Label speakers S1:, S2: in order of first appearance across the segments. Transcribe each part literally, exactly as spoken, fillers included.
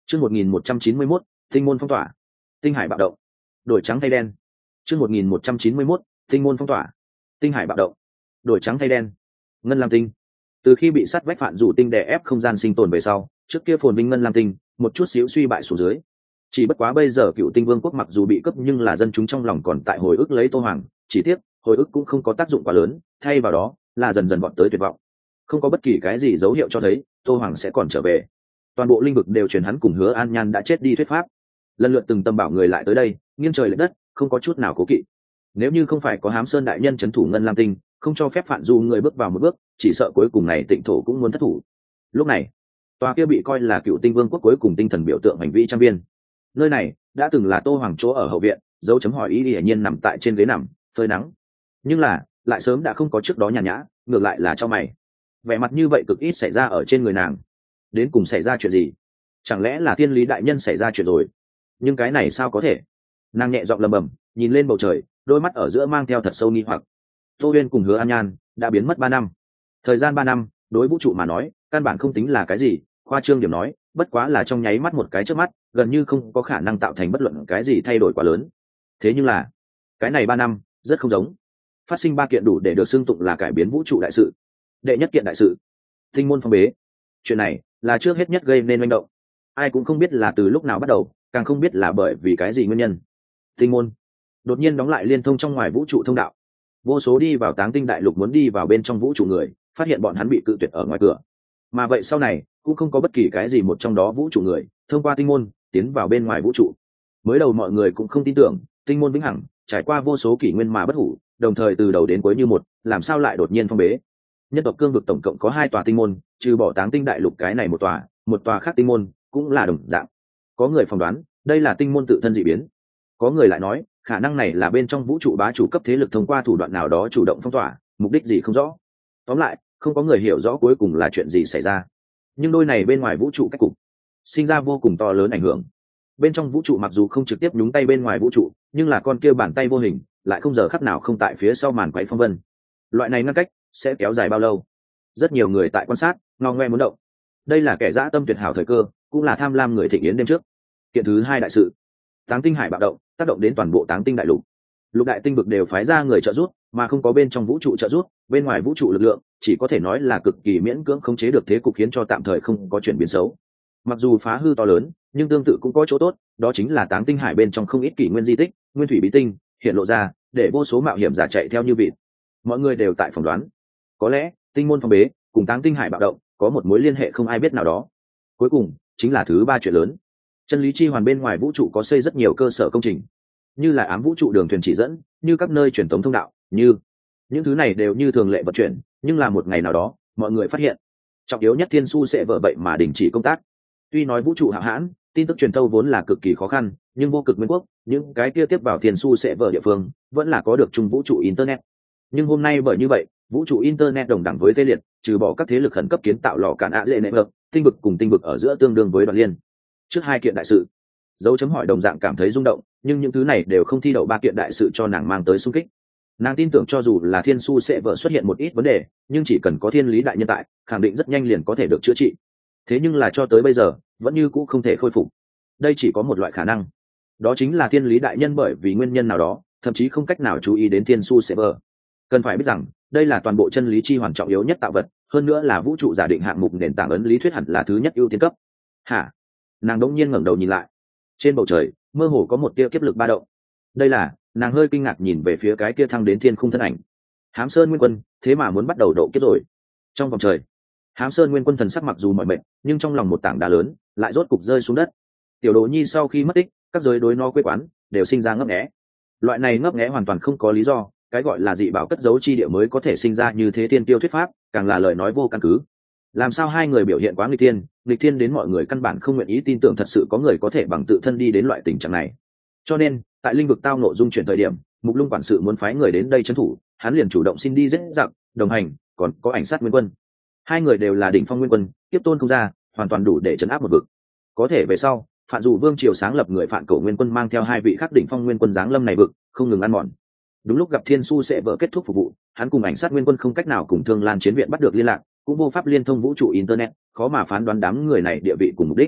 S1: Chương một nghìn một trăm chín mươi mốt, tinh môn phong tỏa. Tinh hải bạo động. Đổi trắng thay đen. Chương một nghìn một trăm chín mươi mốt, tinh môn phong tỏa. Tinh hải bạo động. Đổi trắng thay đen. Ngân lam tinh. Từ khi bị sắt vách phản rủ tinh đè ép không gian sinh tồn về sau, trước kia phồn vinh ngân lam tinh, một chút xíu suy bại xuống dưới. Chỉ bất quá bây giờ cựu tinh vương quốc mặc dù bị cướp nhưng là dân chúng trong lòng còn tại hồi ức lấy Tô Hoàng, chỉ tiếc, hồi ức cũng không có tác dụng quá lớn, thay vào đó là dần dần vọt tới tuyệt vọng. Không có bất kỳ cái gì dấu hiệu cho thấy Tô Hoàng sẽ còn trở về. Toàn bộ linh vực đều truyền hắn cùng Hứa An Nhan đã chết đi thuyết pháp. Lần lượt từng tâm bảo người lại tới đây, nghiêng trời lệch đất, không có chút nào cố kỵ. Nếu như không phải có Hám Sơn đại nhân trấn thủ ngân lam tinh, không cho phép Phạn Du người bước vào một bước, chỉ sợ cuối cùng này Tịnh thổ cũng muốn thất thủ. Lúc này, tòa kia bị coi là cựu tinh vương quốc cuối cùng tinh thần biểu tượng hành vi trang viên. Nơi này đã từng là Tô Hoàng chỗ ở hậu viện, dấu chấm hỏi ý hiển nhiên nằm tại trên ghế nằm, phơi nắng. Nhưng là, lại sớm đã không có trước đó nhàn nhã, ngược lại là cho mày. Vẻ mặt như vậy cực ít xảy ra ở trên người nàng. Đến cùng xảy ra chuyện gì? Chẳng lẽ là Thiên Lý đại nhân xảy ra chuyện rồi? Nhưng cái này sao có thể? Nàng nhẹ giọng lầm bầm, nhìn lên bầu trời, đôi mắt ở giữa mang theo thật sâu nghi hoặc. Tô Uyên cùng Hứa An Nhan đã biến mất ba năm. Thời gian ba năm, đối vũ trụ mà nói, căn bản không tính là cái gì, khoa trương điểm nói, bất quá là trong nháy mắt một cái chớp mắt, gần như không có khả năng tạo thành bất luận cái gì thay đổi quá lớn. Thế nhưng là, cái này ba năm, rất không giống. Phát sinh ba kiện đủ để được xưng tụng là cải biến vũ trụ đại sự. Đệ nhất kiện đại sự, tinh môn phong bế. Chuyện này là trước hết nhất gây nên manh động. Ai cũng không biết là từ lúc nào bắt đầu, càng không biết là bởi vì cái gì nguyên nhân. Tinh môn đột nhiên đóng lại liên thông trong ngoài vũ trụ thông đạo. Vô số đi vào Táng Tinh đại lục muốn đi vào bên trong vũ trụ người, phát hiện bọn hắn bị cự tuyệt ở ngoài cửa. Mà vậy sau này cũng không có bất kỳ cái gì một trong đó vũ trụ người thông qua tinh môn tiến vào bên ngoài vũ trụ. Mới đầu mọi người cũng không tin tưởng tinh môn vĩnh hằng, trải qua vô số kỷ nguyên mà bất hủ, đồng thời từ đầu đến cuối như một, làm sao lại đột nhiên phong bế. Nhân tộc cương vực tổng cộng có hai tòa tinh môn, trừ bỏ Táng Tinh đại lục cái này một tòa, một tòa khác tinh môn cũng là đồng dạng. Có người phỏng đoán đây là tinh môn tự thân dị biến, có người lại nói khả năng này là bên trong vũ trụ bá chủ cấp thế lực thông qua thủ đoạn nào đó chủ động phong tỏa, mục đích gì không rõ. Tóm lại không có người hiểu rõ cuối cùng là chuyện gì xảy ra. Nhưng đôi này bên ngoài vũ trụ cách cục sinh ra vô cùng to lớn ảnh hưởng. Bên trong vũ trụ mặc dù không trực tiếp nhúng tay bên ngoài vũ trụ, nhưng là con kia bàn tay vô hình lại không giờ khắc nào không tại phía sau màn quấy phong vân. Loại này ngăn cách sẽ kéo dài bao lâu? Rất nhiều người tại quan sát ngao ngoe muốn động. Đây là kẻ dã tâm tuyệt hảo thời cơ, cũng là tham lam người thịnh yến đêm trước. Kiện thứ hai đại sự, Táng Tinh hải bạo động tác động đến toàn bộ Táng Tinh đại lục. Lục đại tinh vực đều phái ra người trợ giúp, mà không có bên trong vũ trụ trợ giúp, bên ngoài vũ trụ lực lượng chỉ có thể nói là cực kỳ miễn cưỡng khống chế được thế cục, khiến cho tạm thời không có chuyển biến xấu. Mặc dù phá hư to lớn, nhưng tương tự cũng có chỗ tốt, đó chính là Táng Tinh hải bên trong không ít kỷ nguyên di tích, nguyên thủy bí tinh hiện lộ ra, để vô số mạo hiểm giả chạy theo như vịt. Mọi người đều tại phỏng đoán, có lẽ tinh môn phong bế cùng Táng Tinh hải bạo động có một mối liên hệ không ai biết nào đó. Cuối cùng chính là thứ ba chuyện lớn. Chân lý chi hoàn bên ngoài vũ trụ có xây rất nhiều cơ sở công trình, như là ám vũ trụ đường thuyền chỉ dẫn, như các nơi truyền thống thông đạo, như những thứ này đều như thường lệ vận chuyển, nhưng là một ngày nào đó mọi người phát hiện trọng yếu nhất thiên su sẽ vỡ vậy mà đình chỉ công tác. Tuy nói vũ trụ hạo hãn, tin tức truyền thâu vốn là cực kỳ khó khăn, nhưng vô cực nguyên quốc những cái kia tiếp vào thiên su sẽ vỡ địa phương vẫn là có được chung vũ trụ internet. Nhưng hôm nay bởi như vậy, vũ trụ internet đồng đẳng với tê liệt, trừ bỏ các thế lực khẩn cấp kiến tạo lò cạn ạ dễ nệ hợp, tinh vực cùng tinh vực ở giữa tương đương với đoạn liên. Trước hai kiện đại sự, dấu chấm hỏi đồng dạng cảm thấy rung động, nhưng những thứ này đều không thi đậu ba kiện đại sự cho nàng mang tới xung kích. Nàng tin tưởng cho dù là thiên su sẽ vỡ xuất hiện một ít vấn đề, nhưng chỉ cần có thiên lý đại nhân tại, khẳng định rất nhanh liền có thể được chữa trị. Thế nhưng là cho tới bây giờ vẫn như cũ không thể khôi phục. Đây chỉ có một loại khả năng, đó chính là thiên lý đại nhân bởi vì nguyên nhân nào đó thậm chí không cách nào chú ý đến thiên su sẽ vỡ. Cần phải biết rằng đây là toàn bộ chân lý chi hoàn trọng yếu nhất tạo vật, hơn nữa là vũ trụ giả định hạng mục nền tảng ấn lý thuyết hẳn là thứ nhất ưu tiên cấp. Hả? Nàng đống nhiên ngẩng đầu nhìn lại, trên bầu trời mơ hồ có một tia kiếp lực ba động. Đây là, nàng hơi kinh ngạc nhìn về phía cái kia thăng đến thiên khung thân ảnh. Hám Sơn Nguyên Quân thế mà muốn bắt đầu độ kiếp rồi. Trong vòng trời, Hám Sơn Nguyên Quân thần sắc mặc dù mỏi mệt, nhưng trong lòng một tảng đá lớn lại rốt cục rơi xuống đất. Tiểu Đồ Nhi sau khi mất tích, các giới đối nó quê quán đều sinh ra ngấp nghé. Loại này ngấp nghé hoàn toàn không có lý do, cái gọi là dị bảo cất giấu chi địa mới có thể sinh ra như thế thiên tiêu thuyết pháp, càng là lời nói vô căn cứ. Làm sao hai người biểu hiện quá nghịch thiên, nghịch thiên đến mọi người căn bản không nguyện ý tin tưởng thật sự có người có thể bằng tự thân đi đến loại tình trạng này. Cho nên tại linh vực tao nộ dung chuyển thời điểm, Mục Lung quản sự muốn phái người đến đây trấn thủ, hắn liền chủ động xin đi giết giặc đồng hành, còn có ảnh sát Nguyên Quân. Hai người đều là đỉnh phong Nguyên Quân, tiếp tôn không ra, hoàn toàn đủ để trấn áp một vực. Có thể về sau, Phạn Dụ Vương triều sáng lập người Phạn Cổ Nguyên Quân mang theo hai vị khác đỉnh phong Nguyên Quân giáng lâm này vực, không ngừng ăn mòn. Đúng lúc gặp thiên su sẽ vỡ kết thúc phục vụ, hắn cùng ảnh sát Nguyên Quân không cách nào cùng Thương Lan chiến viện bắt được liên lạc, cũng vô pháp liên thông vũ trụ internet, khó mà phán đoán đám người này địa vị cùng mục đích.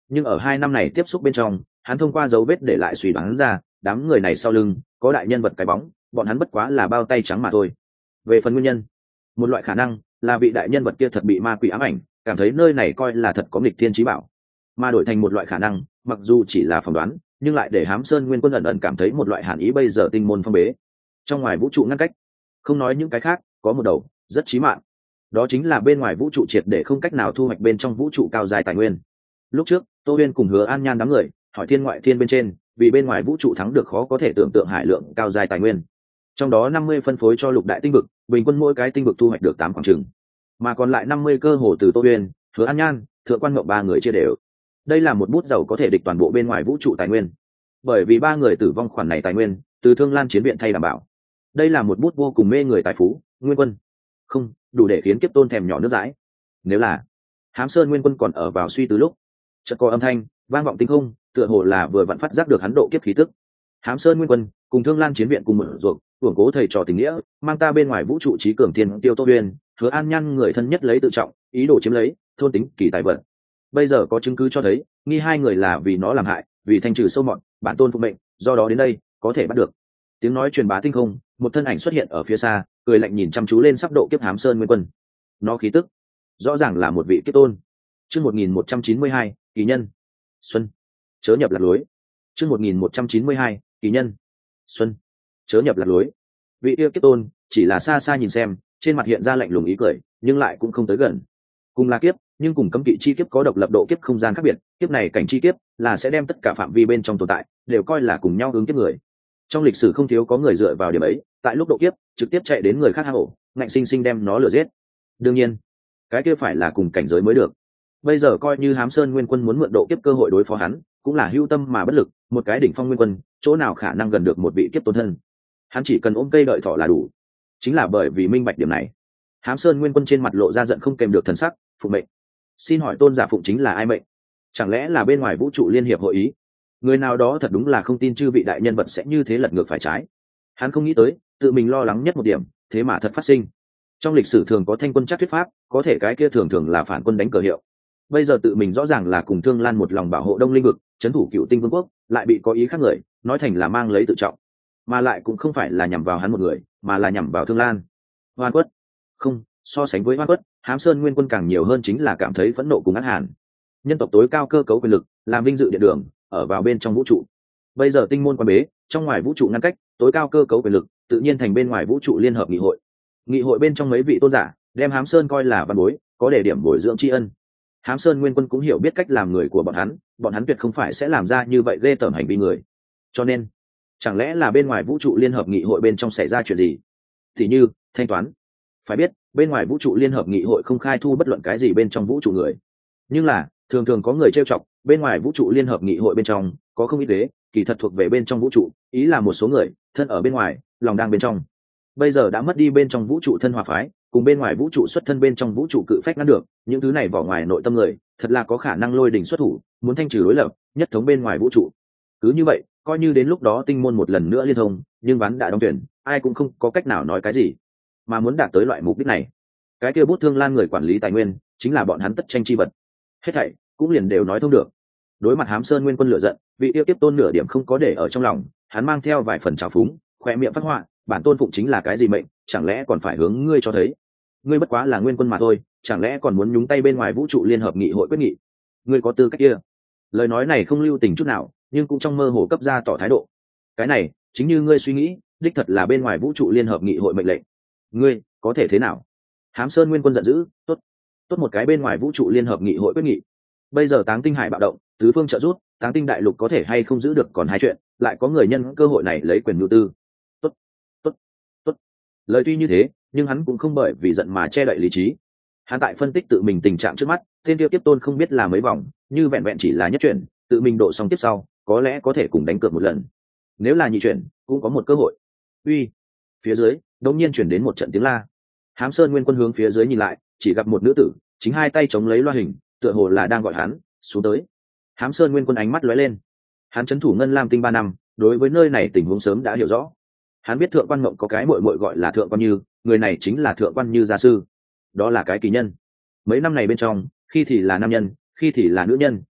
S1: nhưng ở hai năm này tiếp xúc bên trong, hắn thông qua dấu vết để lại suy đoán ra đám người này sau lưng có đại nhân vật cái bóng, bọn hắn bất quá là bao tay trắng mà thôi. Về phần nguyên nhân, một loại khả năng là vị đại nhân vật kia thật bị ma quỷ ám ảnh, cảm thấy nơi này coi là thật có nghịch thiên chí bảo, mà đổi thành một loại khả năng mặc dù chỉ là phỏng đoán nhưng lại để Hám Sơn Nguyên Quân ẩn ẩn cảm thấy một loại hàn ý bây giờ tinh môn phong bế, trong ngoài vũ trụ ngăn cách. Không nói những cái khác, có một đầu rất chí mạng, đó chính là bên ngoài vũ trụ triệt để không cách nào thu hoạch bên trong vũ trụ cao dài tài nguyên. Lúc trước Tô Uyên cùng Hứa An Nhan đám người hỏi thiên ngoại thiên bên trên, vì bên ngoài vũ trụ thắng được khó có thể tưởng tượng hải lượng cao dài tài nguyên, trong đó năm mươi phân phối cho lục đại tinh vực, bình quân mỗi cái tinh vực thu hoạch được tám khoảng trừng, mà còn lại năm mươi cơ hồ từ Tô Uyên, Hứa An Nhan, Thượng Quan Ngọc ba người chia đều. Đây là một bút giàu có thể địch toàn bộ bên ngoài vũ trụ tài nguyên, bởi vì ba người tử vong khoản này tài nguyên từ Thương Lan chiến viện thay đảm bảo. Đây là một bút vô cùng mê người tài phú. Nguyên Quân không đủ để khiến Kiếp Tôn thèm nhỏ nước dãi. Nếu là Hám Sơn Nguyên Quân còn ở vào suy tư lúc, chợt có âm thanh vang vọng tinh không, tựa hồ là vừa vặn phát giác được hắn độ kiếp khí tức. Hám Sơn Nguyên Quân cùng Thương Lan chiến viện cùng mở ruột, củng cố thầy trò tình nghĩa, mang ta bên ngoài vũ trụ trí cường thiên tiêu Tô Uyên, Hứa An Nhan người thân nhất lấy tự trọng, ý đồ chiếm lấy thôn tính kỳ tài vật. Bây giờ có chứng cứ cho thấy nghi hai người là vì nó làm hại, vì thanh trừ sâu mọt, bản tôn phục mệnh, do đó đến đây có thể bắt được. Tiếng nói truyền bá tinh không, một thân ảnh xuất hiện ở phía xa, cười lạnh nhìn chăm chú lên sắp độ kiếp Hám Sơn Nguyên Quân. Nó khí tức rõ ràng là một vị kiếp tôn. Chương một nghìn một trăm chín mươi hai, kỳ nhân Xuân, chớ nhập lạc lối. Chương một nghìn một trăm chín mươi hai, kỳ nhân Xuân, chớ nhập lạc lối. Vị yêu kiếp tôn chỉ là xa xa nhìn xem, trên mặt hiện ra lạnh lùng ý cười, nhưng lại cũng không tới gần. Cùng là kiếp, nhưng cùng cấm kỵ chi kiếp có độc lập độ kiếp không gian khác biệt, kiếp này cảnh chi kiếp là sẽ đem tất cả phạm vi bên trong tồn tại đều coi là cùng nhau ứng kiếp người. Trong lịch sử không thiếu có người dựa vào điểm ấy, tại lúc độ kiếp trực tiếp chạy đến người khác hang ổ, ngạnh sinh sinh đem nó lừa giết. Đương nhiên cái kia phải là cùng cảnh giới mới được. Bây giờ coi như Hám Sơn Nguyên Quân muốn mượn độ kiếp cơ hội đối phó hắn, cũng là hưu tâm mà bất lực. Một cái đỉnh phong Nguyên Quân chỗ nào khả năng gần được một vị kiếp tôn thân. Hắn chỉ cần ôm cây đợi thỏ là đủ. Chính là bởi vì minh bạch điểm này, Hám Sơn Nguyên Quân trên mặt lộ ra giận không kèm được thần sắc. Phụng mệnh, xin hỏi tôn giả phụng chính là ai mệnh? Chẳng lẽ là bên ngoài vũ trụ liên hiệp hội ý? Người nào đó thật đúng là không tin chư vị đại nhân vật sẽ như thế lật ngược phải trái. Hắn không nghĩ tới tự mình lo lắng nhất một điểm thế mà thật phát sinh. Trong lịch sử thường có thanh quân chắc thuyết pháp, có thể cái kia thường thường là phản quân đánh cờ hiệu. Bây giờ tự mình rõ ràng là cùng Thương Lan một lòng bảo hộ Đông Linh vực, trấn thủ Cựu Tinh Vương quốc, lại bị có ý khác người nói thành là mang lấy tự trọng, mà lại cũng không phải là nhằm vào hắn một người, mà là nhằm vào Thương Lan. Hoan quất không so sánh với Hoan quất, Hám Sơn Nguyên Quân càng nhiều hơn chính là cảm thấy phẫn nộ cùng ác hàn. Nhân tộc tối cao cơ cấu quyền lực, làm vinh dự điện đường, ở vào bên trong vũ trụ. Bây giờ tinh môn quan bế, trong ngoài vũ trụ ngăn cách, tối cao cơ cấu quyền lực tự nhiên thành bên ngoài vũ trụ liên hợp nghị hội. Nghị hội bên trong mấy vị tôn giả đem Hám Sơn coi là văn bối, có đề điểm bồi dưỡng tri ân. Hám Sơn Nguyên Quân cũng hiểu biết cách làm người của bọn hắn, bọn hắn tuyệt không phải sẽ làm ra như vậy ghê tởm hành vi người. Cho nên chẳng lẽ là bên ngoài vũ trụ liên hợp nghị hội bên trong xảy ra chuyện gì? Thì như thanh toán. Phải biết bên ngoài vũ trụ liên hợp nghị hội không khai thu bất luận cái gì bên trong vũ trụ người, nhưng là thường thường có người trêu chọc bên ngoài vũ trụ liên hợp nghị hội bên trong có không ít đế kỳ thật thuộc về bên trong vũ trụ, ý là một số người thân ở bên ngoài lòng đang bên trong. Bây giờ đã mất đi bên trong vũ trụ thân hòa phái, cùng bên ngoài vũ trụ xuất thân bên trong vũ trụ cự phách ngăn được, những thứ này vỏ ngoài nội tâm người thật là có khả năng lôi đỉnh xuất thủ, muốn thanh trừ đối lập, nhất thống bên ngoài vũ trụ. Cứ như vậy coi như đến lúc đó tinh môn một lần nữa liên thông, nhưng ván đã đóng tuyển, ai cũng không có cách nào nói cái gì. Mà muốn đạt tới loại mục đích này, cái kia bút Thương Lan người quản lý tài nguyên chính là bọn hắn tất tranh chi vật. Hết thảy cũng liền đều nói thông được. Đối mặt Hám Sơn Nguyên Quân lửa giận, vị yêu tiếp tôn nửa điểm không có để ở trong lòng, hắn mang theo vài phần trào phúng, khoe miệng phát họa, bản tôn phụng chính là cái gì mệnh, chẳng lẽ còn phải hướng ngươi cho thấy? Ngươi bất quá là Nguyên Quân mà thôi, chẳng lẽ còn muốn nhúng tay bên ngoài vũ trụ liên hợp nghị hội quyết nghị? Ngươi có tư cách kia? Lời nói này không lưu tình chút nào, nhưng cũng trong mơ hồ cấp ra tỏ thái độ. Cái này chính như ngươi suy nghĩ, đích thật là bên ngoài vũ trụ liên hợp nghị hội mệnh lệnh. Ngươi có thể thế nào? Hám Sơn Nguyên Quân giận dữ, tốt, tốt một cái bên ngoài vũ trụ liên hợp nghị hội quyết nghị. Bây giờ Táng Tinh Hải bạo động, tứ phương trợ giúp, Táng Tinh đại lục có thể hay không giữ được còn hai chuyện, lại có người nhân cơ hội này lấy quyền nhu tư. Tốt, tốt, tốt. Lời tuy như thế, nhưng hắn cũng không bởi vì giận mà che đậy lý trí. Hắn tại phân tích tự mình tình trạng trước mắt, tên tiêu tiếp tôn không biết là mấy vòng, như vẹn vẹn chỉ là nhất chuyển, tự mình độ xong tiếp sau, có lẽ có thể cùng đánh cược một lần. Nếu là nhị chuyển, cũng có một cơ hội. Uy, phía dưới đột nhiên chuyển đến một trận tiếng la. Hám Sơn Nguyên Quân hướng phía dưới nhìn lại, chỉ gặp một nữ tử, chính hai tay chống lấy loa hình, tựa hồ là đang gọi hắn xuống tới. Hám Sơn Nguyên Quân ánh mắt lóe lên, hắn trấn thủ Ngân Lam Tinh ba năm, đối với nơi này tình huống sớm đã hiểu rõ. Hắn biết Thượng Quan Ngộng có cái muội muội gọi là Thượng Quan Như, người này chính là Thượng Quan Như gia sư, đó là cái kỳ nhân. Mấy năm này bên trong, khi thì là nam nhân, khi thì là nữ nhân,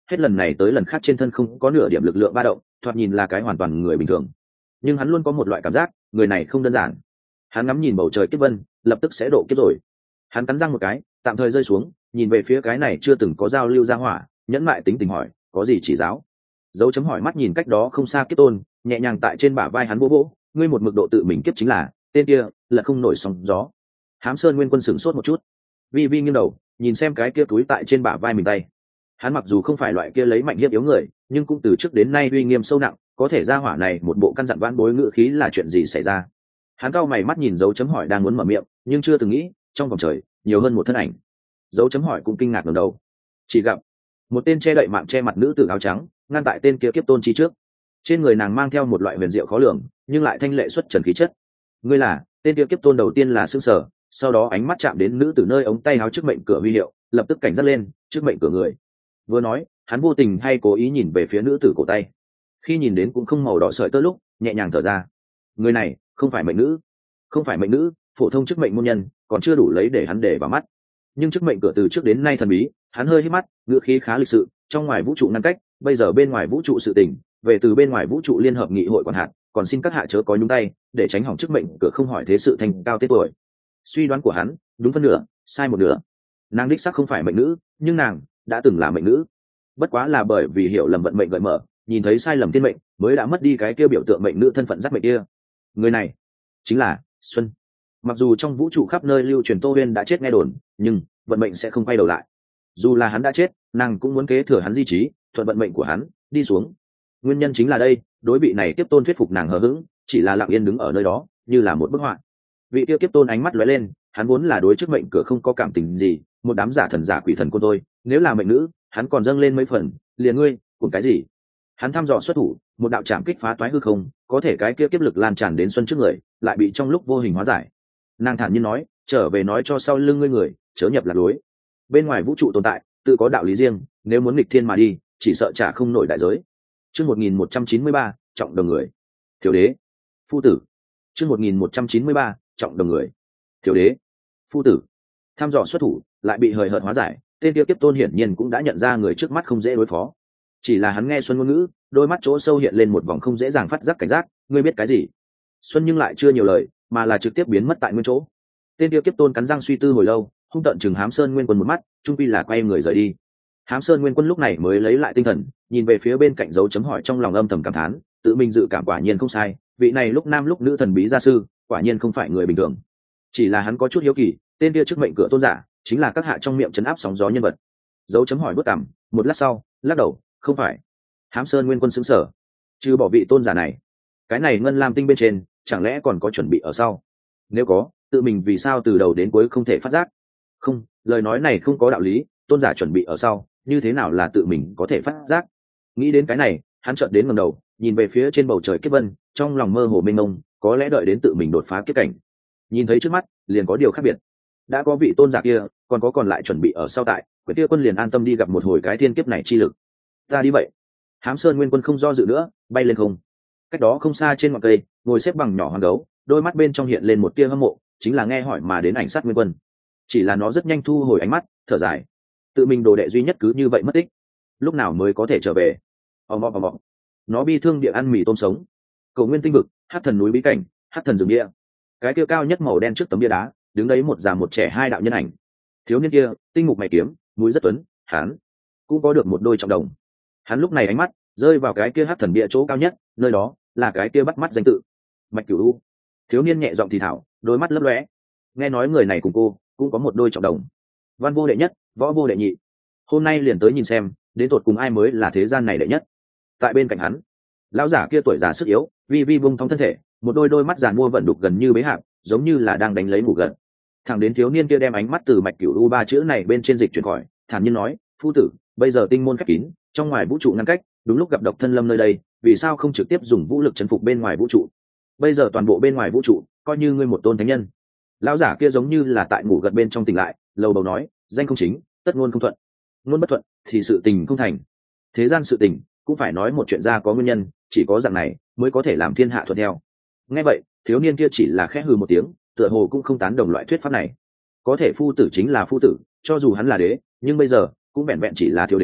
S1: hết lần này tới lần khác trên thân không có nửa điểm lực lượng ba động, thoạt nhìn là cái hoàn toàn người bình thường. Nhưng hắn luôn có một loại cảm giác người này không đơn giản. Hắn ngắm nhìn bầu trời kiếp vân, lập tức sẽ độ kiếp rồi. Hắn cắn răng một cái, tạm thời rơi xuống, nhìn về phía cái này chưa từng có giao lưu ra hỏa, nhẫn mại tính tình hỏi có gì chỉ giáo. Dấu chấm hỏi mắt nhìn cách đó không xa kiếp tôn, nhẹ nhàng tại trên bả vai hắn vỗ vỗ, ngươi một mực độ tự mình kiếp chính là tên kia là không nổi sóng gió. Hám Sơn Nguyên Quân sửng sốt một chút, vi vi nghiêng đầu nhìn xem cái kia túi tại trên bả vai mình tay. Hắn mặc dù không phải loại kia lấy mạnh hiếp yếu người, nhưng cũng từ trước đến nay uy nghiêm sâu nặng, có thể ra hỏa này một bộ căn dặn vãn bối ngữ khí là chuyện gì xảy ra. Hắn cau mày mắt nhìn dấu chấm hỏi đang muốn mở miệng, nhưng chưa từng nghĩ trong vòng trời nhiều hơn một thân ảnh. Dấu chấm hỏi cũng kinh ngạc ngẩng đầu, chỉ gặp một tên che đậy mạng che mặt nữ tử áo trắng ngăn tại tên kia kiếp tôn chi trước. Trên người nàng mang theo một loại huyền diệu khó lường nhưng lại thanh lệ xuất trần khí chất. Ngươi là? Tên kia kiếp tôn đầu tiên là sững sờ, sau đó ánh mắt chạm đến nữ tử nơi ống tay áo trước mệnh cửa huy hiệu, lập tức cảnh giác lên, trước mệnh cửa người. Vừa nói, hắn vô tình hay cố ý nhìn về phía nữ tử cổ tay. Khi nhìn đến cũng không màu đỏ sợi tơ lúc, nhẹ nhàng thở ra. Người này không phải mệnh nữ, không phải mệnh nữ, phổ thông chức mệnh môn nhân, còn chưa đủ lấy để hắn để vào mắt. Nhưng chức mệnh cửa từ trước đến nay thần bí, hắn hơi hít mắt, ngữ khí khá lịch sự, trong ngoài vũ trụ ngăn cách, bây giờ bên ngoài vũ trụ sự tình, về từ bên ngoài vũ trụ liên hợp nghị hội quản hạt, còn xin các hạ chớ có nhúng tay, để tránh hỏng chức mệnh cửa không hỏi thế sự thành cao tết tuổi. Suy đoán của hắn đúng phân nửa, sai một nửa. Nàng đích xác không phải mệnh nữ, nhưng nàng đã từng là mệnh nữ, bất quá là bởi vì hiểu lầm vận mệnh gợi mở, nhìn thấy sai lầm thiên mệnh, mới đã mất đi cái kia biểu tượng mệnh nữ thân phận dắt mệnh kia. Người này chính là Xuân. Mặc dù trong vũ trụ khắp nơi lưu truyền Tô Huyên đã chết nghe đồn, nhưng vận mệnh sẽ không quay đầu lại. Dù là hắn đã chết, nàng cũng muốn kế thừa hắn di trí, thuận vận mệnh của hắn đi xuống. Nguyên nhân chính là đây, đối vị này tiếp tôn thuyết phục nàng hờ hững, chỉ là lặng yên đứng ở nơi đó, như là một bức họa. Vị kia tiếp tôn ánh mắt lóe lên, hắn vốn là đối trước mệnh cửa không có cảm tình gì, một đám giả thần giả quỷ thần cô tôi, nếu là mệnh nữ, hắn còn dâng lên mấy phần, liền ngươi, cùng cái gì? Hắn thăm dò xuất thủ, một đạo chạm kích phá toái hư không, có thể cái kia kiếp lực lan tràn đến Xuân trước người, lại bị trong lúc vô hình hóa giải. Nàng thản nhiên nói, trở về nói cho sau lưng ngươi người, chớ nhập lạc lối. Bên ngoài vũ trụ tồn tại, tự có đạo lý riêng, nếu muốn nghịch thiên mà đi, chỉ sợ trả không nổi đại giới. Chương một nghìn một trăm chín mươi ba, trọng đồng người. Thiếu đế, phu tử. Chương một nghìn một trăm chín mươi ba, trọng đồng người. Thiếu đế, phu tử. Tham dò xuất thủ, lại bị hời hợt hóa giải, tên kia tiếp tôn hiển nhiên cũng đã nhận ra người trước mắt không dễ đối phó. Chỉ là hắn nghe Xuân ngôn ngữ, đôi mắt chỗ sâu hiện lên một vòng không dễ dàng phát giác cảnh giác, ngươi biết cái gì? Xuân nhưng lại chưa nhiều lời, mà là trực tiếp biến mất tại nguyên chỗ. Tên kia kiếp tôn cắn răng suy tư hồi lâu, hung tợn chừng Hám Sơn Nguyên Quân một mắt, trung quy là quay người rời đi. Hám Sơn Nguyên Quân lúc này mới lấy lại tinh thần, nhìn về phía bên cạnh dấu chấm hỏi trong lòng âm thầm cảm thán, tự mình dự cảm quả nhiên không sai, vị này lúc nam lúc nữ thần bí gia sư, quả nhiên không phải người bình thường. Chỉ là hắn có chút hiếu kỳ, tên kia trước mệnh cửa tôn giả, chính là các hạ trong miệng trấn áp sóng gió nhân vật. Dấu chấm hỏi bước cằm, một lát sau, lắc đầu, không phải. Hám Sơn Nguyên Quân sững sờ, trừ bỏ vị tôn giả này, cái này ngân lam tinh bên trên, chẳng lẽ còn có chuẩn bị ở sau? Nếu có, tự mình vì sao từ đầu đến cuối không thể phát giác? Không, lời nói này không có đạo lý, tôn giả chuẩn bị ở sau, như thế nào là tự mình có thể phát giác? Nghĩ đến cái này, hắn chợt đến ngẩng đầu, nhìn về phía trên bầu trời kiếp vân, trong lòng mơ hồ mênh mông, có lẽ đợi đến tự mình đột phá kiếp cảnh. Nhìn thấy trước mắt, liền có điều khác biệt. Đã có vị tôn giả kia, còn có còn lại chuẩn bị ở sau tại, Quyển Kia Quân liền an tâm đi gặp một hồi cái thiên kiếp này chi lực. Ta đi vậy. Hám Sơn Nguyên Quân không do dự nữa, bay lên không. Cách đó không xa trên ngọn cây, ngồi xếp bằng nhỏ hoàng gấu, đôi mắt bên trong hiện lên một tia hâm mộ, chính là nghe hỏi mà đến ảnh sát Nguyên Quân. Chỉ là nó rất nhanh thu hồi ánh mắt, thở dài. Tự mình đồ đệ duy nhất cứ như vậy mất tích, lúc nào mới có thể trở về? Ầm ầm ầm ầm. Nó bi thương địa ăn mì tôm sống. Cầu Nguyên tinh vực, Hắc Thần núi bí cảnh, Hắc Thần rừng địa. Cái kia cao nhất màu đen trước tấm bia đá, đứng đấy một già một trẻ hai đạo nhân ảnh. Thiếu niên kia, tinh mục mày kiếm, mũi rất tuấn, hắn cũng có được một đôi trọng đồng. Hắn lúc này ánh mắt rơi vào cái kia Hắc Thần bia chỗ cao nhất, nơi đó là cái kia bắt mắt danh tự, Mạch Cửu U. Thiếu niên nhẹ giọng thì thảo, đôi mắt lấp lóe. Nghe nói người này cùng cô cũng có một đôi trọng đồng, văn vô đệ nhất, võ vô đệ nhị. Hôm nay liền tới nhìn xem, đến tột cùng ai mới là thế gian này đệ nhất. Tại bên cạnh hắn, lão giả kia tuổi già sức yếu, vi vi bung thong thân thể, một đôi đôi mắt giàn mua vận đục gần như bế hạp, giống như là đang đánh lấy ngủ gần. Thẳng đến thiếu niên kia đem ánh mắt từ Mạch Cửu U ba chữ này bên trên dịch chuyển khỏi, thản nhiên nói, phu tử, bây giờ tinh môn khép kín, trong ngoài vũ trụ ngăn cách, đúng lúc gặp độc thân lâm nơi đây, vì sao không trực tiếp dùng vũ lực chấn phục bên ngoài vũ trụ? Bây giờ toàn bộ bên ngoài vũ trụ, coi như ngươi một tôn thánh nhân. Lão giả kia giống như là tại ngủ gật bên trong tỉnh lại, lầu bầu nói, danh không chính, tất ngôn không thuận. Ngôn bất thuận thì sự tình không thành. Thế gian sự tình cũng phải nói một chuyện ra có nguyên nhân, chỉ có dạng này mới có thể làm thiên hạ thuận theo. Nghe vậy, thiếu niên kia chỉ là khẽ hừ một tiếng, tựa hồ cũng không tán đồng loại thuyết pháp này. Có thể phu tử chính là phu tử, cho dù hắn là đế, nhưng bây giờ cũng vẹn vẹn chỉ là thiếu đế,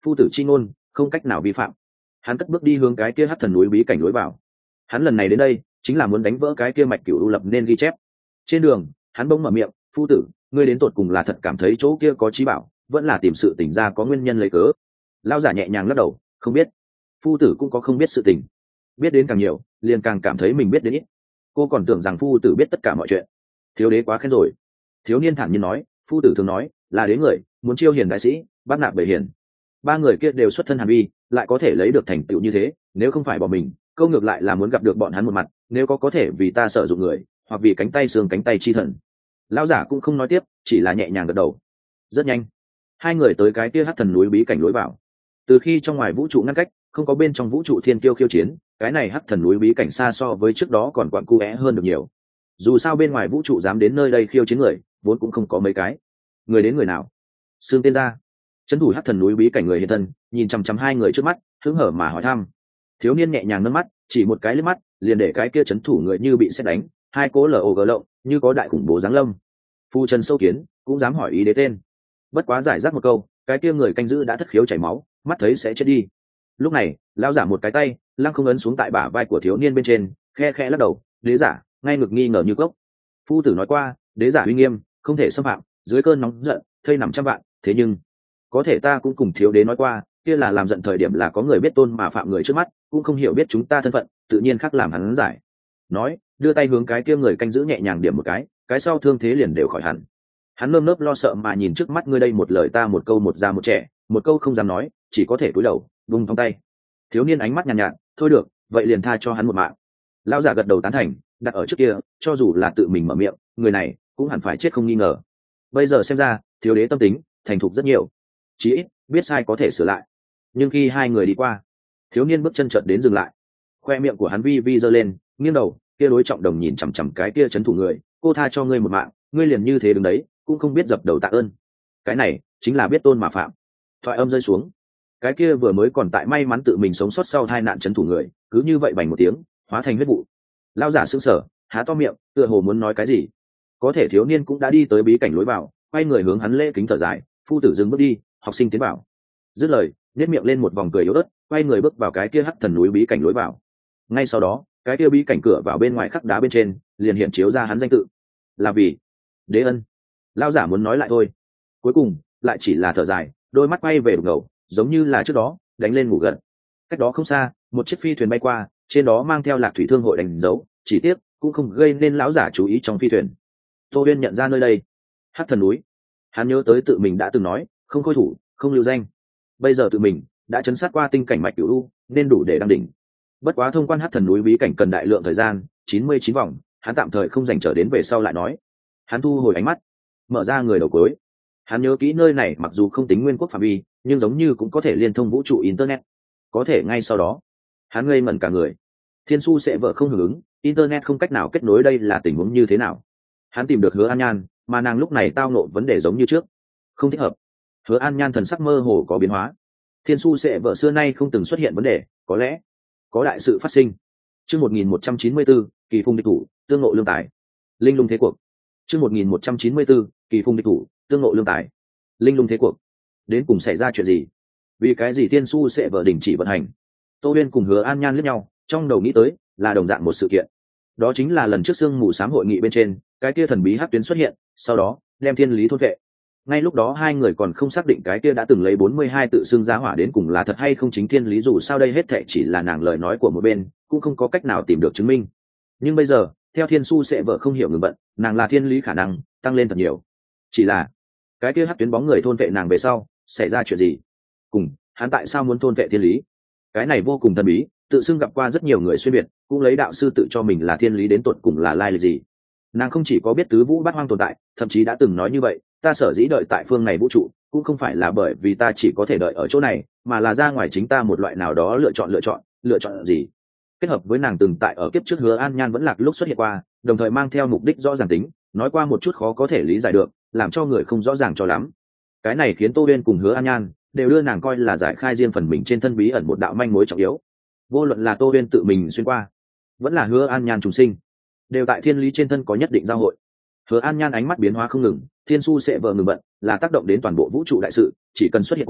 S1: phu tử chi ngôn không cách nào vi phạm. Hắn cất bước đi hướng cái kia hắc thần núi bí cảnh lối vào. Hắn lần này đến đây chính là muốn đánh vỡ cái kia mạch cửu u lập nên ghi chép. Trên đường hắn bỗng mở miệng, phu tử, ngươi đến tột cùng là thật cảm thấy chỗ kia có trí bảo, vẫn là tìm sự tỉnh ra có nguyên nhân lấy cớ? Lão giả nhẹ nhàng lắc đầu, không biết. Phu tử cũng có không biết sự tình, biết đến càng nhiều liền càng cảm thấy mình biết đến ít. Cô còn tưởng rằng phu tử biết tất cả mọi chuyện. Thiếu đế quá khen rồi. Thiếu niên thản nhiên nói, phu tử thường nói là đế người muốn chiêu hiền đại sĩ, bắt nạt bầy hiền. Ba người kia đều xuất thân hàn vi, lại có thể lấy được thành tựu như thế, nếu không phải bỏ mình, câu ngược lại là muốn gặp được bọn hắn một mặt, nếu có có thể vì ta sử dụng người, hoặc vì cánh tay xương cánh tay chi thần. Lão giả cũng không nói tiếp, chỉ là nhẹ nhàng gật đầu. Rất nhanh hai người tới cái kia hắc thần núi bí cảnh lối vào. Từ khi trong ngoài vũ trụ ngăn cách, không có bên trong vũ trụ thiên kiêu khiêu chiến, cái này hắc thần núi bí cảnh xa so với trước đó còn quặn cu é hơn được nhiều. Dù sao bên ngoài vũ trụ dám đến nơi đây khiêu chiến người vốn cũng không có mấy cái. Người đến người nào? Xương tên ra. Trấn thủ hắc thần núi bí cảnh người hiện thân, nhìn chằm chằm hai người trước mắt, hứng hở mà hỏi thăm. Thiếu niên nhẹ nhàng nâng mắt, chỉ một cái liếc mắt liền để cái kia trấn thủ người như bị sét đánh, hai cố lở ồ gờ lộng như có đại khủng bố giáng lâm. Phu trần sâu kiến cũng dám hỏi ý đế tên. Bất quá giải rác một câu, cái kia người canh giữ đã thất khiếu chảy máu, mắt thấy sẽ chết đi. Lúc này lão giả một cái tay lăng không ấn xuống tại bả vai của thiếu niên bên trên, khe khe lắc đầu, đế giả ngay ngực nghi ngờ như cốc. Phu tử nói qua đế giả uy nghiêm không thể xâm phạm, dưới cơn nóng giận thây nằm trăm vạn, thế nhưng có thể ta cũng cùng thiếu đế nói qua, kia là làm giận thời điểm là có người biết tôn mà phạm người trước mắt, cũng không hiểu biết chúng ta thân phận, tự nhiên khác làm hắn giải. Nói đưa tay hướng cái kia người canh giữ nhẹ nhàng điểm một cái, cái sau thương thế liền đều khỏi hẳn. Hắn nơm nớp lo sợ mà nhìn trước mắt ngươi đây một lời ta một câu, một già một trẻ, một câu không dám nói, chỉ có thể cúi đầu vung thong tay. Thiếu niên ánh mắt nhàn nhạt, nhạt, thôi được, vậy liền tha cho hắn một mạng. Lão giả gật đầu tán thành, đặt ở trước kia, cho dù là tự mình mở miệng, người này cũng hẳn phải chết không nghi ngờ. Bây giờ xem ra, thiếu đế tâm tính thành thục rất nhiều, chí ít biết sai có thể sửa lại. Nhưng khi hai người đi qua, thiếu niên bước chân chợt đến dừng lại, khoe miệng của hắn vi vi giơ lên, nghiêng đầu, kia đối trọng đồng nhìn chằm chằm cái kia trấn thủ người, cô tha cho ngươi một mạng, ngươi liền như thế đứng đấy, cũng không biết dập đầu tạ ơn. Cái này chính là biết tôn mà phạm. Thoại âm rơi xuống, cái kia vừa mới còn tại may mắn tự mình sống sót sau tai nạn trấn thủ người, cứ như vậy bành một tiếng, hóa thành huyết vụ. Lão giả sững sờ, há to miệng, tựa hồ muốn nói cái gì. Có thể thiếu niên cũng đã đi tới bí cảnh lối vào, quay người hướng hắn lễ kính thở dài, phu tử dừng bước đi, học sinh tiến vào. Dứt lời, nhếch miệng lên một vòng cười yếu ớt, quay người bước vào cái kia hắc thần núi bí cảnh lối vào. Ngay sau đó, cái kia bí cảnh cửa vào bên ngoài khắc đá bên trên liền hiện chiếu ra hắn danh tự, là vì đế ân. Lão giả muốn nói lại thôi, cuối cùng lại chỉ là thở dài, đôi mắt quay về đục ngầu, giống như là trước đó đánh lên ngủ gật. Cách đó không xa, một chiếc phi thuyền bay qua, trên đó mang theo lạc thủy thương hội đánh dấu, chỉ tiếc cũng không gây nên lão giả chú ý trong phi thuyền. Tô Uyên nhận ra nơi đây, hắc thần núi. Hắn nhớ tới tự mình đã từng nói, không khôi thủ, không lưu danh. Bây giờ tự mình đã chấn sát qua tinh cảnh mạch cửu u, nên đủ để đăng đỉnh. Bất quá thông quan hắc thần núi bí cảnh cần đại lượng thời gian, chín mươi chín vòng, hắn tạm thời không dành trở đến về sau lại nói. Hắn thu hồi ánh mắt, mở ra người đầu cuối. Hắn nhớ kỹ nơi này mặc dù không tính nguyên quốc phạm vi, nhưng giống như cũng có thể liên thông vũ trụ internet. Có thể ngay sau đó, hắn ngây ngẩn cả người. Thiên su sẽ vợ không hưởng ứng, internet không cách nào kết nối, đây là tình huống như thế nào? Hắn tìm được Hứa An Nhan, mà nàng lúc này tao nộ vấn đề giống như trước, không thích hợp. Hứa An Nhan thần sắc mơ hồ có biến hóa. Thiên su sẽ vợ xưa nay không từng xuất hiện vấn đề, có lẽ có đại sự phát sinh. Chương một nghìn một trăm chín mươi bốn, kỳ phùng địch thủ, tương ngộ lương tài. Linh lung thế cuộc. Chương một nghìn một trăm chín mươi bốn, kỳ phùng địch thủ, tương ngộ lương tài. Linh lung thế cuộc. Đến cùng xảy ra chuyện gì? Vì cái gì Thiên su sẽ vợ đình chỉ vận hành? Tô Uyên cùng Hứa An Nhan liếc nhau, trong đầu nghĩ tới là đồng dạng một sự kiện. Đó chính là lần trước sương mù sám hội nghị bên trên, cái kia thần bí hắc tuyến xuất hiện, sau đó đem thiên lý thôn vệ. Ngay lúc đó hai người còn không xác định cái kia đã từng lấy bốn mươi hai tự xưng giá hỏa đến cùng là thật hay không chính thiên lý, dù sao đây hết thệ chỉ là nàng lời nói của một bên, cũng không có cách nào tìm được chứng minh. Nhưng bây giờ, theo Thiên su sẽ vợ không hiểu ngừng bận, nàng là thiên lý khả năng tăng lên thật nhiều. Chỉ là cái kia hắc tuyến bóng người thôn vệ nàng về sau, xảy ra chuyện gì? Cùng hắn tại sao muốn thôn vệ thiên lý? Cái này vô cùng thần bí, tự xưng gặp qua rất nhiều người xuyên biệt, cũng lấy đạo sư tự cho mình là thiên lý, đến tột cùng là lai lịch gì? Nàng không chỉ có biết tứ vũ bát hoang tồn tại, thậm chí đã từng nói như vậy, ta sở dĩ đợi tại phương này vũ trụ cũng không phải là bởi vì ta chỉ có thể đợi ở chỗ này, mà là ra ngoài chính ta một loại nào đó lựa chọn lựa chọn lựa chọn gì. Kết hợp với nàng từng tại ở kiếp trước Hứa An Nhan vẫn lạc lúc xuất hiện qua, đồng thời mang theo mục đích rõ ràng tính, nói qua một chút khó có thể lý giải được, làm cho người không rõ ràng cho lắm. Cái này khiến Tô Uyên cùng Hứa An Nhan đều đưa nàng coi là giải khai riêng phần mình trên thân bí ẩn một đạo manh mối trọng yếu. Vô luận là Tô Uyên tự mình xuyên qua, vẫn là Hứa An Nhan trùng sinh, đều tại thiên lý trên thân có nhất định giao hội. Hứa An Nhan ánh mắt biến hóa không ngừng, Thiên su sẽ vờ ngừng bận, là tác động đến toàn bộ vũ trụ đại sự, chỉ cần xuất hiện qua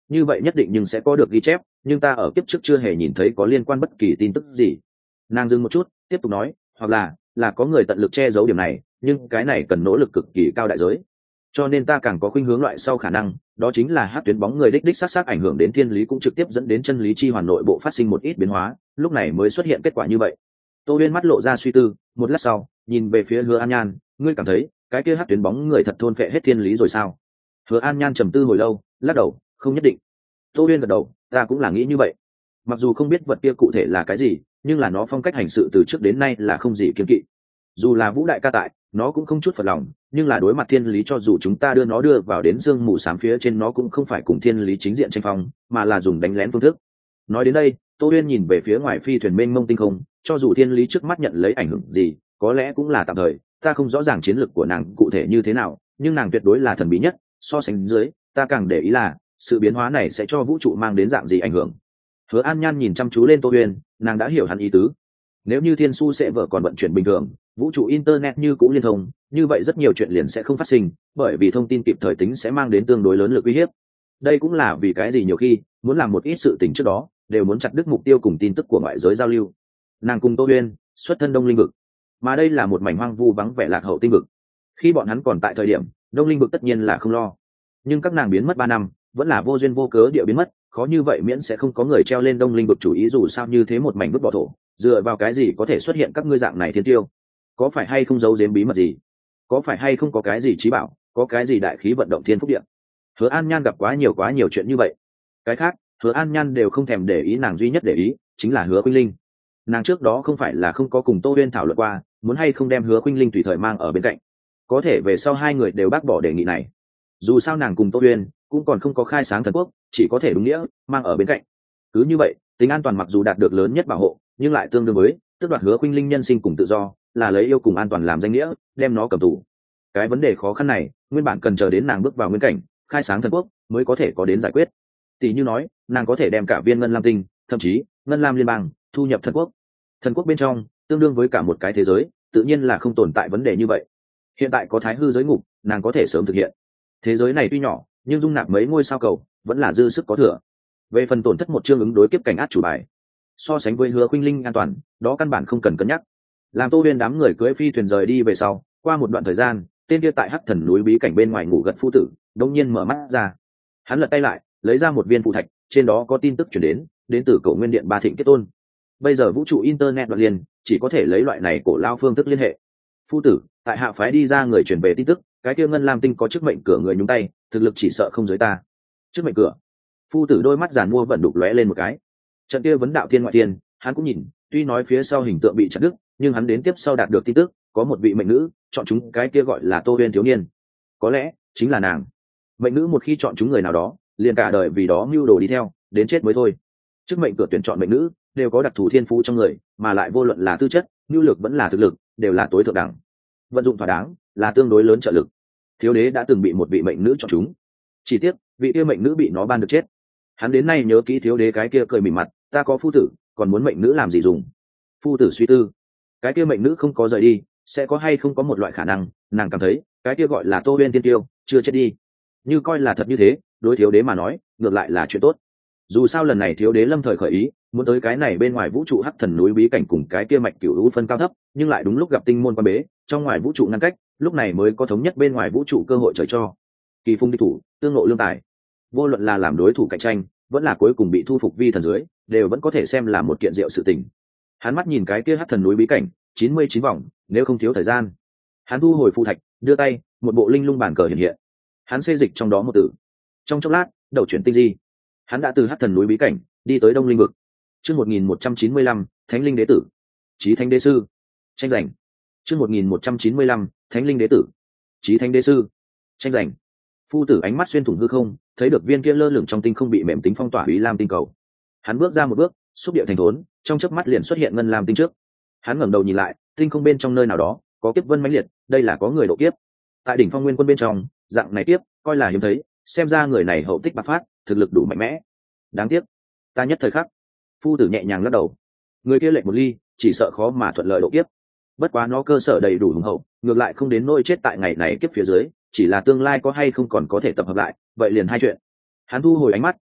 S1: như vậy nhất định nhưng sẽ có được ghi chép, nhưng ta ở kiếp trước chưa hề nhìn thấy có liên quan bất kỳ tin tức gì. Nàng dừng một chút tiếp tục nói, hoặc là là có người tận lực che giấu điểm này, nhưng cái này cần nỗ lực cực kỳ cao đại giới, cho nên ta càng có khuynh hướng loại sau khả năng, đó chính là hát tuyến bóng người đích đích sát sát ảnh hưởng đến thiên lý, cũng trực tiếp dẫn đến chân lý chi hoàn nội bộ phát sinh một ít biến hóa, lúc này mới xuất hiện kết quả như vậy. Tô Uyên mắt lộ ra suy tư, một lát sau nhìn về phía Hứa An Nhan, ngươi cảm thấy cái kia hát tuyến bóng người thật thôn phệ hết thiên lý rồi sao? Hứa An Nhan trầm tư hồi lâu, lắc đầu, không nhất định. Tô Uyên gật đầu, ta cũng là nghĩ như vậy. Mặc dù không biết vật kia cụ thể là cái gì, nhưng là nó phong cách hành sự từ trước đến nay là không gì kiêng kỵ. Dù là Vũ đại ca tại, nó cũng không chút phật lòng, nhưng là đối mặt thiên lý, cho dù chúng ta đưa nó đưa vào đến sương mù xám phía trên, nó cũng không phải cùng thiên lý chính diện tranh phong, mà là dùng đánh lén phương thức. Nói đến đây, Tô Uyên nhìn về phía ngoài phi thuyền mênh mông tinh không, cho dù thiên lý trước mắt nhận lấy ảnh hưởng gì, có lẽ cũng là tạm thời, ta không rõ ràng chiến lược của nàng cụ thể như thế nào, nhưng nàng tuyệt đối là thần bí nhất, so sánh dưới, ta càng để ý là sự biến hóa này sẽ cho vũ trụ mang đến dạng gì ảnh hưởng. Hứa An Nhan nhìn chăm chú lên Tô Uyên, nàng đã hiểu hắn ý tứ. Nếu như thiên su sẽ vợ còn vận chuyển bình thường, vũ trụ internet như cũng liên thông, như vậy rất nhiều chuyện liền sẽ không phát sinh, bởi vì thông tin kịp thời tính sẽ mang đến tương đối lớn lực uy hiếp. Đây cũng là vì cái gì nhiều khi muốn làm một ít sự tình trước đó đều muốn chặt đứt mục tiêu cùng tin tức của ngoại giới giao lưu. Nàng cùng Tô Uyên xuất thân Đông Linh vực, mà đây là một mảnh hoang vu vắng vẻ lạc hậu tinh vực. Khi bọn hắn còn tại thời điểm, Đông Linh vực tất nhiên là không lo, nhưng các nàng biến mất ba năm vẫn là vô duyên vô cớ địa biến mất, khó như vậy miễn sẽ không có người treo lên Đông Linh vực chủ ý, dù sao như thế một mảnh vứt bỏ thổ, dựa vào cái gì có thể xuất hiện các ngươi dạng này thiên tiêu? Có phải hay không giấu giếm bí mật gì? Có phải hay không có cái gì trí bảo, có cái gì đại khí vận động thiên phúc địa? Hứa An Nhan gặp quá nhiều quá nhiều chuyện như vậy. Cái khác Hứa An Nhan đều không thèm để ý, nàng duy nhất để ý chính là Hứa Khuynh Linh. Nàng trước đó không phải là không có cùng Tô Uyên thảo luận qua muốn hay không đem Hứa Khuynh Linh tùy thời mang ở bên cạnh, có thể về sau hai người đều bác bỏ đề nghị này. Dù sao nàng cùng Tô Uyên cũng còn không có khai sáng thần quốc, chỉ có thể đúng nghĩa mang ở bên cạnh. Cứ như vậy, tính an toàn mặc dù đạt được lớn nhất bảo hộ, nhưng lại tương đương với tước đoạt Hứa Khuynh Linh nhân sinh cùng tự do, là lấy yêu cùng an toàn làm danh nghĩa đem nó cầm tù. Cái vấn đề khó khăn này nguyên bản cần chờ đến nàng bước vào nguyên cảnh khai sáng thần quốc mới có thể có đến giải quyết. Tỷ như nói, nàng có thể đem cả viên ngân lam tinh, thậm chí ngân lam liên bang thu nhập thần quốc. Thần quốc bên trong tương đương với cả một cái thế giới, tự nhiên là không tồn tại vấn đề như vậy. Hiện tại có thái hư giới ngục, nàng có thể sớm thực hiện. Thế giới này tuy nhỏ, nhưng dung nạp mấy ngôi sao cầu vẫn là dư sức có thừa. Về phần tổn thất một chương ứng đối kiếp cảnh át chủ bài, so sánh với Hứa Khuynh Linh an toàn, đó căn bản không cần cân nhắc. Làm Tô Uyên đám người cưỡi phi thuyền rời đi về sau, qua một đoạn thời gian, tên kia tại hắc thần núi bí cảnh bên ngoài ngủ gật phu tử đông nhiên mở mắt ra. Hắn lật tay lại, lấy ra một viên phù thạch, trên đó có tin tức chuyển đến, đến từ Cổ Nguyên Điện Ba Thịnh Kết Tôn. Bây giờ vũ trụ internet đoạn liên, chỉ có thể lấy loại này cổ lao phương thức liên hệ. Phu tử, tại hạ phái đi ra người chuyển về tin tức, cái kia ngân lam tinh có chức mệnh cửa người nhúng tay, thực lực chỉ sợ không giới ta. Chức mệnh cửa? Phu tử đôi mắt giàn mua vận đục lóe lên một cái. Trận kia vấn đạo thiên ngoại thiên, hắn cũng nhìn, tuy nói phía sau hình tượng bị chặt đứt, nhưng hắn đến tiếp sau đạt được tin tức, có một vị mệnh nữ chọn chúng cái kia gọi là Tô Uyên thiếu niên, có lẽ chính là nàng. Mệnh nữ một khi chọn chúng người nào đó, liền cả đời vì đó mưu đồ đi theo, đến chết mới thôi. Chức mệnh cửa tuyển chọn mệnh nữ đều có đặc thù thiên phú trong người, mà lại vô luận là tư chất, nhu lực vẫn là thực lực, đều là tối thượng đẳng. Vận dụng thỏa đáng là tương đối lớn trợ lực. Thiếu đế đã từng bị một vị mệnh nữ chọn chúng, chỉ tiếc vị kia mệnh nữ bị nó ban được chết. Hắn đến nay nhớ kỹ thiếu đế cái kia cười mỉm mặt, ta có phu tử, còn muốn mệnh nữ làm gì dùng? Phu tử suy tư, cái kia mệnh nữ không có rời đi, sẽ có hay không có một loại khả năng, nàng cảm thấy cái kia gọi là Tô Uyên tiên tiêu chưa chết đi. Như coi là thật như thế, đối thiếu đế mà nói ngược lại là chuyện tốt. Dù sao lần này thiếu đế lâm thời khởi ý muốn tới cái này bên ngoài vũ trụ hắc thần núi bí cảnh cùng cái kia mạch cửu lũ phân cao thấp, nhưng lại đúng lúc gặp tinh môn quan bế, trong ngoài vũ trụ ngăn cách, lúc này mới có thống nhất bên ngoài vũ trụ cơ hội trời cho. Kỳ phung địch thủ, tương ngộ lương tài, vô luận là làm đối thủ cạnh tranh, vẫn là cuối cùng bị thu phục vi thần dưới, đều vẫn có thể xem là một kiện diệu sự tình. Hắn mắt nhìn cái kia hắc thần núi bí cảnh, chín mươi chín vòng, nếu không thiếu thời gian. Hắn thu hồi phù thạch, đưa tay, một bộ linh lung bản cờ hiện hiện. Hắn xê dịch trong đó một tử. Trong chốc lát, đầu chuyển tinh di. Hắn đã từ hắc thần núi bí cảnh đi tới Đông Linh vực. Chương một nghìn một trăm chín mươi lăm, Thánh linh đế tử, Chí Thánh đế sư. Tranh giành. Chương một nghìn một trăm chín mươi lăm, Thánh linh đế tử, Chí Thánh đế sư. Tranh giành. Phu tử ánh mắt xuyên thủng hư không, thấy được viên kia lơ lửng trong tinh không bị mềm tính phong tỏa Úy Lam tinh cầu. Hắn bước ra một bước, xúc địa thành thốn, trong chớp mắt liền xuất hiện ngân lam tinh trước. Hắn ngẩng đầu nhìn lại, tinh không bên trong nơi nào đó có kiếp vân mãnh liệt, đây là có người độ kiếp. Tại đỉnh phong nguyên quân bên trong, dạng này kiếp coi là hiếm thấy, xem ra người này hậu tích bạc phát, thực lực đủ mạnh mẽ. Đáng tiếc, ta nhất thời khắc. Phu tử nhẹ nhàng lắc đầu. Người kia lệch một ly, chỉ sợ khó mà thuận lợi độ kiếp. Bất quá nó cơ sở đầy đủ hùng hậu, ngược lại không đến nỗi chết tại ngày này kiếp phía dưới, chỉ là tương lai có hay không còn có thể tập hợp lại, vậy liền hai chuyện. Hắn thu hồi ánh mắt,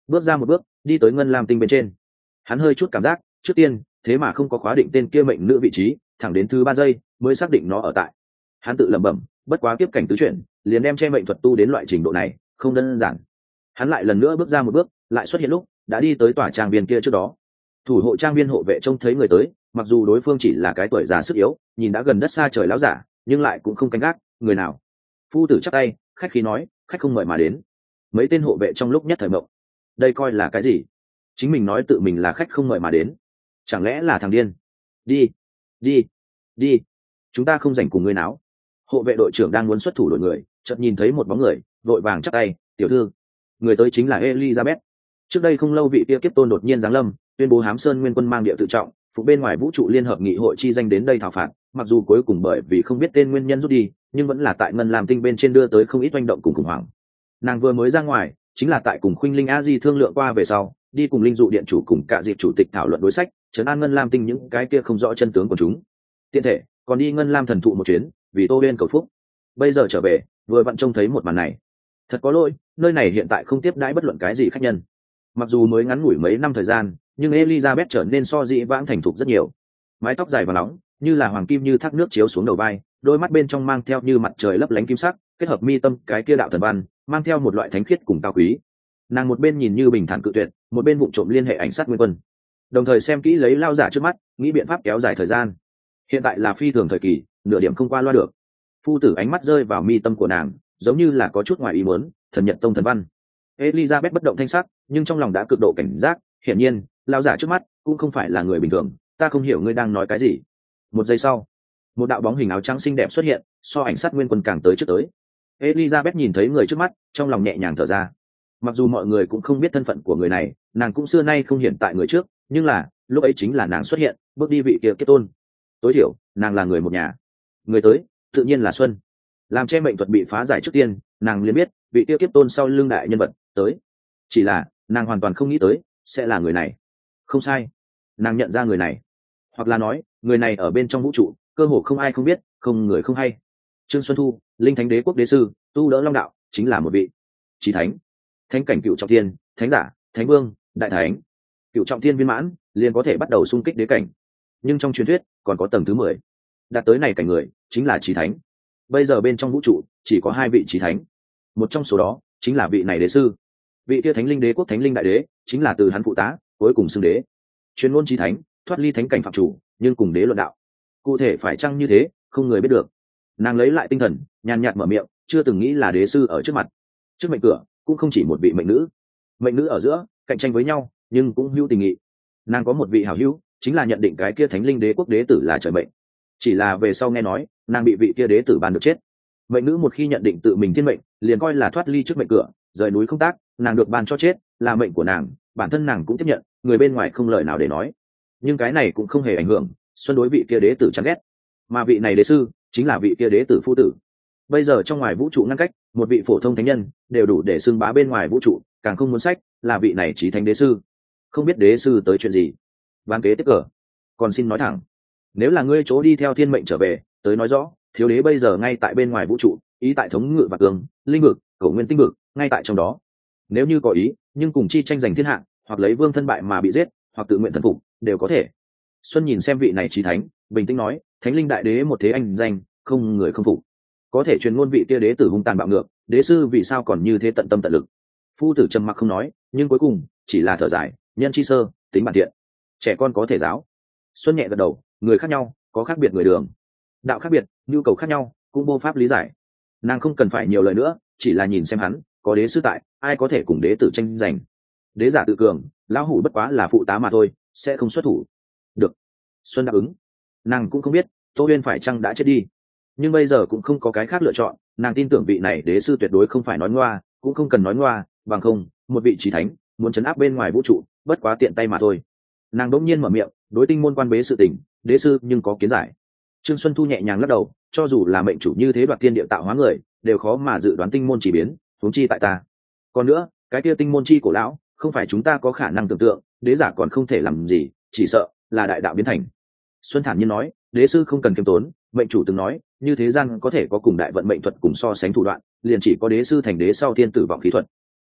S1: bước ra một bước đi tới ngân lam tinh bên trên. Hắn hơi chút cảm giác trước tiên thế mà không có khóa định tên kia mệnh nữ vị trí, thẳng đến thứ ba giây mới xác định nó ở tại. Hắn tự lẩm bẩm, bất quá kiếp cảnh tứ chuyển liền đem che mệnh thuật tu đến loại trình độ này không đơn giản. Hắn lại lần nữa bước ra một bước, lại xuất hiện lúc đã đi tới tòa trang viên kia trước đó. Thủ hộ trang viên hộ vệ trông thấy người tới, mặc dù đối phương chỉ là cái tuổi già sức yếu, nhìn đã gần đất xa trời lão giả, nhưng lại cũng không canh gác. Người nào? Phu tử chắp tay khách khí nói, khách không mời mà đến. Mấy tên hộ vệ trong lúc nhất thời mộng, đây coi là cái gì? Chính mình nói tự mình là khách không mời mà đến, chẳng lẽ là thằng điên? Đi đi đi, chúng ta không dành cùng ngươi náo. Hộ vệ đội trưởng đang muốn xuất thủ đội người, chợt nhìn thấy một bóng người, vội vàng chắp tay, tiểu thư. Người tới chính là Elizabeth. Trước đây không lâu vị kia kiếp tôn đột nhiên giáng lâm, tuyên bố hám sơn nguyên quân mang địa tự trọng, phục bên ngoài vũ trụ liên hợp nghị hội chi danh đến đây thảo phạt. Mặc dù cuối cùng bởi vì không biết tên nguyên nhân rút đi, nhưng vẫn là tại ngân làm tinh bên trên đưa tới không ít oanh động cùng khủng hoảng. Nàng vừa mới ra ngoài, chính là tại cùng Khuynh Linh A Di thương lượng qua về sau, đi cùng Linh dụ điện chủ cùng cả dịp chủ tịch thảo luận đối sách, trấn an ngân lam tinh những cái kia không rõ chân tướng của chúng. Tiện thể còn đi ngân lam thần thụ một chuyến, vì Tô Uyên cầu phúc. Bây giờ trở về, vừa vặn trông thấy một màn này. Thật có lỗi, nơi này hiện tại không tiếp đãi bất luận cái gì khách nhân. Mặc dù mới ngắn ngủi mấy năm thời gian, nhưng Elizabeth trở nên so dị vãng thành thục rất nhiều. Mái tóc dài và nóng, như là hoàng kim như thác nước chiếu xuống đầu vai, đôi mắt bên trong mang theo như mặt trời lấp lánh kim sắc, kết hợp mi tâm cái kia đạo thần văn, mang theo một loại thánh khiết cùng cao quý. Nàng một bên nhìn như bình thản cự tuyệt, một bên vụng trộm liên hệ ảnh sát nguyên quân, đồng thời xem kỹ lấy lao giả trước mắt, nghĩ biện pháp kéo dài thời gian. Hiện tại là phi thường thời kỳ, nửa điểm không qua loa được. Phu tử ánh mắt rơi vào mi tâm của nàng, giống như là có chút ngoài ý muốn, thần nhật tông thần văn. Elizabeth bất động thanh sắc, nhưng trong lòng đã cực độ cảnh giác. Hiển nhiên, lao giả trước mắt cũng không phải là người bình thường. Ta không hiểu ngươi đang nói cái gì. Một giây sau, một đạo bóng hình áo trắng xinh đẹp xuất hiện, so ảnh sát nguyên quân càng tới trước tới. Elizabeth nhìn thấy người trước mắt, trong lòng nhẹ nhàng thở ra. Mặc dù mọi người cũng không biết thân phận của người này, nàng cũng xưa nay không hiện tại người trước, nhưng là lúc ấy chính là nàng xuất hiện, bước đi vị kia kết tôn. Tối thiểu, nàng là người một nhà. Người tới, tự nhiên là Xuân. Làm che mệnh thuật bị phá giải trước tiên, nàng liền biết vị kia kiếp tôn sau lưng đại nhân vật tới. Chỉ là nàng hoàn toàn không nghĩ tới sẽ là người này. Không sai, nàng nhận ra người này, hoặc là nói người này ở bên trong vũ trụ cơ hồ không ai không biết, không người không hay. Trương Xuân Thu, linh thánh đế quốc đế sư, tu đỡ long đạo, chính là một vị chí thánh. Thánh cảnh cựu trọng thiên, thánh giả, thánh vương, đại thánh. Cựu trọng thiên viên mãn liền có thể bắt đầu xung kích đế cảnh, nhưng trong truyền thuyết còn có tầng thứ mười, đạt tới này cảnh người chính là chí thánh. Bây giờ bên trong vũ trụ chỉ có hai vị chí thánh, một trong số đó chính là vị này đế sư. Vị kia thánh linh đế quốc thánh linh đại đế chính là từ hắn phụ tá cuối cùng xưng đế. Chuyên môn chí thánh, thoát ly thánh cảnh phạm chủ, nhưng cùng đế luận đạo. Cụ thể phải chăng như thế, không người biết được. Nàng lấy lại tinh thần, nhàn nhạt mở miệng, chưa từng nghĩ là đế sư ở trước mặt. Trước mệnh cửa cũng không chỉ một vị mệnh nữ, mệnh nữ ở giữa cạnh tranh với nhau, nhưng cũng hữu tình nghị. Nàng có một vị hảo hữu, chính là nhận định cái kia thánh linh đế quốc đế tử là trời mệnh. Chỉ là về sau nghe nói nàng bị vị kia đế tử ban được chết. Mệnh nữ một khi nhận định tự mình thiên mệnh, liền coi là thoát ly trước mệnh cửa, rời núi không tác, nàng được ban cho chết, là mệnh của nàng, bản thân nàng cũng tiếp nhận, người bên ngoài không lời nào để nói. Nhưng cái này cũng không hề ảnh hưởng Xuân đối vị kia đế tử chán ghét, mà vị này đế sư chính là vị kia đế tử phu tử. Bây giờ trong ngoài vũ trụ ngăn cách, một vị phổ thông thánh nhân đều đủ để xưng bá bên ngoài vũ trụ, càng không muốn sách là vị này chí thánh đế sư. Không biết đế sư tới chuyện gì, ván kế tiếp cờ, còn xin nói thẳng, nếu là ngươi chỗ đi theo thiên mệnh trở về, tới nói rõ, thiếu đế bây giờ ngay tại bên ngoài vũ trụ, ý tại thống ngự và cường linh vực, cổ nguyên tinh vực, ngay tại trong đó. Nếu như có ý, nhưng cùng chi tranh giành thiên hạ, hoặc lấy vương thân bại mà bị giết, hoặc tự nguyện thần phục, đều có thể. Xuân nhìn xem vị này chí thánh, bình tĩnh nói, thánh linh đại đế một thế anh danh, không người không phục. Có thể truyền ngôn vị kia đế tử hung tàn bạo ngược, đế sư vì sao còn như thế tận tâm tận lực? Phu tử trầm mặc không nói, nhưng cuối cùng chỉ là thở dài, nhân chi sơ, tính bản thiện, trẻ con có thể giáo. Xuân nhẹ gật đầu, người khác nhau, có khác biệt người đường, đạo khác biệt, nhu cầu khác nhau, cũng vô pháp lý giải. Nàng không cần phải nhiều lời nữa, chỉ là nhìn xem hắn, có đế sư tại, ai có thể cùng đế tử tranh giành? Đế giả tự cường, lão hủ bất quá là phụ tá mà thôi, sẽ không xuất thủ. Được. Xuân đáp ứng. Nàng cũng không biết Tô Uyên phải chăng đã chết đi, nhưng bây giờ cũng không có cái khác lựa chọn. Nàng tin tưởng vị này đế sư tuyệt đối không phải nói ngoa, cũng không cần nói ngoa, bằng không một vị chí thánh muốn chấn áp bên ngoài vũ trụ, bất quá tiện tay mà thôi. Nàng đỗng nhiên mở miệng, đối tinh môn quan bế sự tình, đế sư nhưng có kiến giải. Trương Xuân Thu nhẹ nhàng lắc đầu, cho dù là mệnh chủ như thế đoạt thiên địa tạo hóa người, đều khó mà dự đoán tinh môn chỉ biến, huống chi tại ta. Còn nữa, cái kia tinh môn chi cổ lão, không phải chúng ta có khả năng tưởng tượng, đế giả còn không thể làm gì, chỉ sợ là đại đạo biến thành. Xuân thản nhiên nói, đế sư không cần kiêm tốn, mệnh chủ từng nói, như thế gian có thể có cùng đại vận mệnh thuật cùng so sánh thủ đoạn, liền chỉ có đế sư thành đế sau thiên tử vọng khí thuật.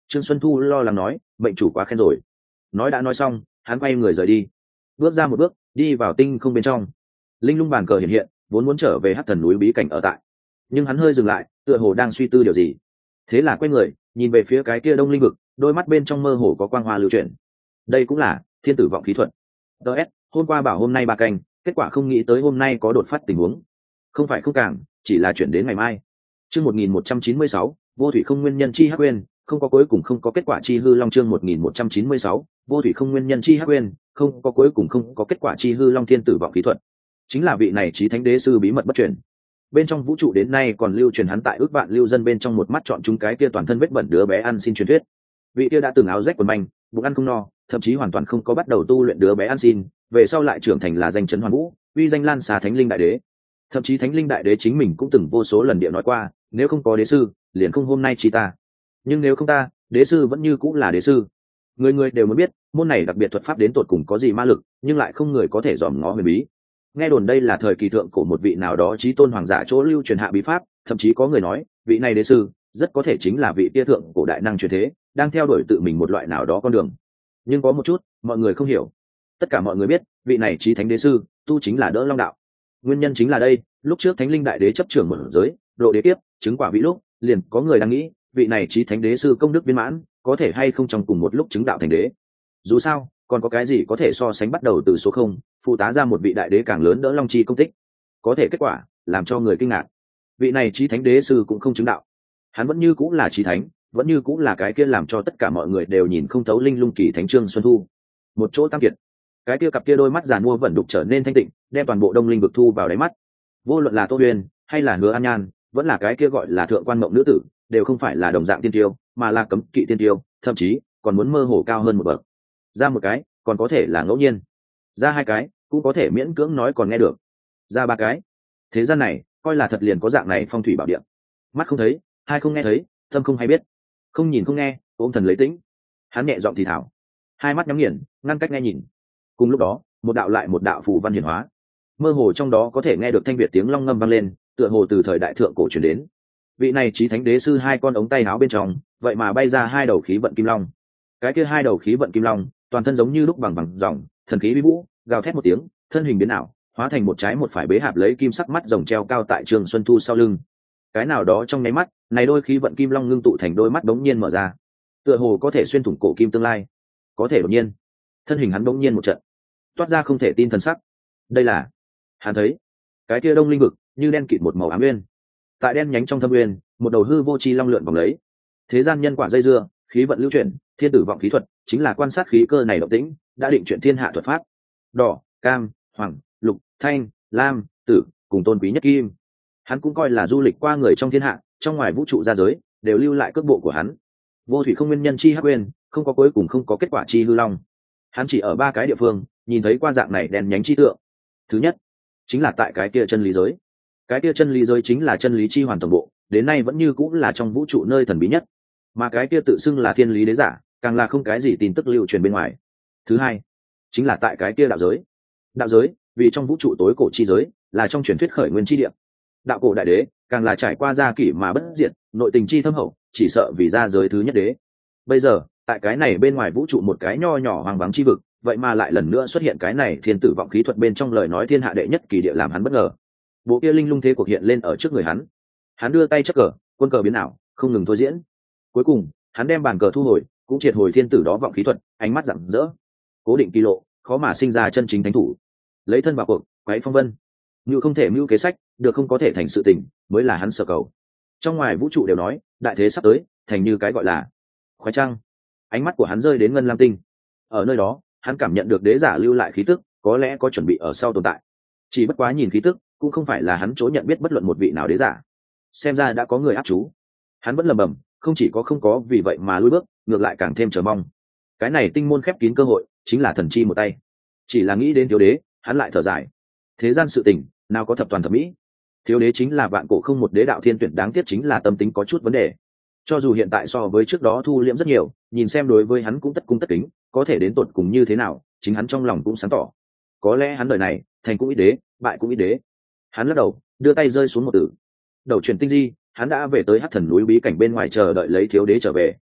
S1: Trương Xuân Thu lo lắng nói, mệnh chủ quá khen rồi. Nói đã nói xong, hắn quay người rời đi, bước ra một bước đi vào tinh không bên trong. Linh lung bàn cờ hiện hiện, vốn muốn trở về Hắc Thần núi bí cảnh ở tại, nhưng hắn hơi dừng lại, tựa hồ đang suy tư điều gì. Thế là quay người nhìn về phía cái kia đông linh vực, đôi mắt bên trong mơ hồ có quang hoa lưu chuyển. Đây cũng là thiên tử vọng khí thuật. ts hôm qua bảo hôm nay ba canh, kết quả không nghĩ tới hôm nay có đột phát tình huống. Không phải không càng, chỉ là chuyển đến ngày mai. Chương một nghìn một trăm chín mươi sáu, vô thủy không nguyên nhân chi hắc quên, không có cuối cùng không có kết quả chi hư long. Chương một nghìn một trăm chín mươi sáu, vô thủy không nguyên nhân chi hắc quên, không có cuối cùng không có kết quả chi hư long. Thiên tử vọng khí thuật chính là vị này chí thánh đế sư bí mật bất truyền. Bên trong vũ trụ đến nay còn lưu truyền hắn tại ước vạn lưu dân bên trong một mắt chọn chúng cái kia toàn thân vết bẩn đứa bé ăn xin truyền thuyết. Vị kia đã từng áo rách quần manh, bụng ăn không no, thậm chí hoàn toàn không có bắt đầu tu luyện đứa bé ăn xin, về sau lại trưởng thành là danh chấn hoàn vũ, uy danh lan xa thánh linh đại đế. Thậm chí thánh linh đại đế chính mình cũng từng vô số lần địa nói qua, nếu không có đế sư, liền không hôm nay chi ta. Nhưng nếu không ta, đế sư vẫn như cũng là đế sư. Người người đều muốn biết, môn này đặc biệt thuật pháp đến tột cùng có gì ma lực, nhưng lại không người có thể dòm ngó huyền bí. Nghe đồn đây là thời kỳ thượng cổ một vị nào đó chí tôn hoàng giả chỗ lưu truyền hạ bí pháp, thậm chí có người nói, vị này đế sư rất có thể chính là vị tia thượng cổ đại năng truyền thế, đang theo đuổi tự mình một loại nào đó con đường. Nhưng có một chút, mọi người không hiểu. Tất cả mọi người biết, vị này chí thánh đế sư, tu chính là đỡ long đạo. Nguyên nhân chính là đây, lúc trước thánh linh đại đế chấp trưởng một giới, độ đế tiếp, chứng quả vị lúc, liền có người đang nghĩ, vị này chí thánh đế sư công đức viên mãn, có thể hay không trong cùng một lúc chứng đạo thành đế. Dù sao, còn có cái gì có thể so sánh bắt đầu từ số không, phụ tá ra một vị đại đế càng lớn đỡ long chi công tích. Có thể kết quả làm cho người kinh ngạc, vị này chí thánh đế sư cũng không chứng đạo. Hắn vẫn như cũng là chí thánh, vẫn như cũng là cái kia làm cho tất cả mọi người đều nhìn không thấu linh lung kỳ thánh Trương Xuân Thu. Một chỗ tam kiệt, cái kia cặp kia đôi mắt giàn mua vẫn đục trở nên thanh tịnh, đem toàn bộ đông linh vực thu vào đáy mắt. Vô luận là Tô Huyền hay là Hứa An Nhan, vẫn là cái kia gọi là thượng quan mộng nữ tử, đều không phải là đồng dạng tiên tiêu, mà là cấm kỵ tiên tiêu, thậm chí còn muốn mơ hồ cao hơn một bậc. Ra một cái còn có thể là ngẫu nhiên, ra hai cái cũng có thể miễn cưỡng nói còn nghe được, ra ba cái thế gian này coi là thật liền có dạng này phong thủy bảo địa. Mắt không thấy, hai không nghe thấy, tâm không hay biết, không nhìn không nghe, ôm thần lấy tĩnh. Hắn nhẹ giọng thì thảo, hai mắt nhắm nghiền, ngăn cách nghe nhìn. Cùng lúc đó, một đạo lại một đạo phù văn hiển hóa, mơ hồ trong đó có thể nghe được thanh việt tiếng long ngâm vang lên, tựa hồ từ thời đại thượng cổ truyền đến. Vị này chí thánh đế sư hai con ống tay áo bên trong, vậy mà bay ra hai đầu khí vận kim long. Cái kia hai đầu khí vận kim long, toàn thân giống như lúc bằng bằng dòng, thần khí vi vũ, gào thét một tiếng, thân hình biến ảo, hóa thành một trái một phải bế hạp lấy kim sắc mắt rồng treo cao tại Trương Xuân Thu sau lưng. Cái nào đó trong nháy mắt, này đôi khí vận kim long ngưng tụ thành đôi mắt đống nhiên mở ra, tựa hồ có thể xuyên thủng cổ kim tương lai. Có thể đột nhiên, thân hình hắn đống nhiên một trận, toát ra không thể tin thần sắc. Đây là, hắn thấy, cái kia đông linh vực như đen kịt một màu ám nguyên. Tại đen nhánh trong thâm nguyên, một đầu hư vô chi long lượn vòng lấy. Thế gian nhân quả dây dưa, khí vận lưu chuyển, thiên tử vọng khí thuật chính là quan sát khí cơ này động tĩnh, đã định chuyện thiên hạ thuật pháp. Đỏ, cam, hoàng, lục, thanh, lam, tử, cùng tôn quý nhất kim. Hắn cũng coi là du lịch qua người trong thiên hạ, trong ngoài vũ trụ ra giới, đều lưu lại cước bộ của hắn. Vô thủy không nguyên nhân chi hắc quên, không có cuối cùng không có kết quả chi hư long. Hắn chỉ ở ba cái địa phương nhìn thấy qua dạng này đèn nhánh chi tượng. Thứ nhất, chính là tại cái kia chân lý giới. Cái kia chân lý giới chính là chân lý chi hoàn toàn bộ, đến nay vẫn như cũng là trong vũ trụ nơi thần bí nhất. Mà cái kia tự xưng là thiên lý đế giả, càng là không cái gì tin tức lưu truyền bên ngoài. Thứ hai, chính là tại cái kia đạo giới. Đạo giới, vì trong vũ trụ tối cổ chi giới, là trong truyền thuyết khởi nguyên chi địa. Đạo cổ đại đế, càng là trải qua gia kỷ mà bất diệt, nội tình chi thâm hậu, chỉ sợ vì ra giới thứ nhất đế. Bây giờ, tại cái này bên ngoài vũ trụ một cái nho nhỏ hoang vắng chi vực, vậy mà lại lần nữa xuất hiện cái này thiên tử vọng khí thuật bên trong lời nói thiên hạ đệ nhất kỳ địa, làm hắn bất ngờ. Bộ kia linh lung thế cuộc hiện lên ở trước người hắn. Hắn đưa tay chấp cờ, quân cờ biến ảo, không ngừng thôi diễn. Cuối cùng, hắn đem bàn cờ thu hồi, cũng triệt hồi thiên tử đó vọng khí thuật, ánh mắt rạng rỡ. Cố định kỳ lộ, khó mà sinh ra chân chính thánh thủ. Lấy thân vào cuộc, quấy phong vân. Như không thể mưu kế sách, được không có thể thành sự tình, mới là hắn sở cầu. Trong ngoài vũ trụ đều nói, đại thế sắp tới, thành như cái gọi là khoái trăng. Ánh mắt của hắn rơi đến ngân lam tinh. Ở nơi đó, hắn cảm nhận được đế giả lưu lại khí tức, có lẽ có chuẩn bị ở sau tồn tại. Chỉ bất quá nhìn khí tức, cũng không phải là hắn chỗ nhận biết bất luận một vị nào đế giả. Xem ra đã có người áp chú. Hắn vẫn lầm bầm, không chỉ có không có vì vậy mà lùi bước, ngược lại càng thêm chờ mong. Cái này tinh môn khép kín cơ hội, chính là thần chi một tay. Chỉ là nghĩ đến thiếu đế, hắn lại thở dài. Thế gian sự tình, nào có thập toàn thập mỹ. Thiếu đế chính là vạn cổ không một đế đạo thiên tuyển, đáng tiếc chính là tâm tính có chút vấn đề. Cho dù hiện tại so với trước đó thu liễm rất nhiều, nhìn xem đối với hắn cũng tất cung tất kính, có thể đến tột cùng như thế nào, chính hắn trong lòng cũng sáng tỏ. Có lẽ hắn đời này, thành cũng ít đế, bại cũng ít đế. Hắn lắc đầu, đưa tay rơi xuống một tử. Đầu truyền tinh di, hắn đã về tới Hắc Thần núi bí cảnh bên ngoài chờ đợi lấy thiếu đế trở về.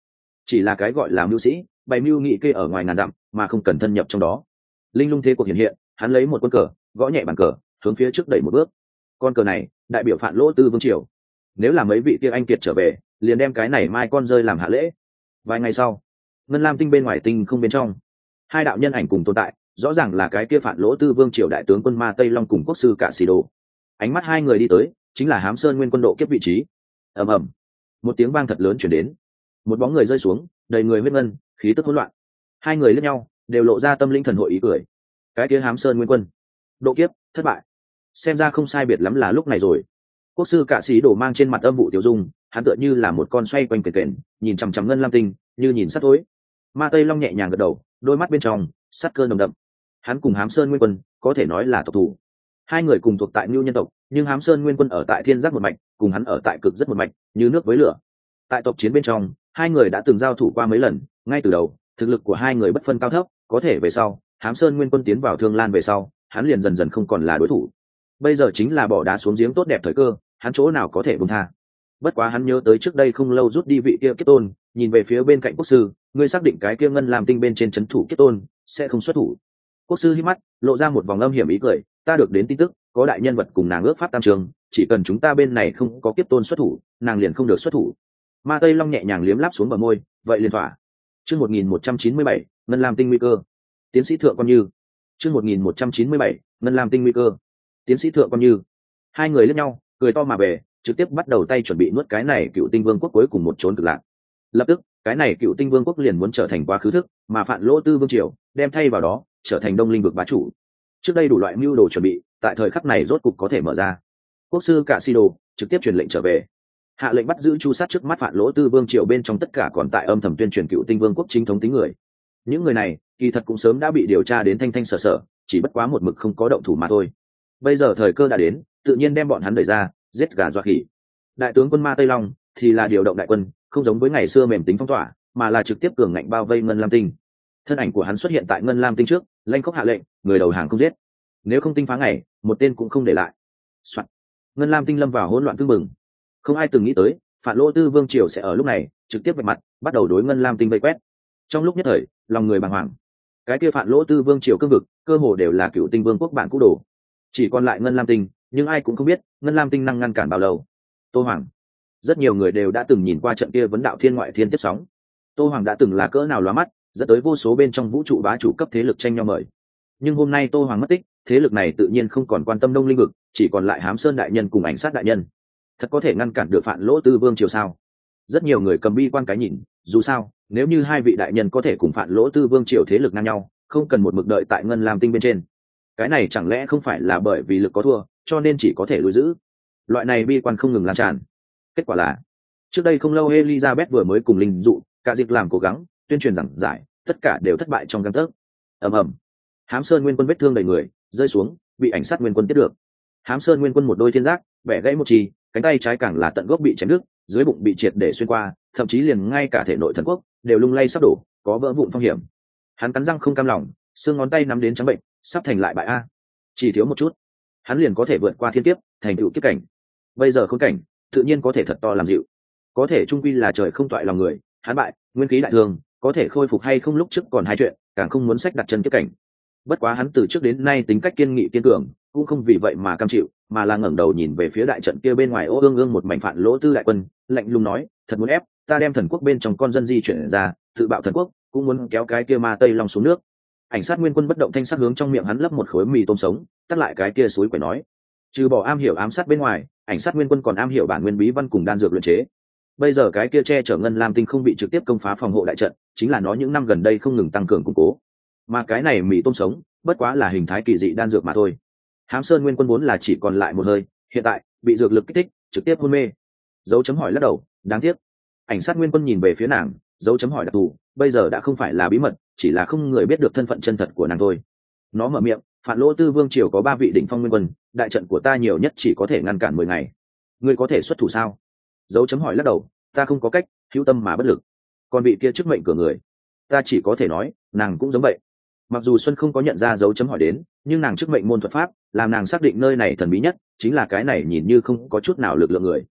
S1: chỉ là cái gọi là mưu sĩ bày mưu nghị kê ở ngoài ngàn dặm mà không cần thân nhập trong đó. Linh lung thế cuộc hiện hiện, hắn lấy một quân cờ gõ nhẹ bàn cờ, hướng phía trước đẩy một bước. Con cờ này đại biểu Phạn Lỗ Tư vương triều, nếu là mấy vị kia anh kiệt trở về liền đem cái này mai con rơi làm hạ lễ. Vài ngày sau, ngân lam tinh bên ngoài tinh không bên trong, hai đạo nhân ảnh cùng tồn tại, rõ ràng là cái kia Phạn Lỗ Tư vương triều đại tướng quân Ma Tây Long cùng quốc sư Cả Xì Đồ. Ánh mắt hai người đi tới chính là Hám Sơn Nguyên quân độ kiếp vị trí. Ầm ầm, một tiếng vang thật lớn chuyển đến, một bóng người rơi xuống, đầy người huyết ngân, khí tức hỗn loạn. Hai người liếc nhau, đều lộ ra tâm linh thần hội ý cười. Cái kia Hám Sơn Nguyên quân độ kiếp thất bại, xem ra không sai biệt lắm là lúc này rồi. Quốc sư Cả Sĩ Đồ mang trên mặt âm vụ tiểu dung, hắn tựa như là một con xoay quanh kềnh kềnh, nhìn chằm chằm ngân lam tinh, như nhìn sát tối. Ma Tây Long nhẹ nhàng gật đầu, đôi mắt bên trong sát cơ nồng đậm. Hắn cùng Hám Sơn Nguyên quân có thể nói là tộc thủ. Hai người cùng thuộc tại Nưu nhân tộc, nhưng Hám Sơn Nguyên quân ở tại Thiên Giác một mạch, cùng hắn ở tại Cực rất một mạch, như nước với lửa. Tại tộc chiến bên trong, hai người đã từng giao thủ qua mấy lần, ngay từ đầu, thực lực của hai người bất phân cao thấp, có thể về sau, Hám Sơn Nguyên quân tiến vào Thương Lan về sau, hắn liền dần dần không còn là đối thủ. Bây giờ chính là bỏ đá xuống giếng tốt đẹp thời cơ, hắn chỗ nào có thể buông tha. Bất quá hắn nhớ tới trước đây không lâu rút đi vị kia Kiếp Tôn, nhìn về phía bên cạnh quốc sư, ngươi xác định cái kia ngân làm tinh bên trên trấn thủ Kiếp Tôn sẽ không xuất thủ. Quốc sư hít mắt, lộ ra một vòng âm hiểm ý cười, ta được đến tin tức, có đại nhân vật cùng nàng ước pháp tam trường, chỉ cần chúng ta bên này không có Kiếp Tôn xuất thủ, nàng liền không được xuất thủ. Ma Tây Long nhẹ nhàng liếm láp xuống bờ môi, vậy liền thỏa. Chương một nghìn một trăm chín mươi bảy, ngân làm tinh nguy cơ. Tiến sĩ Thượng Quan Như. Chương một nghìn một trăm chín mươi bảy, ngân làm tinh nguy cơ. Tiến sĩ Thượng Quan Như. Hai người liếc nhau, cười to mà về, trực tiếp bắt đầu tay chuẩn bị nuốt cái này Cựu Tinh Vương quốc cuối cùng một chốn cực lạc. Lập tức, cái này Cựu Tinh Vương quốc liền muốn trở thành quá khứ thức, mà Phạn Lỗ Tư vương triều đem thay vào đó, trở thành Đông Linh vực bá chủ. Trước đây đủ loại mưu đồ chuẩn bị, tại thời khắc này rốt cục có thể mở ra. Quốc sư Cả Xì Đồ trực tiếp truyền lệnh trở về, hạ lệnh bắt giữ chu sát trước mắt Phạn Lỗ Tư vương triều bên trong tất cả còn tại âm thầm tuyên truyền Cựu Tinh Vương quốc chính thống tính người. Những người này kỳ thật cũng sớm đã bị điều tra đến thanh thanh sở sở, chỉ bất quá một mực không có động thủ mà thôi. Bây giờ thời cơ đã đến, tự nhiên đem bọn hắn đẩy ra, giết gà dọa khỉ. Đại tướng quân Ma Tây Long thì là điều động đại quân, không giống với ngày xưa mềm tính phong tỏa, mà là trực tiếp cường ngạnh bao vây Ngân Lam Tinh. Thân ảnh của hắn xuất hiện tại Ngân Lam Tinh trước, lanh khốc hạ lệnh, người đầu hàng không giết, nếu không tinh phá ngày, một tên cũng không để lại. Soạn. Ngân Lam Tinh lâm vào hỗn loạn tương mừng. Không ai từng nghĩ tới, Phạn Lỗ Tư vương triều sẽ ở lúc này trực tiếp vạch mặt, bắt đầu đối Ngân Lam Tinh vây quét. Trong lúc nhất thời, lòng người bàng hoàng. Cái kia Phạn Lỗ Tư vương triều cương vực, cơ hồ đều là Cựu Tinh Vương quốc bản cũ đồ. Chỉ còn lại Ngân Lam Tinh, nhưng ai cũng không biết Ngân Lam Tinh năng ngăn cản bao lâu. Tô Hoàng, rất nhiều người đều đã từng nhìn qua trận kia vấn đạo thiên ngoại thiên tiếp sóng. Tô Hoàng đã từng là cỡ nào lóa mắt, dẫn tới vô số bên trong vũ trụ bá chủ cấp thế lực tranh nhau mời. Nhưng hôm nay Tô Hoàng mất tích, thế lực này tự nhiên không còn quan tâm Đông Linh vực, chỉ còn lại Hám Sơn đại nhân cùng Ảnh Sát đại nhân. Thật có thể ngăn cản được Phạn Lỗ Tư vương triều sao? Rất nhiều người cầm bi quan cái nhìn, dù sao, nếu như hai vị đại nhân có thể cùng Phạn Lỗ Tư vương triều thế lực ngang nhau, không cần một mực đợi tại Ngân Lam Tinh bên trên. Cái này chẳng lẽ không phải là bởi vì lực có thua, cho nên chỉ có thể lùi giữ? Loại này bi quan không ngừng lan tràn. Kết quả là, trước đây không lâu Elizabeth vừa mới cùng Linh dụ, cả dịch làm cố gắng, tuyên truyền giảng giải, tất cả đều thất bại trong gang tấc. Ầm ầm. Hám Sơn Nguyên quân vết thương đầy người, rơi xuống, bị Ảnh Sát Nguyên quân tiếp được. Hám Sơn Nguyên quân một đôi thiên giác, bẻ gãy một chi, cánh tay trái càng là tận gốc bị chém đứt, dưới bụng bị triệt để xuyên qua, thậm chí liền ngay cả thể nội thần quốc đều lung lay sắp đổ, có vỡ vụn phong hiểm. Hắn cắn răng không cam lòng, xương ngón tay nắm đến trắng bệnh, sắp thành lại bại a. Chỉ thiếu một chút, hắn liền có thể vượt qua thiên kiếp, thành tựu kiếp cảnh. Bây giờ khốn cảnh, tự nhiên có thể thật to làm dịu. Có thể trung quy là trời không toại lòng người, hắn bại, nguyên khí đại thương, có thể khôi phục hay không lúc trước còn hai chuyện, càng không muốn sách đặt chân kiếp cảnh. Bất quá hắn từ trước đến nay tính cách kiên nghị kiên cường, cũng không vì vậy mà cam chịu, mà là ngẩng đầu nhìn về phía đại trận kia bên ngoài ô ương ương một mảnh Phạn Lỗ Tư đại quân, lạnh lùng nói, thật muốn ép, ta đem thần quốc bên trong con dân di chuyển ra, tự bạo thần quốc, cũng muốn kéo cái kia Ma Tây Long xuống nước. Ảnh Sát Nguyên quân bất động thanh sắc hướng trong miệng hắn lấp một khối mì tôm sống, tắt lại cái kia suối quẩy nói, trừ bỏ am hiểu ám sát bên ngoài, Ảnh Sát Nguyên quân còn am hiểu bản nguyên bí văn cùng đan dược luyện chế. Bây giờ cái kia che chở Ngân Lam Tinh không bị trực tiếp công phá phòng hộ đại trận, chính là nó những năm gần đây không ngừng tăng cường củng cố. Mà cái này mì tôm sống, bất quá là hình thái kỳ dị đan dược mà thôi. Hám Sơn Nguyên quân vốn là chỉ còn lại một hơi, hiện tại bị dược lực kích thích, trực tiếp hôn mê. Dấu chấm hỏi lắc đầu, đáng tiếc. Ảnh Sát Nguyên quân nhìn về phía nàng, dấu chấm hỏi đặc thù, bây giờ đã không phải là bí mật, chỉ là không người biết được thân phận chân thật của nàng thôi. Nó mở miệng, Phạn Lỗ Tư vương triều có ba vị đỉnh phong nguyên quân, đại trận của ta nhiều nhất chỉ có thể ngăn cản mười ngày. Ngươi có thể xuất thủ sao? Dấu chấm hỏi lắc đầu, ta không có cách, hữu tâm mà bất lực. Còn vị kia chức mệnh cửa người, ta chỉ có thể nói, nàng cũng giống vậy. Mặc dù Xuân không có nhận ra dấu chấm hỏi đến, nhưng nàng chức mệnh môn thuật pháp, làm nàng xác định nơi này thần bí nhất, chính là cái này nhìn như không có chút nào lực lượng người.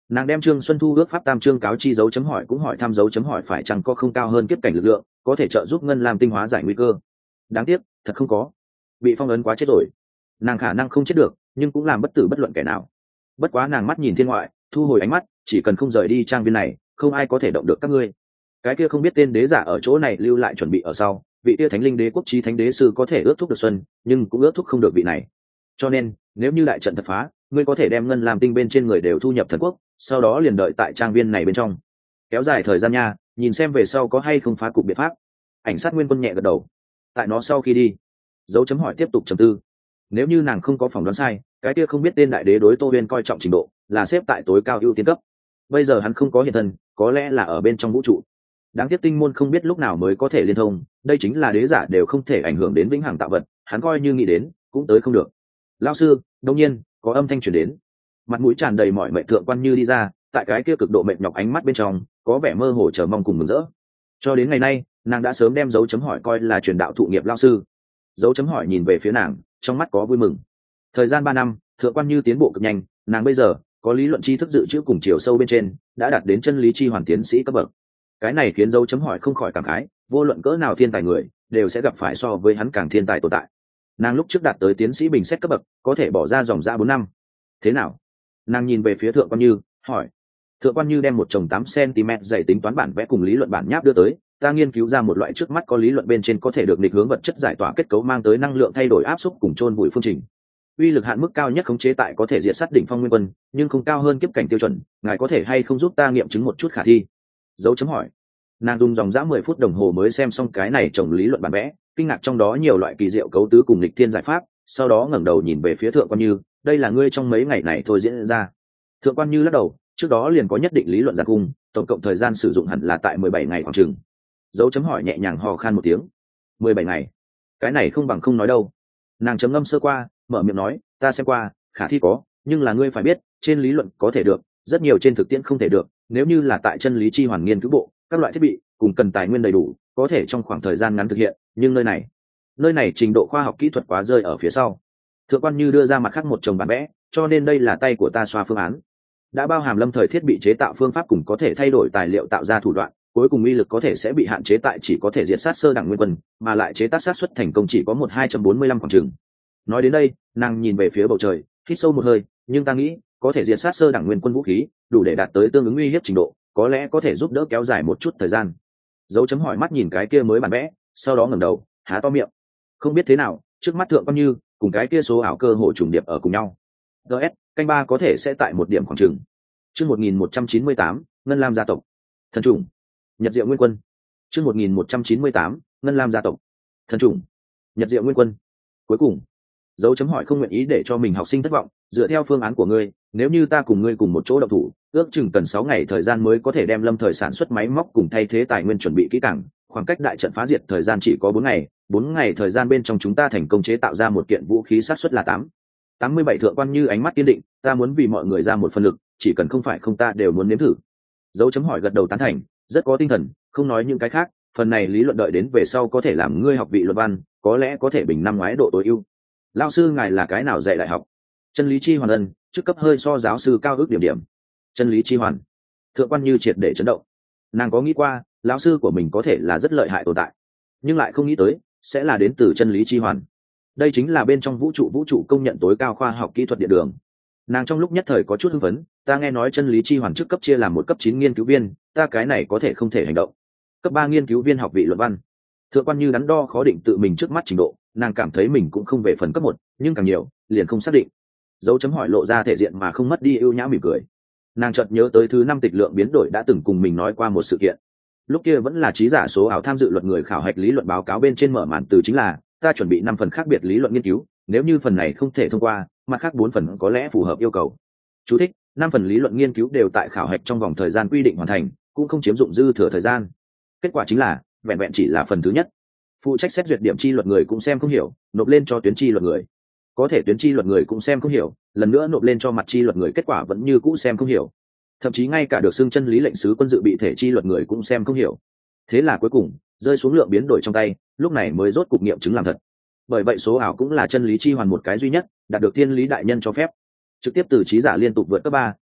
S1: Nàng đem Trương Xuân Thu ước pháp tam chương cáo chi dấu chấm hỏi cũng hỏi thăm dấu chấm hỏi phải chăng có không cao hơn kiếp cảnh lực lượng có thể trợ giúp Ngân Lam Tinh hóa giải nguy cơ. Đáng tiếc thật không có, bị phong ấn quá chết rồi. Nàng khả năng không chết được nhưng cũng làm bất tử bất luận kẻ nào. Bất quá nàng mắt nhìn thiên ngoại, thu hồi ánh mắt, chỉ cần không rời đi trang viên này không ai có thể động được các ngươi. Cái kia không biết tên đế giả ở chỗ này lưu lại chuẩn bị ở sau, vị kia thánh linh đế quốc chí thánh đế sư có thể ước thúc được Xuân nhưng cũng ước thúc không được vị này. Cho nên nếu như đại trận thật phá, ngươi có thể đem Ngân Lam Tinh bên trên người đều thu nhập thần quốc, sau đó liền đợi tại trang viên này bên trong kéo dài thời gian nha, nhìn xem về sau có hay không phá cục biện pháp. Ảnh sát nguyên quân nhẹ gật đầu. Tại nó sau khi đi, dấu chấm hỏi tiếp tục trầm tư. Nếu như nàng không có phỏng đoán sai, cái kia không biết tên đại đế đối Tô Huyên coi trọng trình độ là xếp tại tối cao ưu tiên cấp. Bây giờ hắn không có hiện thân, có lẽ là ở bên trong vũ trụ. Đáng tiếc tinh môn không biết lúc nào mới có thể liên thông, đây chính là đế giả đều không thể ảnh hưởng đến vĩnh hằng tạo vật, hắn coi như nghĩ đến cũng tới không được. Lão sư, đột nhiên có âm thanh truyền đến, mặt mũi tràn đầy mọi mệnh thượng quan như đi ra, tại cái kia cực độ mệt nhọc ánh mắt bên trong có vẻ mơ hồ chờ mong cùng mừng rỡ. Cho đến ngày nay nàng đã sớm đem dấu chấm hỏi coi là truyền đạo thụ nghiệp lão sư. Dấu chấm hỏi nhìn về phía nàng, trong mắt có vui mừng. Thời gian ba năm, thượng quan như tiến bộ cực nhanh, nàng bây giờ có lý luận tri thức dự trữ cùng chiều sâu bên trên đã đạt đến chân lý chi hoàn tiến sĩ cấp bậc. Cái này khiến dấu chấm hỏi không khỏi cảm khái, vô luận cỡ nào thiên tài người đều sẽ gặp phải so với hắn càng thiên tài tồn tại. Nàng lúc trước đạt tới tiến sĩ bình xét cấp bậc có thể bỏ ra dòng ra bốn năm. Thế nào? Nàng nhìn về phía thượng quan như hỏi. Thượng quan như đem một chồng tám xăng-ti-mét dày tính toán bản vẽ cùng lý luận bản nháp đưa tới. Ta nghiên cứu ra một loại trước mắt có lý luận bên trên có thể được nghịch hướng vật chất giải tỏa kết cấu mang tới năng lượng thay đổi áp suất cùng chôn vùi phương trình. Uy lực hạn mức cao nhất khống chế tại có thể diệt sát đỉnh phong nguyên quân, nhưng không cao hơn kiếp cảnh tiêu chuẩn. Ngài có thể hay không giúp ta nghiệm chứng một chút khả thi? Dấu chấm hỏi. Nàng dùng dòng dã mười phút đồng hồ mới xem xong cái này chồng lý luận bản vẽ, kinh ngạc trong đó nhiều loại kỳ diệu cấu tứ cùng lịch thiên giải pháp. Sau đó ngẩng đầu nhìn về phía thượng quan như, đây là ngươi trong mấy ngày này thôi diễn ra. Thượng quan như lắc đầu, trước đó liền có nhất định lý luận giàn cung, tổng cộng thời gian sử dụng hẳn là tại mười bảy ngày khoảng chừng. Dấu chấm hỏi nhẹ nhàng hò khan một tiếng. mười bảy ngày, cái này không bằng không nói đâu. Nàng chấm ngâm sơ qua, mở miệng nói, ta xem qua, khả thi có, nhưng là ngươi phải biết, trên lý luận có thể được, rất nhiều trên thực tiễn không thể được. Nếu như là tại chân lý chi hoàn nghiên cứu bộ, các loại thiết bị cùng cần tài nguyên đầy đủ, có thể trong khoảng thời gian ngắn thực hiện, nhưng nơi này, nơi này trình độ khoa học kỹ thuật quá rơi ở phía sau. Thượng quan như đưa ra mặt khác một chồng bản vẽ, cho nên đây là tay của ta xoa phương án, đã bao hàm lâm thời thiết bị chế tạo phương pháp cùng có thể thay đổi tài liệu tạo ra thủ đoạn, cuối cùng uy lực có thể sẽ bị hạn chế tại chỉ có thể diệt sát sơ đẳng nguyên quân, mà lại chế tác sát xuất thành công chỉ có một hai trăm bốn mươi lăm khoảng chừng. Nói đến đây, nàng nhìn về phía bầu trời, hít sâu một hơi, nhưng ta nghĩ có thể diệt sát sơ đẳng nguyên quân vũ khí đủ để đạt tới tương ứng uy hiếp trình độ, có lẽ có thể giúp đỡ kéo dài một chút thời gian. Dấu chấm hỏi mắt nhìn cái kia mới bản vẽ, sau đó ngẩng đầu há to miệng. Không biết thế nào, trước mắt thượng quan như cùng cái kia số ảo cơ hội trùng điệp ở cùng nhau. ds canh ba có thể sẽ tại một điểm khoảng chừng. Chương một nghìn một trăm chín mươi tám, Ngân Lam gia tộc. Thần trùng. Nhật Diệu Nguyên Quân. Chương một nghìn một trăm chín mươi tám, Ngân Lam gia tộc. Thần trùng. Nhật Diệu Nguyên Quân. Cuối cùng, dấu chấm hỏi không nguyện ý để cho mình học sinh thất vọng, dựa theo phương án của ngươi, nếu như ta cùng ngươi cùng một chỗ động thủ, ước chừng cần sáu ngày thời gian mới có thể đem lâm thời sản xuất máy móc cùng thay thế tài nguyên chuẩn bị kỹ càng, khoảng cách đại trận phá diệt thời gian chỉ có bốn ngày, bốn ngày thời gian bên trong chúng ta thành công chế tạo ra một kiện vũ khí sát suất là tám. tám mươi bảy thượng quan như ánh mắt kiên định, ta muốn vì mọi người ra một phần lực, chỉ cần không phải không ta đều muốn nếm thử. Dấu chấm hỏi gật đầu tán thành, rất có tinh thần, không nói những cái khác, phần này lý luận đợi đến về sau có thể làm ngươi học vị luận văn, có lẽ có thể bình năm ngoái độ tối ưu. Lão sư ngài là cái nào dạy đại học? Chân lý chi hoàn ân, chức cấp hơi so giáo sư cao ước điểm điểm. Chân lý chi hoàn. Thượng quan như triệt để chấn động. Nàng có nghĩ qua, lão sư của mình có thể là rất lợi hại tồn tại, nhưng lại không nghĩ tới sẽ là đến từ chân lý chi hoàn. Đây chính là bên trong vũ trụ vũ trụ công nhận tối cao khoa học kỹ thuật điện đường. Nàng trong lúc nhất thời có chút hưng phấn, ta nghe nói chân lý chi hoàn chức cấp chia làm một cấp chín nghiên cứu viên, ta cái này có thể không thể hành động. Cấp ba nghiên cứu viên học vị luận văn. Thượng quan như đắn đo khó định tự mình trước mắt trình độ, nàng cảm thấy mình cũng không về phần cấp một, nhưng càng nhiều liền không xác định. Dấu chấm hỏi lộ ra thể diện mà không mất đi ưu nhã mỉm cười. Nàng chợt nhớ tới thứ năm tịch lượng biến đổi đã từng cùng mình nói qua một sự kiện. Lúc kia vẫn là trí giả số ảo tham dự luật người khảo hạch lý luận báo cáo bên trên mở màn từ chính là ta chuẩn bị năm phần khác biệt lý luận nghiên cứu, nếu như phần này không thể thông qua, mặt khác bốn phần có lẽ phù hợp yêu cầu. Chú thích: năm phần lý luận nghiên cứu đều tại khảo hạch trong vòng thời gian quy định hoàn thành, cũng không chiếm dụng dư thừa thời gian. Kết quả chính là vẹn vẹn chỉ là phần thứ nhất. Phụ trách xét duyệt điểm chi luật người cũng xem không hiểu, nộp lên cho tuyến chi luật người. Có thể tuyến chi luật người cũng xem không hiểu, lần nữa nộp lên cho mặt chi luật người, kết quả vẫn như cũ xem không hiểu. Thậm chí ngay cả được xưng chân lý lệnh sứ quân dự bị thể chi luật người cũng xem không hiểu. Thế là cuối cùng rơi xuống lượng biến đổi trong tay, lúc này mới rốt cục nghiệm chứng làm thật. Bởi vậy số ảo cũng là chân lý chi hoàn một cái duy nhất đạt được thiên lý đại nhân cho phép, trực tiếp từ trí giả liên tục vượt cấp ba,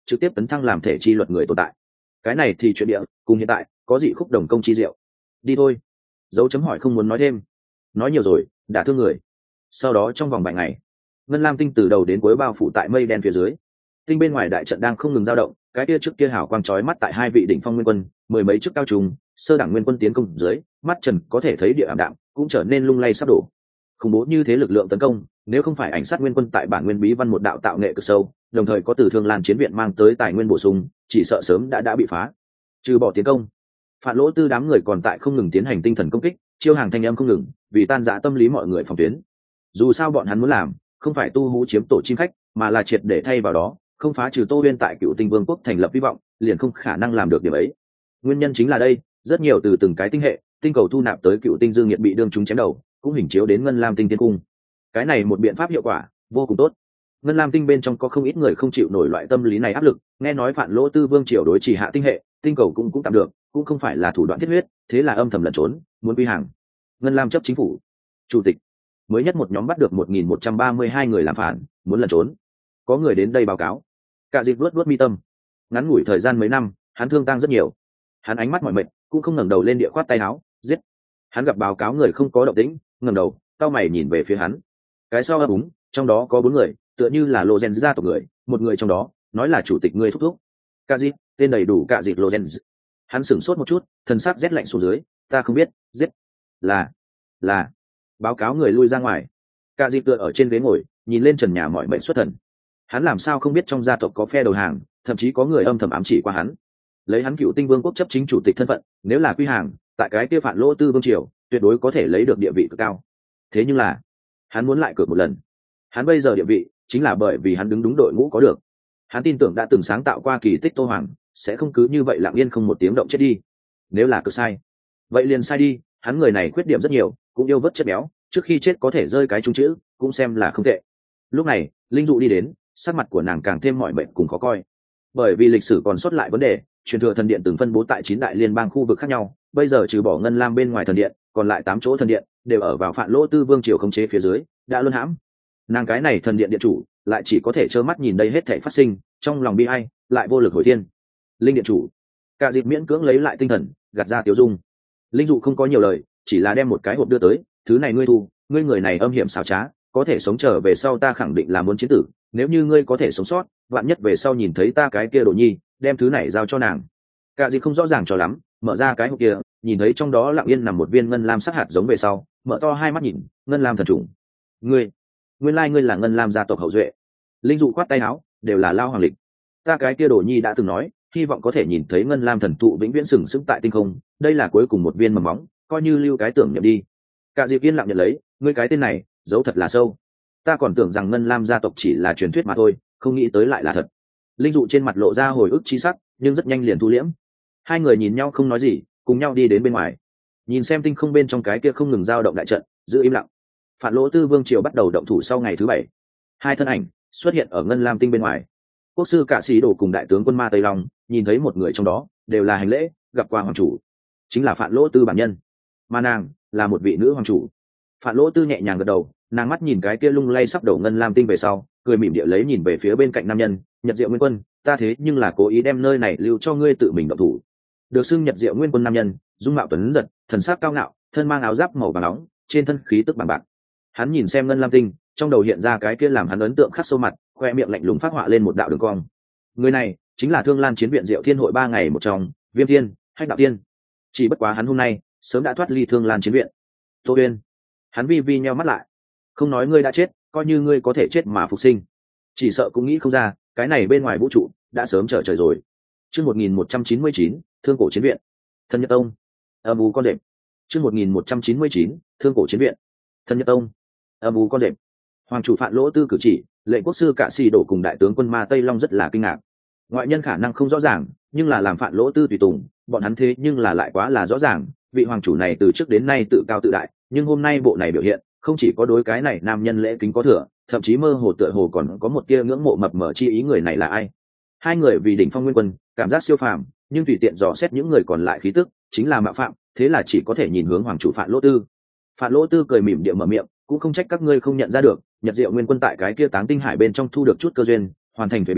S1: trực tiếp tấn thăng làm thể chi luật người tồn tại. Cái này thì chuyện địa cùng hiện tại có dị khúc đồng công chi diệu. Đi thôi. Dấu chấm hỏi không muốn nói thêm, nói nhiều rồi đã thương người. Sau đó trong vòng bảy ngày, ngân lam tinh từ đầu đến cuối bao phủ tại mây đen phía dưới. Tinh bên ngoài đại trận đang không ngừng dao động, cái kia trước kia hào quang chói mắt tại hai vị đỉnh phong nguyên quân, mười mấy chức cao trùng, sơ đẳng nguyên quân tiến công dưới, mắt trần có thể thấy địa ảm đạm, cũng trở nên lung lay sắp đổ. Khủng bố như thế lực lượng tấn công, nếu không phải ảnh sát nguyên quân tại bản nguyên bí văn một đạo tạo nghệ cực sâu, đồng thời có từ Thương Lan chiến viện mang tới tài nguyên bổ sung, chỉ sợ sớm đã đã bị phá. Trừ bỏ tiến công, Phản Lỗ Tư đám người còn tại không ngừng tiến hành tinh thần công kích, chiêu hàng thanh âm không ngừng, vì tan rã tâm lý mọi người phòng tuyến. Dù sao bọn hắn muốn làm, không phải tu hú chiếm tổ chim khách, mà là triệt để thay vào đó, không phá trừ Tô Uyên tại Cựu Tinh Vương quốc thành lập hy vọng, liền không khả năng làm được điểm ấy. Nguyên nhân chính là đây, rất nhiều từ từng cái tinh hệ, tinh cầu thu nạp tới Cựu Tinh Dương Nhiệt bị đương chúng chém đầu, cũng hình chiếu đến Ngân Lam Tinh Tiên Cung. Cái này một biện pháp hiệu quả vô cùng tốt. Ngân Lam Tinh bên trong có không ít người không chịu nổi loại tâm lý này áp lực, nghe nói Phản Lỗ Tư Vương triều đối chỉ hạ tinh hệ, tinh cầu cũng cũng tạm được, cũng không phải là thủ đoạn thiết huyết, thế là âm thầm lẩn trốn, muốn quy hàng. Ngân Lam chấp chính phủ chủ tịch mới nhất một nhóm bắt được một nghìn một trăm ba mươi hai người làm phản, muốn lẩn trốn. Có người đến đây báo cáo. Cả dịp luốt luốt mi tâm. Ngắn ngủi thời gian mấy năm, hắn thương tăng rất nhiều. Hắn ánh mắt mỏi mệt, cũng không ngẩng đầu lên địa khoát tay áo, giết. Hắn gặp báo cáo người không có động tĩnh, ngẩng đầu, cau mày nhìn về phía hắn. Cái sau ấp úng, trong đó có bốn người, tựa như là Lorenz gia tộc người, một người trong đó nói là chủ tịch người thúc thúc. Cả dịp, tên đầy đủ Cả dịp Lorenz. Hắn sửng sốt một chút, thần sắc rét lạnh xuống dưới, ta không biết, giết. Là, là. Báo cáo người lui ra ngoài. Cả dịp tựa ở trên ghế ngồi, nhìn lên trần nhà mọi mệnh xuất thần. Hắn làm sao không biết trong gia tộc có phe đầu hàng, thậm chí có người âm thầm ám chỉ qua hắn. Lấy hắn Cựu Tinh Vương quốc chấp chính chủ tịch thân phận, nếu là quy hàng, tại cái kia Phản Lỗ Tư Vương triều, tuyệt đối có thể lấy được địa vị cực cao. Thế nhưng là, hắn muốn lại cược một lần. Hắn bây giờ địa vị chính là bởi vì hắn đứng đúng đội ngũ có được. Hắn tin tưởng đã từng sáng tạo qua kỳ tích Tô Hoàng, sẽ không cứ như vậy lặng yên không một tiếng động chết đi. Nếu là cược sai, vậy liền sai đi. Hắn người này khuyết điểm rất nhiều, cũng yêu vớt chất béo, trước khi chết có thể rơi cái trung chữ, cũng xem là không tệ. Lúc này, Linh Dụ đi đến, sắc mặt của nàng càng thêm mọi bệnh cùng khó coi. Bởi vì lịch sử còn sót lại vấn đề, truyền thừa thần điện từng phân bố tại chín đại liên bang khu vực khác nhau, bây giờ trừ bỏ Ngân Lam bên ngoài thần điện, còn lại tám chỗ thần điện đều ở vào Phản Lỗ Tư Vương triều khống chế phía dưới, đã luân hãm. Nàng cái này thần điện điện chủ, lại chỉ có thể trơ mắt nhìn đây hết thảy phát sinh, trong lòng bi ai, lại vô lực hồi thiên. Linh điện chủ, Cả dịp miễn cưỡng lấy lại tinh thần, gạt ra tiểu dung. Linh Dụ không có nhiều lời, chỉ là đem một cái hộp đưa tới, thứ này ngươi thu, ngươi người này âm hiểm xảo trá, có thể sống trở về sau ta khẳng định là muốn chiến tử, nếu như ngươi có thể sống sót, vạn nhất về sau nhìn thấy ta cái kia đồ nhi, đem thứ này giao cho nàng. Cả dịp không rõ ràng cho lắm, mở ra cái hộp kia, nhìn thấy trong đó lặng yên nằm một viên ngân lam sắc hạt giống về sau, mở to hai mắt nhìn, ngân lam thần trùng. Ngươi, nguyên lai ngươi là Ngân Lam gia tộc hậu duệ. Linh Dụ khoát tay áo, đều là lao hoàng lịch. Ta cái kia đồ nhi đã từng nói, hy vọng có thể nhìn thấy Ngân Lam thần thụ vĩnh viễn sừng sững tại tinh không, đây là cuối cùng một viên mầm móng, coi như lưu cái tưởng niệm đi. Cả dịp yên lặng nhận lấy, ngươi cái tên này giấu thật là sâu, ta còn tưởng rằng Ngân Lam gia tộc chỉ là truyền thuyết mà thôi, không nghĩ tới lại là thật. Linh Dụ trên mặt lộ ra hồi ức chi sắc, nhưng rất nhanh liền thu liễm. Hai người nhìn nhau không nói gì, cùng nhau đi đến bên ngoài, nhìn xem tinh không bên trong cái kia không ngừng dao động đại trận, giữ im lặng. Phản Lỗ Tư Vương triều bắt đầu động thủ sau ngày thứ bảy, hai thân ảnh xuất hiện ở Ngân Lam Tinh bên ngoài. Quốc sư Cả Sĩ Đồ cùng đại tướng quân Ma Tây Long nhìn thấy một người trong đó, đều là hành lễ, gặp qua hoàng chủ, chính là Phản Lỗ Tư bản nhân, mà nàng là một vị nữ hoàng chủ. Phản Lỗ Tư nhẹ nhàng gật đầu, nàng mắt nhìn cái kia lung lay sắp đổ Ngân Lam Tinh về sau, cười mỉm địa lấy nhìn về phía bên cạnh nam nhân, Nhật Diệu Nguyên Quân, ta thế nhưng là cố ý đem nơi này lưu cho ngươi tự mình động thủ. Được xưng Nhật Diệu Nguyên Quân nam nhân, dung mạo tuấn giật, thần sắc cao ngạo, thân mang áo giáp màu vàng nóng, trên thân khí tức bằng bạc. Hắn nhìn xem Ngân Lam Tinh, trong đầu hiện ra cái kia làm hắn ấn tượng khắc sâu mặt, khoe miệng lạnh lùng phát họa lên một đạo đường cong. Người này chính là Thương Lan chiến viện Diệu Thiên hội ba ngày một trong, Viêm Thiên, Hách Đạo Thiên. Chỉ bất quá hắn hôm nay sớm đã thoát ly Thương Lan chiến viện. Tô Uyên, hắn vi vi nheo mắt lại, không nói ngươi đã chết, coi như ngươi có thể chết mà phục sinh, chỉ sợ cũng nghĩ không ra, cái này bên ngoài vũ trụ đã sớm trở trời rồi. Chương một nghìn một trăm chín mươi chín, Thương cổ chiến viện. Thân Nhật Tông, âm u con đệm. Chương một nghìn một trăm chín mươi chín, Thương cổ chiến viện. Thân Nhật Tông, âm u con đệm. Hoàng chủ Phản Lỗ Tư cử chỉ, lệnh quốc sư Cả Sĩ Đổ cùng đại tướng quân Ma Tây Long rất là kinh ngạc. Ngoại nhân khả năng không rõ ràng, nhưng là làm Phản Lỗ Tư tùy tùng, bọn hắn thế nhưng là lại quá là rõ ràng. Vị hoàng chủ này từ trước đến nay tự cao tự đại, nhưng hôm nay bộ này biểu hiện, không chỉ có đối cái này nam nhân lễ kính có thừa, thậm chí mơ hồ tựa hồ còn có một tia ngưỡng mộ mập mờ chi ý người này là ai. Hai người vì đỉnh phong nguyên quân, cảm giác siêu phàm, nhưng tùy tiện dò xét những người còn lại khí tức, chính là mạo phạm, thế là chỉ có thể nhìn hướng hoàng chủ Phản Lỗ Tư. Phản Lỗ Tư cười mỉm địa mở miệng, cũng không trách các ngươi không nhận ra được, Nhật Diệu Nguyên Quân tại cái kia Táng Tinh Hải bên trong thu được chút cơ duyên, hoàn thành thuế biến,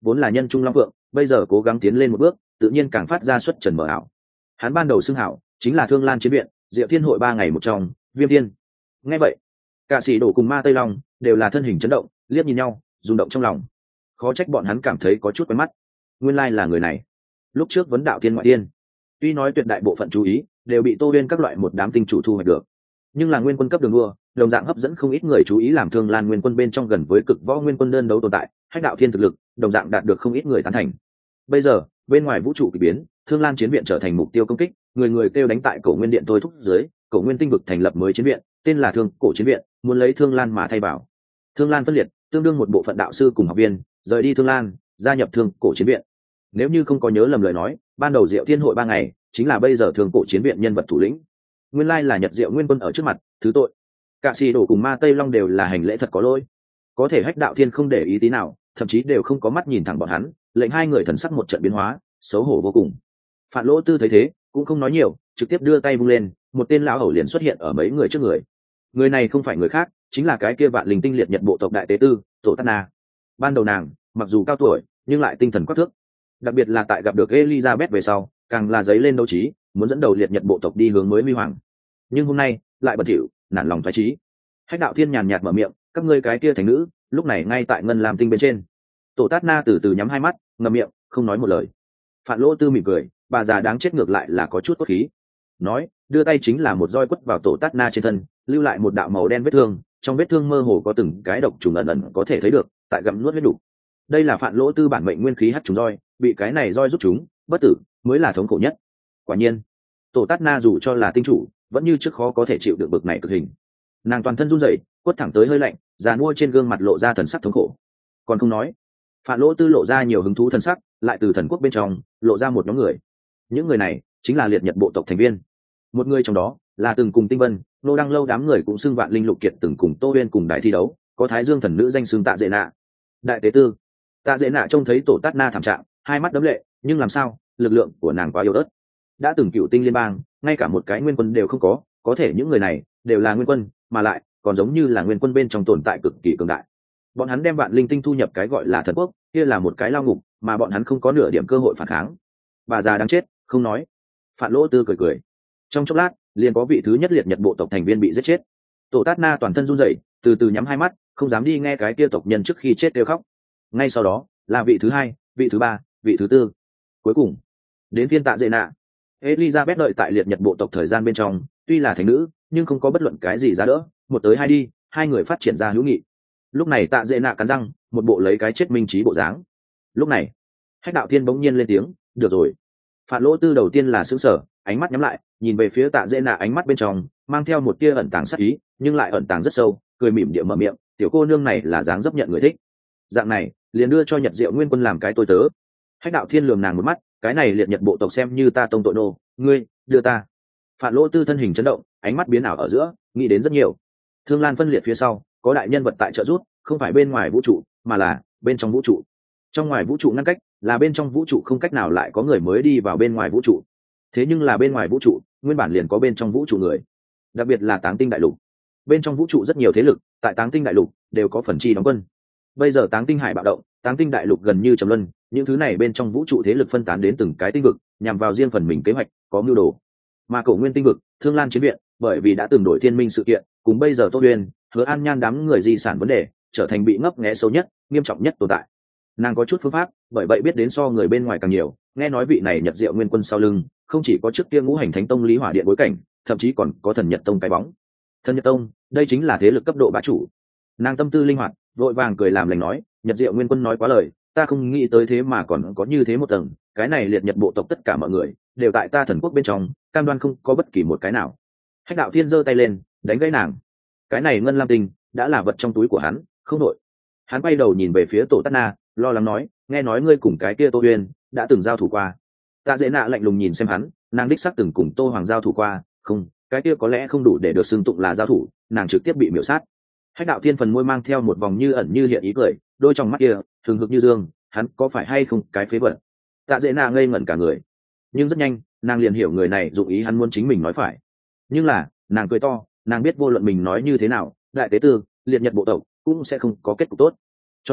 S1: vốn là nhân trung long vượng, bây giờ cố gắng tiến lên một bước, tự nhiên càng phát ra xuất trần mờ ảo. Hắn ban đầu xưng hảo chính là Thương Lan Chiến Viện, Diệu Thiên hội ba ngày một trong, Viêm Thiên. Nghe vậy, cả sĩ đổ cùng Ma Tây Long đều là thân hình chấn động, liếc nhìn nhau, rung động trong lòng. Khó trách bọn hắn cảm thấy có chút quen mắt. Nguyên lai là người này. Lúc trước vấn đạo thiên ngoại tiên, tuy nói tuyệt đại bộ phận chú ý đều bị Tô Huyên các loại một đám tinh chủ thu hoạch được, nhưng là nguyên quân cấp đường đua, đồng dạng hấp dẫn không ít người chú ý, làm Thương Lan nguyên quân bên trong gần với cực võ nguyên quân đơn đấu tồn tại, Hách đạo thiên thực lực, đồng dạng đạt được không ít người tán thành. Bây giờ, bên ngoài vũ trụ kỳ biến, Thương Lan chiến viện trở thành mục tiêu công kích, người người kêu đánh tại Cổ Nguyên điện tôi thúc dưới, Cổ Nguyên tinh vực thành lập mới chiến viện, tên là Thương Cổ chiến viện, muốn lấy Thương Lan mà thay bảo. Thương Lan phân liệt, tương đương một bộ phận đạo sư cùng học viên rời đi Thương Lan, gia nhập Thương Cổ chiến viện. Nếu như không có nhớ lầm lời nói, ban đầu Diệu Thiên hội ba ngày chính là bây giờ Thương Cổ chiến viện nhân vật thủ lĩnh. Nguyên lai là Nhật Diệu nguyên quân ở trước mặt, thứ tội. Cả sĩ đổ cùng Ma Tây Long đều là hành lễ thật có lỗi. Có thể Hách đạo thiên không để ý tí nào, thậm chí đều không có mắt nhìn thẳng bọn hắn, lệnh hai người thần sắc một trận biến hóa, xấu hổ vô cùng. Phạn Lỗ Tư thấy thế cũng không nói nhiều, trực tiếp đưa tay vung lên, một tên lão hầu liền xuất hiện ở mấy người trước người. Người này không phải người khác, chính là cái kia Vạn Linh tinh liệt Nhật bộ tộc đại tế tư Tổ Tát Na. Ban đầu nàng mặc dù cao tuổi nhưng lại tinh thần quắc thước, đặc biệt là tại gặp được Elizabeth về sau càng là giấy lên đấu trí, muốn dẫn đầu liệt Nhật bộ tộc đi hướng mới huy hoàng. Nhưng hôm nay lại bẩn thỉu nản lòng thoái trí. Hách đạo thiên nhàn nhạt mở miệng, các ngươi cái kia thành nữ lúc này ngay tại ngân làm tinh bên trên. Tổ Tát Na từ từ nhắm hai mắt, ngậm miệng không nói một lời. Phạn Lỗ Tư mỉm cười, bà già đáng chết ngược lại là có chút cốt khí, nói đưa tay chính là một roi quất vào Tổ Tát Na trên thân, lưu lại một đạo màu đen vết thương, trong vết thương mơ hồ có từng cái độc trùng ẩn ẩn có thể thấy được, tại gặm nuốt huyết đủ. Đây là Phạn Lỗ Tư bản mệnh nguyên khí hắc trùng roi, bị cái này roi rút chúng bất tử mới là thống khổ nhất. Quả nhiên Tổ Tát Na dù cho là tinh chủ vẫn như trước khó có thể chịu được bực này cực hình. Nàng toàn thân run rẩy, quất thẳng tới hơi lạnh, già mua trên gương mặt lộ ra thần sắc thống khổ. Còn không nói, Phạn Lỗ Tư lộ ra nhiều hứng thú thần sắc, lại từ thần quốc bên trong lộ ra một nhóm người. Những người này chính là liệt Nhật bộ tộc thành viên. Một người trong đó là từng cùng Tinh Vân, Nô Đăng Lâu đám người cũng xưng Vạn Linh Lục Kiệt từng cùng Tô Huyên cùng đại thi đấu, có Thái Dương thần nữ danh xưng Tạ Dệ Nạ. Đại tế tư Tạ Dệ Nạ trông thấy Tổ Tát Na thảm trạng, hai mắt đấm lệ, nhưng làm sao, lực lượng của nàng quá yếu ớt. Đã từng cựu tinh liên bang, ngay cả một cái nguyên quân đều không có, có thể những người này đều là nguyên quân, mà lại còn giống như là nguyên quân bên trong tồn tại cực kỳ cường đại. Bọn hắn đem Vạn Linh tinh thu nhập cái gọi là thần quốc, kia là một cái lao ngục, mà bọn hắn không có nửa điểm cơ hội phản kháng. Bà già đáng chết, không nói. Phạn Lỗ Tư cười cười. Trong chốc lát, liền có vị thứ nhất liệt Nhật bộ tộc thành viên bị giết chết. Tổ Tát Na toàn thân run rẩy, từ từ nhắm hai mắt, không dám đi nghe cái kia tộc nhân trước khi chết kêu khóc. Ngay sau đó, là vị thứ hai, vị thứ ba, vị thứ tư. Cuối cùng, đến phiên Tạ Dệ Nạ. Elizabeth đợi tại liệt Nhật bộ tộc thời gian bên trong, tuy là thành nữ, nhưng không có bất luận cái gì giá đỡ, một tới hai đi, hai người phát triển ra hữu nghị. Lúc này Tạ Dệ Nạ cắn răng, một bộ lấy cái chết minh trí bộ dáng. Lúc này, Hách đạo thiên bỗng nhiên lên tiếng, được rồi. Phạn Lỗ Tư đầu tiên là sững sờ, ánh mắt nhắm lại, nhìn về phía Tạ Dệ Nạ, ánh mắt bên trong mang theo một tia ẩn tàng sát ý, nhưng lại ẩn tàng rất sâu, cười mỉm địa mở miệng, tiểu cô nương này là dáng dấp nhận người thích. Dạng này, liền đưa cho Nhật Diệu nguyên quân làm cái tôi tớ. Hách đạo thiên lườm nàng một mắt, cái này liệt Nhật bộ tộc xem như ta tông tội nô, ngươi đưa ta. Phạn Lỗ Tư thân hình chấn động, ánh mắt biến ảo ở giữa, nghĩ đến rất nhiều. Thương Lan phân liệt phía sau, có đại nhân vật tại trợ giúp, không phải bên ngoài vũ trụ, mà là bên trong vũ trụ. Trong ngoài vũ trụ ngăn cách, là bên trong vũ trụ không cách nào lại có người mới đi vào bên ngoài vũ trụ. Thế nhưng là bên ngoài vũ trụ, nguyên bản liền có bên trong vũ trụ người. Đặc biệt là Táng Tinh đại lục. Bên trong vũ trụ rất nhiều thế lực, tại Táng Tinh đại lục đều có phần chi đóng quân. Bây giờ Táng Tinh hải bạo động, Táng Tinh đại lục gần như trầm luân, những thứ này bên trong vũ trụ thế lực phân tán đến từng cái tinh vực, nhằm vào riêng phần mình kế hoạch, có mưu đồ. Mà Cổ Nguyên tinh vực, Thương Lan chiến viện, bởi vì đã từng đổi thiên minh sự kiện, cùng bây giờ Tô Huyền, Hứa An Nhan đám người di sản vấn đề, trở thành bị ngấp nghé sâu nhất, nghiêm trọng nhất tồn tại. Nàng có chút phương pháp, bởi vậy biết đến so người bên ngoài càng nhiều, nghe nói vị này Nhật Diệu nguyên quân sau lưng, không chỉ có trước kia Ngũ Hành Thánh Tông Lý Hỏa Điện bối cảnh, thậm chí còn có Thần Nhật Tông cái bóng. Thần Nhật Tông, đây chính là thế lực cấp độ bá chủ. Nàng tâm tư linh hoạt, vội vàng cười làm lành nói, Nhật Diệu nguyên quân nói quá lời, ta không nghĩ tới thế mà còn có như thế một tầng, cái này liệt Nhật bộ tộc tất cả mọi người đều tại ta thần quốc bên trong, cam đoan không có bất kỳ một cái nào. Hách đạo thiên giơ tay lên, đánh gãy nàng. Cái này ngân lam tinh đã là vật trong túi của hắn, không nội. Hắn quay đầu nhìn về phía Tổ Tát Na, lo lắng nói, nghe nói ngươi cùng cái kia Tô Uyên đã từng giao thủ qua. Tạ Dệ Nạ lạnh lùng nhìn xem hắn, nàng đích xác từng cùng Tô Hoàng giao thủ qua, không, cái kia có lẽ không đủ để được xưng tụng là giao thủ, nàng trực tiếp bị miểu sát. Hách đạo thiên phần môi mang theo một vòng như ẩn như hiện ý cười, đôi trong mắt kia thường hực như dương, hắn có phải hay không cái phế vật. Tạ Dệ Nạ ngây ngẩn cả người, nhưng rất nhanh nàng liền hiểu người này dụng ý hắn muốn chính mình nói phải. Nhưng là nàng cười to, nàng biết vô luận mình nói như thế nào, đại tế tư liệt Nhật bộ tộc cũng sẽ không có kết cục tốt, cho nên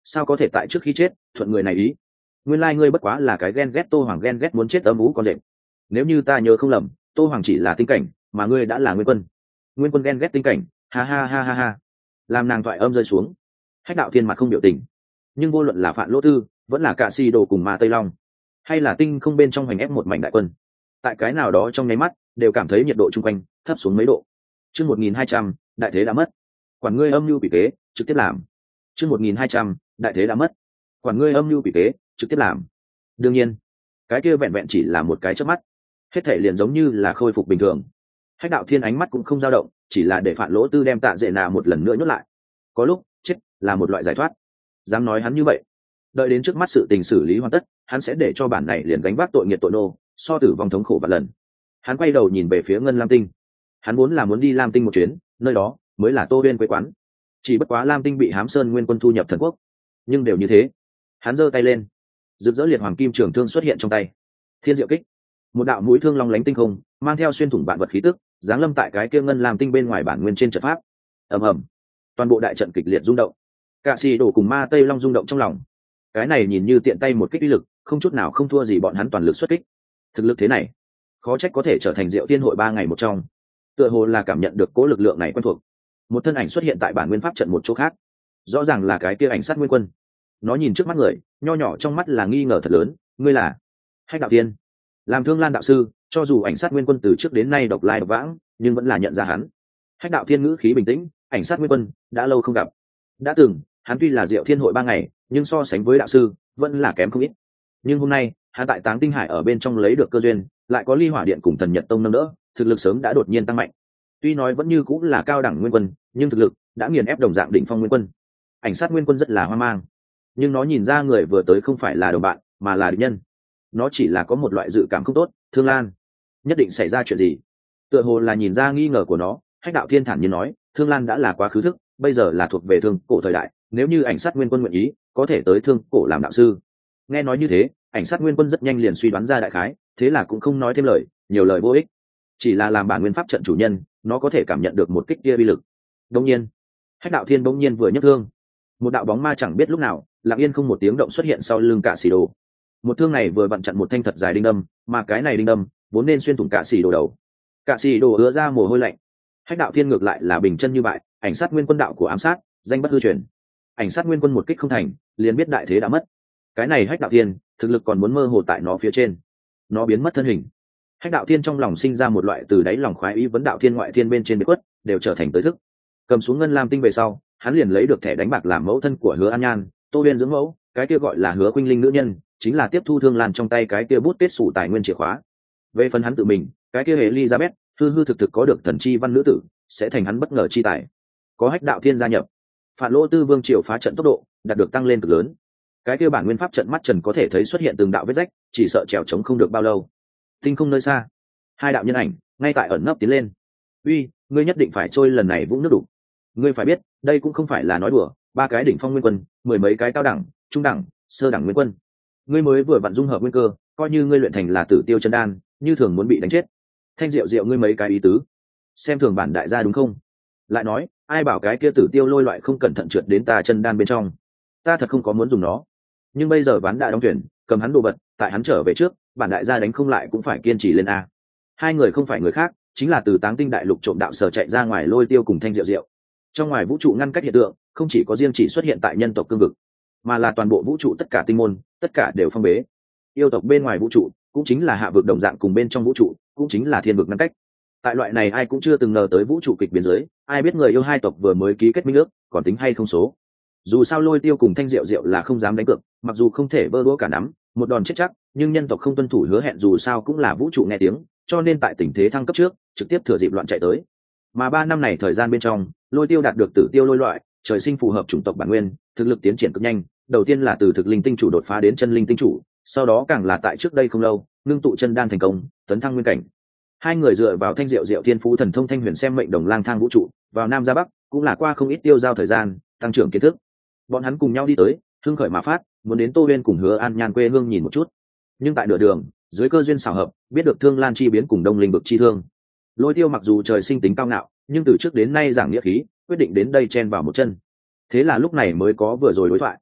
S1: sao có thể tại trước khi chết thuận người này ý. Nguyên lai ngươi bất quá là cái ghen ghét Tô Hoàng, ghen ghét muốn chết âm ú con đệm. Nếu như ta nhớ không lầm, Tô Hoàng chỉ là tinh cảnh, mà ngươi đã là nguyên quân. Nguyên quân ghen ghét tinh cảnh, ha ha ha ha ha. Làm nàng thoại âm rơi xuống, Hách Đạo Thiên mặt không biểu tình. Nhưng vô luận là Phạn Lỗ Tư, vẫn là Cạ Si Đồ cùng Ma Tây Long, hay là tinh không bên trong hoành ép một mảnh đại quân, tại cái nào đó trong nháy mắt đều cảm thấy nhiệt độ chung quanh thấp xuống mấy độ. Chương một nghìn hai trăm, đại thế đã mất. Quản ngươi âm mưu quỷ kế, trực tiếp làm. Chương một nghìn hai trăm, đại thế đã mất. Quản ngươi âm mưu quỷ kế, trực tiếp làm. Đương nhiên, cái kia vẹn vẹn chỉ là một cái chớp mắt, hết thể liền giống như là khôi phục bình thường. Hách Đạo Thiên ánh mắt cũng không dao động, chỉ là để Phạn Lỗ Tư đem Tạ Dệ Nạ một lần nữa nhốt lại. Có lúc chết là một loại giải thoát. Dám nói hắn như vậy, đợi đến trước mắt sự tình xử lý hoàn tất, hắn sẽ để cho bản này liền gánh vác tội nghiệt tội nô, so tử vong thống khổ vạn lần. Hắn quay đầu nhìn về phía Ngân Lam Tinh. Hắn vốn là muốn đi Lam Tinh một chuyến, nơi đó mới là Tô Huyên quê quán. Chỉ bất quá Lam Tinh bị Hám Sơn Nguyên quân thu nhập thần quốc, nhưng đều như thế. Hắn giơ tay lên, rực rỡ liệt hoàng kim trường thương xuất hiện trong tay. Thiên Diệu Kích, một đạo mũi thương long lánh tinh không, mang theo xuyên thủng vạn vật khí tức, giáng lâm tại cái kia Ngân Lam Tinh bên ngoài bản nguyên trên trận pháp. Ầm ầm, toàn bộ đại trận kịch liệt rung động. Cạ Si Đồ cùng Ma Tây Long rung động trong lòng. Cái này nhìn như tiện tay một kích uy lực, không chút nào không thua gì bọn hắn toàn lực xuất kích. Thực lực thế này, khó trách có thể trở thành Diệu Tiên hội ba ngày một trong. Tựa hồ là cảm nhận được cố lực lượng này quen thuộc, một thân ảnh xuất hiện tại bản nguyên pháp trận một chỗ khác. Rõ ràng là cái kia ảnh sát nguyên quân. Nó nhìn trước mắt người, nho nhỏ trong mắt là nghi ngờ thật lớn. Ngươi là Hách Đạo Thiên? Làm Thương Lan đạo sư, cho dù ảnh sát nguyên quân từ trước đến nay độc lai độc vãng, nhưng vẫn là nhận ra hắn. Hách Đạo Thiên ngữ khí bình tĩnh, ảnh sát nguyên quân đã lâu không gặp. Đã từng hắn tuy là Diệu Thiên hội ba ngày, nhưng so sánh với đạo sư vẫn là kém không ít. Nhưng hôm nay hắn tại Táng Tinh Hải ở bên trong lấy được cơ duyên, lại có Ly Hỏa Điện cùng Thần Nhật Tông nâng đỡ, thực lực sớm đã đột nhiên tăng mạnh. Tuy nói vẫn như cũng là cao đẳng nguyên quân, nhưng thực lực đã nghiền ép đồng dạng đỉnh phong nguyên quân. Ảnh sát nguyên quân rất là hoang mang, nhưng nó nhìn ra người vừa tới không phải là đồng bạn, mà là địch nhân. Nó chỉ là có một loại dự cảm không tốt, Thương Lan nhất định xảy ra chuyện gì. Tựa hồ là nhìn ra nghi ngờ của nó, Hách Đạo Thiên thản nhiên nói, Thương Lan đã là quá khứ thức, bây giờ là thuộc về thương cổ thời đại, nếu như ảnh sát nguyên quân nguyện ý, có thể tới thương cổ làm đạo sư. Nghe nói như thế, ảnh sát nguyên quân rất nhanh liền suy đoán ra đại khái, thế là cũng không nói thêm lời, nhiều lời vô ích. Chỉ là làm bản nguyên pháp trận chủ nhân, nó có thể cảm nhận được một kích kia uy lực. Đương nhiên, Hách Đạo Thiên bỗng nhiên vừa nhấc thương, một đạo bóng ma chẳng biết lúc nào, lặng yên không một tiếng động xuất hiện sau lưng Cạ Sĩ Đồ. Một thương này vừa vặn chặn một thanh thật dài đinh đâm, mà cái này đinh đâm vốn nên xuyên thủng Cạ Sĩ Đồ đầu. Cạ Sĩ Đồ ứa ra mồ hôi lạnh. Hách Đạo Thiên ngược lại là bình chân như bại, ảnh sát nguyên quân đạo của ám sát, danh bất hư truyền. Ảnh sát nguyên quân một kích không thành, liền biết đại thế đã mất. Cái này Hách Đạo Thiên thực lực còn muốn mơ hồ tại nó phía trên. Nó biến mất thân hình. Hách Đạo Thiên trong lòng sinh ra một loại từ đáy lòng khoái ý, vấn đạo thiên ngoại thiên bên trên biệt quất đều trở thành tới thức. Cầm xuống Ngân Lam Tinh về sau, hắn liền lấy được thẻ đánh bạc làm mẫu thân của Hứa An Nhan, Tô Huyên dưỡng mẫu, cái kia gọi là Hứa Khuynh Linh nữ nhân, chính là tiếp thu Thương Lan trong tay cái kia bút kết sủ tài nguyên chìa khóa. Về phần hắn tự mình, cái kia Elizabeth, hư hư thực thực có được thần chi văn nữ tử, sẽ thành hắn bất ngờ chi tài. Có Hách Đạo Thiên gia nhập, Phạn Lỗ Tư Vương triều phá trận tốc độ đạt được tăng lên cực lớn. Cái kia bản nguyên pháp trận mắt trần có thể thấy xuất hiện từng đạo vết rách, chỉ sợ trèo chống không được bao lâu. Tinh không nơi xa, hai đạo nhân ảnh ngay tại ẩn nấp tiến lên. Uy, ngươi nhất định phải trôi lần này vũng nước đủ. Ngươi phải biết, đây cũng không phải là nói đùa, ba cái đỉnh phong nguyên quân, mười mấy cái cao đẳng, trung đẳng, sơ đẳng nguyên quân. Ngươi mới vừa vặn dung hợp nguyên cơ, coi như ngươi luyện thành là Tử Tiêu chân đan, như thường muốn bị đánh chết. Thanh Diệu Diệu ngươi mấy cái ý tứ, xem thường bản đại gia đúng không? Lại nói, ai bảo cái kia Tử Tiêu lôi loại không cẩn thận trượt đến ta chân đan bên trong, ta thật không có muốn dùng nó. Nhưng bây giờ ván đã đóng tuyển, cầm hắn đồ vật, tại hắn trở về trước, bản đại gia đánh không lại cũng phải kiên trì lên a. Hai người không phải người khác, chính là từ Táng Tinh đại lục trộm đạo sở chạy ra ngoài Lôi Tiêu cùng Thanh Diệu Diệu. Trong ngoài vũ trụ ngăn cách hiện tượng, không chỉ có riêng chỉ xuất hiện tại nhân tộc cương vực, mà là toàn bộ vũ trụ tất cả tinh môn, tất cả đều phong bế. Yêu tộc bên ngoài vũ trụ, cũng chính là hạ vực đồng dạng cùng bên trong vũ trụ, cũng chính là thiên vực ngăn cách. Tại loại này ai cũng chưa từng ngờ tới vũ trụ kịch biến dưới, ai biết người yêu hai tộc vừa mới ký kết minh ước, còn tính hay không số. Dù sao Lôi Tiêu cùng Thanh Diệu Diệu là không dám đánh cược, mặc dù không thể bơ đũa cả nắm, một đòn chết chắc, nhưng nhân tộc không tuân thủ hứa hẹn dù sao cũng là vũ trụ nghe tiếng, cho nên tại tình thế thăng cấp trước, trực tiếp thừa dịp loạn chạy tới. Mà ba năm này thời gian bên trong, Lôi Tiêu đạt được Tử Tiêu lôi loại, trời sinh phù hợp chủng tộc bản nguyên, thực lực tiến triển cực nhanh, đầu tiên là từ thực linh tinh chủ đột phá đến chân linh tinh chủ, sau đó càng là tại trước đây không lâu, ngưng tụ chân đan thành công, tấn thăng nguyên cảnh. Hai người dựa vào Thanh Diệu Diệu thiên phú thần thông thanh huyền xem mệnh đồng lang thang vũ trụ, vào nam ra bắc, cũng là qua không ít tiêu giao thời gian, tăng trưởng kiến thức. Bọn hắn cùng nhau đi tới, hưng khởi mà phát, muốn đến Tô Huyên cùng Hứa An Nhan quê hương nhìn một chút. Nhưng tại nửa đường, dưới cơ duyên xảo hợp, biết được Thương Lan chi biến cùng Đông Linh vực chi thương. Lôi Tiêu mặc dù trời sinh tính cao ngạo, nhưng từ trước đến nay giảng nghĩa khí, quyết định đến đây chen vào một chân. Thế là lúc này mới có vừa rồi đối thoại.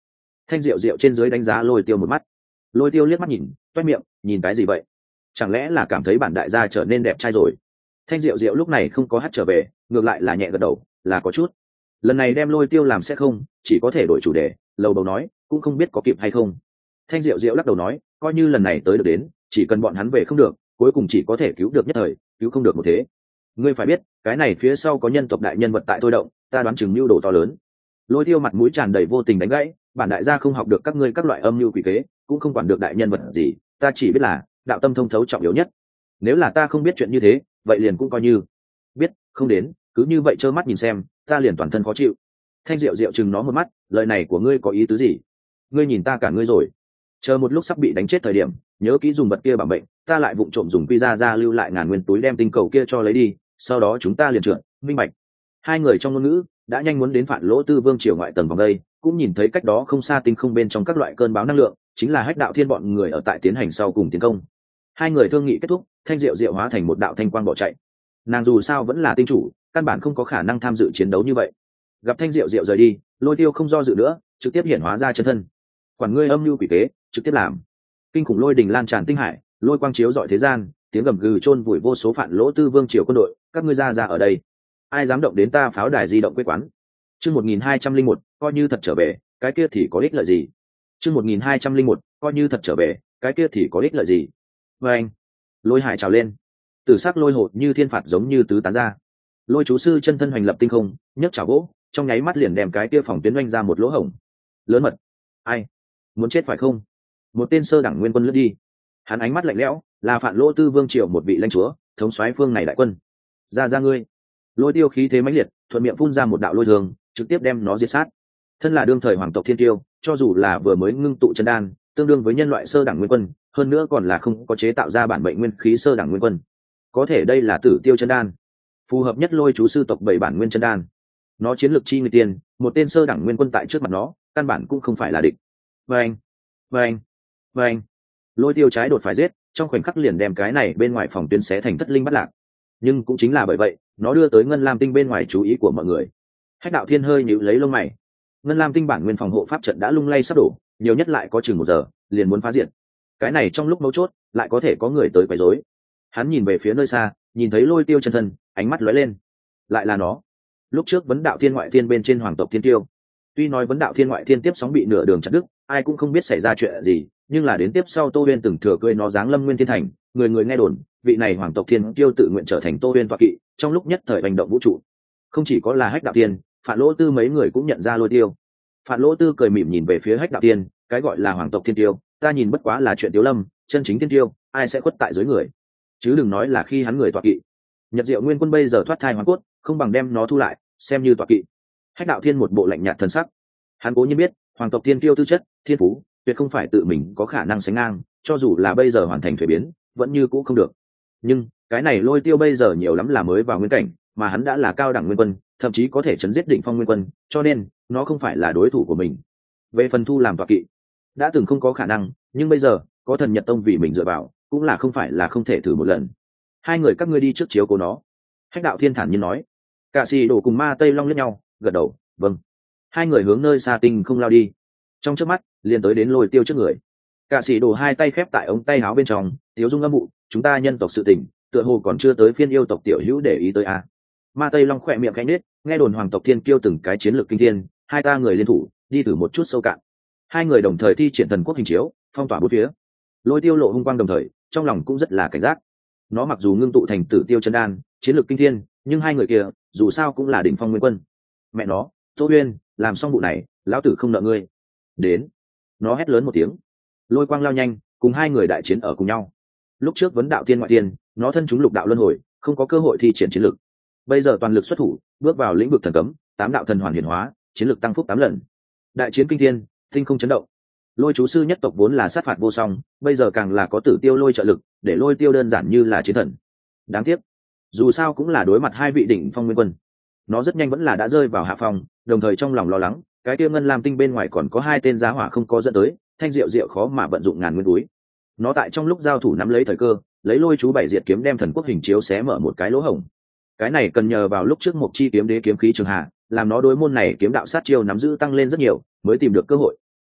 S1: Thanh Diệu Diệu trên dưới đánh giá Lôi Tiêu một mắt. Lôi Tiêu liếc mắt nhìn, toét miệng, nhìn cái gì vậy? Chẳng lẽ là cảm thấy bản đại gia trở nên đẹp trai rồi? Thanh Diệu Diệu lúc này không có hát trở về, ngược lại là nhẹ gật đầu, là có chút. Lần này đem Lôi Tiêu làm sẽ không, chỉ có thể đổi chủ đề, lầu đầu nói, cũng không biết có kịp hay không. Thanh Diệu Diệu lắc đầu nói, coi như lần này tới được đến, chỉ cần bọn hắn về không được, cuối cùng chỉ có thể cứu được nhất thời, cứu không được một thế. Ngươi phải biết, cái này phía sau có nhân tộc đại nhân vật tại thôi động, ta đoán chừng mưu đồ to lớn. Lôi Tiêu mặt mũi tràn đầy vô tình đánh gãy, bản đại gia không học được các ngươi các loại âm mưu quỷ kế, cũng không quản được đại nhân vật gì, ta chỉ biết là đạo tâm thông thấu trọng yếu nhất. Nếu là ta không biết chuyện như thế, vậy liền cũng coi như biết, không đến, cứ như vậy trơ mắt nhìn xem, ta liền toàn thân khó chịu. Thanh Diệu Diệu chừng nó một mắt, lời này của ngươi có ý tứ gì? Ngươi nhìn ta cả ngươi rồi. Chờ một lúc sắp bị đánh chết thời điểm, nhớ kỹ dùng vật kia bảo mệnh, ta lại vụng trộm dùng quy ra ra lưu lại ngàn nguyên túi đem tinh cầu kia cho lấy đi, sau đó chúng ta liền trượt, minh bạch. Hai người trong ngôn ngữ đã nhanh muốn đến Phản Lỗ Tư Vương triều ngoại tầng vòng đây, cũng nhìn thấy cách đó không xa tinh không bên trong các loại cơn bão năng lượng, chính là Hách Đạo Thiên bọn người ở tại tiến hành sau cùng tiến công. Hai người thương nghị kết thúc, Thanh Diệu Diệu hóa thành một đạo thanh quang bỏ chạy. Nàng dù sao vẫn là tinh chủ, căn bản không có khả năng tham dự chiến đấu như vậy. Gặp Thanh Diệu Diệu rời đi, Lôi Tiêu không do dự nữa, trực tiếp hiển hóa ra chân thân. Quản ngươi âm mưu quỷ kế, trực tiếp làm. Kinh khủng lôi đình lan tràn tinh hải, lôi quang chiếu rọi thế gian, tiếng gầm gừ chôn vùi vô số Phản Lỗ Tư Vương triều quân đội, các ngươi ra ra ở đây, ai dám động đến ta pháo đài di động quê quán. Chương một nghìn hai trăm linh một, coi như thật trở về, cái kia thì có ích lợi gì? Chương một nghìn hai trăm linh một, coi như thật trở về, cái kia thì có ích lợi gì? Và anh, lôi hải trào lên, tử sắc lôi hột như thiên phạt giống như tứ tán ra. Lôi chú sư chân thân hoành lập tinh không, nhấc chảo gỗ, trong nháy mắt liền đem cái kia phòng tuyến oanh ra một lỗ hổng lớn mật. Ai muốn chết phải không? Một tên sơ đẳng nguyên quân lướt đi, hắn ánh mắt lạnh lẽo, là Phản Lỗ Tư Vương triều một vị lãnh chúa, thống soái phương này đại quân. Ra ra ngươi. Lôi Tiêu khí thế mãnh liệt, thuận miệng phun ra một đạo lôi thường, trực tiếp đem nó diệt sát. Thân là đương thời hoàng tộc thiên tiêu, cho dù là vừa mới ngưng tụ chân đan, tương đương với nhân loại sơ đẳng nguyên quân, hơn nữa còn là không có chế tạo ra bản mệnh nguyên khí sơ đẳng nguyên quân. Có thể đây là Tử Tiêu chân đan, phù hợp nhất lôi chú sư tộc bảy bản nguyên chân đan. Nó chiến lược chi người tiền, một tên sơ đẳng nguyên quân tại trước mặt nó, căn bản cũng không phải là địch. Vâng, vâng, vâng. Lôi Tiêu trái đột phải giết, trong khoảnh khắc liền đem cái này bên ngoài phòng tuyến xé thành thất linh bắt lạc. Nhưng cũng chính là bởi vậy, nó đưa tới Ngân Lam Tinh bên ngoài chú ý của mọi người. Hách Đạo Thiên hơi nhíu lấy lông mày. Ngân Lam Tinh bản nguyên phòng hộ pháp trận đã lung lay sắp đổ, nhiều nhất lại có chừng một giờ, liền muốn phá diệt. Cái này trong lúc mấu chốt, lại có thể có người tới quấy rối. Hắn nhìn về phía nơi xa, nhìn thấy Lôi Tiêu chân thân, ánh mắt lóe lên. Lại là nó. Lúc trước vấn đạo thiên ngoại thiên bên trên hoàng tộc thiên tiêu, tuy nói vấn đạo thiên ngoại thiên tiếp sóng bị nửa đường chặt đứt, ai cũng không biết xảy ra chuyện gì, nhưng là đến tiếp sau Tô Uyên từng thừa cưỡi nó giáng lâm nguyên thiên thành, người người nghe đồn, vị này hoàng tộc thiên tiêu tự nguyện trở thành Tô Uyên tọa kỵ, trong lúc nhất thời hành động vũ trụ. Không chỉ có là Hách Đạo Thiên, Phản Lỗ Tư mấy người cũng nhận ra Lôi Tiêu. Phản Lỗ Tư cười mỉm nhìn về phía Hách Đạo Thiên, cái gọi là hoàng tộc thiên tiêu, ta nhìn bất quá là chuyện Tiếu Lâm, chân chính thiên tiêu, ai sẽ khuất tại dưới người, chứ đừng nói là khi hắn người tọa kỵ. Nhật Diệu Nguyên Quân bây giờ thoát thai hoàn cốt, không bằng đem nó thu lại, xem như tọa kỵ. Hách Đạo Thiên một bộ lạnh nhạt thần sắc, hắn cố nhiên biết, hoàng tộc thiên tiêu tư chất, thiên phú, tuyệt không phải tự mình có khả năng sánh ngang, cho dù là bây giờ hoàn thành thuế biến, vẫn như cũ không được. Nhưng cái này Lôi Tiêu bây giờ nhiều lắm là mới vào nguyên cảnh, mà hắn đã là cao đẳng nguyên quân, thậm chí có thể chấn giết đỉnh phong nguyên quân, cho nên nó không phải là đối thủ của mình. Về phần thu làm tọa kỵ, đã từng không có khả năng, nhưng bây giờ có Thần Nhật Tông vì mình dựa vào, cũng là không phải là không thể thử một lần. Hai người các ngươi đi trước chiếu cố nó. Hách Đạo Thiên thản nhiên nói. Cả Sĩ Đổ cùng Ma Tây Long liếc nhau, gật đầu, vâng. Hai người hướng nơi xa tinh không lao đi, trong chớp mắt liền tới đến Lôi Tiêu trước người. Cả Sĩ Đổ hai tay khép tại ống tay áo bên trong, tiếu dung âm mụ, chúng ta nhân tộc sự tình, tựa hồ còn chưa tới phiên yêu tộc tiểu hữu để ý tới a. À. Ma Tây Long khỏe miệng khẽ nết, nghe đồn hoàng tộc thiên kiêu từng cái chiến lược kinh thiên, hai ta người liên thủ đi thử một chút sâu cạn. Hai người đồng thời thi triển thần quốc hình chiếu, phong tỏa bốn phía. Lôi Tiêu lộ hung quang đồng thời, trong lòng cũng rất là cảnh giác. Nó mặc dù ngưng tụ thành Tử Tiêu chân đan, chiến lược kinh thiên, nhưng hai người kia dù sao cũng là đỉnh phong nguyên quân. Mẹ nó, Tô Uyên, làm xong vụ này, lão tử không nợ ngươi. Đến. Nó hét lớn một tiếng. Lôi quang lao nhanh, cùng hai người đại chiến ở cùng nhau. Lúc trước vấn đạo thiên ngoại thiên, nó thân chúng lục đạo luân hồi, không có cơ hội thi triển chiến lực. Bây giờ toàn lực xuất thủ, bước vào lĩnh vực thần cấm, tám đạo thần hoàn hiển hóa, chiến lực tăng phúc tám lần. Đại chiến kinh thiên, tinh không chấn động. Lôi chú sư nhất tộc vốn là sát phạt vô song, bây giờ càng là có Tử Tiêu lôi trợ lực, để Lôi Tiêu đơn giản như là chiến thần. Đáng tiếc, dù sao cũng là đối mặt hai vị đỉnh phong nguyên quân, nó rất nhanh vẫn là đã rơi vào hạ phong, đồng thời trong lòng lo lắng, cái kia Ngân Lam Tinh bên ngoài còn có hai tên giá hỏa không có dẫn tới, Thanh Diệu Diệu khó mà vận dụng ngàn nguyên túi. Nó tại trong lúc giao thủ nắm lấy thời cơ, lấy Lôi chú bảy diệt kiếm đem thần quốc hình chiếu xé mở một cái lỗ hổng. Cái này cần nhờ vào lúc trước một chi kiếm đế kiếm khí trường hạ, làm nó đối môn này kiếm đạo sát chiêu nắm giữ tăng lên rất nhiều, mới tìm được cơ hội.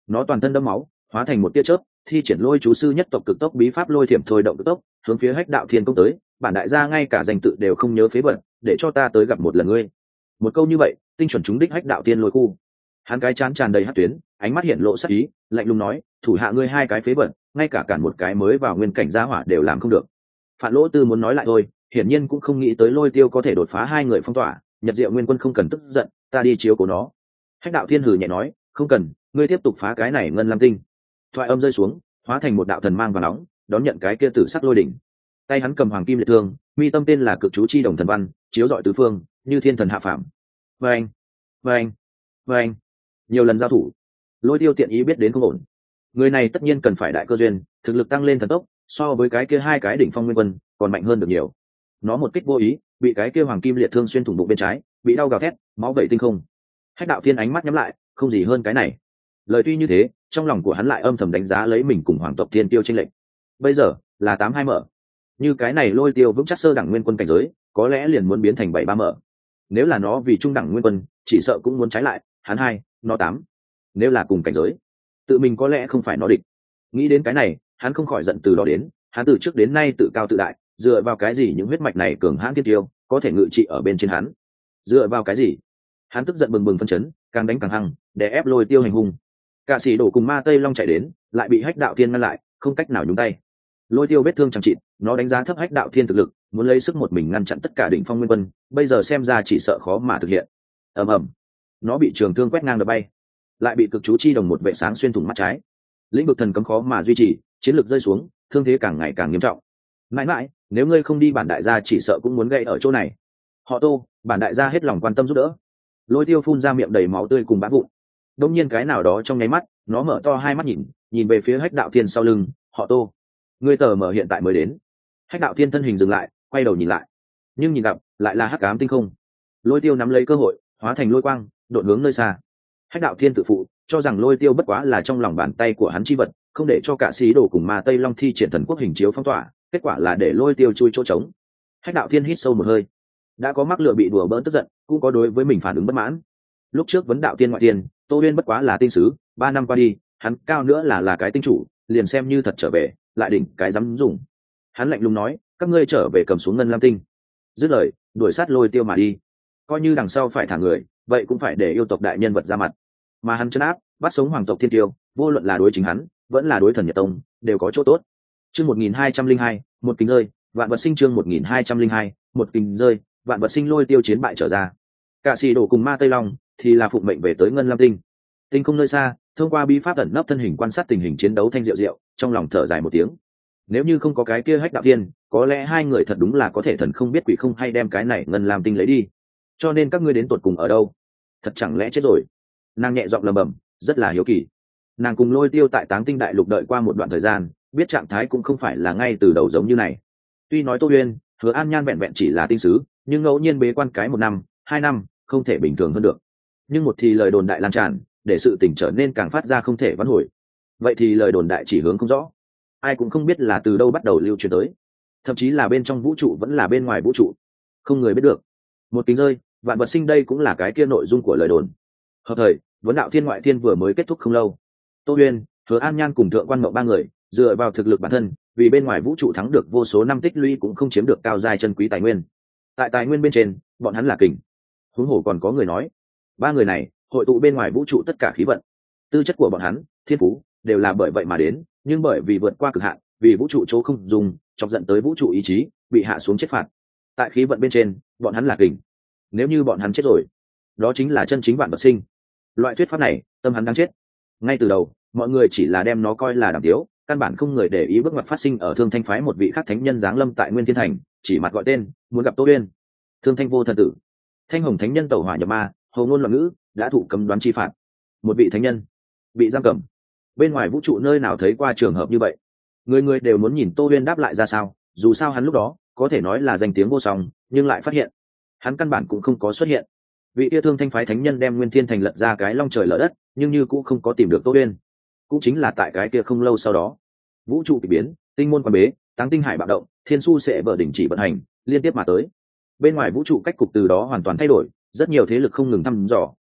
S1: nó toàn thân đẫm máu, hóa thành một tia chớp, thi triển lôi chú sư nhất tộc cực tốc bí pháp lôi thiểm thôi động cực tốc, hướng phía Hách Đạo Thiên công tới. Bản đại gia ngay cả danh tự đều không nhớ phế vật, để cho ta tới gặp một lần ngươi. Một câu như vậy, tinh chuẩn trúng đích Hách Đạo Thiên lôi khu. Hắn cái chán tràn đầy hắc tuyến, ánh mắt hiện lộ sắc ý, lạnh lùng nói, thủ hạ ngươi hai cái phế vật, ngay cả cản một cái mới vào nguyên cảnh gia hỏa đều làm không được. Phản Lỗ Tư muốn nói lại thôi, hiển nhiên cũng không nghĩ tới Lôi Tiêu có thể đột phá hai người phong tỏa. Nhật Diệu Nguyên Quân không cần tức giận, ta đi chiếu cố nó. Hách Đạo Thiên hừ nhẹ nói, không cần, ngươi tiếp tục phá cái này ngân lam tinh. Thoại âm rơi xuống, hóa thành một đạo thần mang và nóng, đón nhận cái kia tử sắc lôi đỉnh. Tay hắn cầm hoàng kim liệt thương, mi tâm tên là cực chú chi đồng thần văn, chiếu rọi tứ phương, như thiên thần hạ phàm. Vâng, vâng, vâng. Nhiều lần giao thủ, Lôi Tiêu tiện ý biết đến không ổn. Người này tất nhiên cần phải đại cơ duyên, thực lực tăng lên thần tốc, so với cái kia hai cái đỉnh phong nguyên quân còn mạnh hơn được nhiều. Nó một kích vô ý, bị cái kia hoàng kim liệt thương xuyên thủng bụng bên trái, bị đau gào thét, máu vẩy tinh không. Hách Đạo Thiên ánh mắt nhắm lại, không gì hơn cái này. Lời tuy như thế, trong lòng của hắn lại âm thầm đánh giá lấy mình cùng hoàng tộc Thiên Tiêu chênh lệch. Bây giờ là tám hai mở, như cái này Lôi Tiêu vững chắc sơ đẳng nguyên quân cảnh giới, có lẽ liền muốn biến thành bảy ba mở. Nếu là nó vì trung đẳng nguyên quân, chỉ sợ cũng muốn trái lại, hắn hai, nó tám. Nếu là cùng cảnh giới, tự mình có lẽ không phải nó địch. Nghĩ đến cái này, hắn không khỏi giận từ đó đến, hắn từ trước đến nay tự cao tự đại, dựa vào cái gì những huyết mạch này cường hãn Thiên Tiêu có thể ngự trị ở bên trên hắn? Dựa vào cái gì? Hắn tức giận bừng bừng phân chấn, càng đánh càng hăng, để ép Lôi Tiêu hành hung. Cả sĩ đổ cùng Ma Tây Long chạy đến, lại bị Hách Đạo Thiên ngăn lại, không cách nào nhúng tay. Lôi Tiêu vết thương chẳng trị, nó đánh giá thấp Hách Đạo Thiên thực lực, muốn lấy sức một mình ngăn chặn tất cả đỉnh phong nguyên quân, bây giờ xem ra chỉ sợ khó mà thực hiện. Ầm ầm, nó bị trường thương quét ngang đập bay, lại bị cực chú chi đồng một vệ sáng xuyên thủng mắt trái. Lĩnh vực thần cấm khó mà duy trì, chiến lược rơi xuống, thương thế càng ngày càng nghiêm trọng. Mãi mãi, nếu ngươi không đi bản đại gia chỉ sợ cũng muốn gây ở chỗ này. Họ Tô, bản đại gia hết lòng quan tâm giúp đỡ. Lôi Tiêu phun ra miệng đầy máu tươi cùng bã vụn. Đông nhiên cái nào đó trong nháy mắt, nó mở to hai mắt nhìn, nhìn về phía Hách Đạo Thiên sau lưng. Họ Tô, ngươi tờ mở hiện tại mới đến. Hách Đạo Thiên thân hình dừng lại, quay đầu nhìn lại, nhưng nhìn gặp lại là hắc ám tinh không. Lôi Tiêu nắm lấy cơ hội, hóa thành lôi quang, đột hướng nơi xa. Hách Đạo Thiên tự phụ, cho rằng Lôi Tiêu bất quá là trong lòng bàn tay của hắn chi vật, không để cho cả sĩ đồ cùng Ma Tây Long thi triển thần quốc hình chiếu phong tỏa, kết quả là để Lôi Tiêu chui chỗ trống. Hách Đạo Thiên hít sâu một hơi, đã có mắc lựa bị đùa bỡn tức giận, cũng có đối với mình phản ứng bất mãn. Lúc trước vấn đạo tiên ngoại tiên, Tô Uyên bất quá là tinh sứ, ba năm qua đi, hắn cao nữa là là cái tinh chủ, liền xem như thật trở về, lại đỉnh cái dám dùng. Hắn lạnh lùng nói, các ngươi trở về cầm xuống ngân lam tinh. Dứt lời, đuổi sát Lôi Tiêu mà đi. Coi như đằng sau phải thả người, vậy cũng phải để yêu tộc đại nhân vật ra mặt. Mà hắn trấn áp, bắt sống hoàng tộc Thiên Tiêu, vô luận là đối chính hắn, vẫn là đối thần Nhật Tông, đều có chỗ tốt. Chương một nghìn hai trăm linh hai, một kính rơi, vạn vật sinh chương một nghìn hai trăm linh hai, một kính rơi, vạn vật sinh. Lôi Tiêu chiến bại trở ra. Cả sĩ đổ cùng Ma Tây Long thì là phụng mệnh về tới ngân lam tinh. Tinh không nơi xa, thông qua bí pháp ẩn nấp thân hình quan sát tình hình chiến đấu thanh diệu diệu, trong lòng thở dài một tiếng. Nếu như không có cái kia Hách Đạo Thiên, có lẽ hai người thật đúng là có thể thần không biết quỷ không hay đem cái này ngân lam tinh lấy đi. Cho nên các ngươi đến tụt cùng ở đâu? Thật chẳng lẽ chết rồi? Nàng nhẹ giọng lầm bầm, rất là hiếu kỳ. Nàng cùng Lôi Tiêu tại Táng Tinh Đại Lục đợi qua một đoạn thời gian, biết trạng thái cũng không phải là ngay từ đầu giống như này. Tuy nói Tô Uyên, Hứa An Nhan vẹn vẹn chỉ là tinh sứ, nhưng ngẫu nhiên bế quan cái một năm, hai năm, không thể bình thường hơn được. Nhưng một thì lời đồn đại lan tràn, để sự tình trở nên càng phát ra không thể vãn hồi. Vậy thì lời đồn đại chỉ hướng không rõ, ai cũng không biết là từ đâu bắt đầu lưu truyền tới, thậm chí là bên trong vũ trụ vẫn là bên ngoài vũ trụ, không người biết được. Một kính rơi, vạn vật sinh, đây cũng là cái kia nội dung của lời đồn. Hợp thời, vấn đạo thiên ngoại thiên vừa mới kết thúc không lâu. Tô Uyên, Hứa An Nhan cùng Thượng Quan Mậu ba người dựa vào thực lực bản thân, vì bên ngoài vũ trụ thắng được vô số năm tích lũy cũng không chiếm được cao giai chân quý tài nguyên. Tại tài nguyên bên trên, bọn hắn là kình. Huống hồ còn có người nói, ba người này hội tụ bên ngoài vũ trụ tất cả khí vận, tư chất của bọn hắn, thiên phú đều là bởi vậy mà đến, nhưng bởi vì vượt qua cực hạn, vì vũ trụ chỗ không dùng, chọc giận tới vũ trụ ý chí, bị hạ xuống chết phạt. Tại khí vận bên trên, bọn hắn là kình. Nếu như bọn hắn chết rồi, đó chính là chân chính vạn vật sinh. Loại thuyết pháp này, tâm hắn đang chết. Ngay từ đầu, mọi người chỉ là đem nó coi là đàm tiếu, căn bản không người để ý bước ngoặt phát sinh ở Thương Thanh phái một vị khác thánh nhân giáng lâm tại Nguyên Thiên Thành, chỉ mặt gọi tên, muốn gặp Tô Uyên. Thương Thanh vô thần tử, Thanh Hồng thánh nhân tẩu hỏa nhập ma, hầu ngôn loạn ngữ, đã thụ cấm đoán chi phạt. Một vị thánh nhân bị giam cầm, bên ngoài vũ trụ nơi nào thấy qua trường hợp như vậy. Người người đều muốn nhìn Tô Uyên đáp lại ra sao, dù sao hắn lúc đó có thể nói là danh tiếng vô song, nhưng lại phát hiện hắn căn bản cũng không có xuất hiện. Vị tia Thương Thanh phái thánh nhân đem Nguyên Thiên Thành lật ra cái long trời lở đất, nhưng như cũng không có tìm được Tô Uyên. Cũng chính là tại cái kia không lâu sau đó, vũ trụ kỳ biến, tinh môn quan bế, Táng Tinh Hải bạo động, thiên su sẽ vỡ đỉnh chỉ vận hành, liên tiếp mà tới. Bên ngoài vũ trụ cách cục từ đó hoàn toàn thay đổi, rất nhiều thế lực không ngừng thăm dò,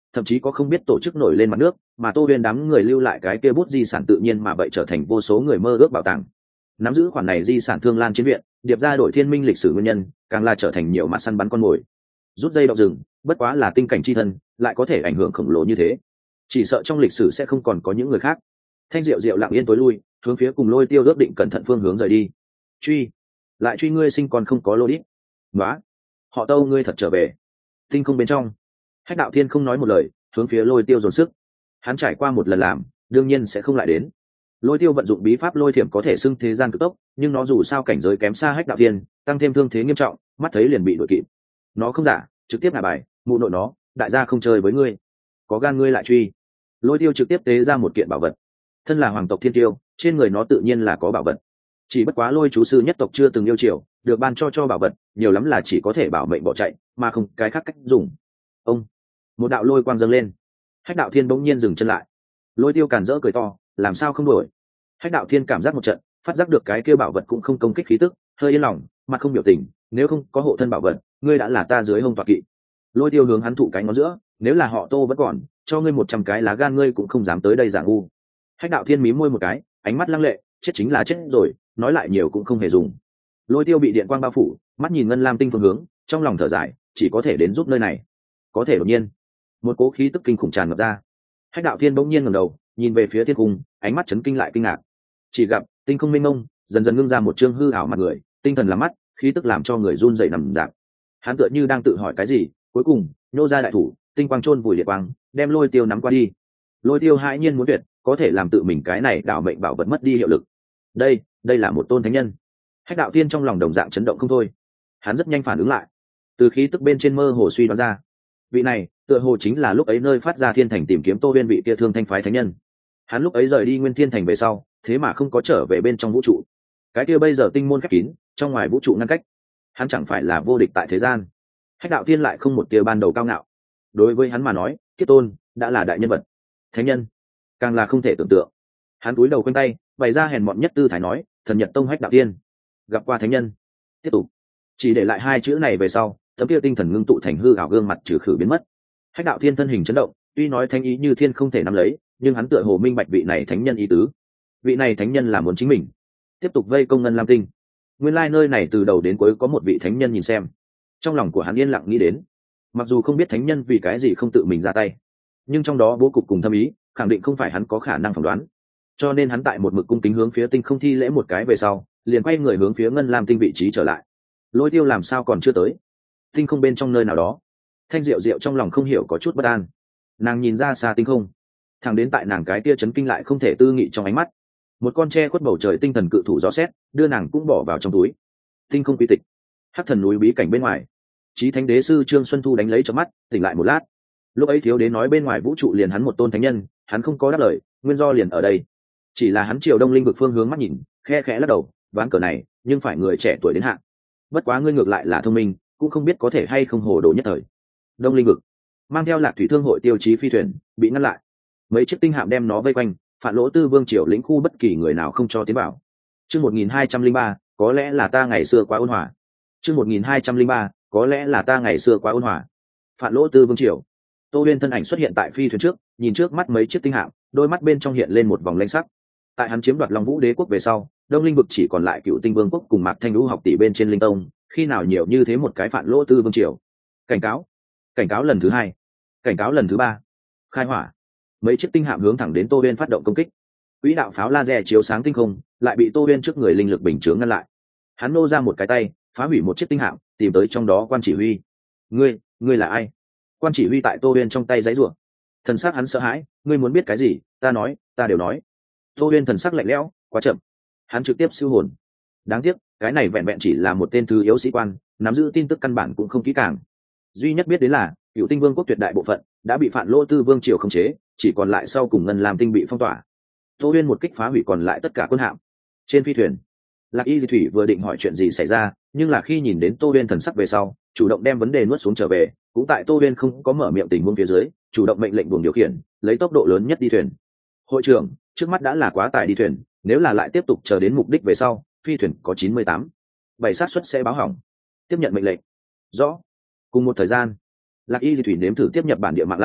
S1: thậm chí có không biết tổ chức nổi lên mặt nước, mà Tô Huyên đám người lưu lại cái kia bút di sản tự nhiên mà vậy trở thành vô số người mơ ước bảo tàng. Nắm giữ khoản này di sản Thương Lan Chiến Viện, điệp ra đổi thiên minh lịch sử nguyên nhân, càng là trở thành nhiều mặt săn bắn con mồi. Rút dây động rừng, bất quá là tinh cảnh chi thân, lại có thể ảnh hưởng khổng lồ như thế. Chỉ sợ trong lịch sử sẽ không còn có những người khác. Thanh Diệu Diệu lặng yên tối lui, hướng phía cùng Lôi Tiêu ước định cẩn thận phương hướng rời đi. Truy, lại truy ngươi sinh còn không có lô đít. Nóa, họ Tâu ngươi thật trở về. Tinh không bên trong, Hách Đạo Thiên không nói một lời, hướng phía Lôi Tiêu dồn sức. Hắn trải qua một lần làm, đương nhiên sẽ không lại đến. Lôi Tiêu vận dụng bí pháp lôi thiểm có thể xưng thế gian cực tốc, nhưng nó dù sao cảnh giới kém xa Hách Đạo Thiên, tăng thêm thương thế nghiêm trọng, mắt thấy liền bị đuổi kịp. Nó không giả, trực tiếp ngả bài, mụ nội nó, đại gia không chơi với ngươi, có gan ngươi lại truy. Lôi Tiêu trực tiếp tế ra một kiện bảo vật. Thân là hoàng tộc thiên tiêu, trên người nó tự nhiên là có bảo vật. Chỉ bất quá Lôi chú sư nhất tộc chưa từng yêu chiều, được ban cho cho bảo vật, nhiều lắm là chỉ có thể bảo mệnh bỏ chạy, mà không cái khác cách dùng. Ông, một đạo lôi quang dâng lên. Hách Đạo Thiên bỗng nhiên dừng chân lại. Lôi Tiêu càn rỡ cười to, làm sao không đổi. Hách Đạo Thiên cảm giác một trận, phát giác được cái kia bảo vật cũng không công kích khí tức, hơi yên lòng, mặt không biểu tình, nếu không có hộ thân bảo vật, ngươi đã là ta dưới hông tọa kỵ. Lôi Tiêu hướng hắn thụ cái ngón giữa, nếu là họ Tô vẫn còn, cho ngươi một trăm cái lá gan ngươi cũng không dám tới đây giả ngu. Hách Đạo Thiên mím môi một cái, ánh mắt lăng lệ, chết chính là chết rồi, nói lại nhiều cũng không hề dùng. Lôi Tiêu bị điện quang bao phủ, mắt nhìn ngân lam tinh phương hướng, trong lòng thở dài, chỉ có thể đến giúp nơi này. Có thể đột nhiên, một cố khí tức kinh khủng tràn ngập ra. Hách Đạo Thiên bỗng nhiên ngẩng đầu, nhìn về phía thiên cung, ánh mắt chấn kinh lại kinh ngạc. Chỉ gặp tinh không mênh mông, dần dần ngưng ra một trương hư ảo mặt người, tinh thần làm mắt, khí tức làm cho người run rẩy nằm dạp. Hắn tựa như đang tự hỏi cái gì, cuối cùng nô ra đại thủ, tinh quang chôn vùi liệt quang, đem Lôi Tiêu nắm qua đi. Lôi Tiêu hãi nhiên muốn tuyệt, có thể làm tự mình cái này đảo mệnh bảo vật mất đi hiệu lực. Đây, đây là một tôn thánh nhân. Hách Đạo Thiên trong lòng đồng dạng chấn động không thôi. Hắn rất nhanh phản ứng lại, từ khí tức bên trên mơ hồ suy đoán ra, vị này tựa hồ chính là lúc ấy nơi phát ra thiên thành tìm kiếm Tô Huyên vị kia Thương Thanh phái thánh nhân. Hắn lúc ấy rời đi Nguyên Thiên thành về sau, thế mà không có trở về bên trong vũ trụ. Cái kia bây giờ tinh môn khép kín, trong ngoài vũ trụ ngăn cách, hắn chẳng phải là vô địch tại thế gian. Hách Đạo Thiên lại không một tia ban đầu cao ngạo. Đối với hắn mà nói, Kiếp Tôn đã là đại nhân vật, thánh nhân càng là không thể tưởng tượng. Hắn cúi đầu quanh tay, bày ra hèn mọn nhất tư thái nói, thần Nhật Tông Hách Đạo Thiên gặp qua thánh nhân. Tiếp tục, chỉ để lại hai chữ này về sau, tấm kia tinh thần ngưng tụ thành hư ảo gương mặt trừ khử biến mất. Hách Đạo Thiên thân hình chấn động, tuy nói thánh ý như thiên không thể nắm lấy, nhưng hắn tựa hồ minh bạch vị này thánh nhân ý tứ. Vị này thánh nhân là muốn chính mình tiếp tục vây công ngân lam tinh. Nguyên lai nơi này từ đầu đến cuối có một vị thánh nhân nhìn xem. Trong lòng của hắn yên lặng nghĩ đến, mặc dù không biết thánh nhân vì cái gì không tự mình ra tay, nhưng trong đó bố cục cùng thâm ý khẳng định không phải hắn có khả năng phỏng đoán. Cho nên hắn tại một mực cung kính hướng phía tinh không thi lễ một cái về sau, liền quay người hướng phía ngân lam tinh vị trí trở lại. Lôi Tiêu làm sao còn chưa tới? Tinh không bên trong nơi nào đó, Thanh Diệu Diệu trong lòng không hiểu có chút bất an. Nàng nhìn ra xa tinh không, thẳng đến tại nàng cái tia chấn kinh lại không thể tư nghị trong ánh mắt, một con tre khuất bầu trời tinh thần cự thủ rõ xét, đưa nàng cũng bỏ vào trong túi. Tinh không quy tịch, hắc thần núi bí cảnh bên ngoài, Chí Thánh Đế sư Trương Xuân Thu đánh lấy trong mắt, tỉnh lại một lát. Lúc ấy thiếu đế nói bên ngoài vũ trụ liền hắn một tôn thánh nhân, hắn không có đáp lời, nguyên do liền ở đây. Chỉ là hắn triều đông linh vực phương hướng mắt nhìn, khe khẽ lắc đầu, ván cờ này nhưng phải người trẻ tuổi đến hạn. Bất quá ngươi ngược lại là thông minh, cũng không biết có thể hay không hồ đồ nhất thời. Đông linh vực mang theo Lạc Thủy Thương hội tiêu chí phi thuyền bị ngăn lại, mấy chiếc tinh hạm đem nó vây quanh, phản lỗ tư vương triều lĩnh khu bất kỳ người nào không cho tiến vào. Chương một nghìn hai trăm linh ba, có lẽ là ta ngày xưa quá ôn hòa. Chương một nghìn hai trăm linh ba, có lẽ là ta ngày xưa quá ôn hòa. Phản lỗ tư vương triều. Tô Huyên thân ảnh xuất hiện tại phi thuyền trước, nhìn trước mắt mấy chiếc tinh hạm, đôi mắt bên trong hiện lên một vòng lanh sắc. Tại hắn chiếm đoạt Long Vũ Đế quốc về sau, Đông Linh vực chỉ còn lại Cựu Tinh Vương quốc cùng Mạc Thanh Lũ học tỷ bên trên linh tông, khi nào nhiều như thế một cái phản lỗ tư vương triều. Cảnh cáo, cảnh cáo lần thứ hai, cảnh cáo lần thứ ba. Khai hỏa. Mấy chiếc tinh hạm hướng thẳng đến Tô Huyên phát động công kích. Quỹ đạo pháo laser chiếu sáng tinh không, lại bị Tô Huyên trước người linh lực bình chướng ngăn lại. Hắn nô ra một cái tay, phá hủy một chiếc tinh hạm, tìm tới trong đó quan chỉ huy. Ngươi, ngươi là ai? Quan chỉ huy tại Tô Huyên trong tay giãy giụa. Thần sắc hắn sợ hãi, ngươi muốn biết cái gì, ta nói, ta đều nói. Tô Huyên thần sắc lạnh lẽo, quá chậm. Hắn trực tiếp siêu hồn. Đáng tiếc, cái này vẹn vẹn chỉ là một tên thứ yếu sĩ quan, nắm giữ tin tức căn bản cũng không kỹ càng. Duy nhất biết đến là, Cựu Tinh Vương quốc tuyệt đại bộ phận đã bị Phản Lỗ Tư Vương triều khống chế, chỉ còn lại sau cùng ngân làm tinh bị phong tỏa. Tô Huyên một kích phá hủy còn lại tất cả quân hạm. Trên phi thuyền, Lạc Y Di Thủy vừa định hỏi chuyện gì xảy ra, nhưng là khi nhìn đến Tô Huyên thần sắc về sau, chủ động đem vấn đề nuốt xuống trở về, cũng tại Tô Huyên không có mở miệng tình huống phía dưới, chủ động mệnh lệnh buồng điều khiển, lấy tốc độ lớn nhất đi thuyền. Hội trưởng, trước mắt đã là quá tải đi thuyền, nếu là lại tiếp tục chờ đến mục đích về sau, phi thuyền có chín mươi tám, bảy xác suất sẽ báo hỏng. Tiếp nhận mệnh lệnh. Rõ. Cùng một thời gian, Lạc Y Di Thủy nếm thử tiếp nhập bản địa Mạng Lan,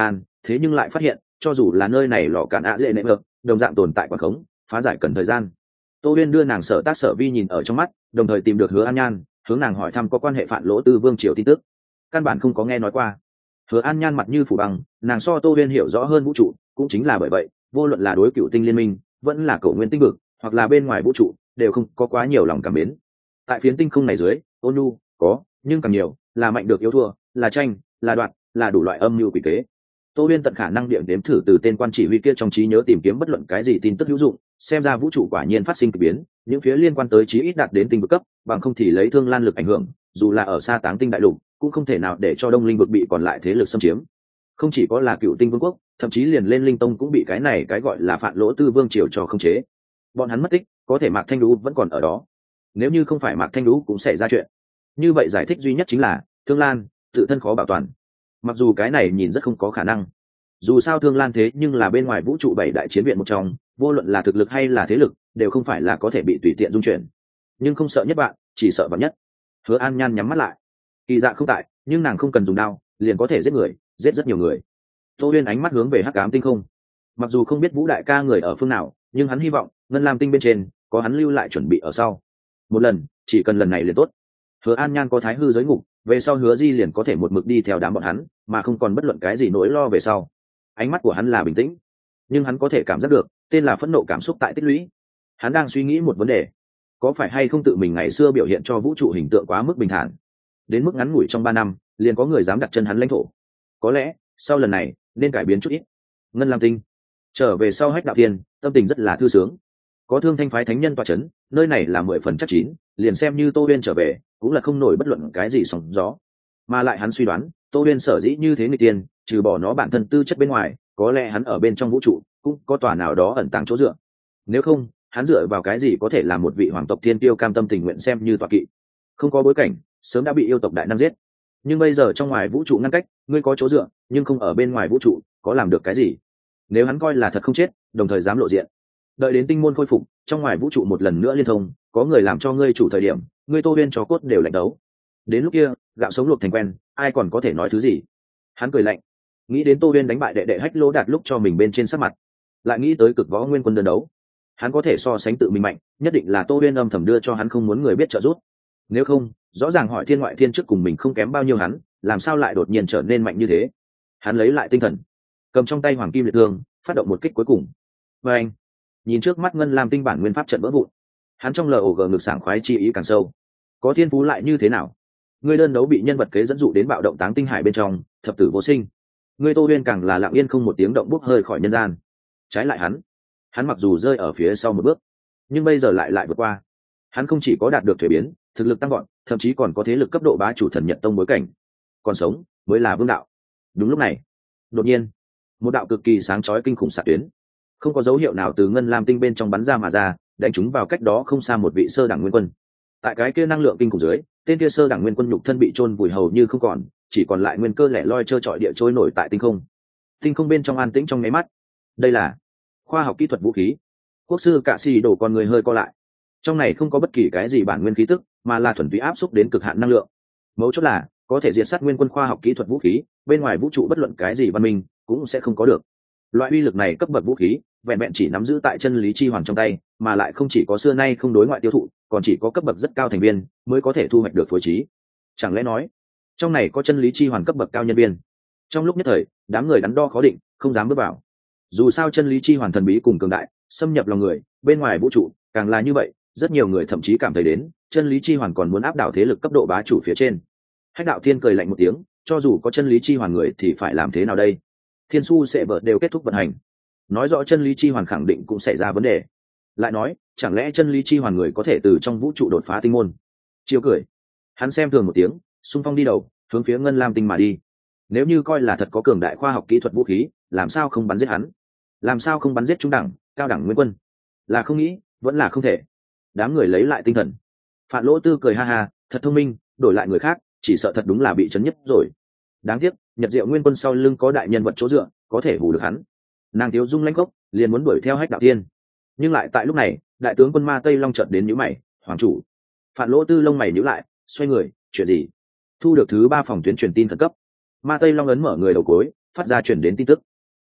S1: thế nhưng lại phát hiện cho dù là nơi này lò cạn ạ dễ nệ ngược đồng dạng tồn tại quảng khống, phá giải cần thời gian. Tô Uyên đưa nàng sở tác sở vi nhìn ở trong mắt, đồng thời tìm được Hứa An Nhan, hướng nàng hỏi thăm có quan hệ Phạn Lỗ Tư Vương triều tin tức. Căn bản không có nghe nói qua. Hứa An Nhan mặt như phủ băng, nàng so Tô Uyên hiểu rõ hơn vũ trụ, cũng chính là bởi vậy, vô luận là đối Cựu Tinh Liên Minh, vẫn là Cổ Nguyên Tinh vực, hoặc là bên ngoài vũ trụ, đều không có quá nhiều lòng cảm mến. Tại phiến tinh không này dưới, ôn nhu có, nhưng càng nhiều là mạnh được yếu thua, là tranh, là đoạt, là đủ loại âm mưu quỷ kế. Tô Uyên tận khả năng điểm đếm thử từ tên quan chỉ huy kia trong trí nhớ tìm kiếm bất luận cái gì tin tức hữu dụng, xem ra vũ trụ quả nhiên phát sinh kỳ biến, những phía liên quan tới chí ít đạt đến tinh vực cấp, bằng không thì lấy Thương Lan lực ảnh hưởng, dù là ở xa Táng Tinh đại lục, cũng không thể nào để cho Đông Linh vực bị còn lại thế lực xâm chiếm. Không chỉ có là Cựu Tinh Vương quốc, thậm chí liền lên Linh Tông cũng bị cái này cái gọi là Phạn Lỗ Tư Vương triều cho khống chế. Bọn hắn mất tích, có thể Mạc Thanh Đú vẫn còn ở đó. Nếu như không phải Mạc Thanh Đú cũng xảy ra chuyện. Như vậy giải thích duy nhất chính là Thương Lan tự thân khó bảo toàn. Mặc dù cái này nhìn rất không có khả năng. Dù sao Thương Lan thế nhưng là bên ngoài vũ trụ bảy đại chiến viện một trong, vô luận là thực lực hay là thế lực, đều không phải là có thể bị tùy tiện dung chuyển. Nhưng không sợ nhất bạn, chỉ sợ vạn nhất. Hứa An Nhan nhắm mắt lại. Kỳ Dạ không tại, nhưng nàng không cần dùng đao, liền có thể giết người, giết rất nhiều người. Tô Uyên ánh mắt hướng về Hắc Ám Tinh không. Mặc dù không biết Vũ đại ca người ở phương nào, nhưng hắn hy vọng Ngân Lam Tinh bên trên có hắn lưu lại chuẩn bị ở sau. Một lần, chỉ cần lần này liền tốt. Hứa An Nhan có Thái Hư giới ngục, về sau Hứa Di liền có thể một mực đi theo đám bọn hắn, mà không còn bất luận cái gì nỗi lo về sau. Ánh mắt của hắn là bình tĩnh, nhưng hắn có thể cảm giác được tên là phẫn nộ cảm xúc tại tích lũy. Hắn đang suy nghĩ một vấn đề, có phải hay không tự mình ngày xưa biểu hiện cho vũ trụ hình tượng quá mức bình thản, đến mức ngắn ngủi trong ba năm liền có người dám đặt chân hắn lãnh thổ. Có lẽ sau lần này nên cải biến chút ít. Ngân Lam Tinh trở về sau Hách Đạo Thiên tâm tình rất là thư sướng, có Thương Thanh phái thánh nhân tọa chấn, nơi này là mười phần chắc chín, liền xem như Tô Uyên trở về cũng là không nổi bất luận cái gì sóng gió. Mà lại hắn suy đoán Tô Uyên sở dĩ như thế người tiên, trừ bỏ nó bản thân tư chất bên ngoài, có lẽ hắn ở bên trong vũ trụ cũng có tòa nào đó ẩn tàng chỗ dựa. Nếu không, hắn dựa vào cái gì có thể làm một vị hoàng tộc thiên tiêu cam tâm tình nguyện xem như tọa kỵ? Không có bối cảnh, sớm đã bị yêu tộc đại năng giết. Nhưng bây giờ trong ngoài vũ trụ ngăn cách, ngươi có chỗ dựa, nhưng không ở bên ngoài vũ trụ, có làm được cái gì? Nếu hắn coi là thật không chết, đồng thời dám lộ diện, đợi đến tinh môn khôi phục, trong ngoài vũ trụ một lần nữa liên thông, có người làm cho ngươi chủ thời điểm, ngươi Tô Uyên chó cốt đều lạnh đấu. Đến lúc kia, gạo sống luộc thành quen, ai còn có thể nói thứ gì? Hắn cười lạnh, nghĩ đến Tô Uyên đánh bại đệ đệ Hách Lỗ Đạt lúc cho mình bên trên sắc mặt, lại nghĩ tới cực võ nguyên quân đơn đấu. Hắn có thể so sánh tự mình mạnh, nhất định là Tô Uyên âm thầm đưa cho hắn không muốn người biết trợ giúp. Nếu không, rõ ràng hỏi thiên ngoại thiên trước cùng mình không kém bao nhiêu hắn, làm sao lại đột nhiên trở nên mạnh như thế? Hắn lấy lại tinh thần, cầm trong tay hoàng kim liệt thương, phát động một kích cuối cùng. Và anh nhìn trước mắt Ngân Lam Tinh bản nguyên pháp trận vỡ vụn, hắn trong lờ ổ gờ ngực sảng khoái chi ý càng sâu. Có thiên phú lại như thế nào? Ngươi đơn đấu bị nhân vật kế dẫn dụ đến bạo động Táng Tinh hải bên trong, thập tử vô sinh. Ngươi Tô Uyên càng là lặng yên không một tiếng động bốc hơi khỏi nhân gian. Trái lại hắn, hắn mặc dù rơi ở phía sau một bước, nhưng bây giờ lại lại vượt qua. Hắn không chỉ có đạt được thuế biến, thực lực tăng gọn, thậm chí còn có thế lực cấp độ bá chủ thần Nhật tông bối cảnh. Còn sống mới là vương đạo. Đúng lúc này, đột nhiên, một đạo cực kỳ sáng chói kinh khủng xạ tuyến, không có dấu hiệu nào từ Ngân Lam Tinh bên trong bắn ra mà ra, đánh trúng vào cách đó không xa một vị sơ đẳng nguyên quân. Tại cái kia năng lượng kinh khủng dưới, tên kia sơ đẳng nguyên quân nhục thân bị chôn vùi hầu như không còn, chỉ còn lại nguyên cơ lẻ loi trơ trọi địa trôi nổi tại tinh không. Tinh không bên trong an tĩnh trong nháy mắt. Đây là khoa học kỹ thuật vũ khí. Quốc sư Cạ Sĩ đổ con người hơi co lại. Trong này không có bất kỳ cái gì bản nguyên khí tức, mà là thuần túy áp xúc đến cực hạn năng lượng. Mấu chốt là có thể diệt sát nguyên quân khoa học kỹ thuật vũ khí, bên ngoài vũ trụ bất luận cái gì văn minh cũng sẽ không có được. Loại uy lực này cấp bậc vũ khí, vẹn vẹn chỉ nắm giữ tại chân lý chi hoàng trong tay, mà lại không chỉ có xưa nay không đối ngoại tiêu thụ, còn chỉ có cấp bậc rất cao thành viên mới có thể thu hoạch được phối trí. Chẳng lẽ nói, trong này có chân lý chi hoàn cấp bậc cao nhân viên? Trong lúc nhất thời, đám người đắn đo khó định, không dám bước vào. Dù sao chân lý chi hoàn thần bí cùng cường đại, xâm nhập lòng người, bên ngoài vũ trụ càng là như vậy, rất nhiều người thậm chí cảm thấy đến chân lý chi hoàn còn muốn áp đảo thế lực cấp độ bá chủ phía trên. Hách Đạo Thiên cười lạnh một tiếng, cho dù có chân lý chi hoàn người thì phải làm thế nào đây? Thiên su sẽ vợ đều kết thúc vận hành, nói rõ chân lý chi hoàn khẳng định cũng xảy ra vấn đề. Lại nói, chẳng lẽ chân lý chi hoàn người có thể từ trong vũ trụ đột phá tinh môn? Chiêu cười, hắn xem thường một tiếng, xung phong đi đầu, hướng phía Ngân Lam Tinh mà đi. Nếu như coi là thật có cường đại khoa học kỹ thuật vũ khí, làm sao không bắn giết hắn? Làm sao không bắn giết trung đẳng, cao đẳng nguyên quân? Là không nghĩ, vẫn là không thể. Đám người lấy lại tinh thần. Phạn Lỗ Tư cười ha ha, thật thông minh, đổi lại người khác, chỉ sợ thật đúng là bị chấn nhất rồi. Đáng tiếc, Nhật Diệu Nguyên Quân sau lưng có đại nhân vật chỗ dựa, có thể hù được hắn. Nàng Tiếu Dung lãnh gốc, liền muốn đuổi theo Hách Đạo Thiên. Nhưng lại tại lúc này, đại tướng quân Ma Tây Long chợt đến nhíu mày, "Hoàng chủ." Phạn Lỗ Tư lông mày nhíu lại, xoay người, "Chuyện gì?" Thu được thứ ba phòng tuyến truyền tin khẩn cấp. Ma Tây Long ấn mở người đầu cối, phát ra truyền đến tin tức.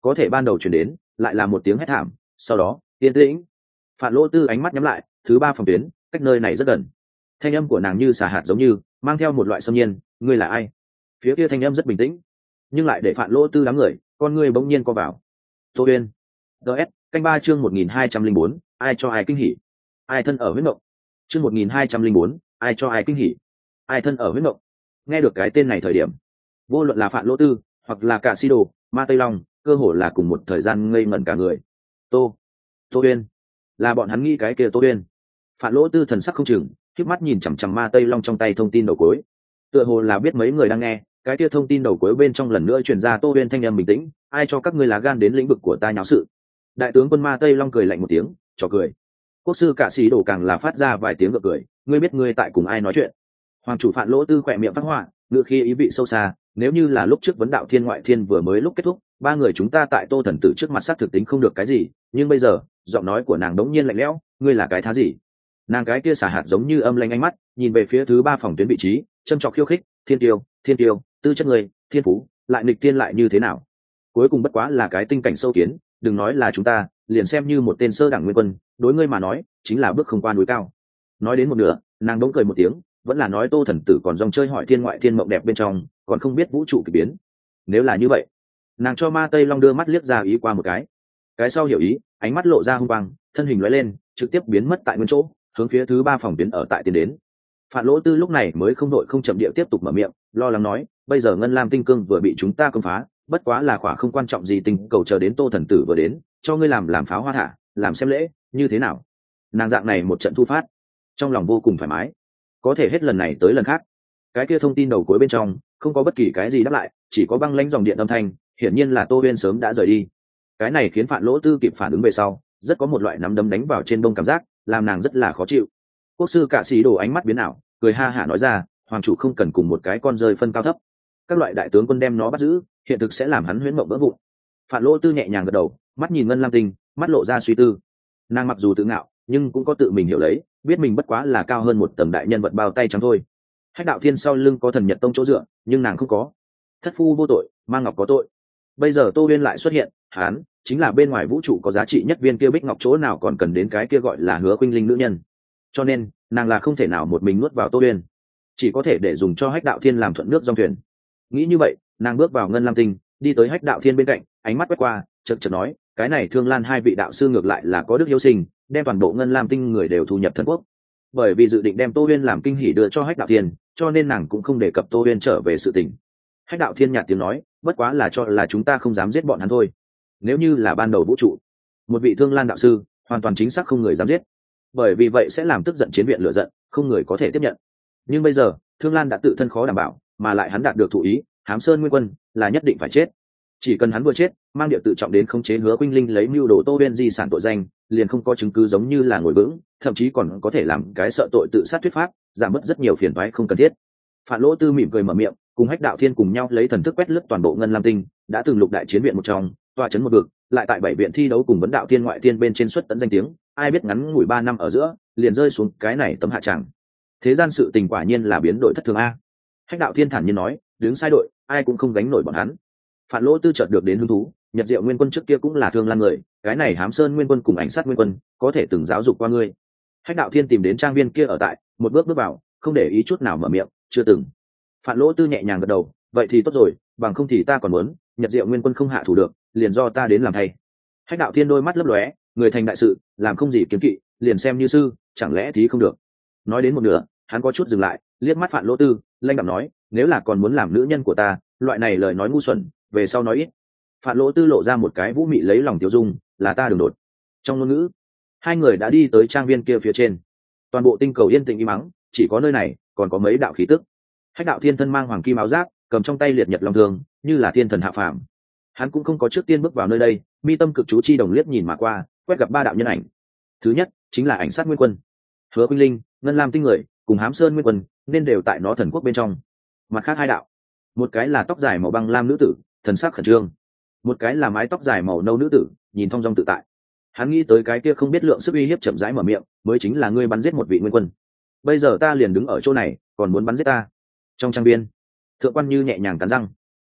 S1: có thể ban đầu chuyển đến lại là một tiếng hét thảm, sau đó yên tĩnh. Phản Lỗ Tư ánh mắt nhắm lại, thứ ba phòng tuyến cách nơi này rất gần. Thanh âm của nàng như xà hạt giống như mang theo một loại xâm nhiên, ngươi là ai? Phía kia thanh âm rất bình tĩnh, nhưng lại để Phản Lỗ Tư đám người con ngươi bỗng nhiên co vào. Tô Uyên. ds canh ba chương một nghìn hai trăm linh bốn, ai cho ai kinh hỉ, ai thân ở huyết mộng. Chương một nghìn hai trăm linh bốn, ai cho ai kinh hỉ, ai thân ở huyết mộng. Nghe được cái tên này thời điểm, vô luận là Phản Lỗ Tư hoặc là cả Si Đồ, Ma Tây Long, cơ hồ là cùng một thời gian ngây ngẩn cả người. Tô, Tô Uyên, là bọn hắn nghĩ cái kia Tô Uyên. Phản Lỗ Tư thần sắc không chừng, khép mắt nhìn chằm chằm Ma Tây Long trong tay thông tin đầu cuối, tựa hồ là biết mấy người đang nghe. Cái kia thông tin đầu cuối bên trong lần nữa truyền ra Tô Uyên thanh âm bình tĩnh, ai cho các ngươi lá gan đến lĩnh vực của ta nháo sự? Đại tướng quân Ma Tây Long cười lạnh một tiếng, trò cười. Quốc sư cả sĩ đồ càng là phát ra vài tiếng gượng cười, ngươi biết ngươi tại cùng ai nói chuyện? Hoàng chủ Phản Lỗ Tư khỏe miệng phát họa, ngựa khi ý vị sâu xa, nếu như là lúc trước vấn đạo thiên ngoại thiên vừa mới lúc kết thúc, ba người chúng ta tại Tô thần tử trước mặt sát thực tính không được cái gì, nhưng bây giờ giọng nói của nàng đống nhiên lạnh lẽo, ngươi là cái thá gì? Nàng cái kia xả hạt giống như âm lanh ánh mắt nhìn về phía thứ ba phòng tuyến vị trí, châm trọc khiêu khích, thiên tiêu, thiên tiêu, tư chất người, thiên phú, lại nghịch tiên lại như thế nào? Cuối cùng bất quá là cái tinh cảnh sâu kiến, đừng nói là chúng ta, liền xem như một tên sơ đẳng nguyên quân, đối ngươi mà nói chính là bước không qua núi cao. Nói đến một nửa, nàng đống cười một tiếng, vẫn là nói Tô thần tử còn dòng chơi hỏi thiên ngoại thiên mộng đẹp bên trong, còn không biết vũ trụ kỳ biến. Nếu là như vậy, nàng cho Ma Tây Long đưa mắt liếc ra ý qua một cái, cái sau hiểu ý, ánh mắt lộ ra hung quang, thân hình lóe lên, trực tiếp biến mất tại nguyên chỗ, hướng phía thứ ba phòng tuyến ở tại tiến đến. Phản Lỗ Tư lúc này mới không đội không chậm địa tiếp tục mở miệng, lo lắng nói, bây giờ ngân lam tinh cương vừa bị chúng ta công phá, bất quá là khỏa không quan trọng gì, tình cầu chờ đến Tô thần tử vừa đến, cho ngươi làm làm pháo hoa thả, làm xem lễ, như thế nào? Nàng dạng này một trận thu phát, trong lòng vô cùng thoải mái, có thể hết lần này tới lần khác. Cái kia thông tin đầu cuối bên trong không có bất kỳ cái gì đáp lại, chỉ có băng lãnh dòng điện âm thanh, hiển nhiên là Tô Uyên sớm đã rời đi. Cái này khiến Phản Lỗ Tư kịp phản ứng về sau, rất có một loại nắm đấm đánh vào trên đông cảm giác, làm nàng rất là khó chịu. Quốc sư cả sĩ đồ ánh mắt biến ảo, cười ha hả nói ra, hoàng chủ không cần cùng một cái con rơi phân cao thấp, các loại đại tướng quân đem nó bắt giữ, hiện thực sẽ làm hắn huyễn mộng vỡ vụn. Phản Lỗ Tư nhẹ nhàng gật đầu, mắt nhìn ngân lam tinh, mắt lộ ra suy tư. Nàng mặc dù tự ngạo, nhưng cũng có tự mình hiểu lấy, biết mình bất quá là cao hơn một tầng đại nhân vật bao tay trắng thôi. Hách đạo thiên sau lưng có thần nhật tông chỗ dựa, nhưng nàng không có. Thất phu vô tội, mang ngọc có tội. Bây giờ Tô Uyên lại xuất hiện, hắn chính là bên ngoài vũ trụ có giá trị nhất viên kia bích ngọc, chỗ nào còn cần đến cái kia gọi là Hứa Khuynh Linh nữ nhân. Cho nên nàng là không thể nào một mình nuốt vào Tô Uyên, chỉ có thể để dùng cho Hách đạo thiên làm thuận nước dòng thuyền. Nghĩ như vậy, nàng bước vào ngân lam tinh, đi tới Hách đạo thiên bên cạnh, ánh mắt quét qua, chợt chợt nói, cái này Thương Lan hai vị đạo sư ngược lại là có đức hiếu sinh, đem toàn bộ ngân lam tinh người đều thu nhập thần quốc. Bởi vì dự định đem Tô Uyên làm kinh hỉ đưa cho Hách đạo thiên, cho nên nàng cũng không đề cập Tô Uyên trở về sự tình. Hách đạo thiên nhạt tiếng nói, bất quá là cho là chúng ta không dám giết bọn hắn thôi. Nếu như là ban đầu vũ trụ, một vị Thương Lan đạo sư hoàn toàn chính xác không người dám giết, bởi vì vậy sẽ làm tức giận chiến viện lửa giận, không người có thể tiếp nhận. Nhưng bây giờ Thương Lan đã tự thân khó đảm bảo, mà lại hắn đạt được thụ ý, Hám Sơn Nguyên Quân là nhất định phải chết. Chỉ cần hắn vừa chết, mang địa tự trọng đến khống chế Hứa Khuynh Linh lấy mưu đồ Tô Uyên di sản tội danh, liền không có chứng cứ giống như là ngồi vững, thậm chí còn có thể làm cái sợ tội tự sát thuyết pháp, giảm bớt rất nhiều phiền toái không cần thiết. Phản Lỗ Tư mỉm cười mở miệng, cùng Hách đạo thiên cùng nhau lấy thần thức quét lướt toàn bộ ngân lam tinh, đã từng lục đại chiến viện một trong, tọa chấn một vực, lại tại bảy viện thi đấu cùng vấn đạo thiên ngoại thiên bên trên xuất tận danh tiếng, ai biết ngắn ngủi ba năm ở giữa, liền rơi xuống cái này tấm hạ tràng. Thế gian sự tình quả nhiên là biến đổi thất thường a. Hách đạo thiên thản nhiên nói, đứng sai đội, ai cũng không gánh nổi bọn hắn. Phản Lỗ Tư chợt được đến hứng thú, Nhật Diệu Nguyên Quân trước kia cũng là Thương Lan người, cái này Hám Sơn Nguyên Quân cùng Ảnh Sát Nguyên Quân, có thể từng giáo dục qua ngươi. Hách đạo thiên tìm đến trang viên kia ở tại, một bước bước vào, không để ý chút nào mở miệng, chưa từng. Phản Lỗ Tư nhẹ nhàng gật đầu, vậy thì tốt rồi, bằng không thì ta còn muốn, Nhật Diệu Nguyên Quân không hạ thủ được, liền do ta đến làm thay. Hách đạo thiên đôi mắt lấp lóe, người thành đại sự, làm không gì kiếm kỵ, liền xem như sư, chẳng lẽ thì không được. Nói đến một nửa, hắn có chút dừng lại, liếc mắt Phản Lỗ Tư, lanh đạm nói, nếu là còn muốn làm nữ nhân của ta, loại này lời nói ngu xuẩn, về sau nói ít. Phản Lỗ Tư lộ ra một cái vũ mị lấy lòng tiêu dung, là ta đường đột. Trong ngôn ngữ, hai người đã đi tới trang viên kia phía trên. Toàn bộ tinh cầu yên tĩnh im mắng, chỉ có nơi này còn có mấy đạo khí tức. Hách đạo thiên thân mang hoàng kim áo giáp, cầm trong tay liệt nhật long thương, như là thiên thần hạ phàm. Hắn cũng không có trước tiên bước vào nơi đây, mi tâm cực chú chi đồng liếc nhìn mà qua, quét gặp ba đạo nhân ảnh. Thứ nhất chính là Ảnh Sát Nguyên Quân, Hứa Khuynh Linh, ngân lam tinh người, cùng Hám Sơn Nguyên Quân, nên đều tại nó thần quốc bên trong. Mặt khác hai đạo, một cái là tóc dài màu băng lam nữ tử, thần sắc khẩn trương, một cái là mái tóc dài màu nâu nữ tử, nhìn thong dong tự tại. Hắn nghĩ tới cái kia không biết lượng sức uy hiếp chậm rãi mở miệng, mới chính là ngươi bắn giết một vị nguyên quân, bây giờ ta liền đứng ở chỗ này, còn muốn bắn giết ta. Trong trang viên, thượng quan như nhẹ nhàng cắn răng,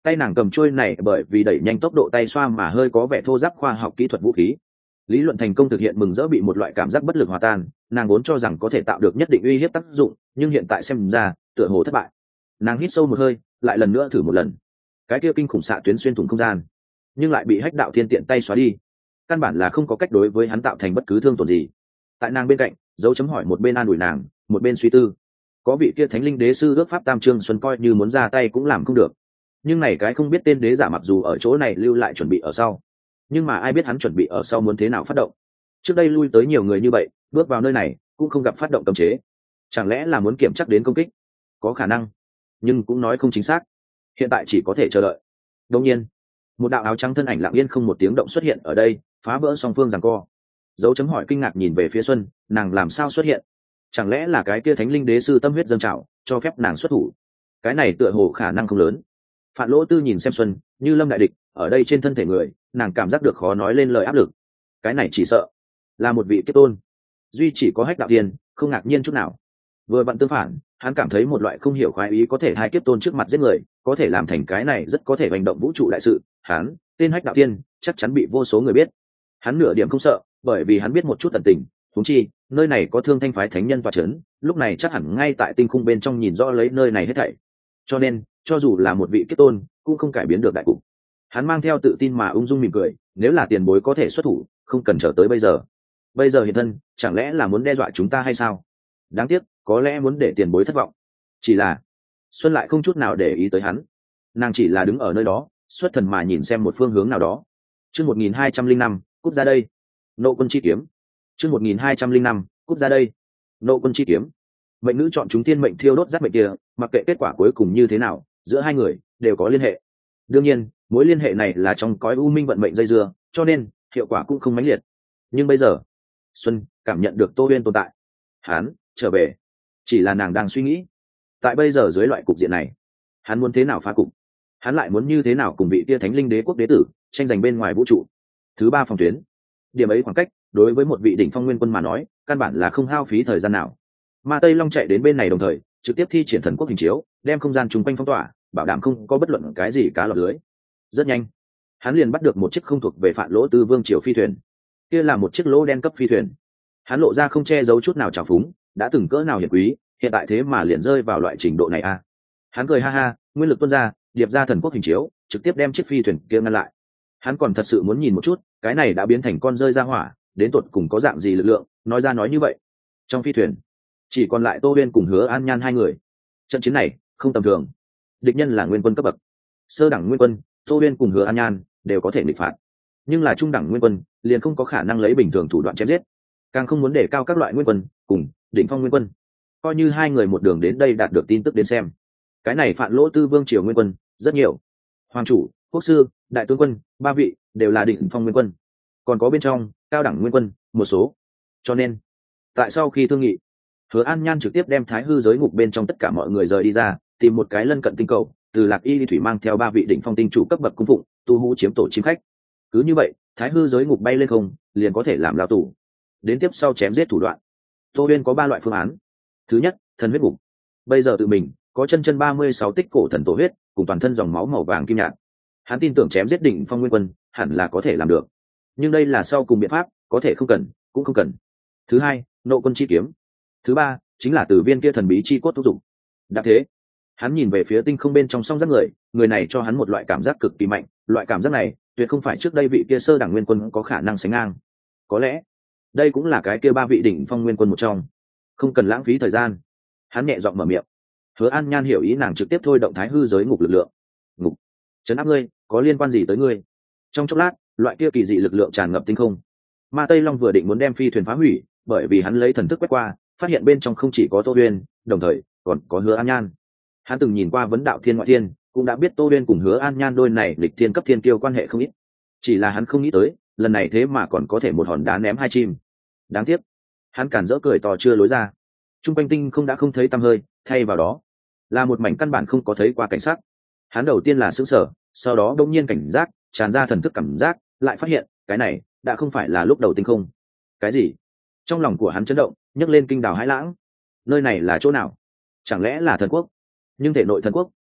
S1: tay nàng cầm trôi này bởi vì đẩy nhanh tốc độ tay xoa mà hơi có vẻ thô ráp khoa học kỹ thuật vũ khí. Lý luận thành công thực hiện mừng rỡ bị một loại cảm giác bất lực hòa tan, nàng vốn cho rằng có thể tạo được nhất định uy hiếp tác dụng, nhưng hiện tại xem ra tựa hồ thất bại. Nàng hít sâu một hơi, lại lần nữa thử một lần. Cái kia kinh khủng xạ tuyến xuyên thủng không gian, nhưng lại bị Hách Đạo Thiên tiện tay xóa đi, căn bản là không có cách đối với hắn tạo thành bất cứ thương tổn gì. Tại nàng bên cạnh, dấu chấm hỏi một bên an ủi nàng, một bên suy tư. Có vị kia Thánh Linh Đế sư ước pháp Tam Trương Xuân coi như muốn ra tay cũng làm không được. Nhưng này cái không biết tên đế giả mặc dù ở chỗ này lưu lại chuẩn bị ở sau, nhưng mà ai biết hắn chuẩn bị ở sau muốn thế nào phát động. Trước đây lui tới nhiều người như vậy, bước vào nơi này cũng không gặp phát động cấm chế, chẳng lẽ là muốn kiểm chắc đến công kích? Có khả năng, nhưng cũng nói không chính xác. Hiện tại chỉ có thể chờ đợi. Đột nhiên, một đạo áo trắng thân ảnh lặng yên không một tiếng động xuất hiện ở đây, phá vỡ song phương giằng co. Dấu chấm hỏi kinh ngạc nhìn về phía Xuân, nàng làm sao xuất hiện? Chẳng lẽ là cái kia Thánh Linh Đế sư tâm huyết dâng trào, cho phép nàng xuất thủ? Cái này tựa hồ khả năng không lớn. Phạn Lỗ Tư nhìn xem Xuân, như lâm đại địch, ở đây trên thân thể người, nàng cảm giác được khó nói lên lời áp lực. Cái này chỉ sợ là một vị kiếp tôn. Duy chỉ có Hách Đạo Thiên, không ngạc nhiên chút nào. Vừa vặn tương phản, hắn cảm thấy một loại không hiểu khoái ý có thể hai kiếp tôn trước mặt giết người, có thể làm thành cái này rất có thể hành động vũ trụ đại sự. Hắn, tên Hách Đạo Thiên, chắc chắn bị vô số người biết. Hắn nửa điểm không sợ, bởi vì hắn biết một chút tận tình. Huống chi, nơi này có Thương Thanh phái thánh nhân tọa chấn, lúc này chắc hẳn ngay tại tinh khung bên trong nhìn rõ lấy nơi này hết thảy. Cho nên, cho dù là một vị kiếp tôn, cũng không cải biến được đại cục. Hắn mang theo tự tin mà ung dung mỉm cười, nếu là tiền bối có thể xuất thủ, không cần chờ tới bây giờ. Bây giờ hiện thân, chẳng lẽ là muốn đe dọa chúng ta hay sao? Đáng tiếc, có lẽ muốn để tiền bối thất vọng. Chỉ là, Xuân lại không chút nào để ý tới hắn. Nàng chỉ là đứng ở nơi đó, xuất thần mà nhìn xem một phương hướng nào đó. Chương một nghìn hai trăm linh năm, cút ra đây. Nộ quân chi kiếm. Chương một nghìn hai trăm linh năm, cút ra đây. Nộ quân chi kiếm. Mệnh nữ chọn chúng tiên mệnh thiêu đốt giáp mệnh kia, mặc kệ kết quả cuối cùng như thế nào, giữa hai người đều có liên hệ. Đương nhiên, mối liên hệ này là trong cõi u minh vận mệnh dây dưa, cho nên hiệu quả cũng không mãnh liệt. Nhưng bây giờ, Xuân cảm nhận được Tô Uyên tồn tại. Hắn trở về, chỉ là nàng đang suy nghĩ. Tại bây giờ dưới loại cục diện này, hắn muốn thế nào phá cục? Hắn lại muốn như thế nào cùng vị tia Thánh Linh Đế quốc đế tử tranh giành bên ngoài vũ trụ? Thứ ba phòng tuyến, điểm ấy khoảng cách đối với một vị đỉnh phong nguyên quân mà nói, căn bản là không hao phí thời gian nào. Ma Tây Long chạy đến bên này đồng thời, trực tiếp thi triển thần quốc hình chiếu, đem không gian chung quanh phong tỏa, bảo đảm không có bất luận cái gì cá lọt lưới. Rất nhanh, hắn liền bắt được một chiếc không thuộc về Phạn Lỗ Tư Vương triều phi thuyền. Kia là một chiếc lỗ đen cấp phi thuyền. Hắn lộ ra không che giấu chút nào trào phúng, đã từng cỡ nào hiển quý, hiện tại thế mà liền rơi vào loại trình độ này a. À. Hắn cười ha ha, nguyên lực tuôn ra, điệp ra thần quốc hình chiếu, trực tiếp đem chiếc phi thuyền kia ngăn lại. Hắn còn thật sự muốn nhìn một chút, cái này đã biến thành con rơi ra hỏa, đến tột cùng có dạng gì lực lượng, nói ra nói như vậy. Trong phi thuyền, chỉ còn lại Tô Uyên cùng Hứa An Nhan hai người. Trận chiến này không tầm thường, địch nhân là nguyên quân cấp bậc, sơ đẳng nguyên quân, Tô Uyên cùng Hứa An Nhan đều có thể nghịch phạt, nhưng là trung đẳng nguyên quân liền không có khả năng lấy bình thường thủ đoạn chém giết, càng không muốn để cao các loại nguyên quân cùng đỉnh phong nguyên quân. Coi như hai người một đường đến đây đạt được tin tức đến xem, cái này Phạn Lỗ Tư Vương triều nguyên quân rất nhiều, hoàng chủ, quốc sư, đại tướng quân ba vị đều là đỉnh phong nguyên quân, còn có bên trong cao đẳng nguyên quân một số. Cho nên tại sau khi thương nghị, Hứa An Nhan trực tiếp đem Thái Hư giới ngục bên trong tất cả mọi người rời đi ra, tìm một cái lân cận tinh cầu, từ Lạc Y Thủy mang theo ba vị đỉnh phong tinh chủ cấp bậc cung phụng, tu hú chiếm tổ chim khách. Cứ như vậy, Thái Hư giới ngục bay lên không, liền có thể làm lao tù. Đến tiếp sau chém giết thủ đoạn, Tô Uyên có ba loại phương án. Thứ nhất, thần huyết ngục. Bây giờ tự mình có chân chân ba mươi sáu tích cổ thần tổ huyết, cùng toàn thân dòng máu màu vàng kim nhạt. Hắn tin tưởng chém giết đỉnh phong nguyên quân, hẳn là có thể làm được. Nhưng đây là sau cùng biện pháp, có thể không cần, cũng không cần. Thứ hai, nộ quân chi kiếm. Thứ ba, chính là từ viên kia thần bí chi cốt thúc dụng. Đã thế, hắn nhìn về phía tinh không bên trong song giác người, người này cho hắn một loại cảm giác cực kỳ mạnh, loại cảm giác này tuyệt không phải trước đây vị kia sơ đẳng nguyên quân có khả năng sánh ngang. Có lẽ đây cũng là cái kia ba vị đỉnh phong nguyên quân một trong. Không cần lãng phí thời gian, hắn nhẹ giọng mở miệng. Hứa An Nhan hiểu ý nàng trực tiếp thôi động Thái Hư giới ngục lực lượng. Ngục, trấn áp ngươi, có liên quan gì tới ngươi? Trong chốc lát, loại kia kỳ dị lực lượng tràn ngập tinh không. Ma Tây Long vừa định muốn đem phi thuyền phá hủy, bởi vì hắn lấy thần thức quét qua, phát hiện bên trong không chỉ có Tô Uyên, đồng thời còn có Hứa An Nhan. Hắn từng nhìn qua vấn đạo thiên ngoại thiên, cũng đã biết Tô Uyên cùng Hứa An Nhan đôi này lịch thiên cấp thiên kiêu quan hệ không ít. Chỉ là hắn không nghĩ tới, lần này thế mà còn có thể một hòn đá ném hai chim. Đáng tiếc, hắn cản rỡ cười to chưa lối ra. Trung quanh tinh không đã không thấy tăm hơi, thay vào đó là một mảnh căn bản không có thấy qua cảnh sát. Hắn đầu tiên là sững sờ, sau đó đông nhiên cảnh giác, tràn ra thần thức cảm giác, lại phát hiện cái này đã không phải là lúc đầu tinh không. Cái gì? Trong lòng của hắn chấn động, nhấc lên kinh đào hãi lãng. Nơi này là chỗ nào? Chẳng lẽ là thần quốc? Nhưng thể nội thần quốc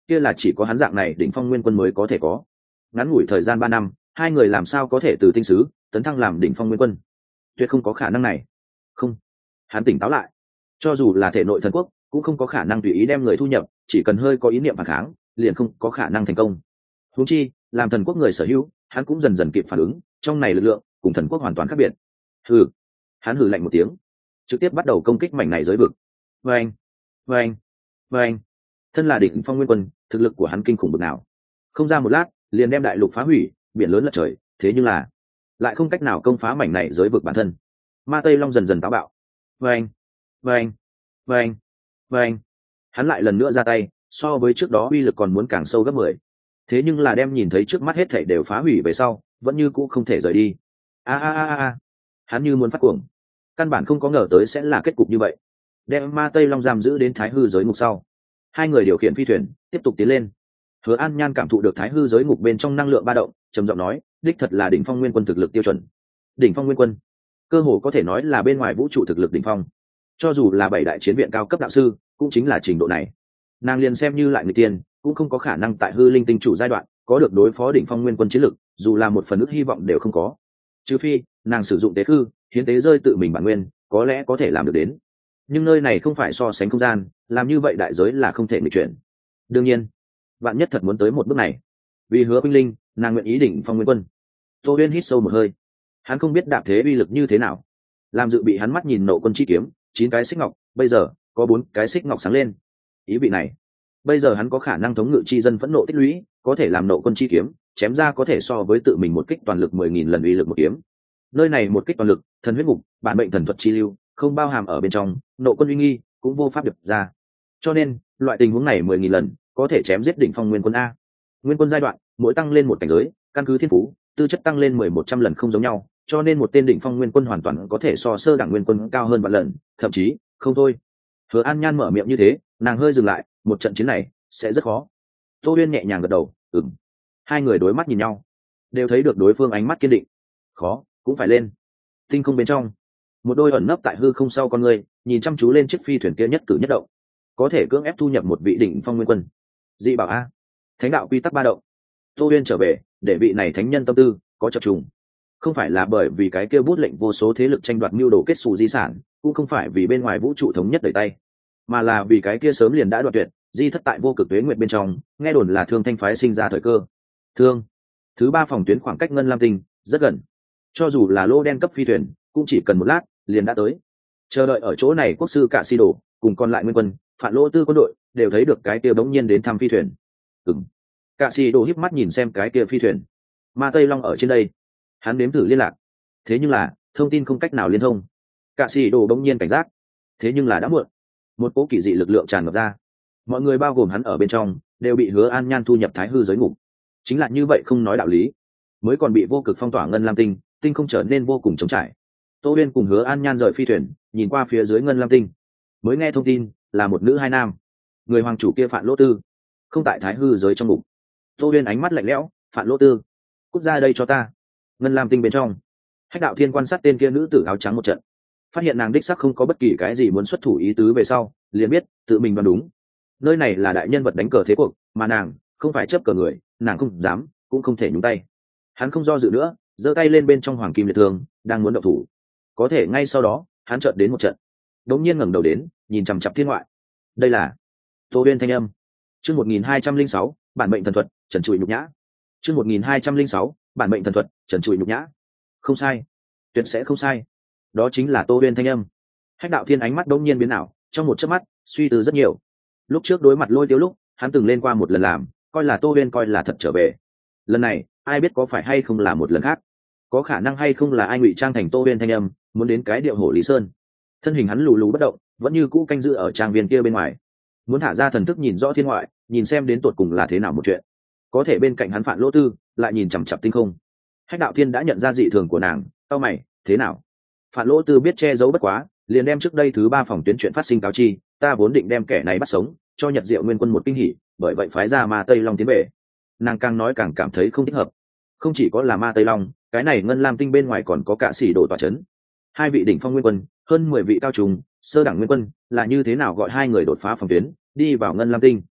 S1: kia là chỉ có hắn dạng này đỉnh phong nguyên quân mới có thể có. Ngắn ngủi thời gian ba năm, hai người làm sao có thể từ tinh sứ tấn thăng làm đỉnh phong nguyên quân? Tuyệt không có khả năng này. Không. Hắn tỉnh táo lại. Cho dù là thể nội thần quốc, cũng không có khả năng tùy ý đem người thu nhập, chỉ cần hơi có ý niệm phản kháng, liền không có khả năng thành công. Huống chi, làm thần quốc người sở hữu, hắn cũng dần dần kịp phản ứng, trong này lực lượng cùng thần quốc hoàn toàn khác biệt. Hừ. Hắn hừ lạnh một tiếng, trực tiếp bắt đầu công kích mảnh này giới vực. Vâng, vâng, vâng. Thân là đỉnh phong nguyên quân, thực lực của hắn kinh khủng bực nào. Không ra một lát, liền đem đại lục phá hủy, biển lớn lật trời, thế nhưng là lại không cách nào công phá mảnh này giới vực bản thân. Ma Tây Long dần dần táo bạo. Vâng, vâng, vâng, vâng. Hắn lại lần nữa ra tay, so với trước đó uy lực còn muốn càng sâu gấp mười. Thế nhưng là đem nhìn thấy trước mắt hết thảy đều phá hủy về sau, vẫn như cũ không thể rời đi. A a a a. Hắn như muốn phát cuồng. Căn bản không có ngờ tới sẽ là kết cục như vậy. Đem Ma Tây Long giam giữ đến Thái Hư giới ngục sau, hai người điều khiển phi thuyền tiếp tục tiến lên. Hứa An Nhan cảm thụ được Thái Hư giới ngục bên trong năng lượng ba động, trầm giọng nói, đích thật là đỉnh phong nguyên quân thực lực tiêu chuẩn. Đỉnh phong nguyên quân, cơ hồ có thể nói là bên ngoài vũ trụ thực lực đỉnh phong. Cho dù là bảy đại chiến viện cao cấp đạo sư, cũng chính là trình độ này. Nàng liền xem như lại người tiên, cũng không có khả năng tại hư linh tinh chủ giai đoạn có được đối phó đỉnh phong nguyên quân chiến lực, dù là một phần ước hy vọng đều không có. Trừ phi nàng sử dụng tế khư, hiến tế rơi tự mình bản nguyên, có lẽ có thể làm được đến. Nhưng nơi này không phải so sánh không gian, làm như vậy đại giới là không thể nghịch chuyển. Đương nhiên, bạn nhất thật muốn tới một bước này, vì Hứa Binh Linh, nàng nguyện ý đỉnh phong nguyên quân. Tô Uyên hít sâu một hơi, hắn không biết đạp thế uy lực như thế nào, làm dự bị hắn mắt nhìn nộ quân chi kiếm, chín cái xích ngọc, bây giờ có bốn cái xích ngọc sáng lên. Ý vị này, bây giờ hắn có khả năng thống ngự chi dân phẫn nộ tích lũy, có thể làm nộ quân chi kiếm chém ra có thể so với tự mình một kích toàn lực mười nghìn lần uy lực một kiếm. Nơi này một kích toàn lực, thần huyết ngục, bản mệnh thần thuật chi lưu, không bao hàm ở bên trong, nộ quân uy nghi cũng vô pháp được ra. Cho nên, loại tình huống này mười nghìn lần có thể chém giết đỉnh phong nguyên quân a. Nguyên quân giai đoạn, mỗi tăng lên một cảnh giới, căn cứ thiên phú, tư chất tăng lên mười một trăm lần không giống nhau, cho nên một tên đỉnh phong nguyên quân hoàn toàn có thể so sơ đẳng nguyên quân cao hơn vạn lần, thậm chí không thôi. Hứa An Nhan mở miệng như thế, nàng hơi dừng lại, một trận chiến này sẽ rất khó. Tô Uyên nhẹ nhàng gật đầu, ừm. Hai người đối mắt nhìn nhau, đều thấy được đối phương ánh mắt kiên định. Khó cũng phải lên. Tinh không bên trong, một đôi ẩn nấp tại hư không sau con người, nhìn chăm chú lên chiếc phi thuyền kia nhất cử nhất động, có thể cưỡng ép thu nhập một vị đỉnh phong nguyên quân. Dị bảo a, thánh đạo quy tắc ba động. Tô Uyên trở về, để vị này thánh nhân tâm tư có chập trùng. Không phải là bởi vì cái kia bút lệnh vô số thế lực tranh đoạt mưu đồ kết xù di sản, cũng không phải vì bên ngoài vũ trụ thống nhất đẩy tay, mà là vì cái kia sớm liền đã đoạt tuyệt, di thất tại vô cực tuế nguyệt bên trong, nghe đồn là Thương Thanh phái sinh ra thời cơ. Thương, thứ ba phòng tuyến khoảng cách Ngân Lam Tinh rất gần, cho dù là lô đen cấp phi thuyền, cũng chỉ cần một lát liền đã tới. Chờ đợi ở chỗ này quốc sư Cạ Si Đồ cùng còn lại nguyên quân, Phản Lỗ Tư quân đội đều thấy được cái kia bỗng nhiên đến thăm phi thuyền. Ừm. Cạ Si Đồ híp mắt nhìn xem cái kia phi thuyền. Ma Tây Long ở trên đây. Hắn đếm thử liên lạc, thế nhưng là thông tin không cách nào liên thông. Cạ Si Đồ bỗng nhiên cảnh giác, thế nhưng là đã muộn. Một cỗ kỳ dị lực lượng tràn ngập ra, mọi người bao gồm hắn ở bên trong đều bị Hứa An Nhan thu nhập Thái Hư giới ngục. Chính là như vậy không nói đạo lý, mới còn bị vô cực phong tỏa Ngân Lam Tinh, tinh không trở nên vô cùng trống trải. Tô Uyên cùng Hứa An Nhan rời phi thuyền, nhìn qua phía dưới Ngân Lam Tinh, mới nghe thông tin là một nữ hai nam. Người hoàng chủ kia Phạn Lỗ Tư không tại Thái Hư giới trong ngục. Tô Uyên ánh mắt lạnh lẽo, Phạn Lỗ Tư, cút ra đây cho ta. Ngân Lam Tinh bên trong, Hách Đạo Thiên quan sát tên kia nữ tử áo trắng một trận, phát hiện nàng đích sắc không có bất kỳ cái gì muốn xuất thủ ý tứ về sau, liền biết tự mình đoán đúng. Nơi này là đại nhân vật đánh cờ thế cuộc, mà nàng không phải chấp cờ người, nàng không dám, cũng không thể nhúng tay. Hắn không do dự nữa, giơ tay lên bên trong hoàng kim liệt thương, đang muốn động thủ. Có thể ngay sau đó, hắn chợt đến một trận, đống nhiên ngẩng đầu đến, nhìn chằm chằm thiên ngoại. Đây là Tô Uyên thanh âm. Chương một nghìn hai trăm linh sáu, bản mệnh thần thuật, trần trụi nhục nhã. Chương một nghìn hai trăm linh sáu, bản mệnh thần thuật, trần trụi nhục nhã. Không sai, tuyệt sẽ không sai. Đó chính là Tô Uyên thanh âm. Hách Đạo Thiên ánh mắt đống nhiên biến ảo, trong một chớp mắt, suy tư rất nhiều. Lúc trước đối mặt Lôi Tiêu lúc, hắn từng lên qua một lần làm, coi là Tô Uyên coi là thật trở về. Lần này, ai biết có phải hay không là một lần khác, có khả năng hay không là ai ngụy trang thành Tô Uyên thanh âm, muốn đến cái điệu hổ Lý Sơn. Thân hình hắn lù lù bất động, vẫn như cũ canh giữ ở trang viên kia bên ngoài, muốn thả ra thần thức nhìn rõ thiên ngoại, nhìn xem đến tột cùng là thế nào một chuyện. Có thể bên cạnh hắn Phạn Lỗ Tư lại nhìn chằm chằm tinh không. Hách Đạo Thiên đã nhận ra dị thường của nàng, cau mày, thế nào? Phạn Lỗ Tư biết che giấu bất quá, liền đem trước đây thứ ba phòng tuyến chuyện phát sinh cáo chi, ta vốn định đem kẻ này bắt sống, cho Nhật Diệu Nguyên quân một kinh hỉ, bởi vậy phái ra Ma Tây Long tiến về. Nàng càng nói càng cảm thấy không thích hợp. Không chỉ có là Ma Tây Long, cái này Ngân Lam Tinh bên ngoài còn có Cạ Sĩ Đồ tọa chấn. Hai vị đỉnh phong nguyên quân, hơn mười vị cao trùng, sơ đẳng nguyên quân, là như thế nào gọi hai người đột phá phòng tuyến, đi vào Ngân Lam Tinh?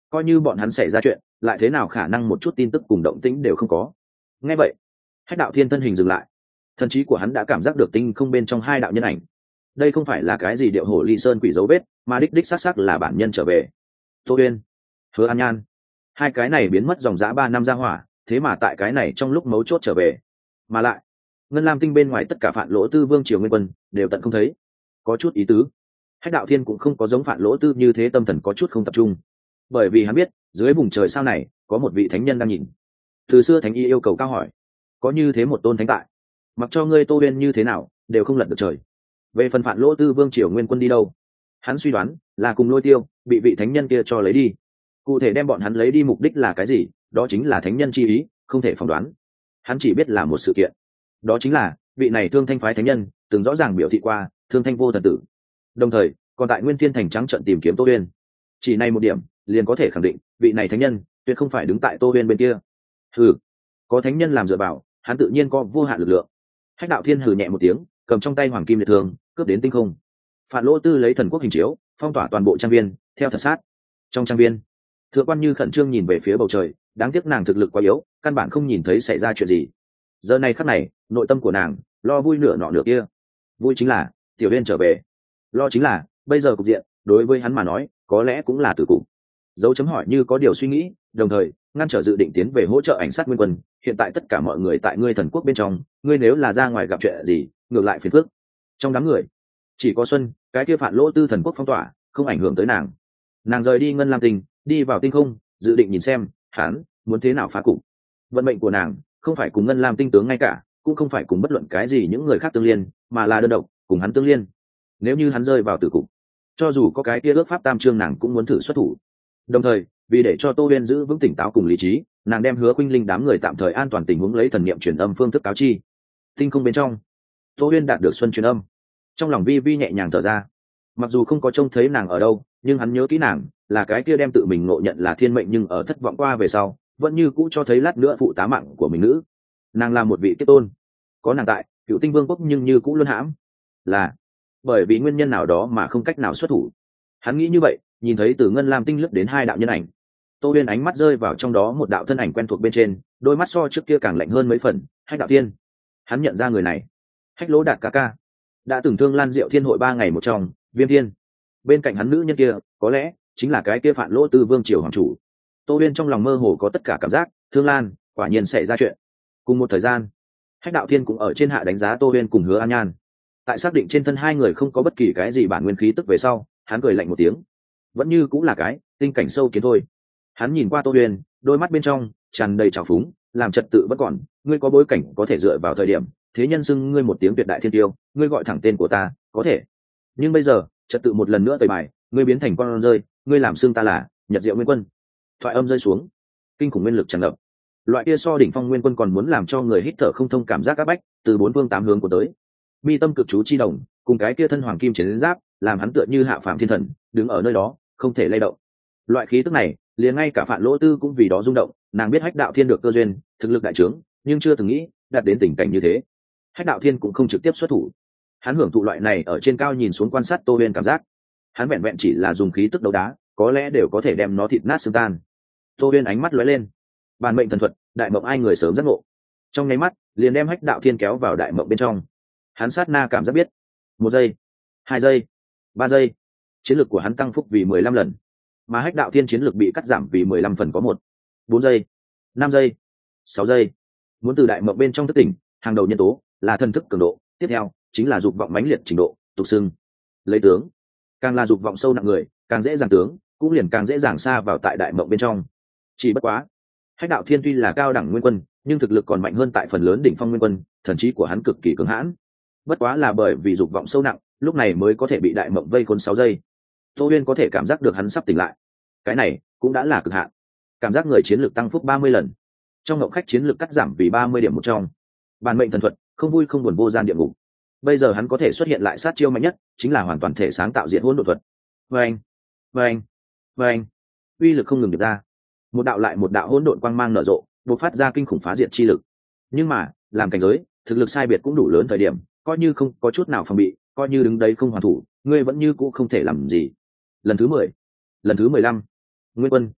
S1: coi như bọn hắn xảy ra chuyện lại thế nào khả năng một chút tin tức cùng động tĩnh đều không có. Nghe vậy Hách Đạo Thiên thân hình dừng lại, thần trí của hắn đã cảm giác được tinh không bên trong hai đạo nhân ảnh. Đây không phải là cái gì điệu hổ ly sơn quỷ dấu vết, mà đích đích xác xác là bản nhân trở về. Tô Uyên, Hứa An Nhan, hai cái này biến mất dòng dã ba năm ra hỏa, thế mà tại cái này trong lúc mấu chốt trở về. Mà lại Ngân Lam tinh bên ngoài tất cả Phản Lỗ Tư Vương Triều Nguyên Quân đều tận không thấy, có chút ý tứ. Hách Đạo Thiên cũng không có giống Phản Lỗ Tư như thế tâm thần có chút không tập trung, bởi vì hắn biết dưới vùng trời sao này có một vị thánh nhân đang nhìn. Từ xưa thánh y yêu cầu cao hỏi, có như thế một tôn thánh tại, mặc cho ngươi Tô Uyên như thế nào đều không lật được trời. Về phần Phản Lỗ Tư Vương Triều Nguyên Quân đi đâu, hắn suy đoán là cùng Lôi Tiêu bị vị thánh nhân kia cho lấy đi. Cụ thể đem bọn hắn lấy đi mục đích là cái gì, đó chính là thánh nhân chi ý, không thể phỏng đoán. Hắn chỉ biết là một sự kiện, đó chính là vị này Thương Thanh phái thánh nhân từng rõ ràng biểu thị qua Thương Thanh vô thần tử, đồng thời còn tại Nguyên Thiên Thành trắng trận tìm kiếm Tô Uyên. Chỉ này một điểm liền có thể khẳng định vị này thánh nhân tuyệt không phải đứng tại Tô Uyên bên kia. Hừ, có thánh nhân làm dựa vào, hắn tự nhiên có vô hạn lực lượng. Hách Đạo Thiên hừ nhẹ một tiếng, cầm trong tay hoàng kim liệt thường cướp đến tinh không. Phản Lỗ Tư lấy thần quốc hình chiếu phong tỏa toàn bộ trang viên, theo thật sát. Trong trang viên, Thượng Quan Như khẩn trương nhìn về phía bầu trời, đáng tiếc nàng thực lực quá yếu, căn bản không nhìn thấy xảy ra chuyện gì. Giờ này khắc này, nội tâm của nàng lo vui nửa nọ nửa kia. Vui chính là Tiểu Uyên trở về, lo chính là bây giờ cục diện đối với hắn mà nói có lẽ cũng là tử cục. Dấu chấm hỏi như có điều suy nghĩ, đồng thời ngăn trở dự định tiến về hỗ trợ ảnh sát Nguyên Quân. Hiện tại tất cả mọi người tại ngươi thần quốc bên trong, ngươi nếu là ra ngoài gặp chuyện gì ngược lại phiền phức. Trong đám người chỉ có Xuân, cái kia Phản Lỗ Tư thần quốc phong tỏa không ảnh hưởng tới nàng. Nàng rời đi Ngân Lam Tinh, đi vào tinh không, dự định nhìn xem hắn muốn thế nào phá cục. Vận mệnh của nàng không phải cùng Ngân Lam Tinh tướng ngay cả, cũng không phải cùng bất luận cái gì những người khác tương liên, mà là đơn độc cùng hắn tương liên. Nếu như hắn rơi vào tử cục, cho dù có cái kia ước pháp tam chương nàng cũng muốn thử xuất thủ. Đồng thời vì để cho Tô Uyên giữ vững tỉnh táo cùng lý trí, nàng đem Hứa Khuynh Linh đám người tạm thời an toàn tình huống lấy thần niệm truyền âm phương thức cáo chi. Tinh không bên trong, Tô Uyên đạt được Xuân truyền âm, trong lòng vi vi nhẹ nhàng thở ra. Mặc dù không có trông thấy nàng ở đâu, nhưng hắn nhớ kỹ nàng là cái kia đem tự mình ngộ nhận là thiên mệnh nhưng ở thất vọng qua về sau vẫn như cũ cho thấy lát nữa phụ tá mạng của mình nữ. Nàng là một vị kiếp tôn, có nàng tại Cựu Tinh Vương quốc nhưng như cũ luôn hãm, là bởi vì nguyên nhân nào đó mà không cách nào xuất thủ. Hắn nghĩ như vậy, nhìn thấy từ Ngân Lam Tinh lướt đến hai đạo nhân ảnh. Tô Uyên ánh mắt rơi vào trong đó một đạo thân ảnh quen thuộc bên trên, đôi mắt so trước kia càng lạnh hơn mấy phần. Hách Đạo Thiên, hắn nhận ra người này, Hách Lỗ Đạt ca ca, đã từng Thương Lan Diệu Thiên hội ba ngày một trong, Viêm Thiên. Bên cạnh hắn nữ nhân kia có lẽ chính là cái kia Phản Lỗ Tư Vương Triều hoàng chủ. Tô Uyên trong lòng mơ hồ có tất cả cảm giác, Thương Lan quả nhiên xảy ra chuyện. Cùng một thời gian, Hách Đạo Thiên cũng ở trên hạ đánh giá Tô Uyên cùng Hứa An Nhan. Tại xác định trên thân hai người không có bất kỳ cái gì bản nguyên khí tức về sau, hắn cười lạnh một tiếng, vẫn như cũng là cái tinh cảnh sâu kiến thôi. Hắn nhìn qua Tô Uyên, đôi mắt bên trong tràn đầy trào phúng, làm trật tự vẫn còn, ngươi có bối cảnh có thể dựa vào thời điểm, thế nhân xưng ngươi một tiếng tuyệt đại thiên tiêu, ngươi gọi thẳng tên của ta, có thể. Nhưng bây giờ, trật tự một lần nữa tẩy bài, ngươi biến thành con rơi, ngươi làm xưng ta là Nhật Diệu Nguyên Quân. Thoại âm rơi xuống, kinh khủng nguyên lực tràn ngập. Loại kia so đỉnh phong Nguyên Quân còn muốn làm cho người hít thở không thông cảm giác áp bách, từ bốn phương tám hướng của tới. Mi tâm cực chú chi đồng, cùng cái kia thân hoàng kim chiến giáp, làm hắn tựa như hạ phàm thiên thần, đứng ở nơi đó, không thể lay động. Loại khí tức này, liền ngay cả Phản Lỗ Tư cũng vì đó rung động. Nàng biết Hách Đạo Thiên được cơ duyên, thực lực đại trướng, nhưng chưa từng nghĩ đạt đến tình cảnh như thế. Hách Đạo Thiên cũng không trực tiếp xuất thủ, hắn hưởng thụ loại này ở trên cao nhìn xuống quan sát Tô Uyên cảm giác. Hắn vẹn vẹn chỉ là dùng khí tức đấu đá, có lẽ đều có thể đem nó thịt nát xương tan. Tô Uyên ánh mắt lóe lên, bản mệnh thần thuật, đại mộng ai người sớm giác ngộ, trong nháy mắt liền đem Hách Đạo Thiên kéo vào đại mộng bên trong. Hắn sát na cảm giác biết, một giây, hai giây, ba giây, chiến lược của hắn tăng phúc vì mười lăm lần, mà Hách Đạo Thiên chiến lược bị cắt giảm vì mười lăm phần có một. Bốn giây, năm giây, sáu giây. Muốn từ đại mộng bên trong thức tỉnh, hàng đầu nhân tố là thần thức cường độ, tiếp theo chính là dục vọng mãnh liệt trình độ, tục xưng lấy tướng. Càng là dục vọng sâu nặng người, càng dễ dàng tướng, cũng liền càng dễ dàng xa vào tại đại mộng bên trong. Chỉ bất quá, Hách Đạo Thiên tuy là cao đẳng nguyên quân, nhưng thực lực còn mạnh hơn tại phần lớn đỉnh phong nguyên quân, thần trí của hắn cực kỳ cứng hãn. Bất quá là bởi vì dục vọng sâu nặng, lúc này mới có thể bị đại mộng vây khốn sáu giây. Tô Uyên có thể cảm giác được hắn sắp tỉnh lại, cái này cũng đã là cực hạn. Cảm giác người chiến lược tăng phúc ba mươi lần, trong ngộng khách chiến lược cắt giảm vì ba mươi điểm một trong. Bản mệnh thần thuật, không vui không buồn vô gian địa ngục. Bây giờ hắn có thể xuất hiện lại sát chiêu mạnh nhất, chính là hoàn toàn thể sáng tạo diện hỗn độn thuật. Vâng, vâng, vâng, uy lực không ngừng được ra, một đạo lại một đạo hỗn độn quang mang nở rộ, bộc phát ra kinh khủng phá diệt chi lực. Nhưng mà làm cảnh giới thực lực sai biệt cũng đủ lớn thời điểm, coi như không có chút nào phòng bị, coi như đứng đấy không hoàn thủ, ngươi vẫn như cũ không thể làm gì. Lần thứ mười, lần thứ mười lăm, Nguyên Quân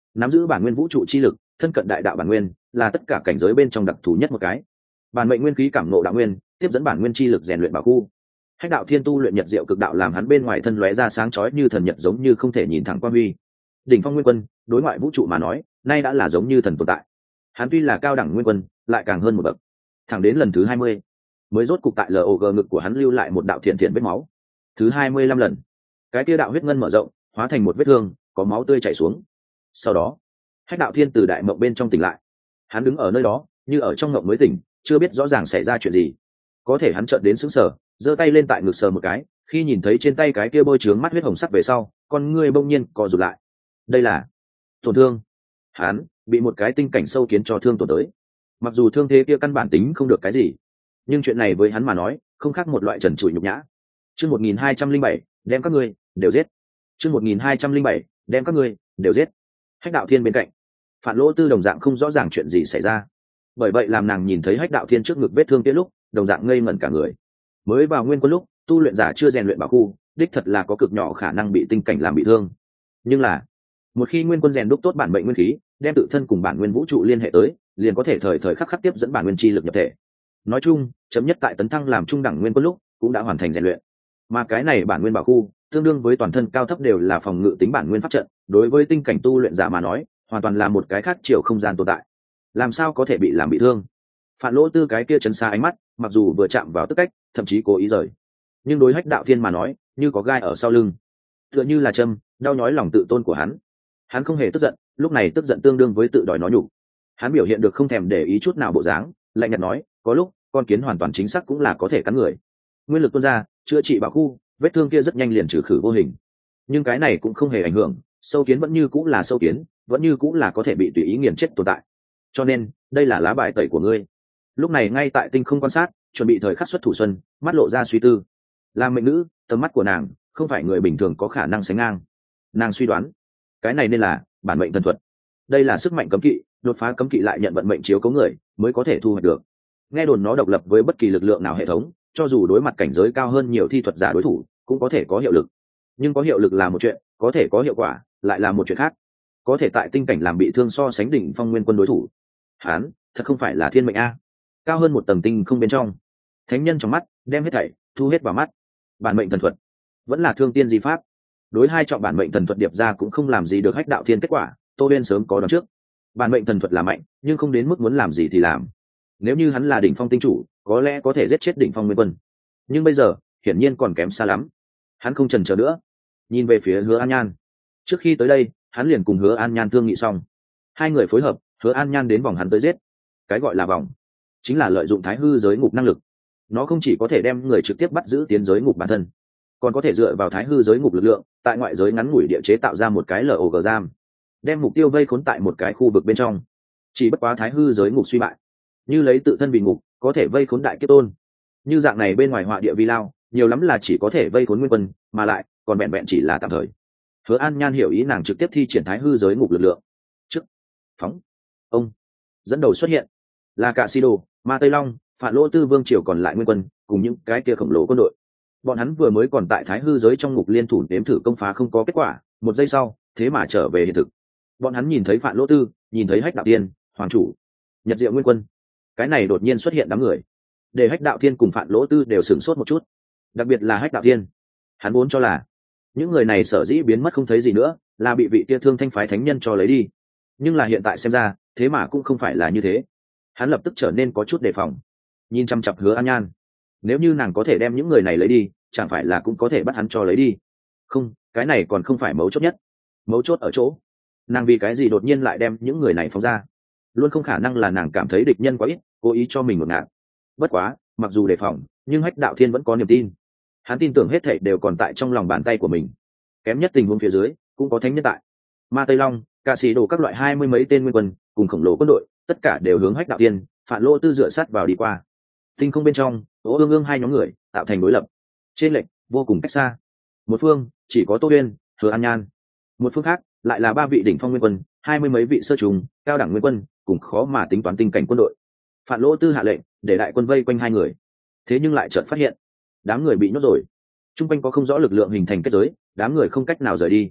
S1: nắm giữ bản nguyên vũ trụ chi lực, thân cận đại đạo bản nguyên, là tất cả cảnh giới bên trong đặc thù nhất một cái. Bản mệnh nguyên khí cảm ngộ đạo nguyên, tiếp dẫn bản nguyên chi lực rèn luyện bảo khu. Hách đạo thiên tu luyện nhật diệu cực đạo làm hắn bên ngoài thân lóe ra sáng chói như thần nhật, giống như không thể nhìn thẳng qua huy. Đỉnh phong nguyên quân, đối ngoại vũ trụ mà nói, nay đã là giống như thần tồn tại. Hắn tuy là cao đẳng nguyên quân, lại càng hơn một bậc. Thẳng đến lần thứ hai mươi, mới rốt cục tại log ngực của hắn lưu lại một đạo thiện thiện vết máu. Thứ hai mươi lăm lần, cái kia đạo huyết ngân mở rộng, hóa thành một vết thương, có máu tươi chảy xuống. Sau đó, Hách đạo thiên từ đại mộng bên trong tỉnh lại. Hắn đứng ở nơi đó, như ở trong mộng mới tỉnh, chưa biết rõ ràng xảy ra chuyện gì. Có thể hắn chợt đến sững sờ, giơ tay lên tại ngực sờ một cái, khi nhìn thấy trên tay cái kia bôi trướng mắt huyết hồng sắc về sau, con ngươi bỗng nhiên co rụt lại. Đây là tổn thương. Hắn bị một cái tinh cảnh sâu kiến cho thương tổn tới. Mặc dù thương thế kia căn bản tính không được cái gì, nhưng chuyện này với hắn mà nói, không khác một loại trần trụi nhục nhã. Chương một nghìn hai trăm linh bảy, đem các ngươi đều giết. Chương một nghìn hai trăm linh bảy, đem các ngươi đều giết. Hách đạo thiên bên cạnh, Phản Lỗ Tư đồng dạng không rõ ràng chuyện gì xảy ra. Bởi vậy làm nàng nhìn thấy Hách đạo thiên trước ngực vết thương kia lúc, đồng dạng ngây ngẩn cả người. Mới vào nguyên quân lúc, tu luyện giả chưa rèn luyện bảo khu, đích thật là có cực nhỏ khả năng bị tinh cảnh làm bị thương. Nhưng là, một khi nguyên quân rèn đúc tốt bản mệnh nguyên khí, đem tự thân cùng bản nguyên vũ trụ liên hệ tới, liền có thể thời thời khắc khắc tiếp dẫn bản nguyên chi lực nhập thể. Nói chung, chấm nhất tại tấn thăng làm trung đẳng nguyên quân lúc, cũng đã hoàn thành rèn luyện. Mà cái này bản nguyên bảo khu, tương đương với toàn thân cao thấp đều là phòng ngự tính bản nguyên pháp trận, đối với tinh cảnh tu luyện giả mà nói, hoàn toàn là một cái khác chiều không gian tồn tại. Làm sao có thể bị làm bị thương? Phản Lỗ Tư cái kia chấn xa ánh mắt, mặc dù vừa chạm vào tức cách, thậm chí cố ý rời, nhưng đối Hách đạo thiên mà nói, như có gai ở sau lưng, tựa như là châm, đau nhói lòng tự tôn của hắn. Hắn không hề tức giận, lúc này tức giận tương đương với tự đòi nói nhục. Hắn biểu hiện được không thèm để ý chút nào bộ dáng, lạnh nhạt nói, có lúc con kiến hoàn toàn chính xác cũng là có thể cắn người. Nguyên lực tuôn ra, chữa trị bảo khu, vết thương kia rất nhanh liền trừ khử vô hình. Nhưng cái này cũng không hề ảnh hưởng, sâu kiến vẫn như cũng là sâu kiến, vẫn như cũng là có thể bị tùy ý nghiền chết tồn tại. Cho nên, đây là lá bài tẩy của ngươi. Lúc này ngay tại tinh không quan sát, chuẩn bị thời khắc xuất thủ xuân, mắt lộ ra suy tư. Làm mệnh nữ, tầm mắt của nàng không phải người bình thường có khả năng sánh ngang. Nàng suy đoán, cái này nên là bản mệnh thần thuật. Đây là sức mạnh cấm kỵ, đột phá cấm kỵ lại nhận vận mệnh chiếu cố người mới có thể thu hoạch được. Nghe đồn nó độc lập với bất kỳ lực lượng nào hệ thống, cho dù đối mặt cảnh giới cao hơn nhiều thi thuật giả đối thủ, cũng có thể có hiệu lực. Nhưng có hiệu lực là một chuyện, có thể có hiệu quả lại là một chuyện khác. Có thể tại tinh cảnh làm bị thương so sánh đỉnh phong nguyên quân đối thủ, hắn thật không phải là thiên mệnh a. Cao hơn một tầng tinh không bên trong, thánh nhân trong mắt đem hết thảy thu hết vào mắt. Bản mệnh thần thuật vẫn là thương tiên di pháp. Đối hai trọng bản mệnh thần thuật điệp ra cũng không làm gì được Hách đạo thiên kết quả, Tô Uyên sớm có đoán trước. Bản mệnh thần thuật là mạnh, nhưng không đến mức muốn làm gì thì làm. Nếu như hắn là đỉnh phong tinh chủ, có lẽ có thể giết chết đỉnh phong nguyên quân. Nhưng bây giờ, hiển nhiên còn kém xa lắm. Hắn không chần chờ nữa, nhìn về phía Hứa An Nhan. Trước khi tới đây, hắn liền cùng Hứa An Nhan thương nghị xong. Hai người phối hợp, Hứa An Nhan đến vòng hắn tới giết. Cái gọi là vòng, chính là lợi dụng thái hư giới ngục năng lực. Nó không chỉ có thể đem người trực tiếp bắt giữ tiến giới ngục bản thân, còn có thể dựa vào thái hư giới ngục lực lượng, tại ngoại giới ngắn ngủi địa chế tạo ra một cái log giam, đem mục tiêu vây khốn tại một cái khu vực bên trong. Chỉ bất quá thái hư giới ngục suy bại, như lấy tự thân bị ngục, có thể vây khốn đại kiếp tôn. Như dạng này bên ngoài họa địa vi lao, nhiều lắm là chỉ có thể vây khốn nguyên quân, mà lại còn vẹn vẹn chỉ là tạm thời. Hứa An Nhan hiểu ý, nàng trực tiếp thi triển thái hư giới ngục lực lượng. Trước phóng, ông dẫn đầu xuất hiện là Cạ Si Đồ, Ma Tây Long, Phản Lỗ Tư vương triều còn lại nguyên quân, cùng những cái kia khổng lồ quân đội. Bọn hắn vừa mới còn tại thái hư giới trong ngục liên thủ nếm thử công phá không có kết quả, một giây sau, thế mà trở về hiện thực. Bọn hắn nhìn thấy Phản Lỗ Tư, nhìn thấy Hách đạo tiên, hoàng chủ, Nhật Diệu nguyên quân, cái này đột nhiên xuất hiện đám người, để Hách đạo thiên cùng Phản Lỗ Tư đều sửng sốt một chút. Đặc biệt là Hách đạo thiên, hắn vốn cho là những người này sở dĩ biến mất không thấy gì nữa, là bị vị kia Thương Thanh phái thánh nhân cho lấy đi. Nhưng là hiện tại xem ra, thế mà cũng không phải là như thế. Hắn lập tức trở nên có chút đề phòng, nhìn chăm chặp Hứa An Nhan. Nếu như nàng có thể đem những người này lấy đi, chẳng phải là cũng có thể bắt hắn cho lấy đi? Không, cái này còn không phải mấu chốt nhất. Mấu chốt ở chỗ, nàng vì cái gì đột nhiên lại đem những người này phóng ra? Luôn không khả năng là nàng cảm thấy địch nhân quá ít, cố ý cho mình một ngạt. Bất quá, mặc dù đề phòng, nhưng Hách đạo thiên vẫn có niềm tin. Hắn tin tưởng hết thảy đều còn tại trong lòng bàn tay của mình. Kém nhất tình huống phía dưới, cũng có thánh nhân tại. Ma Tây Long, Cạ Sĩ Đồ các loại hai mươi mấy tên nguyên quân, cùng khổng lồ quân đội, tất cả đều hướng Hách đạo thiên, Phản Lỗ Tư dựa sát vào đi qua. Tinh không bên trong, Ô Ương Ương hai nhóm người tạo thành đối lập, trên lệch vô cùng cách xa. Một phương chỉ có Tô Uyên, Hứa An Nhan, một phương khác lại là ba vị đỉnh phong nguyên quân, hai mươi mấy vị sơ trùng, cao đẳng nguyên quân, cùng khó mà tính toán tinh cảnh quân đội. Phản Lỗ Tư hạ lệnh để đại quân vây quanh hai người, thế nhưng lại chợt phát hiện đám người bị nhốt rồi. Trung quanh có không rõ lực lượng hình thành kết giới, đám người không cách nào rời đi.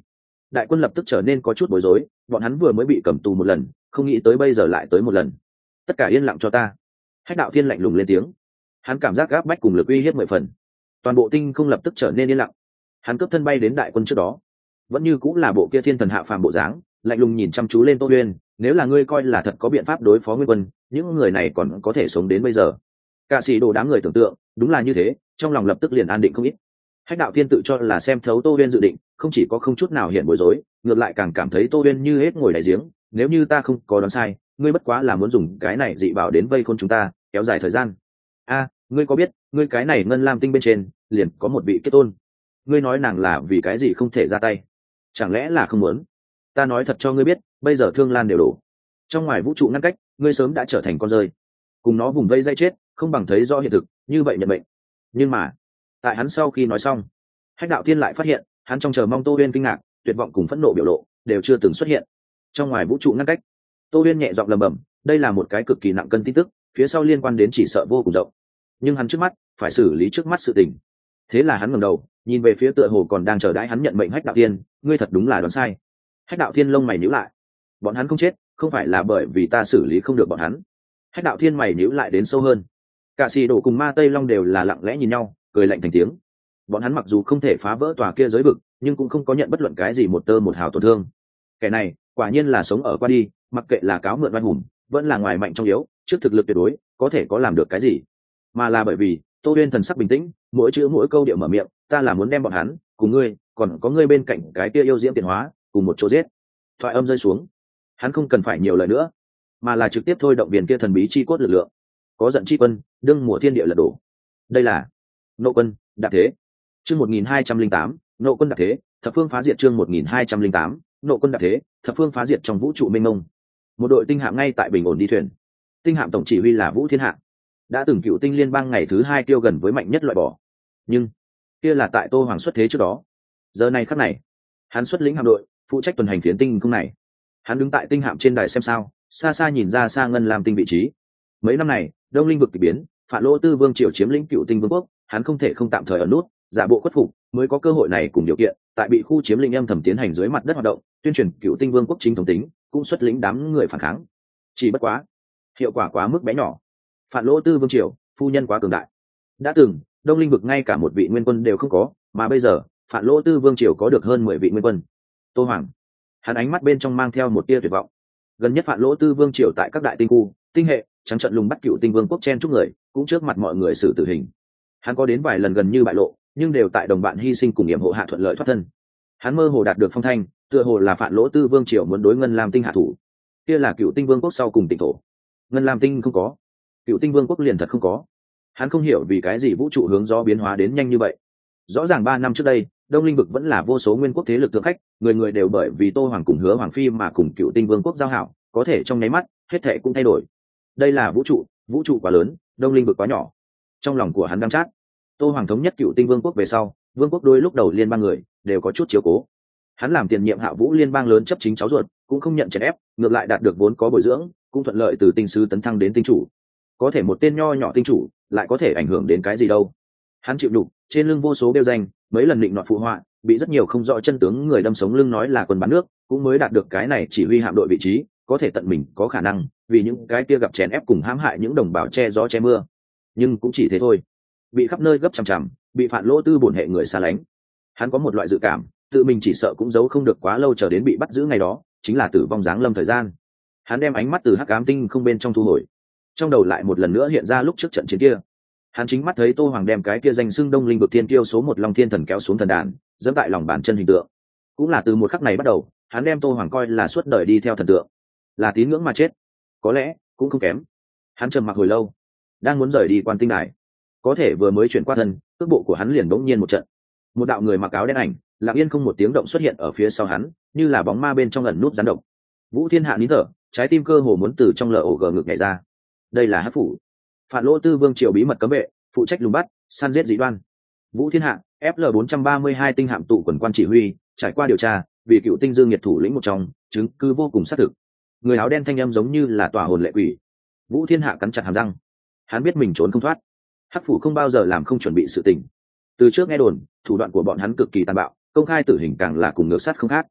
S1: đại quân lập tức trở nên có chút bối rối, bọn hắn vừa mới bị cầm tù một lần, không nghĩ tới bây giờ lại tới một lần. Tất cả yên lặng cho ta. Hách đạo thiên lạnh lùng lên tiếng. Hắn cảm giác gáp bách cùng lực uy hiếp mười phần, toàn bộ tinh không lập tức trở nên yên lặng. Hắn cướp thân bay đến đại quân trước đó, vẫn như cũng là bộ kia thiên thần hạ phàm bộ dáng, lạnh lùng nhìn chăm chú lên Tô Uyên. Nếu là ngươi coi là thật có biện pháp đối phó nguyên quân, những người này còn có thể sống đến bây giờ. Cả sĩ đồ đám người tưởng tượng đúng là như thế, trong lòng lập tức liền an định không ít. Hách đạo thiên tự cho là xem thấu Tô Uyên dự định, không chỉ có không chút nào hiện bối rối, ngược lại càng cảm thấy Tô Uyên như hết ngồi đại giếng. Nếu như ta không có đoán sai, ngươi bất quá là muốn dùng cái này dị bảo đến vây khôn chúng ta, kéo dài thời gian. A, ngươi có biết, ngươi cái này ngân lam tinh bên trên liền có một vị kết tôn. Ngươi nói nàng là vì cái gì không thể ra tay? Chẳng lẽ là không muốn? Ta nói thật cho ngươi biết, bây giờ thương lan đều đổ, trong ngoài vũ trụ ngăn cách, ngươi sớm đã trở thành con rơi, cùng nó vùng vây dây chết, không bằng thấy do hiện thực, như vậy nhận mệnh. Nhưng mà, tại hắn sau khi nói xong, Hách đạo thiên lại phát hiện, hắn trong chờ mong Tô Uyên kinh ngạc, tuyệt vọng cùng phẫn nộ biểu lộ đều chưa từng xuất hiện. Trong ngoài vũ trụ ngăn cách, Tô Uyên nhẹ giọng lẩm bẩm, đây là một cái cực kỳ nặng cân tin tức, phía sau liên quan đến chỉ sợ vô cùng rộng. Nhưng hắn trước mắt phải xử lý trước mắt sự tình. Thế là hắn ngẩng đầu, nhìn về phía tựa hồ còn đang chờ đãi hắn nhận mệnh Hách đạo thiên, ngươi thật đúng là đoán sai. Hách đạo thiên lông mày nhíu lại, bọn hắn không chết, không phải là bởi vì ta xử lý không được bọn hắn. Hách đạo thiên mày nhíu lại đến sâu hơn. Cả xì đổ cùng ma tây long đều là lặng lẽ nhìn nhau, cười lạnh thành tiếng. Bọn hắn mặc dù không thể phá vỡ tòa kia giới vực, nhưng cũng không có nhận bất luận cái gì một tơ một hào tổn thương. Kẻ này quả nhiên là sống ở qua đi, mặc kệ là cáo mượn oai hùng, vẫn là ngoài mạnh trong yếu, trước thực lực tuyệt đối có thể có làm được cái gì, mà là bởi vì Tô Uyên thần sắc bình tĩnh, mỗi chữ mỗi câu điệu mở miệng, ta là muốn đem bọn hắn cùng ngươi, còn có ngươi bên cạnh cái kia yêu diễm tiền hóa cùng một chỗ giết. Thoại âm rơi xuống, hắn không cần phải nhiều lời nữa, mà là trực tiếp thôi động viên kia thần bí chi cốt lực lượng. Có giận chi quân, đương mùa thiên địa lật đổ. Đây là nộ quân đạp thế. Chương một nghìn hai trăm linh tám, nộ quân đạp thế, thập phương phá diệt. Chương một nghìn hai trăm linh tám, nộ quân đạp thế, thập phương phá diệt. Trong vũ trụ mênh mông, một đội tinh hạm ngay tại bình ổn đi thuyền. Tinh hạm tổng chỉ huy là Vũ Thiên Hạm, đã từng cựu tinh liên bang ngày thứ hai tiêu gần với mạnh nhất loại bỏ. Nhưng kia là tại Tô Hoàng xuất thế trước đó. Giờ này khắc này, hắn xuất lĩnh hạm đội, phụ trách tuần hành phiến tinh không này. Hắn đứng tại tinh hạm trên đài xem sao, xa xa nhìn ra xa ngân làm tinh vị trí. Mấy năm này, đông linh vực kỳ biến, Phản Lỗ Tư Vương triều chiếm lĩnh cựu tinh vương quốc, hắn không thể không tạm thời ở nút, giả bộ khuất phục, mới có cơ hội này cùng điều kiện, tại bị khu chiếm lĩnh âm thầm tiến hành dưới mặt đất hoạt động, tuyên truyền cựu tinh vương quốc chính thống tính, cũng xuất lĩnh đám người phản kháng. Chỉ bất quá, hiệu quả quá mức bé nhỏ. Phản Lỗ Tư Vương triều, phu nhân quá cường đại. Đã từng, đông linh vực ngay cả một vị nguyên quân đều không có, mà bây giờ, Phản Lỗ Tư Vương triều có được hơn mười vị nguyên quân. Tô Hoàng, hắn ánh mắt bên trong mang theo một tia tuyệt vọng. Gần nhất Phản Lỗ Tư Vương triều tại các đại tinh khu, tinh hệ, trắng trận lùng bắt cựu tinh vương quốc chen chúc người, cũng trước mặt mọi người xử tử hình. Hắn có đến vài lần gần như bại lộ, nhưng đều tại đồng bạn hy sinh cùng nghiệm hộ hạ thuận lợi thoát thân. Hắn mơ hồ đạt được phong thanh, tựa hồ là Phản Lỗ Tư Vương triều muốn đối Ngân Lam tinh hạ thủ. Kia là cựu tinh vương quốc sau cùng tỉnh thổ. Ngân Lam tinh không có, cựu tinh vương quốc liền thật không có. Hắn không hiểu vì cái gì vũ trụ hướng gió biến hóa đến nhanh như vậy. Rõ ràng ba năm trước đây, đông linh vực vẫn là vô số nguyên quốc thế lực thượng khách, người người đều bởi vì Tô Hoàng cùng Hứa Hoàng phi mà cùng cựu tinh vương quốc giao hảo, có thể trong nháy mắt hết thệ cũng thay đổi. Đây là vũ trụ, vũ trụ quá lớn, đông linh vực quá nhỏ. Trong lòng của hắn đang chát. Tô Hoàng thống nhất cựu tinh vương quốc về sau, vương quốc đôi lúc đầu liên bang người đều có chút chiếu cố. Hắn làm tiền nhiệm Hạ Vũ liên bang lớn chấp chính cháu ruột, cũng không nhận chèn ép, ngược lại đạt được vốn có bồi dưỡng, cũng thuận lợi từ tinh sứ tấn thăng đến tinh chủ. Có thể một tên nho nhỏ tinh chủ lại có thể ảnh hưởng đến cái gì đâu. Hắn chịu đủ, trên lưng vô số đeo danh, mấy lần định nọt phụ họa, bị rất nhiều không rõ chân tướng người đâm sống lưng nói là quân bán nước, cũng mới đạt được cái này chỉ huy hạm đội vị trí, có thể tận mình có khả năng vì những cái kia gặp chèn ép cùng hãm hại những đồng bào che gió che mưa. Nhưng cũng chỉ thế thôi, bị khắp nơi gấp chằm chằm, bị Phản Lỗ Tư bổn hệ người xa lánh. Hắn có một loại dự cảm, tự mình chỉ sợ cũng giấu không được quá lâu, chờ đến bị bắt giữ ngày đó chính là tử vong giáng lâm thời gian. Hắn đem ánh mắt từ hắc ám tinh không bên trong thu hồi, trong đầu lại một lần nữa hiện ra lúc trước trận chiến kia. Hắn chính mắt thấy Tô Hoàng đem cái kia danh xưng đông linh vực thiên kiêu số một Long Thiên Thần kéo xuống thần đàn, dẫm tại lòng bàn chân hình tượng. Cũng là từ một khắc này bắt đầu, hắn đem Tô Hoàng coi là suốt đời đi theo thần tượng, là tín ngưỡng mà chết. Có lẽ cũng không kém. Hắn trầm mặc hồi lâu, đang muốn rời đi quan tinh đài, có thể vừa mới chuyển qua thân, cước bộ của hắn liền bỗng nhiên một trận. Một đạo người mặc áo đen ảnh, lặng yên không một tiếng động xuất hiện ở phía sau hắn, như là bóng ma bên trong ẩn nút rắn độc. Vũ Thiên Hạ nín thở, trái tim cơ hồ muốn từ trong lở ổ gờ ngực nhảy ra. Đây là Hắc phủ, Phản Lỗ Tư Vương triều bí mật cấm vệ, phụ trách lùng bắt, săn giết dị đoan. Vũ Thiên Hạ, F L bốn trăm ba mươi hai tinh hạm tụ quần quan chỉ huy, trải qua điều tra, vì cựu tinh dương nhiệt thủ lĩnh một trong, chứng cứ vô cùng xác thực. Người áo đen thanh âm giống như là tỏa hồn lệ quỷ. Vũ Thiên Hạ cắn chặt hàm răng, hắn biết mình trốn không thoát. Hắc phủ không bao giờ làm không chuẩn bị sự tình. Từ trước nghe đồn, thủ đoạn của bọn hắn cực kỳ tàn bạo, công khai tử hình càng là cùng ngược sát không khác.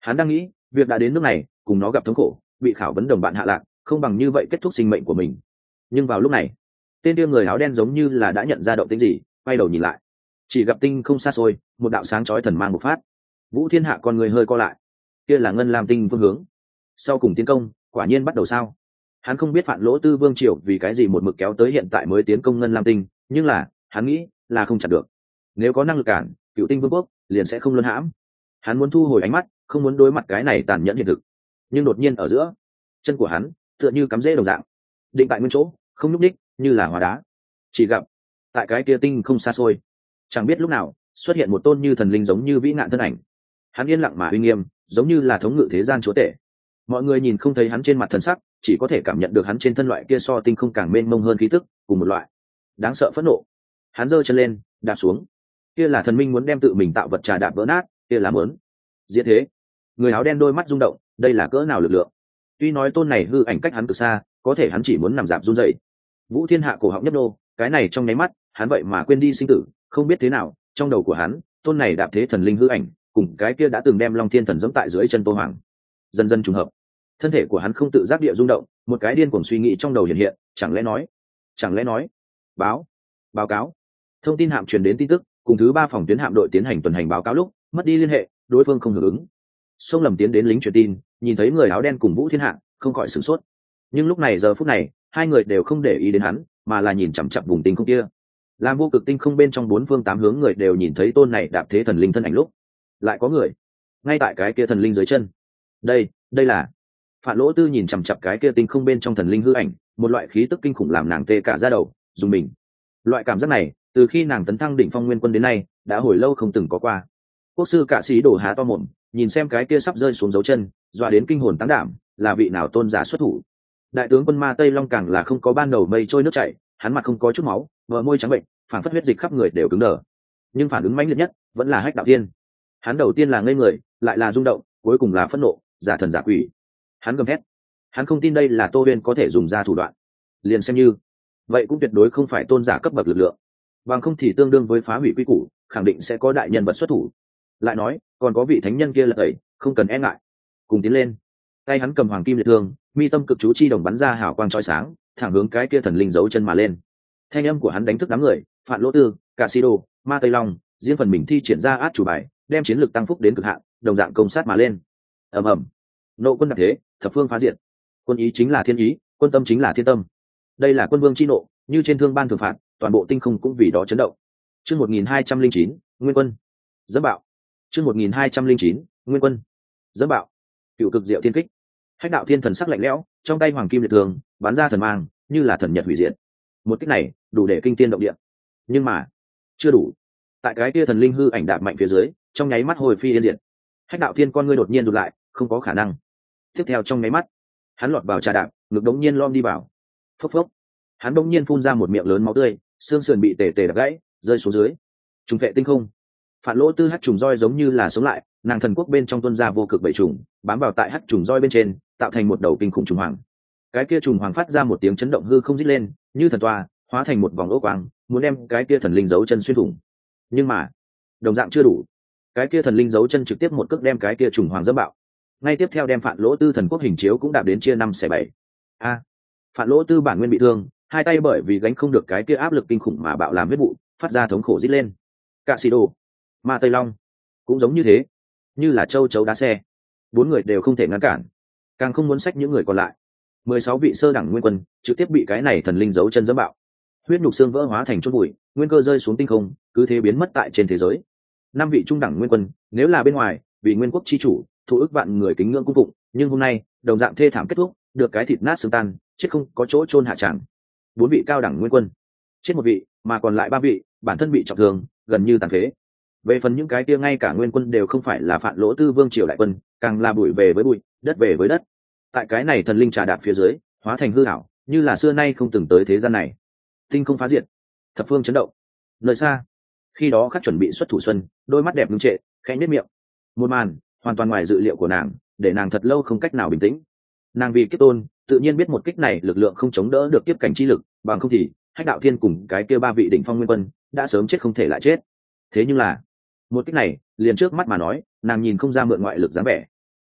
S1: Hắn đang nghĩ, việc đã đến nước này, cùng nó gặp thống khổ, bị khảo vấn đồng bạn hạ lạc, không bằng như vậy kết thúc sinh mệnh của mình. Nhưng vào lúc này, tên kia người áo đen giống như là đã nhận ra động tĩnh gì, quay đầu nhìn lại, chỉ gặp tinh không xa xôi, một đạo sáng chói thần mang một phát. Vũ Thiên Hạ con người hơi co lại, kia là ngân lam tinh phương hướng. Sau cùng tiến công, quả nhiên bắt đầu sao? Hắn không biết Phạn Lỗ Tư Vương Triều vì cái gì một mực kéo tới hiện tại mới tiến công ngân lam tinh, nhưng là hắn nghĩ là không chặn được. Nếu có năng lực cản, Cựu Tinh Vương quốc liền sẽ không luân hãm. Hắn muốn thu hồi ánh mắt, không muốn đối mặt cái này tàn nhẫn hiện thực. Nhưng đột nhiên ở giữa, chân của hắn tựa như cắm rễ đồng dạng, định tại nguyên chỗ, không nhúc nhích, như là hóa đá. Chỉ gặp tại cái kia tinh không xa xôi, chẳng biết lúc nào xuất hiện một tôn như thần linh giống như vĩ ngạn thân ảnh. Hắn yên lặng mà uy nghiêm, giống như là thống ngự thế gian chúa tể. Mọi người nhìn không thấy hắn trên mặt thần sắc, chỉ có thể cảm nhận được hắn trên thân loại kia so tinh không càng mênh mông hơn khí tức, cùng một loại đáng sợ phẫn nộ. Hắn giơ chân lên, đạp xuống. Kia là thần minh muốn đem tự mình tạo vật trà đạp vỡ nát, kia là mớn diễn thế. Người áo đen đôi mắt rung động, đây là cỡ nào lực lượng. Tuy nói tôn này hư ảnh cách hắn từ xa, có thể hắn chỉ muốn nằm dạp run rẩy. Vũ Thiên Hạ cổ họng nhấp nô, cái này trong nháy mắt, hắn vậy mà quên đi sinh tử, không biết thế nào, trong đầu của hắn, tôn này đạp thế thần linh hư ảnh, cùng cái kia đã từng đem Long Thiên Thần giẫm tại dưới chân Tô Hoàng. Dần dần trùng hợp, thân thể của hắn không tự giác địa rung động, một cái điên cuồng suy nghĩ trong đầu hiện hiện, chẳng lẽ nói, chẳng lẽ nói, báo, báo cáo. Thông tin hạm truyền đến tin tức, cùng thứ ba phòng tuyến hạm đội tiến hành tuần hành báo cáo lúc, mất đi liên hệ, đối phương không hưởng ứng. Sông Lầm tiến đến lính truyền tin, nhìn thấy người áo đen cùng Vũ Thiên Hạ, không khỏi sửng sốt. Nhưng lúc này giờ phút này, hai người đều không để ý đến hắn, mà là nhìn chằm chằm vùng tinh không kia. Làm vô cực tinh không bên trong bốn phương tám hướng người đều nhìn thấy tôn này đạp thế thần linh thân ảnh lúc, lại có người ngay tại cái kia thần linh dưới chân. Đây, đây là Phạn Lỗ Tư nhìn chằm chằm cái kia tinh không bên trong thần linh hư ảnh, một loại khí tức kinh khủng làm nàng tê cả da đầu, dùng mình. Loại cảm giác này, từ khi nàng tấn thăng đỉnh phong nguyên quân đến nay, đã hồi lâu không từng có qua. Quốc sư Cả Sĩ đổ há to mồm, nhìn xem cái kia sắp rơi xuống dấu chân, dọa đến kinh hồn táng đảm, là vị nào tôn giả xuất thủ. Đại tướng quân Ma Tây Long càng là không có ban đầu mây trôi nước chảy, hắn mặt không có chút máu, bờ môi trắng bệnh, phản phất huyết dịch khắp người đều cứng đờ. Nhưng phản ứng mãnh liệt nhất vẫn là Hách Đạo Thiên. Hắn đầu tiên là ngây người, lại là rung động, cuối cùng là phẫn nộ, giả thần giả quỷ. Hắn gầm thét, hắn không tin đây là Tô Huyên có thể dùng ra thủ đoạn. Liền xem như vậy cũng tuyệt đối không phải tôn giả cấp bậc lực lượng, bằng không thì tương đương với phá hủy quy củ, khẳng định sẽ có đại nhân vật xuất thủ. Lại nói, còn có vị thánh nhân kia là tẩy, không cần e ngại, cùng tiến lên. Tay hắn cầm hoàng kim liệt thương, mi tâm cực chú chi đồng bắn ra hào quang chói sáng, thẳng hướng cái kia thần linh giấu chân mà lên. Thanh âm của hắn đánh thức đám người, Phạn Lỗ Tư, Cả Sĩ Đồ, Ma Tây Long, riêng phần mình thi triển ra át chủ bài, đem chiến lực tăng phúc đến cực hạn, đồng dạng công sát mà lên. Ầm ầm, nộ quân đặc thế, thập phương phá diệt. Quân ý chính là thiên ý, quân tâm chính là thiên tâm. Đây là quân vương chi nộ, như trên thương ban thường phạt, toàn bộ tinh không cũng vì đó chấn động. Chương một nghìn hai trăm linh chín, Nguyên quân. Dẫm bạo. Chương một nghìn hai trăm linh chín, Nguyên quân. Dẫm bạo. Cựu cực diệu thiên kích. Hách Đạo Thiên thần sắc lạnh lẽo, trong tay hoàng kim liệt thường bắn ra thần mang, như là thần nhật hủy diệt. Một kích này, đủ để kinh thiên động địa. Nhưng mà, chưa đủ. Tại cái kia thần linh hư ảnh đạp mạnh phía dưới, trong nháy mắt hồi phi yên diệt. Hách Đạo Thiên con ngươi đột nhiên rụt lại, không có khả năng. Tiếp theo trong nháy mắt, hắn lọt vào trà đạp, ngực đống nhiên lom đi vào. Phốc phốc. Hắn đống nhiên phun ra một miệng lớn máu tươi, xương sườn bị tề tề đập gãy, rơi xuống dưới. Trùng vệ tinh không. Phạn Lỗ Tư hắc trùng roi giống như là sống lại, nàng thần quốc bên trong tuôn ra vô cực bảy trùng, bám vào tại hắc trùng roi bên trên, tạo thành một đầu kinh khủng trùng hoàng. Cái kia trùng hoàng phát ra một tiếng chấn động hư không rít lên, như thần toa, hóa thành một vòng ốc quang, muốn đem cái kia thần linh giấu chân xuyên thủng. Nhưng mà, đồng dạng chưa đủ. Cái kia thần linh giấu chân trực tiếp một cước đem cái kia trùng hoàng dẫm bạo. Ngay tiếp theo đem Phạn Lỗ Tư thần quốc hình chiếu cũng đạp đến chia năm xẻ bảy. A, Phạn Lỗ Tư bản nguyên bị thương, hai tay bởi vì gánh không được cái kia áp lực kinh khủng mà bạo làm huyết vụ, phát ra thống khổ rít lên. Cả Sĩ Đồ, Ma Tây Long cũng giống như thế, như là châu chấu đá xe, bốn người đều không thể ngăn cản, càng không muốn xách những người còn lại. Mười sáu vị sơ đẳng nguyên quân trực tiếp bị cái này thần linh giấu chân dẫm bạo, huyết nhục xương vỡ hóa thành chốt bụi, nguyên cơ rơi xuống tinh không, cứ thế biến mất tại trên thế giới. Năm vị trung đẳng nguyên quân, nếu là bên ngoài, vì nguyên quốc chi chủ, thụ ức vạn người kính ngưỡng cung phụng, nhưng hôm nay, đồng dạng thê thảm kết thúc, được cái thịt nát xương tan, chết không có chỗ chôn hạ tràng. Bốn vị cao đẳng nguyên quân, chết một vị, mà còn lại ba vị, bản thân bị trọng thương, gần như tàn phế. Về phần những cái kia ngay cả nguyên quân đều không phải là Phạn Lỗ Tư vương triều đại quân, càng là bụi về với bụi, đất về với đất. Tại cái này thần linh trà đạp phía dưới, hóa thành hư ảo, như là xưa nay không từng tới thế gian này. Tinh không phá diệt, thập phương chấn động. Nơi xa, khi đó Khắc chuẩn bị xuất thủ xuân, đôi mắt đẹp ngưng trệ, khẽ nhếch miệng. Một màn hoàn toàn ngoài dự liệu của nàng, để nàng thật lâu không cách nào bình tĩnh. Nàng vì kiếp tôn, tự nhiên biết một kích này lực lượng không chống đỡ được kiếp cảnh chi lực, bằng không thì Hách Đạo Thiên cùng cái kia ba vị đỉnh phong nguyên quân đã sớm chết không thể lại chết. Thế nhưng là, một kích này, liền trước mắt mà nói, nàng nhìn không ra mượn ngoại lực dáng vẻ.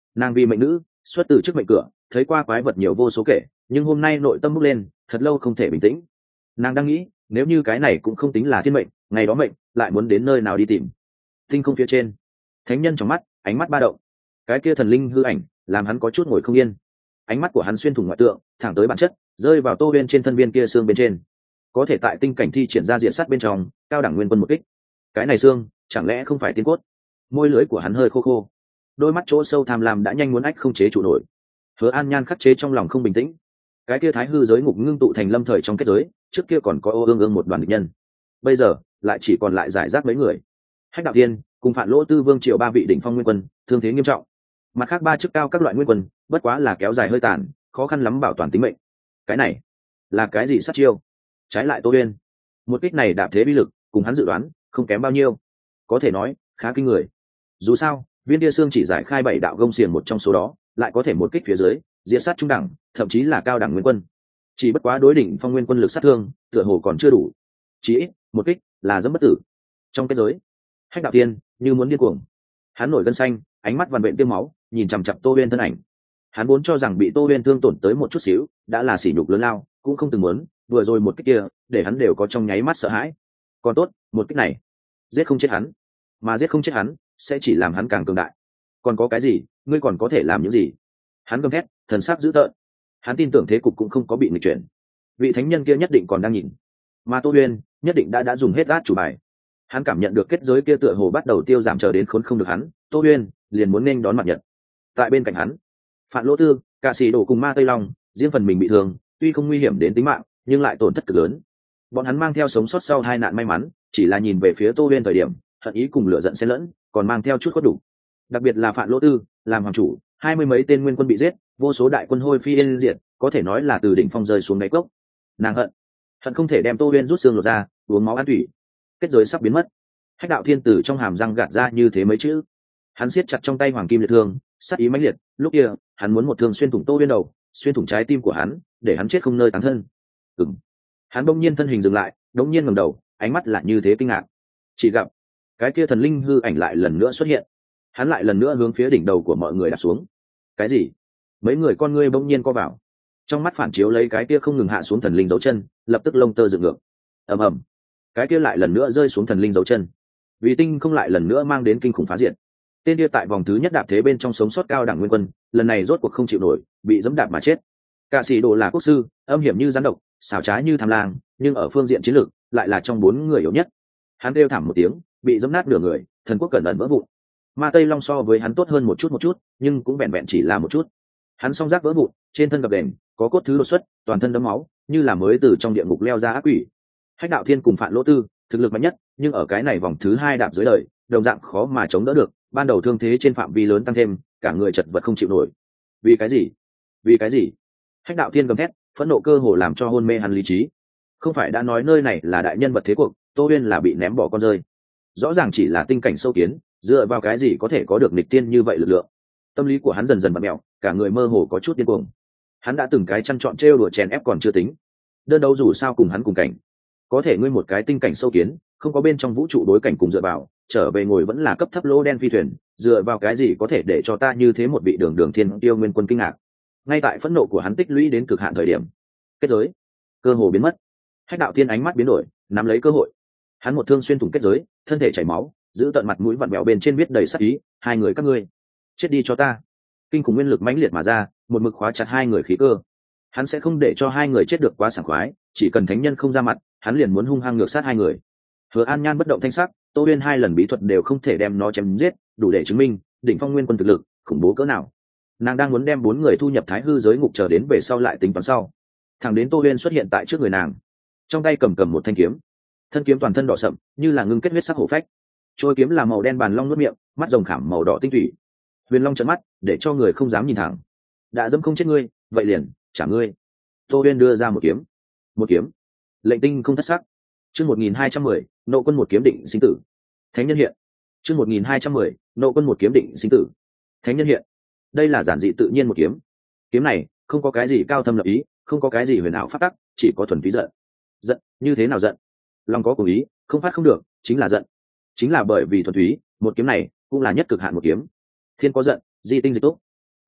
S1: Nàng vì mệnh nữ xuất từ trước mệnh cửa, thấy qua quái vật nhiều vô số kể, nhưng hôm nay nội tâm bốc lên, thật lâu không thể bình tĩnh. Nàng đang nghĩ, nếu như cái này cũng không tính là thiên mệnh, ngày đó mệnh lại muốn đến nơi nào đi tìm. Tinh không phía trên, thánh nhân trong mắt ánh mắt ba động, cái kia thần linh hư ảnh làm hắn có chút ngồi không yên. Ánh mắt của hắn xuyên thủng ngoại tượng, thẳng tới bản chất, rơi vào Tô Uyên trên thân viên kia xương bên trên. Có thể tại tinh cảnh thi triển ra diện sắt bên trong, cao đẳng nguyên quân một kích. Cái này xương chẳng lẽ không phải tiên cốt? Môi lưỡi của hắn hơi khô khô, đôi mắt chỗ sâu tham lam đã nhanh muốn ách không chế chủ nổi. Hứa An Nhan khắc chế trong lòng không bình tĩnh. Cái kia thái hư giới ngục ngưng tụ thành lâm thời trong kết giới, trước kia còn có ô ương ương một đoàn địch nhân, bây giờ lại chỉ còn lại giải rác mấy người. Hách Đạo Thiên cùng Phản Lỗ Tư Vương Triệu ba vị đỉnh phong nguyên quân, thương thế nghiêm trọng. Mặt khác ba chức cao các loại nguyên quân, bất quá là kéo dài hơi tàn, khó khăn lắm bảo toàn tính mệnh. Cái này là cái gì sát chiêu? Trái lại Tô Uyên, một kích này đạp thế bi lực, cùng hắn dự đoán không kém bao nhiêu, có thể nói khá kinh người. Dù sao, viên địa xương chỉ giải khai bảy đạo gông xiềng một trong số đó, lại có thể một kích phía dưới diệt sát trung đẳng, thậm chí là cao đẳng nguyên quân. Chỉ bất quá đối đỉnh phong nguyên quân lực sát thương tựa hồ còn chưa đủ, chỉ ít một kích là dẫm bất tử. Trong kết giới, Hách Đạo Tiên như muốn điên cuồng, hắn nổi gân xanh, ánh mắt vằn vện tiêm máu, nhìn chằm chằm Tô Uyên thân ảnh. Hắn vốn cho rằng bị Tô Uyên thương tổn tới một chút xíu đã là sỉ nhục lớn lao, cũng không từng muốn vừa rồi một kích kia để hắn đều có trong nháy mắt sợ hãi. Còn tốt, một kích này giết không chết hắn, mà giết không chết hắn sẽ chỉ làm hắn càng cường đại. Còn có cái gì, ngươi còn có thể làm những gì? Hắn gầm thét, thần sắc dữ tợn. Hắn tin tưởng thế cục cũng không có bị nghịch chuyển, vị thánh nhân kia nhất định còn đang nhìn, mà Tô Uyên nhất định đã đã dùng hết át chủ bài. Hắn cảm nhận được kết giới kia tựa hồ bắt đầu tiêu giảm, chờ đến khốn không được hắn, Tô Uyên liền muốn nên đón mặt nhật. Tại bên cạnh hắn, Phạn Lỗ Tư, Cạ Sĩ Đổ cùng Ma Tây Long riêng phần mình bị thương, tuy không nguy hiểm đến tính mạng nhưng lại tổn thất cực lớn. Bọn hắn mang theo sống sót sau hai nạn may mắn, chỉ là nhìn về phía Tô Uyên thời điểm hận ý cùng lửa giận xen lẫn, còn mang theo chút cốt đủ. Đặc biệt là Phạn Lỗ Tư, làm hoàng chủ, hai mươi mấy tên nguyên quân bị giết, vô số đại quân hôi phi yên diệt, có thể nói là từ đỉnh phong rơi xuống đáy cốc. Nàng hận, hận không thể đem Tô Uyên rút xương lột ra, uống máu ăn thủy. Kết giới sắp biến mất. Hách Đạo Thiên từ trong hàm răng gạt ra như thế mấy chữ. Hắn siết chặt trong tay hoàng kim liệt thương, sát ý mãnh liệt. Lúc kia, hắn muốn một thương xuyên thủng Tô Uyên đầu, xuyên thủng trái tim của hắn, để hắn chết không nơi táng thân. Ừm. Hắn bỗng nhiên thân hình dừng lại, đống nhiên ngẩng đầu, ánh mắt là như thế kinh ngạc. Chỉ gặp cái kia thần linh hư ảnh lại lần nữa xuất hiện. Hắn lại lần nữa hướng phía đỉnh đầu của mọi người đặt xuống. Cái gì? Mấy người con ngươi bỗng nhiên co vào, trong mắt phản chiếu lấy cái kia không ngừng hạ xuống thần linh dấu chân, lập tức lông tơ dựng ngược. Ầm ầm, cái kia lại lần nữa rơi xuống thần linh dấu chân, vì tinh không lại lần nữa mang đến kinh khủng phá diệt. Tên kia tại vòng thứ nhất đạp thế bên trong sống sót cao đẳng nguyên quân, lần này rốt cuộc không chịu nổi, bị dẫm đạp mà chết. Cạ Sĩ Đồ là quốc sư, âm hiểm như rắn độc, xảo trá như tham lang, nhưng ở phương diện chiến lược lại là trong bốn người yếu nhất. Hắn kêu thảm một tiếng, bị dẫm nát nửa người, thần quốc cẩn ẩn vỡ vụn. Ma Tây Long so với hắn tốt hơn một chút một chút, nhưng cũng vẹn vẹn chỉ là một chút. Hắn song giác vỡ vụn, trên thân gập đền có cốt thứ đột xuất, toàn thân đẫm máu, như là mới từ trong địa ngục leo ra ác quỷ. Hách Đạo Thiên cùng Phạn Lỗ Tư thực lực mạnh nhất, nhưng ở cái này vòng thứ hai đạp dưới đời, đồng dạng khó mà chống đỡ được. Ban đầu thương thế trên phạm vi lớn tăng thêm, cả người chật vật không chịu nổi. Vì cái gì? Vì cái gì? Hách Đạo Thiên gầm thét, phẫn nộ cơ hồ làm cho hôn mê hắn lý trí. Không phải đã nói nơi này là đại nhân vật thế cuộc, Tô Uyên là bị ném bỏ con rơi. Rõ ràng chỉ là tinh cảnh sâu kiến, dựa vào cái gì có thể có được nghịch tiên như vậy lực lượng? Tâm lý của hắn dần dần bặm mẹo, cả người mơ hồ có chút điên cuồng. Hắn đã từng cái chăn chọn trêu đùa chèn ép còn chưa tính, đơn đấu dù sao cùng hắn cùng cảnh, có thể ngươi một cái tinh cảnh sâu kiến, không có bên trong vũ trụ đối cảnh cùng dựa vào, trở về ngồi vẫn là cấp thấp lô đen phi thuyền, dựa vào cái gì có thể để cho ta như thế một vị đường đường thiên tiêu nguyên quân kinh ngạc? Ngay tại phẫn nộ của hắn tích lũy đến cực hạn thời điểm, kết giới cơ hồ biến mất. Hách Đạo Thiên ánh mắt biến đổi, nắm lấy cơ hội, hắn một thương xuyên thủng kết giới, thân thể chảy máu, giữ tận mặt mũi vặn vẹo bên trên viết đầy sắc ý, hai người các ngươi chết đi cho ta. Kinh khủng nguyên lực mãnh liệt mà ra, một mực khóa chặt hai người khí cơ. Hắn sẽ không để cho hai người chết được quá sảng khoái, chỉ cần thánh nhân không ra mặt, hắn liền muốn hung hăng ngược sát hai người. Hứa An Nhan bất động thanh sắc, Tô Uyên hai lần bí thuật đều không thể đem nó chém giết, đủ để chứng minh đỉnh phong nguyên quân thực lực khủng bố cỡ nào. Nàng đang muốn đem bốn người thu nhập thái hư giới ngục, chờ đến về sau lại tính toán sau. Thẳng đến Tô Uyên xuất hiện tại trước người nàng, trong tay cầm cầm một thanh kiếm, thân kiếm toàn thân đỏ sậm, như là ngưng kết huyết sắc hổ phách. Trôi kiếm là màu đen bàn long nuốt miệng, mắt rồng khảm màu đỏ tinh thủy. Huyền Long trợn mắt, để cho người không dám nhìn thẳng. Đã dẫm không chết ngươi, vậy liền trả ngươi. Tô Uyên đưa ra một kiếm, một kiếm, lệnh tinh không thất sắc. Chương một nghìn hai trăm mười, nộ quân một kiếm định sinh tử. Thánh nhân hiện. Chương một nghìn hai trăm mười, nộ quân một kiếm định sinh tử. Thánh nhân hiện. Đây là giản dị tự nhiên một kiếm. Kiếm này không có cái gì cao thâm lập ý, không có cái gì huyền ảo pháp tắc, chỉ có thuần túy giận. Giận, như thế nào giận? Lòng có cùng ý, không phát không được, chính là giận. Chính là bởi vì thuần túy, một kiếm này cũng là nhất cực hạn một kiếm. Thiên có giận, di tinh dịch túc.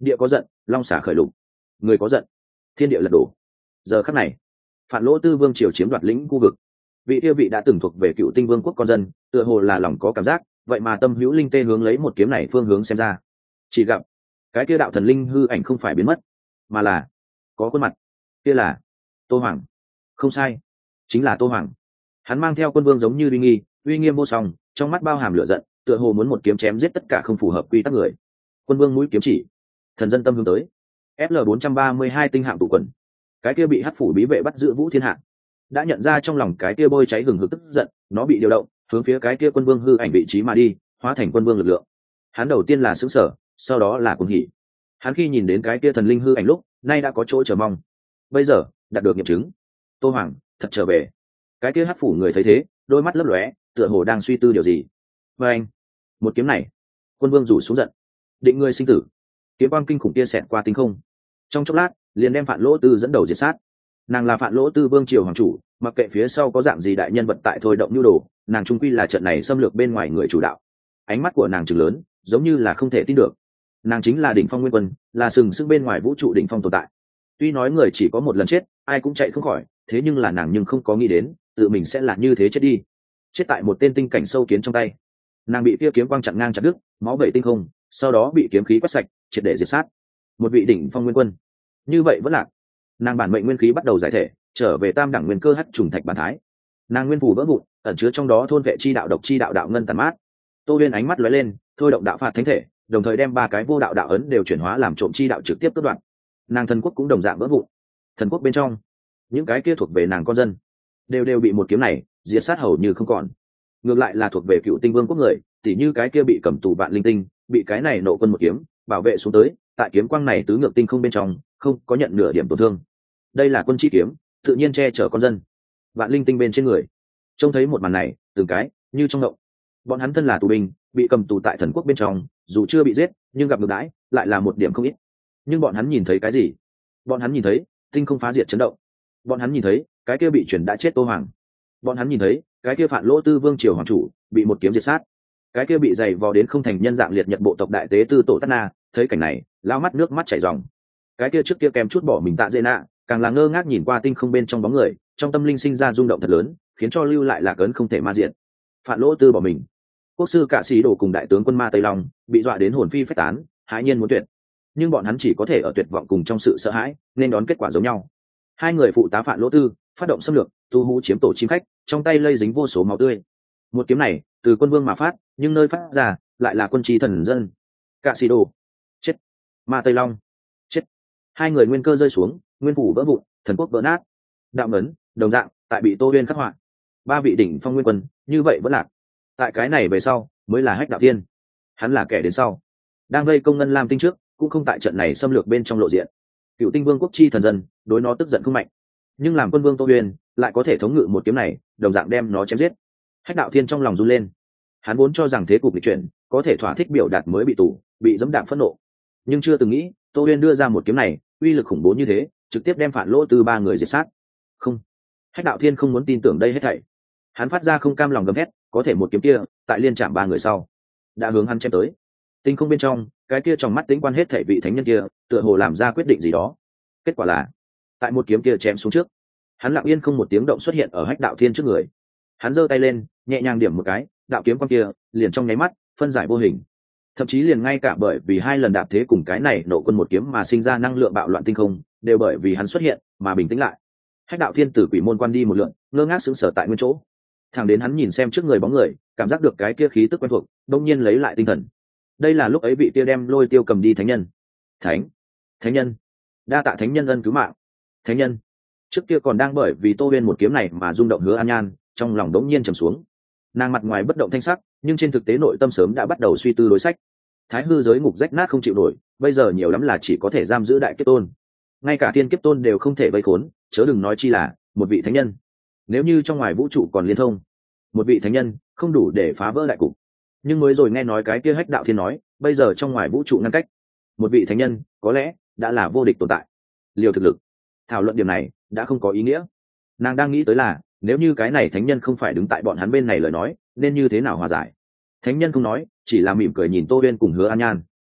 S1: địa có giận, long xả khởi lục, người có giận, thiên địa lật đổ. Giờ khắc này, Phản Lỗ Tư vương triều chiếm đoạt lĩnh khu vực. Vị kia vị đã từng thuộc về Cựu Tinh Vương quốc con dân, tựa hồ là lòng có cảm giác, vậy mà tâm hữu linh tê hướng lấy một kiếm này phương hướng xem ra. Chỉ gặp cái kia đạo thần linh hư ảnh không phải biến mất, mà là có khuôn mặt. Kia là Tô Hoàng. Không sai, chính là Tô Hoàng. Hắn mang theo quân vương giống như uy nghi, uy nghiêm vô song, trong mắt bao hàm lửa giận, tựa hồ muốn một kiếm chém giết tất cả không phù hợp quy tắc người. Quân vương mũi kiếm chỉ, thần dân tâm hướng tới. ép lờ bốn trăm ba mươi hai tinh hạng tụ quần. Cái kia bị hắc phủ bí vệ bắt giữ Vũ Thiên Hạ, đã nhận ra trong lòng cái kia bôi cháy hừng hực tức giận, nó bị điều động hướng phía cái kia quân vương hư ảnh vị trí mà đi, hóa thành quân vương lực lượng. Hắn đầu tiên là sững sờ, sau đó là cuồng hỉ. Hắn khi nhìn đến cái kia thần linh hư ảnh lúc, nay đã có chỗ chờ mong. Bây giờ đạt được nghiệm chứng, Tô Hoàng thật trở về. Cái kia hắc phủ người thấy thế, đôi mắt lấp lóe, tựa hồ đang suy tư điều gì. Và anh, một kiếm này, quân vương rủ xuống giận, định người sinh tử. Kiếm quang kinh khủng kia xẹt qua tinh không, trong chốc lát liền đem Phản Lỗ Tư dẫn đầu diệt sát. Nàng là Phản Lỗ Tư vương triều hoàng chủ, mặc kệ phía sau có dạng gì đại nhân vật tại thôi động nhu đồ, nàng trung quy là trận này xâm lược bên ngoài người chủ đạo. Ánh mắt của nàng trừng lớn, giống như là không thể tin được. Nàng chính là đỉnh phong nguyên quân, là sừng sững bên ngoài vũ trụ đỉnh phong tồn tại. Tuy nói người chỉ có một lần chết, ai cũng chạy không khỏi, thế nhưng là nàng nhưng không có nghĩ đến tự mình sẽ là như thế chết đi, chết tại một tên tinh cảnh sâu kiến trong tay. Nàng bị kia kiếm quang chặn ngang chặt đứt, máu vẩy tinh không, sau đó bị kiếm khí quét sạch, triệt để diệt sát. Một vị đỉnh phong nguyên quân như vậy vẫn lạc. Nàng bản mệnh nguyên khí bắt đầu giải thể, trở về tam đẳng nguyên cơ hắc trùng thạch bản thái. Nàng nguyên phù vỡ vụn, ẩn chứa trong đó thôn vệ chi đạo độc chi đạo đạo ngân tàn mát. Tô Uyên ánh mắt lóe lên, thôi động đạo phạt thánh thể, đồng thời đem ba cái vô đạo đạo ấn đều chuyển hóa làm trộm chi đạo trực tiếp cắt đoạn. Nàng thần quốc cũng đồng dạng vỡ vụn. Thần quốc bên trong, những cái kia thuộc về nàng con dân, đều đều bị một kiếm này diệt sát hầu như không còn. Ngược lại là thuộc về Cựu Tinh Vương quốc người, tỉ như cái kia bị cầm tù Vạn Linh Tinh, bị cái này nộ quân một kiếm bảo vệ xuống tới, tại kiếm quang này tứ ngược tinh không bên trong, không có nhận nửa điểm tổn thương. Đây là quân chi kiếm, tự nhiên che chở con dân. Vạn Linh Tinh bên trên người, trông thấy một màn này, từng cái như trong động. Bọn hắn thân là tù binh, bị cầm tù tại thần quốc bên trong, dù chưa bị giết, nhưng gặp ngược đãi, lại là một điểm không ít. Nhưng bọn hắn nhìn thấy cái gì? Bọn hắn nhìn thấy tinh không phá diệt chấn động. Bọn hắn nhìn thấy cái kia bị chuyển đã chết Tô Hoàng. Bọn hắn nhìn thấy cái kia Phản Lỗ Tư vương triều hoàng chủ bị một kiếm diệt sát. Cái kia bị dày vò đến không thành nhân dạng liệt nhật bộ tộc đại tế tư tổ Tát Na, thấy cảnh này, lao mắt nước mắt chảy ròng. Cái kia trước kia kèm chút bỏ mình Tạ Dê Nạ, càng là ngơ ngác nhìn qua tinh không bên trong bóng người, trong tâm linh sinh ra rung động thật lớn, khiến cho lưu lại lạc ấn không thể ma diệt. Phản Lỗ Tư bỏ mình. Quốc sư Cả Sĩ Đồ cùng đại tướng quân Ma Tây Long bị dọa đến hồn phi phách tán, hãi nhiên muốn tuyệt. Nhưng bọn hắn chỉ có thể ở tuyệt vọng cùng trong sự sợ hãi, nên đón kết quả giống nhau. Hai người phụ tá Phản Lỗ Tư phát động xâm lược, tu hú chiếm tổ chim khách, trong tay lây dính vô số máu tươi. Một kiếm này từ quân vương mà phát, nhưng nơi phát ra lại là quân trí thần dân. Cả Sĩ Đồ chết, Ma Tây Long chết. Hai người nguyên cơ rơi xuống, nguyên phủ vỡ vụn, thần quốc vỡ nát. Đạo ngấn đồng dạng tại bị Tô Uyên khắc họa. Ba vị đỉnh phong nguyên quân như vậy vẫn lạc. Tại cái này về sau mới là Hách Đạo Thiên. Hắn là kẻ đến sau, đang vây công Ngân Lam Tinh trước, cũng không tại trận này xâm lược bên trong lộ diện. Cựu Tinh Vương quốc chi thần dân đối nó tức giận không mạnh, nhưng làm quân vương Tô Uyên lại có thể thống ngự một kiếm này, đồng dạng đem nó chém giết. Hách Đạo Thiên trong lòng run lên. Hắn vốn cho rằng thế cục lịch chuyển, có thể thỏa thích biểu đạt mới bị tù, bị dẫm đạp phẫn nộ, nhưng chưa từng nghĩ Tô Uyên đưa ra một kiếm này uy lực khủng bố như thế, trực tiếp đem Phản Lỗ Tư ba người diệt sát. Không, Hách Đạo Thiên không muốn tin tưởng đây hết thảy. Hắn phát ra không cam lòng gầm thét, có thể một kiếm kia tại liên chạm ba người sau đã hướng hắn chém tới. Tinh không bên trong, cái kia trong mắt tính quan hết thảy vị thánh nhân kia tựa hồ làm ra quyết định gì đó. Kết quả là tại một kiếm kia chém xuống trước, hắn lặng yên không một tiếng động xuất hiện ở Hách Đạo Thiên trước người. Hắn giơ tay lên, nhẹ nhàng điểm một cái, đạo kiếm quang kia liền trong nháy mắt phân giải vô hình. Thậm chí liền ngay cả bởi vì hai lần đạp thế cùng cái này nộ quân một kiếm mà sinh ra năng lượng bạo loạn tinh không, đều bởi vì hắn xuất hiện mà bình tĩnh lại. Hách Đạo Thiên từ quỷ môn quan đi một lượn, ngơ ngác sững sờ tại nguyên chỗ. Thẳng đến hắn nhìn xem trước người bóng người, cảm giác được cái kia khí tức quen thuộc, đông nhiên lấy lại tinh thần. Đây là lúc ấy vị kia đem Lôi Tiêu cầm đi thánh nhân. Thánh, thánh nhân, đa tạ thánh nhân ân cứu mạng. Thánh nhân, trước kia còn đang bởi vì Tô Uyên một kiếm này mà rung động Hứa An Nhan, trong lòng đống nhiên trầm xuống. Nàng mặt ngoài bất động thanh sắc, nhưng trên thực tế nội tâm sớm đã bắt đầu suy tư đối sách. Thái hư giới ngục rách nát không chịu nổi, bây giờ nhiều lắm là chỉ có thể giam giữ đại kiếp tôn. Ngay cả thiên kiếp tôn đều không thể vây khốn, chớ đừng nói chi là một vị thánh nhân. Nếu như trong ngoài vũ trụ còn liên thông, một vị thánh nhân không đủ để phá vỡ đại cục. Nhưng mới rồi nghe nói cái kia Hách Đạo Thiên nói, bây giờ trong ngoài vũ trụ ngăn cách, một vị thánh nhân có lẽ đã là vô địch tồn tại. Liều thực lực, thảo luận điểm này đã không có ý nghĩa. Nàng đang nghĩ tới là, nếu như cái này thánh nhân không phải đứng tại bọn hắn bên này lời nói, nên như thế nào hòa giải. Thánh nhân không nói, chỉ là mỉm cười nhìn Tô Uyên cùng Hứa An Nhan.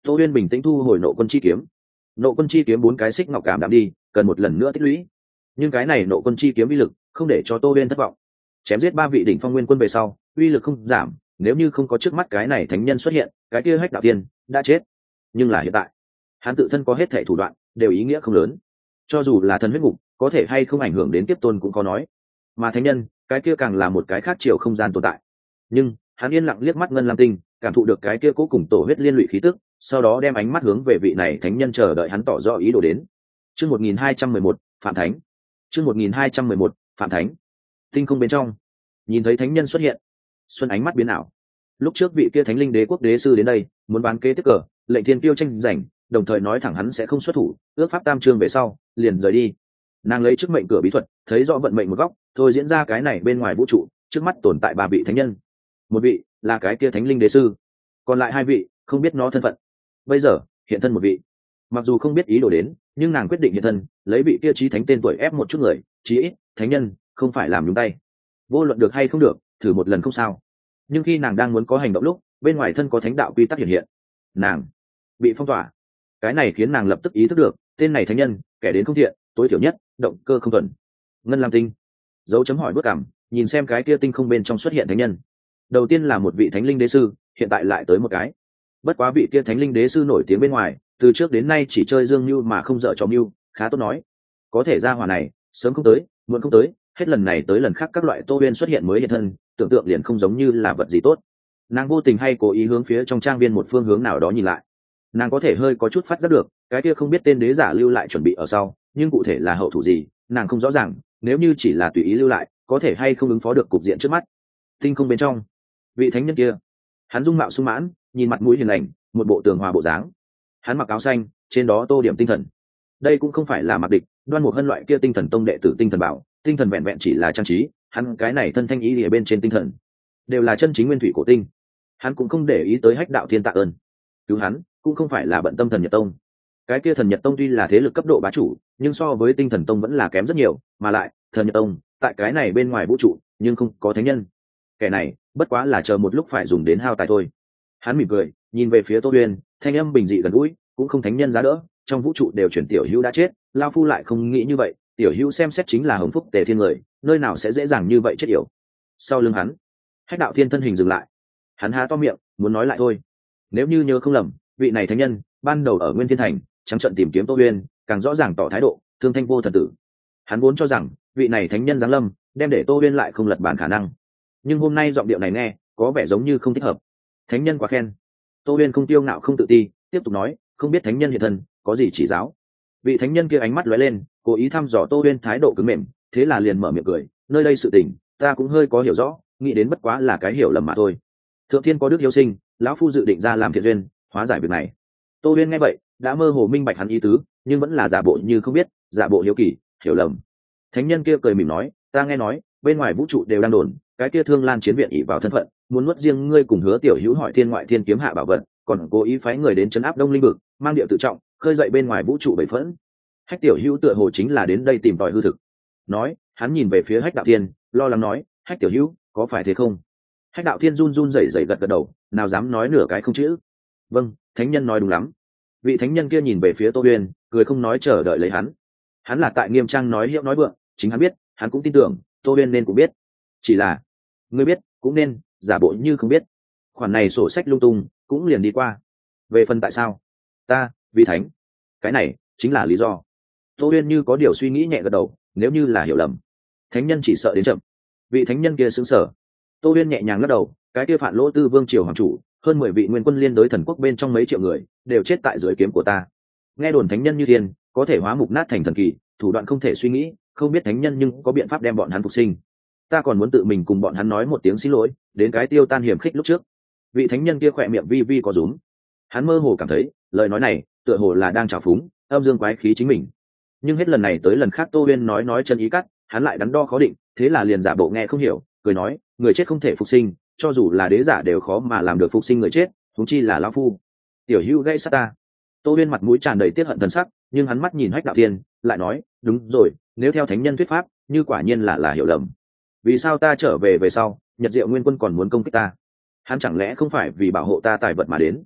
S1: Tô Uyên bình tĩnh thu hồi nộ quân chi kiếm. Nộ quân chi kiếm bốn cái xích ngọc cảm đạm đi, cần một lần nữa tích lũy. Nhưng cái này nộ quân chi kiếm uy lực không để cho Tô Uyên thất vọng. Chém giết ba vị đỉnh phong nguyên quân về sau, uy lực không giảm, nếu như không có trước mắt cái này thánh nhân xuất hiện, cái kia Hách Đạo Tiên đã chết. Nhưng là hiện tại, hắn tự thân có hết thể thủ đoạn, đều ý nghĩa không lớn. Cho dù là thần huyết ngục, có thể hay không ảnh hưởng đến tiếp tôn cũng có nói. Mà thánh nhân, cái kia càng là một cái khác chiều không gian tồn tại. Nhưng hắn yên lặng liếc mắt ngân lam tinh, cảm thụ được cái kia cố cùng tổ huyết liên lụy khí tức, sau đó đem ánh mắt hướng về vị này thánh nhân chờ đợi hắn tỏ rõ ý đồ đến. Chương một nghìn hai trăm mười một, Phạm Thánh. Chương một nghìn hai trăm mười một, Phạm Thánh. Tinh không bên trong, nhìn thấy thánh nhân xuất hiện, Xuân ánh mắt biến ảo. Lúc trước vị kia thánh linh đế quốc đế sư đến đây, muốn bán kế tiếp cờ, lệnh thiên tiêu tranh giành, đồng thời nói thẳng hắn sẽ không xuất thủ, ước pháp tam chương về sau, liền rời đi. Nàng lấy chức mệnh cửa bí thuật, thấy rõ vận mệnh một góc, thôi diễn ra cái này bên ngoài vũ trụ, trước mắt tồn tại ba vị thánh nhân. Một vị là cái kia thánh linh đế sư, còn lại hai vị không biết nó thân phận. Bây giờ hiện thân một vị, mặc dù không biết ý đồ đến, nhưng nàng quyết định hiện thân, lấy vị kia chí thánh tên tuổi ép một chút người, chí ít thánh nhân không phải làm nhúng tay. Vô luận được hay không được, thử một lần không sao. Nhưng khi nàng đang muốn có hành động lúc, bên ngoài thân có thánh đạo quy tắc hiện hiện, nàng bị phong tỏa. Cái này khiến nàng lập tức ý thức được, tên này thánh nhân, kẻ đến không thiện, tối thiểu nhất động cơ không thuần. Ngân lam tinh, dấu chấm hỏi bước cảm, nhìn xem cái kia tinh không bên trong xuất hiện thánh nhân. Đầu tiên là một vị thánh linh đế sư, hiện tại lại tới một cái. Bất quá vị kia thánh linh đế sư nổi tiếng bên ngoài, từ trước đến nay chỉ chơi dương mưu mà không dở trò mưu, khá tốt nói. Có thể ra hỏa này, sớm không tới, muộn không tới, hết lần này tới lần khác các loại Tô Uyên xuất hiện mới hiện thân, tưởng tượng liền không giống như là vật gì tốt. Nàng vô tình hay cố ý hướng phía trong trang viên một phương hướng nào đó nhìn lại. Nàng có thể hơi có chút phát giác được, cái kia không biết tên đế giả lưu lại chuẩn bị ở sau, nhưng cụ thể là hậu thủ gì, nàng không rõ ràng. Nếu như chỉ là tùy ý lưu lại, có thể hay không ứng phó được cục diện trước mắt. Tinh không bên trong, vị thánh nhân kia, hắn dung mạo sung mãn, nhìn mặt mũi hiền lành, một bộ tường hòa bộ dáng. Hắn mặc áo xanh, trên đó tô điểm tinh thần. Đây cũng không phải là mặc địch, Đoan Mục Hân loại kia tinh thần tông đệ tử tinh thần bảo, tinh thần vẹn vẹn chỉ là trang trí, hắn cái này thân thanh ý ở bên trên tinh thần, đều là chân chính nguyên thủy cổ tinh. Hắn cũng không để ý tới Hách Đạo Thiên tạ ơn. Cứu hắn, cũng không phải là bận tâm Thần Nhật Tông. Cái kia Thần Nhật Tông tuy là thế lực cấp độ bá chủ, nhưng so với Tinh Thần Tông vẫn là kém rất nhiều, mà lại, Thần Nhật Tông, tại cái này bên ngoài vũ trụ, nhưng không có thánh nhân. Kẻ này, bất quá là chờ một lúc phải dùng đến hao tài thôi. Hắn mỉm cười, nhìn về phía Tô Uyên, thanh âm bình dị gần gũi, cũng không thánh nhân giá đỡ, trong vũ trụ đều chuyển tiểu hữu đã chết, lao phu lại không nghĩ như vậy, tiểu hữu xem xét chính là hồng phúc tề thiên người, nơi nào sẽ dễ dàng như vậy chết yểu. Sau lưng hắn, Hách Đạo Thiên thân hình dừng lại, hắn há to miệng, muốn nói lại thôi. Nếu như nhớ không lầm, vị này thánh nhân, ban đầu ở Nguyên Thiên Thành, trắng trận tìm kiếm Tô Uyên, càng rõ ràng tỏ thái độ, thương thanh vô thần tử. Hắn vốn cho rằng, vị này thánh nhân giáng lâm, đem để Tô Uyên lại không lật bản khả năng. Nhưng hôm nay giọng điệu này nghe, có vẻ giống như không thích hợp. Thánh nhân quá khen. Tô Uyên không tiêu ngạo không tự ti, tiếp tục nói, không biết thánh nhân hiện thân, có gì chỉ giáo. Vị thánh nhân kia ánh mắt lóe lên, cố ý thăm dò Tô Uyên thái độ cứng mềm, thế là liền mở miệng cười, nơi đây sự tình, ta cũng hơi có hiểu rõ, nghĩ đến bất quá là cái hiểu lầm mà thôi. Thượng thiên có đức hiếu sinh, lão phu dự định ra làm thiện duyên, hóa giải việc này. Tô Uyên nghe vậy, đã mơ hồ minh bạch hắn ý tứ, nhưng vẫn là giả bộ như không biết, giả bộ hiếu kỳ, hiểu lầm. Thánh nhân kia cười mỉm nói, ta nghe nói, bên ngoài vũ trụ đều đang đồn, cái kia Thương Lan chiến viện ỷ vào thân phận, muốn nuốt riêng ngươi cùng Hứa tiểu hữu hỏi thiên ngoại thiên kiếm hạ bảo vật, còn cố ý phái người đến trấn áp Đông Linh vực, mang điệu tự trọng, khơi dậy bên ngoài vũ trụ bầy phẫn. Hách tiểu hữu tựa hồ chính là đến đây tìm tòi hư thực. Nói, hắn nhìn về phía Hách Đạo Thiên, lo lắng nói, Hách tiểu hữu, có phải thế không? Hách Đạo Thiên run run rẩy rẩy gật gật đầu, nào dám nói nửa cái không chữ. Vâng, thánh nhân nói đúng lắm. Vị thánh nhân kia nhìn về phía Tô Uyên, cười không nói chờ đợi lấy hắn. Hắn là tại nghiêm trang nói hiệu nói vượng, chính hắn biết, hắn cũng tin tưởng, Tô Uyên nên cũng biết. Chỉ là, ngươi biết, cũng nên giả bộ như không biết. Khoản này sổ sách lung tung, cũng liền đi qua. Về phần tại sao, ta, vì thánh, cái này chính là lý do. Tô Uyên như có điều suy nghĩ nhẹ gật đầu, nếu như là hiểu lầm, thánh nhân chỉ sợ đến chậm. Vị thánh nhân kia sững sờ. Tô Uyên nhẹ nhàng lắc đầu, cái kia Phản Lỗ Tư Vương triều hoàng chủ, hơn mười vị nguyên quân liên đối thần quốc bên trong mấy triệu người, đều chết tại dưới kiếm của ta. Nghe đồn thánh nhân như thiên, có thể hóa mục nát thành thần kỳ, thủ đoạn không thể suy nghĩ, không biết thánh nhân nhưng có biện pháp đem bọn hắn phục sinh. Ta còn muốn tự mình cùng bọn hắn nói một tiếng xin lỗi, đến cái tiêu tan hiểm khích lúc trước. Vị thánh nhân kia khỏe miệng vi vi có rúm. Hắn mơ hồ cảm thấy, lời nói này, tựa hồ là đang trào phúng, âm dương quái khí chính mình. Nhưng hết lần này tới lần khác Tô Uyên nói nói chân ý cắt, hắn lại đắn đo khó định, thế là liền giả bộ nghe không hiểu, cười nói, người chết không thể phục sinh, cho dù là đế giả đều khó mà làm được phục sinh người chết, huống chi là lão phu. Tiểu Hữu gây sát ta. Tô Uyên mặt mũi tràn đầy tiết hận thần sắc, nhưng hắn mắt nhìn Hách Đạo Thiên, lại nói, đúng rồi, nếu theo thánh nhân thuyết pháp, như quả nhiên là là hiểu lầm. Vì sao ta trở về về sau, Nhật Diệu Nguyên Quân còn muốn công kích ta? Hắn chẳng lẽ không phải vì bảo hộ ta tài vật mà đến?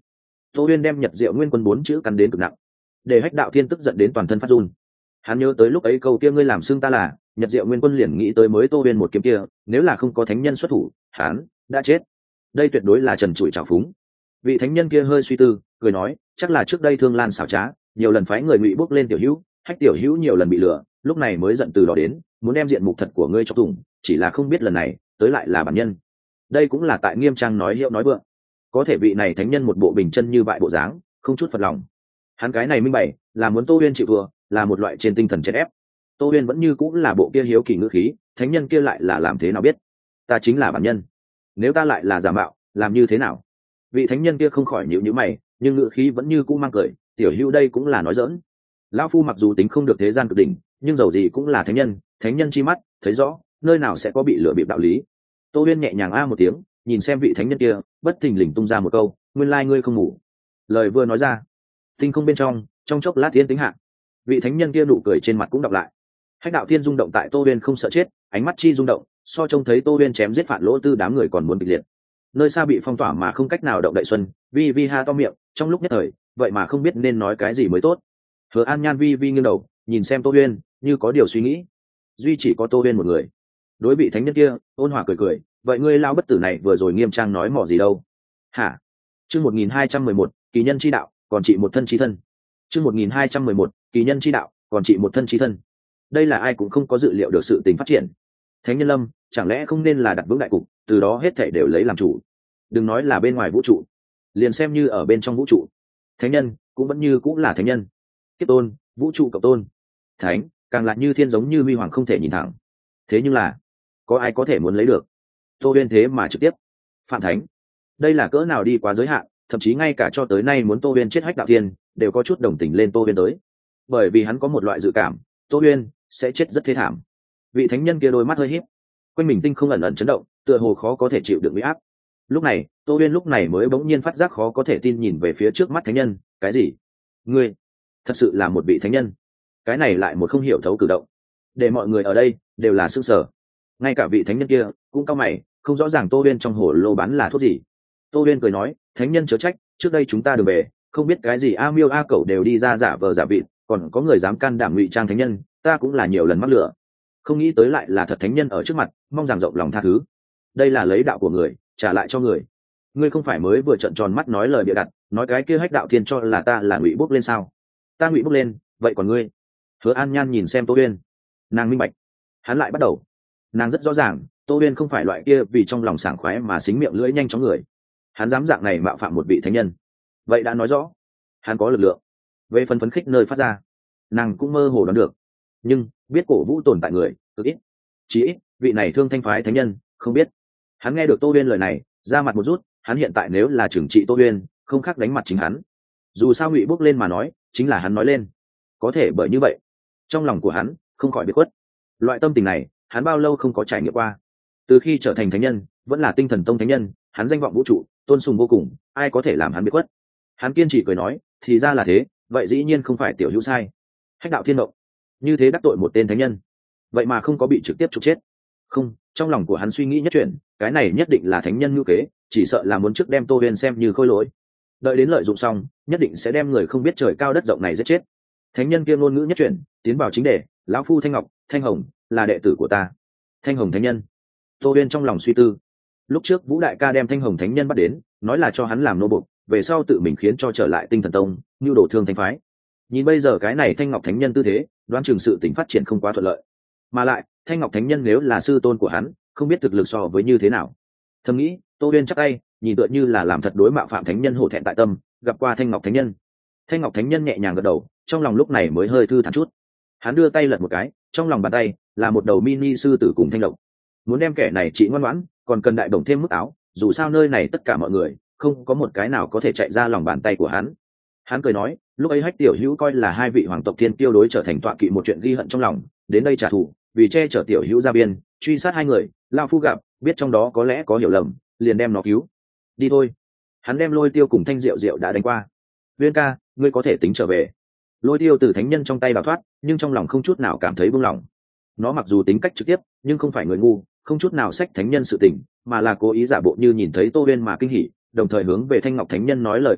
S1: Tô Uyên đem Nhật Diệu Nguyên Quân bốn chữ cắn đến cực nặng, để Hách Đạo Thiên tức giận đến toàn thân phát run. Hắn nhớ tới lúc ấy câu kia ngươi làm xưng ta là Nhật Diệu Nguyên Quân, liền nghĩ tới mới Tô Uyên một kiếm kia, nếu là không có thánh nhân xuất thủ, hắn đã chết. Đây tuyệt đối là trần trụi trào phúng. Vị thánh nhân kia hơi suy tư, cười nói, chắc là trước đây Thương Lan xảo trá, nhiều lần phái người ngụy bước lên tiểu hữu, Hách tiểu hữu nhiều lần bị lừa, lúc này mới giận từ đó đến, muốn đem diện mục thật của ngươi cho thủng, chỉ là không biết lần này tới lại là bản nhân. Đây cũng là tại Nghiêm Trang nói hiệu nói vượng. Có thể vị này thánh nhân một bộ bình chân như bại bộ dáng, không chút phật lòng. Hắn cái này minh bày là muốn Tô Uyên chịu thua, là một loại trên tinh thần chèn ép. Tô Uyên vẫn như cũng là bộ kia hiếu kỳ ngữ khí, thánh nhân kia lại là làm thế nào biết? Ta chính là bản nhân. Nếu ta lại là giả mạo, làm như thế nào? Vị thánh nhân kia không khỏi nhíu nhíu mày, nhưng ngữ khí vẫn như cũ mang cười, tiểu hữu đây cũng là nói giỡn. Lão phu mặc dù tính không được thế gian cực đỉnh, nhưng dầu gì cũng là thánh nhân, thánh nhân chi mắt, thấy rõ, nơi nào sẽ có bị lừa bịp đạo lý. Tô Uyên nhẹ nhàng a một tiếng, nhìn xem vị thánh nhân kia, bất thình lình tung ra một câu, nguyên lai ngươi không ngủ. Lời vừa nói ra, tinh không bên trong, trong chốc lát tiến tính hạ. Vị thánh nhân kia nụ cười trên mặt cũng đọc lại. Hách Đạo Thiên rung động tại Tô Uyên không sợ chết, ánh mắt chi rung động, so trông thấy Tô Uyên chém giết Phản Lỗ Tư đám người còn muốn kịch liệt. Nơi xa bị phong tỏa mà không cách nào động đậy xuân, vi vi ha to miệng, trong lúc nhất thời, vậy mà không biết nên nói cái gì mới tốt. Hứa An Nhan vi vi nghiêng đầu, nhìn xem Tô Uyên, như có điều suy nghĩ. Duy chỉ có Tô Uyên một người. Đối vị thánh nhân kia, ôn hòa cười cười, vậy ngươi lao bất tử này vừa rồi Nghiêm Trang nói mỏ gì đâu? Hả? Chương một nghìn hai trăm mười một, kỳ nhân chi đạo, còn trị một thân chi thân. Chương một nghìn hai trăm mười một, kỳ nhân chi đạo, còn trị một thân chi thân. Đây là ai cũng không có dự liệu được sự tình phát triển. Thánh nhân lâm, chẳng lẽ không nên là đặt vững đại cục, từ đó hết thảy đều lấy làm chủ. Đừng nói là bên ngoài vũ trụ, liền xem như ở bên trong vũ trụ, thánh nhân cũng vẫn như cũng là thánh nhân. Kiếp tôn, vũ trụ cộng tôn, thánh càng là như thiên giống như huy hoàng không thể nhìn thẳng. Thế nhưng là, có ai có thể muốn lấy được? Tô Uyên thế mà trực tiếp phạm thánh, đây là cỡ nào đi quá giới hạn, thậm chí ngay cả cho tới nay muốn Tô Uyên chết Hách Đạo Thiên đều có chút đồng tình lên Tô Uyên tới, bởi vì hắn có một loại dự cảm, Tô Uyên sẽ chết rất thê thảm. Vị thánh nhân kia đôi mắt hơi híp, quanh mình tinh không ẩn ẩn chấn động, tựa hồ khó có thể chịu được uy áp. Lúc này, Tô Uyên lúc này mới bỗng nhiên phát giác khó có thể tin nhìn về phía trước mắt thánh nhân, cái gì? Ngươi thật sự là một vị thánh nhân? Cái này lại một không hiểu thấu cử động, để mọi người ở đây đều là sững sờ. Ngay cả vị thánh nhân kia cũng cau mày, không rõ ràng Tô Uyên trong hồ lô bán là thuốc gì. Tô Uyên cười nói, thánh nhân chớ trách, trước đây chúng ta đường về, không biết cái gì a miêu a cẩu đều đi ra giả vờ giả vịt, còn có người dám can đảm ngụy trang thánh nhân, ta cũng là nhiều lần mắc lửa, không nghĩ tới lại là thật thánh nhân ở trước mặt, mong rằng rộng lòng tha thứ. Đây là lấy đạo của người trả lại cho người. Ngươi không phải mới vừa trợn tròn mắt nói lời bịa đặt, nói cái kia Hách Đạo Thiên cho là ta là ngụy bốc lên sao? Ta ngụy bốc lên, vậy còn ngươi? Hứa An Nhan nhìn xem Tô Uyên, nàng minh bạch. Hắn lại bắt đầu. Nàng rất rõ ràng, Tô Uyên không phải loại kia vì trong lòng sảng khoái mà xính miệng lưỡi nhanh chóng người. Hắn dám dạng này mạo phạm một vị thánh nhân, vậy đã nói rõ hắn có lực lượng. Về phần phấn khích nơi phát ra, nàng cũng mơ hồ đoán được, nhưng biết cổ vũ tồn tại người cực ít. Chỉ ít vị này Thương Thanh phái thánh nhân không biết. Hắn nghe được Tô Uyên lời này, ra mặt một rút. Hắn hiện tại nếu là trừng trị Tô Uyên, không khác đánh mặt chính hắn. Dù sao ngụy bước lên mà nói, chính là hắn nói lên. Có thể bởi như vậy, trong lòng của hắn không khỏi biệt khuất. Loại tâm tình này, hắn bao lâu không có trải nghiệm qua. Từ khi trở thành thánh nhân, vẫn là Tinh Thần Tông thánh nhân, hắn danh vọng vũ trụ, tôn sùng vô cùng, ai có thể làm hắn biệt khuất? Hắn kiên trì cười nói, thì ra là thế, vậy dĩ nhiên không phải tiểu hữu sai. Hách Đạo Thiên động, như thế đắc tội một tên thánh nhân, vậy mà không có bị trực tiếp trục chết. Không, trong lòng của hắn suy nghĩ nhất chuyện, cái này nhất định là thánh nhân ngữ kế, chỉ sợ là muốn trước đem Tô Uyên xem như khôi lỗi, đợi đến lợi dụng xong, nhất định sẽ đem người không biết trời cao đất rộng này giết chết. Thánh nhân kia ngôn ngữ nhất chuyển, tiến vào chính đề, lão phu Thanh Ngọc, Thanh Hồng là đệ tử của ta. Thanh Hồng thánh nhân. Tô Uyên trong lòng suy tư, lúc trước Vũ đại ca đem Thanh Hồng thánh nhân bắt đến, nói là cho hắn làm nô bộc, về sau tự mình khiến cho trở lại Tinh Thần Tông, nhu đồ Thương Thanh phái. Nhìn bây giờ cái này Thanh Ngọc thánh nhân tư thế, đoán chừng sự tình phát triển không quá thuận lợi. Mà lại, Thanh Ngọc thánh nhân nếu là sư tôn của hắn, không biết thực lực so với như thế nào. Thầm nghĩ, Tô Uyên chắc tay, nhìn tựa như là làm thật đối mạo phạm thánh nhân hổ thẹn tại tâm, gặp qua Thanh Ngọc thánh nhân. Thanh Ngọc thánh nhân nhẹ nhàng gật đầu, trong lòng lúc này mới hơi thư thản chút. Hắn đưa tay lật một cái, trong lòng bàn tay là một đầu mini sư tử cùng thanh lộc. Muốn đem kẻ này trị ngoan ngoãn, còn cần đại đồng thêm mức áo, dù sao nơi này tất cả mọi người, không có một cái nào có thể chạy ra lòng bàn tay của hắn. Hắn cười nói, lúc ấy Hách tiểu hữu coi là hai vị hoàng tộc thiên tiêu đối trở thành tọa kỵ một chuyện ghi hận trong lòng, đến đây trả thù, vì che chở tiểu hữu ra biên, truy sát hai người, lao phu gặp, biết trong đó có lẽ có hiểu lầm, liền đem nó cứu. Đi thôi. Hắn đem Lôi Tiêu cùng Thanh Diệu Diệu đã đánh qua. Viên ca, ngươi có thể tính trở về. Lôi Tiêu từ thánh nhân trong tay đào thoát, nhưng trong lòng không chút nào cảm thấy buông lỏng. Nó mặc dù tính cách trực tiếp, nhưng không phải người ngu, không chút nào xách thánh nhân sự tình, mà là cố ý giả bộ như nhìn thấy Tô Uyên mà kinh hỉ, đồng thời hướng về Thanh Ngọc thánh nhân nói lời cảm tạ,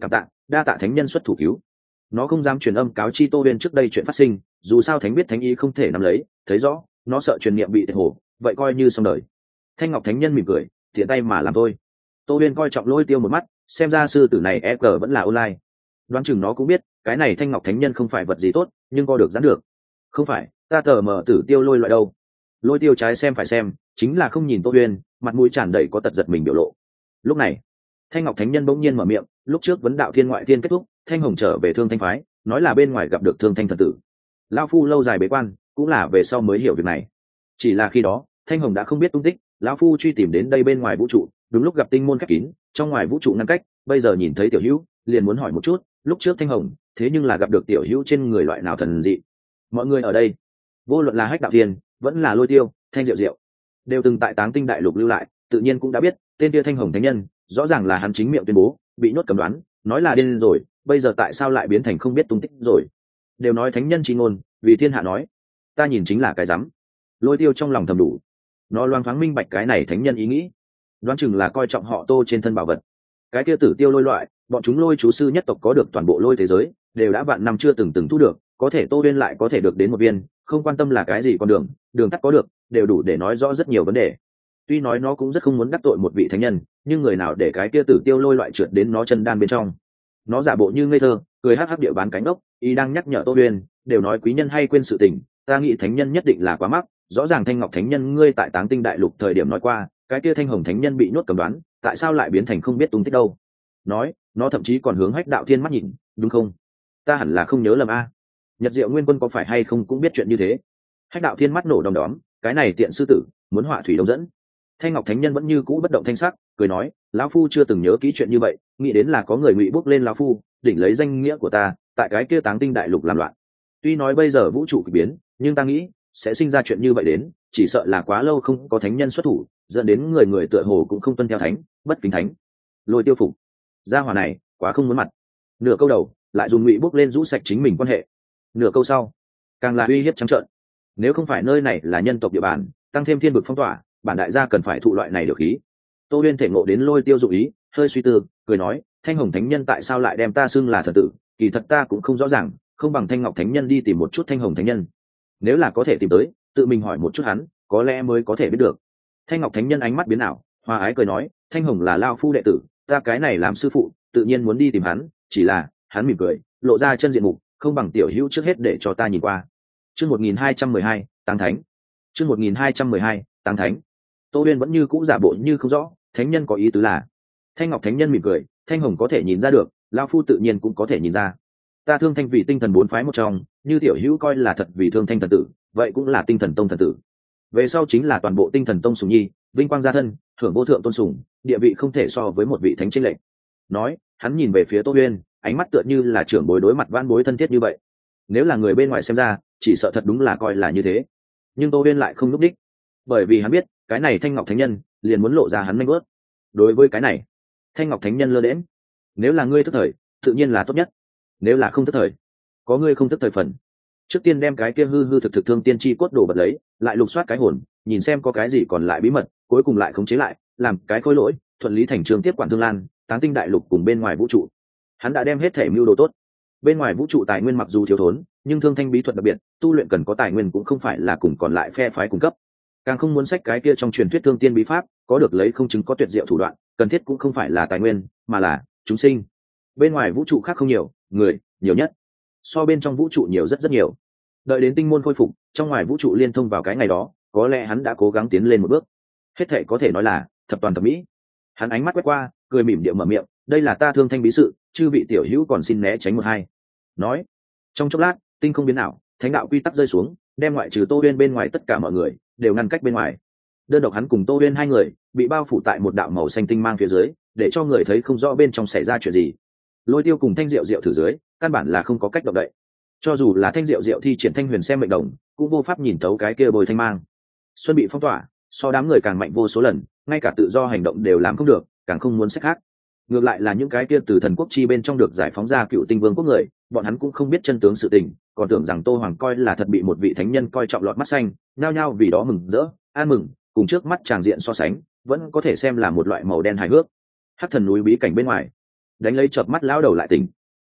S1: đa tạ thánh nhân xuất thủ cứu. Nó không dám truyền âm cáo chi Tô Uyên trước đây chuyện phát sinh, dù sao thánh biết thánh ý không thể nắm lấy, thấy rõ nó sợ truyền niệm bị thiệt hổ, vậy coi như xong đời. Thanh Ngọc thánh nhân mỉm cười, tiện tay mà làm thôi. Tô Uyên coi trọng Lôi Tiêu một mắt, xem ra sư tử này e cờ vẫn là online. Đoán chừng nó cũng biết cái này Thanh Ngọc thánh nhân không phải vật gì tốt, nhưng co được giãn được. Không phải, ta tờ mở tử tiêu lôi loại đâu. Lôi Tiêu trái xem phải xem, chính là không nhìn Tô Uyên, mặt mũi tràn đầy có tật giật mình biểu lộ. Lúc này Thanh Ngọc thánh nhân bỗng nhiên mở miệng, lúc trước vấn đạo thiên ngoại thiên kết thúc, Thanh Hồng trở về Thương Thanh phái, nói là bên ngoài gặp được Thương Thanh thần tử. Lão phu lâu dài bế quan, cũng là về sau mới hiểu việc này. Chỉ là khi đó Thanh Hồng đã không biết tung tích, lão phu truy tìm đến đây bên ngoài vũ trụ, đúng lúc gặp tinh môn khép kín, trong ngoài vũ trụ ngăn cách, bây giờ nhìn thấy tiểu hữu, liền muốn hỏi một chút, lúc trước Thanh Hồng, thế nhưng là gặp được tiểu hữu trên người loại nào thần dị. Mọi người ở đây, vô luận là Hách Đạo Thiên, vẫn là Lôi Tiêu, Thanh Diệu Diệu, đều từng tại Táng Tinh Đại Lục lưu lại, tự nhiên cũng đã biết, tên kia Thanh Hồng thánh nhân, rõ ràng là hắn chính miệng tuyên bố, bị nhốt cầm đoán, nói là điên rồi, bây giờ tại sao lại biến thành không biết tung tích rồi? Đều nói thánh nhân chi ngôn, vì thiên hạ nói, ta nhìn chính là cái rắm. Lôi Tiêu trong lòng thầm đủ, nó loang thoáng minh bạch cái này thánh nhân ý nghĩ, đoán chừng là coi trọng họ Tô trên thân bảo vật. Cái kia tử tiêu lôi loại, bọn chúng lôi chú sư nhất tộc có được toàn bộ lôi thế giới, đều đã vạn năm chưa từng từng thu được, có thể Tô Uyên lại có thể được đến một viên, không quan tâm là cái gì con đường, đường tắt có được, đều đủ để nói rõ rất nhiều vấn đề. Tuy nói nó cũng rất không muốn đắc tội một vị thánh nhân, nhưng người nào để cái kia tử tiêu lôi loại trượt đến nó chân đan bên trong. Nó giả bộ như ngây thơ, cười hắc hắc địa bán cánh ốc, ý đang nhắc nhở Tô Uyên, đều nói quý nhân hay quên sự tình, ta nghĩ thánh nhân nhất định là quá mắc, rõ ràng Thanh Ngọc thánh nhân ngươi tại Táng Tinh Đại Lục thời điểm nói qua, cái kia Thanh Hồng thánh nhân bị nhốt cầm đoán, tại sao lại biến thành không biết tung tích đâu? Nói, nó thậm chí còn hướng Hách Đạo Thiên mắt nhìn, đúng không? Ta hẳn là không nhớ lầm a. Nhật Diệu Nguyên Quân có phải hay không cũng biết chuyện như thế? Hách Đạo Thiên mắt nổ đom đóm, cái này tiện sư tử, muốn họa thủy đông dẫn. Thanh Ngọc thánh nhân vẫn như cũ bất động thanh sắc, cười nói, lão phu chưa từng nhớ kỹ chuyện như vậy, nghĩ đến là có người ngụy bước lên lão phu, đỉnh lấy danh nghĩa của ta, tại cái kia Táng Tinh Đại Lục làm loạn. Tuy nói bây giờ vũ trụ kỳ biến, nhưng ta nghĩ sẽ sinh ra chuyện như vậy đến, chỉ sợ là quá lâu không có thánh nhân xuất thủ, dẫn đến người người tựa hồ cũng không tuân theo thánh, bất kính thánh. Lôi Tiêu phục, gia hỏa này quá không muốn mặt. Nửa câu đầu lại dùng ngụy bước lên rũ sạch chính mình quan hệ, nửa câu sau càng là uy hiếp trắng trợn. Nếu không phải nơi này là nhân tộc địa bàn, tăng thêm thiên vực phong tỏa, bản đại gia cần phải thụ loại này được khí. Tô Uyên thể ngộ đến Lôi Tiêu dụng ý, hơi suy tư, cười nói, Thanh Hồng thánh nhân tại sao lại đem ta xưng là thần tử, kỳ thật ta cũng không rõ ràng, không bằng Thanh Ngọc thánh nhân đi tìm một chút Thanh Hồng thánh nhân. Nếu là có thể tìm tới, tự mình hỏi một chút hắn, có lẽ mới có thể biết được. Thanh Ngọc thánh nhân ánh mắt biến ảo, hòa ái cười nói, Thanh Hồng là lao phu đệ tử, ta cái này làm sư phụ, tự nhiên muốn đi tìm hắn, chỉ là, hắn mỉm cười, lộ ra chân diện mục, không bằng tiểu hữu trước hết để cho ta nhìn qua. Chương một nghìn hai trăm mười hai, Táng Thánh. Chương một nghìn hai trăm mười hai, Táng Thánh. Tô Uyên vẫn như cũ giả bộ như không rõ, thánh nhân có ý tứ là. Thanh Ngọc thánh nhân mỉm cười, Thanh Hồng có thể nhìn ra được, lão phu tự nhiên cũng có thể nhìn ra. Ta Thương Thanh vì tinh thần bốn phái một trong, như tiểu hữu coi là thật vì Thương Thanh thần tử, vậy cũng là Tinh Thần Tông thần tử. Về sau chính là toàn bộ Tinh Thần Tông sủng nhi, vinh quang gia thân, thưởng vô thượng tôn sủng, địa vị không thể so với một vị thánh chênh lệch. Nói, hắn nhìn về phía Tô Uyên, ánh mắt tựa như là trưởng bối đối mặt vãn bối thân thiết như vậy. Nếu là người bên ngoài xem ra, chỉ sợ thật đúng là coi là như thế. Nhưng Tô Uyên lại không lúc đích, bởi vì hắn biết, cái này Thanh Ngọc thánh nhân liền muốn lộ ra hắn nhanh bớt. Đối với cái này, Thanh Ngọc thánh nhân lơ đễnh, nếu là ngươi thức thời, tự nhiên là tốt nhất. Nếu là không thức thời, có ngươi không thức thời phần. Trước tiên đem cái kia hư hư thực thực thương tiên chi cốt đồ vật lấy, lại lục soát cái hồn, nhìn xem có cái gì còn lại bí mật, cuối cùng lại khống chế lại, làm cái khối lỗi, thuận lý thành trường tiếp quản Thương Lan, Táng Tinh Đại Lục cùng bên ngoài vũ trụ. Hắn đã đem hết thể mưu đồ tốt. Bên ngoài vũ trụ tài nguyên mặc dù thiếu thốn, nhưng thương thanh bí thuật đặc biệt, tu luyện cần có tài nguyên cũng không phải là cùng còn lại phe phái cung cấp. Càng không muốn sách cái kia trong truyền thuyết thương tiên bí pháp, có được lấy không chứng có tuyệt diệu thủ đoạn, cần thiết cũng không phải là tài nguyên, mà là chúng sinh. Bên ngoài vũ trụ khác không nhiều, người nhiều nhất, so bên trong vũ trụ nhiều rất rất nhiều. Đợi đến tinh môn khôi phục, trong ngoài vũ trụ liên thông vào cái ngày đó, có lẽ hắn đã cố gắng tiến lên một bước. Hết thể có thể nói là thập toàn thập mỹ. Hắn ánh mắt quét qua, cười mỉm điệu mở miệng, đây là ta Thương Thanh bí sự, chư vị tiểu hữu còn xin né tránh một hai. Nói, trong chốc lát, tinh không biến ảo, thánh đạo quy tắc rơi xuống, đem ngoại trừ Tô Uyên bên ngoài tất cả mọi người đều ngăn cách bên ngoài. Đơn độc hắn cùng Tô Uyên hai người bị bao phủ tại một đạo màu xanh tinh mang phía dưới, để cho người thấy không rõ bên trong xảy ra chuyện gì. Lôi Tiêu cùng Thanh Diệu Diệu thử dưới, căn bản là không có cách động đậy. Cho dù là Thanh Diệu Diệu thi triển Thanh Huyền xem mệnh đồng, cũng vô pháp nhìn thấu cái kia bồi thanh mang. Xuân bị phong tỏa, so đám người càng mạnh vô số lần, ngay cả tự do hành động đều làm không được, càng không muốn xét khác. Ngược lại là những cái kia từ thần quốc chi bên trong được giải phóng ra cựu tinh vương quốc người, bọn hắn cũng không biết chân tướng sự tình, còn tưởng rằng Tô Hoàng coi là thật bị một vị thánh nhân coi trọng lọt mắt xanh, nhao nhao vì đó mừng rỡ, an mừng, cùng trước mắt tràng diện so sánh, vẫn có thể xem là một loại màu đen hài hước. Hắc thần núi bí cảnh bên ngoài, đánh lấy chợp mắt lão đầu lại tỉnh,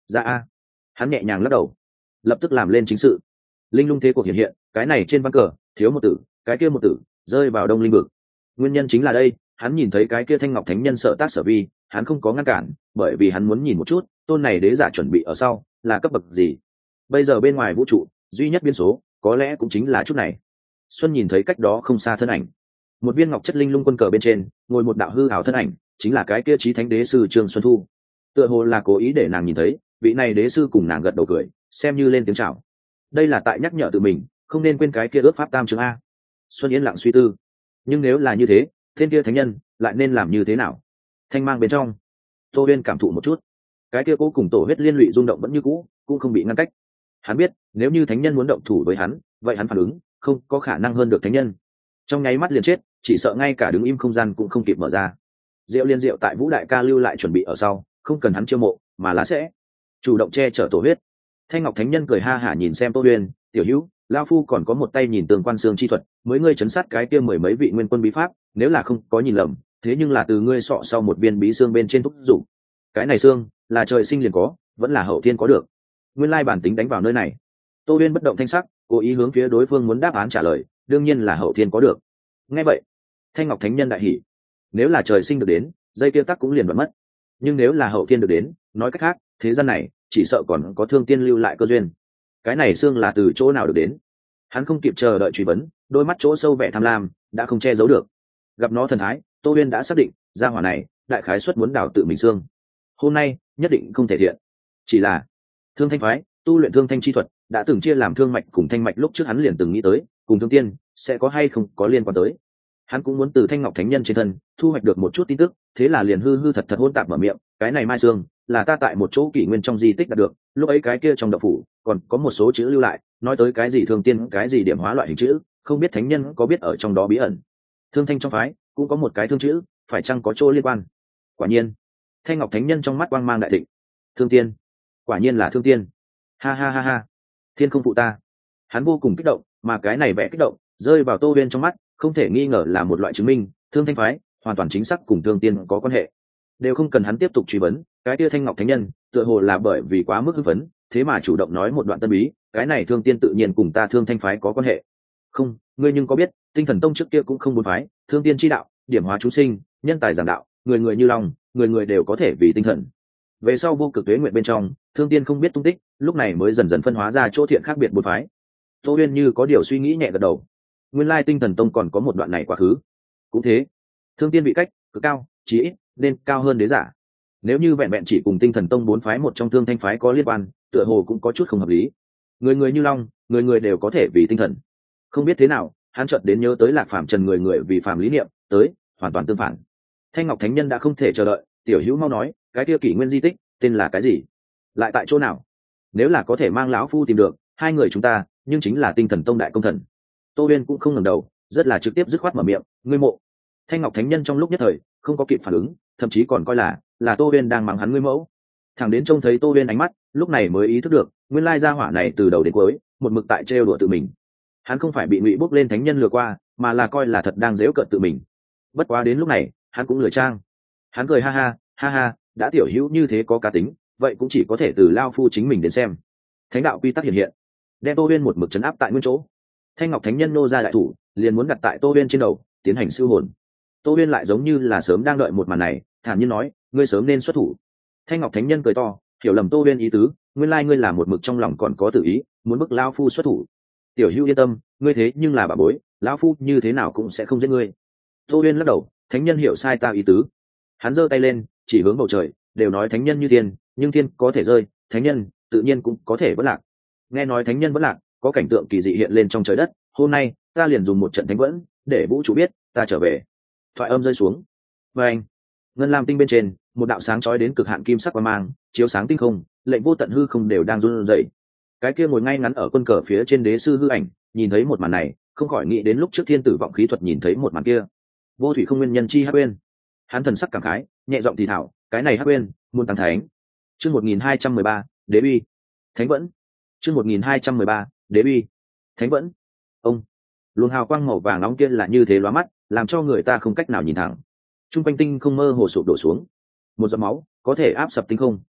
S1: Ra a. Hắn nhẹ nhàng lắc đầu, lập tức làm lên chính sự. Linh lung thế cuộc hiện hiện, cái này trên ván cờ thiếu một tử, cái kia một tử rơi vào đông linh vực. Nguyên nhân chính là đây, hắn nhìn thấy cái kia thanh ngọc thánh nhân sợ tác sở vi, hắn không có ngăn cản, bởi vì hắn muốn nhìn một chút tôn này đế giả chuẩn bị ở sau là cấp bậc gì. Bây giờ bên ngoài vũ trụ duy nhất biến số có lẽ cũng chính là chút này. Xuân nhìn thấy cách đó không xa thân ảnh, một viên ngọc chất linh lung quân cờ bên trên ngồi một đạo hư ảo thân ảnh, chính là cái kia chí thánh đế sư Trương Xuân Thu. Tựa hồ là cố ý để nàng nhìn thấy, vị này đế sư cùng nàng gật đầu cười, xem như lên tiếng chào. Đây là tại nhắc nhở tự mình không nên quên cái kia ước pháp tam trường a. Xuân yên lặng suy tư, nhưng nếu là như thế, thiên kia thánh nhân lại nên làm như thế nào? Thanh mang bên trong, Tô Uyên cảm thụ một chút, cái kia cố cùng tổ huyết liên lụy rung động vẫn như cũ, cũng không bị ngăn cách. Hắn biết, nếu như thánh nhân muốn động thủ với hắn, vậy hắn phản ứng không có khả năng hơn được thánh nhân. Trong nháy mắt liền chết, chỉ sợ ngay cả đứng im không gian cũng không kịp mở ra. Diệu Liên Diệu tại Vũ Đại ca lưu lại chuẩn bị ở sau, không cần hắn chiêu mộ, mà là sẽ chủ động che chở tổ huyết. Thanh Ngọc Thánh Nhân cười ha hả nhìn xem Tô Uyên, "Tiểu Hữu, lão phu còn có một tay nhìn tường quan xương chi thuật, mới ngươi chấn sát cái kia mười mấy vị nguyên quân bí pháp, nếu là không có nhìn lầm, thế nhưng là từ ngươi sọ sau một viên bí xương bên trên thúc dụng. Cái này xương, là trời sinh liền có, vẫn là hậu thiên có được. Nguyên lai bản tính đánh vào nơi này." Tô Uyên bất động thanh sắc, cố ý hướng phía đối phương muốn đáp án trả lời, đương nhiên là hậu thiên có được. Nghe vậy, Thanh Ngọc Thánh Nhân đại hỉ. Nếu là trời sinh được đến, dây kia tắc cũng liền đoạn mất. Nhưng nếu là hậu thiên được đến, nói cách khác, thế gian này chỉ sợ còn có thương tiên lưu lại cơ duyên. Cái này xương là từ chỗ nào được đến? Hắn không kịp chờ đợi truy vấn, đôi mắt chỗ sâu vẻ tham lam đã không che giấu được. Gặp nó thần thái, Tô Uyên đã xác định, gia hỏa này đại khái suất muốn đào tự mình xương. Hôm nay nhất định không thể thiện. Chỉ là Thương Thanh phái tu luyện thương thanh chi thuật, đã từng chia làm thương mạch cùng thanh mạch, lúc trước hắn liền từng nghĩ tới, cùng thương tiên sẽ có hay không có liên quan tới. Hắn cũng muốn từ Thanh Ngọc Thánh Nhân trên thân thu hoạch được một chút tin tức, thế là liền hư hư thật thật hôn tạp mở miệng, cái này mai xương là ta tại một chỗ kỷ nguyên trong di tích đạt được, lúc ấy cái kia trong đậu phủ còn có một số chữ lưu lại, nói tới cái gì thương tiên, cái gì điểm hóa loại hình chữ, không biết thánh nhân có biết ở trong đó bí ẩn. Thương thanh trong phái cũng có một cái thương chữ, phải chăng có chỗ liên quan? Quả nhiên, Thanh Ngọc Thánh Nhân trong mắt quang mang đại thịnh. Thương tiên, quả nhiên là thương tiên. Ha ha ha ha, thiên không phụ ta. Hắn vô cùng kích động, mà cái này vẽ kích động rơi vào Tô Uyên trong mắt, không thể nghi ngờ là một loại chứng minh, thương thanh phái hoàn toàn chính xác cùng thương tiên có quan hệ. Đều không cần hắn tiếp tục truy vấn, cái kia Thanh Ngọc Thánh Nhân tựa hồ là bởi vì quá mức hưng phấn, thế mà chủ động nói một đoạn tân bí, cái này thương tiên tự nhiên cùng ta thương thanh phái có quan hệ. Không, ngươi nhưng có biết, Tinh Thần Tông trước kia cũng không muốn phái thương tiên chi đạo, điểm hóa chúng sinh, nhân tài giảng đạo, người người như lòng, người người đều có thể vì tinh thần. Về sau vô cực tuế nguyện bên trong, thương tiên không biết tung tích, lúc này mới dần dần phân hóa ra chỗ thiện khác biệt bốn phái. Tô Uyên như có điều suy nghĩ nhẹ gật đầu. Nguyên lai Tinh Thần Tông còn có một đoạn này quá khứ. Cũng thế, thương tiên bị cách cực cao, chí ít nên cao hơn đế giả. Nếu như vẹn vẹn chỉ cùng Tinh Thần Tông bốn phái một trong thương thanh phái có liên quan, tựa hồ cũng có chút không hợp lý. Người người như long, người người đều có thể vì tinh thần. Không biết thế nào, hắn chợt đến nhớ tới Lạc Phàm Trần người người vì phàm lý niệm, tới hoàn toàn tương phản. Thanh Ngọc Thánh Nhân đã không thể chờ đợi, tiểu hữu mau nói, cái kia kỷ nguyên di tích tên là cái gì, lại tại chỗ nào? Nếu là có thể mang lão phu tìm được hai người chúng ta, nhưng chính là Tinh Thần Tông đại công thần. Tô Uyên cũng không ngẩng đầu, rất là trực tiếp dứt khoát mở miệng, ngươi mộ. Thanh Ngọc Thánh Nhân trong lúc nhất thời không có kịp phản ứng, thậm chí còn coi là là Tô Uyên đang mắng hắn ngươi mẫu. Thẳng đến trông thấy Tô Uyên ánh mắt, lúc này mới ý thức được, nguyên lai gia hỏa này từ đầu đến cuối một mực tại trêu đùa tự mình. Hắn không phải bị ngụy bốc lên thánh nhân lừa qua, mà là coi là thật đang giễu cợt tự mình. Bất quá đến lúc này, hắn cũng lười trang. Hắn cười ha ha, ha ha, đã tiểu hữu như thế có cá tính, vậy cũng chỉ có thể từ lao phu chính mình đến xem. Thánh đạo quy tắc hiện hiện, đem Tô Uyên một mực trấn áp tại nguyên chỗ. Thanh Ngọc Thánh Nhân nô ra đại thủ, liền muốn đặt tại Tô Uyên trên đầu, tiến hành siêu hồn. Tô Uyên lại giống như là sớm đang đợi một màn này, thản nhiên nói, ngươi sớm nên xuất thủ. Thanh Ngọc Thánh Nhân cười to, hiểu lầm Tô Uyên ý tứ, nguyên lai ngươi là một mực trong lòng còn có tự ý, muốn bức lao phu xuất thủ. Tiểu hữu yên tâm, ngươi thế nhưng là bà bối, lão phu như thế nào cũng sẽ không giết ngươi. Tô Uyên lắc đầu, thánh nhân hiểu sai ta ý tứ. Hắn giơ tay lên, chỉ hướng bầu trời, đều nói thánh nhân như thiên, nhưng thiên có thể rơi, thánh nhân tự nhiên cũng có thể vỡ lạc. Nghe nói thánh nhân vỡ lạc, có cảnh tượng kỳ dị hiện lên trong trời đất, hôm nay ta liền dùng một trận thánh vẫn, để vũ trụ biết ta trở về. Thoại âm rơi xuống, và anh ngân lam tinh bên trên, một đạo sáng chói đến cực hạn kim sắc quang mang chiếu sáng tinh không, lệnh vô tận hư không đều đang run rẩy. Cái kia ngồi ngay ngắn ở quân cờ phía trên đế sư hư ảnh, nhìn thấy một màn này, không khỏi nghĩ đến lúc trước thiên tử vọng khí thuật nhìn thấy một màn kia. Vô thủy không nguyên nhân chi hắc uyên. Hắn thần sắc cảm khái, nhẹ giọng thì thảo, cái này hắc uyên muôn tăng thánh. Chương một nghìn hai trăm mười ba, đế uy. Thánh vẫn. Chương một nghìn hai trăm mười ba, đế uy. Thánh vẫn. Ông. Luồng hào quang màu vàng nóng kia là như thế lóa mắt, làm cho người ta không cách nào nhìn thẳng. Trung quanh tinh không mơ hồ sụp đổ xuống. Một giọt máu có thể áp sập tinh không.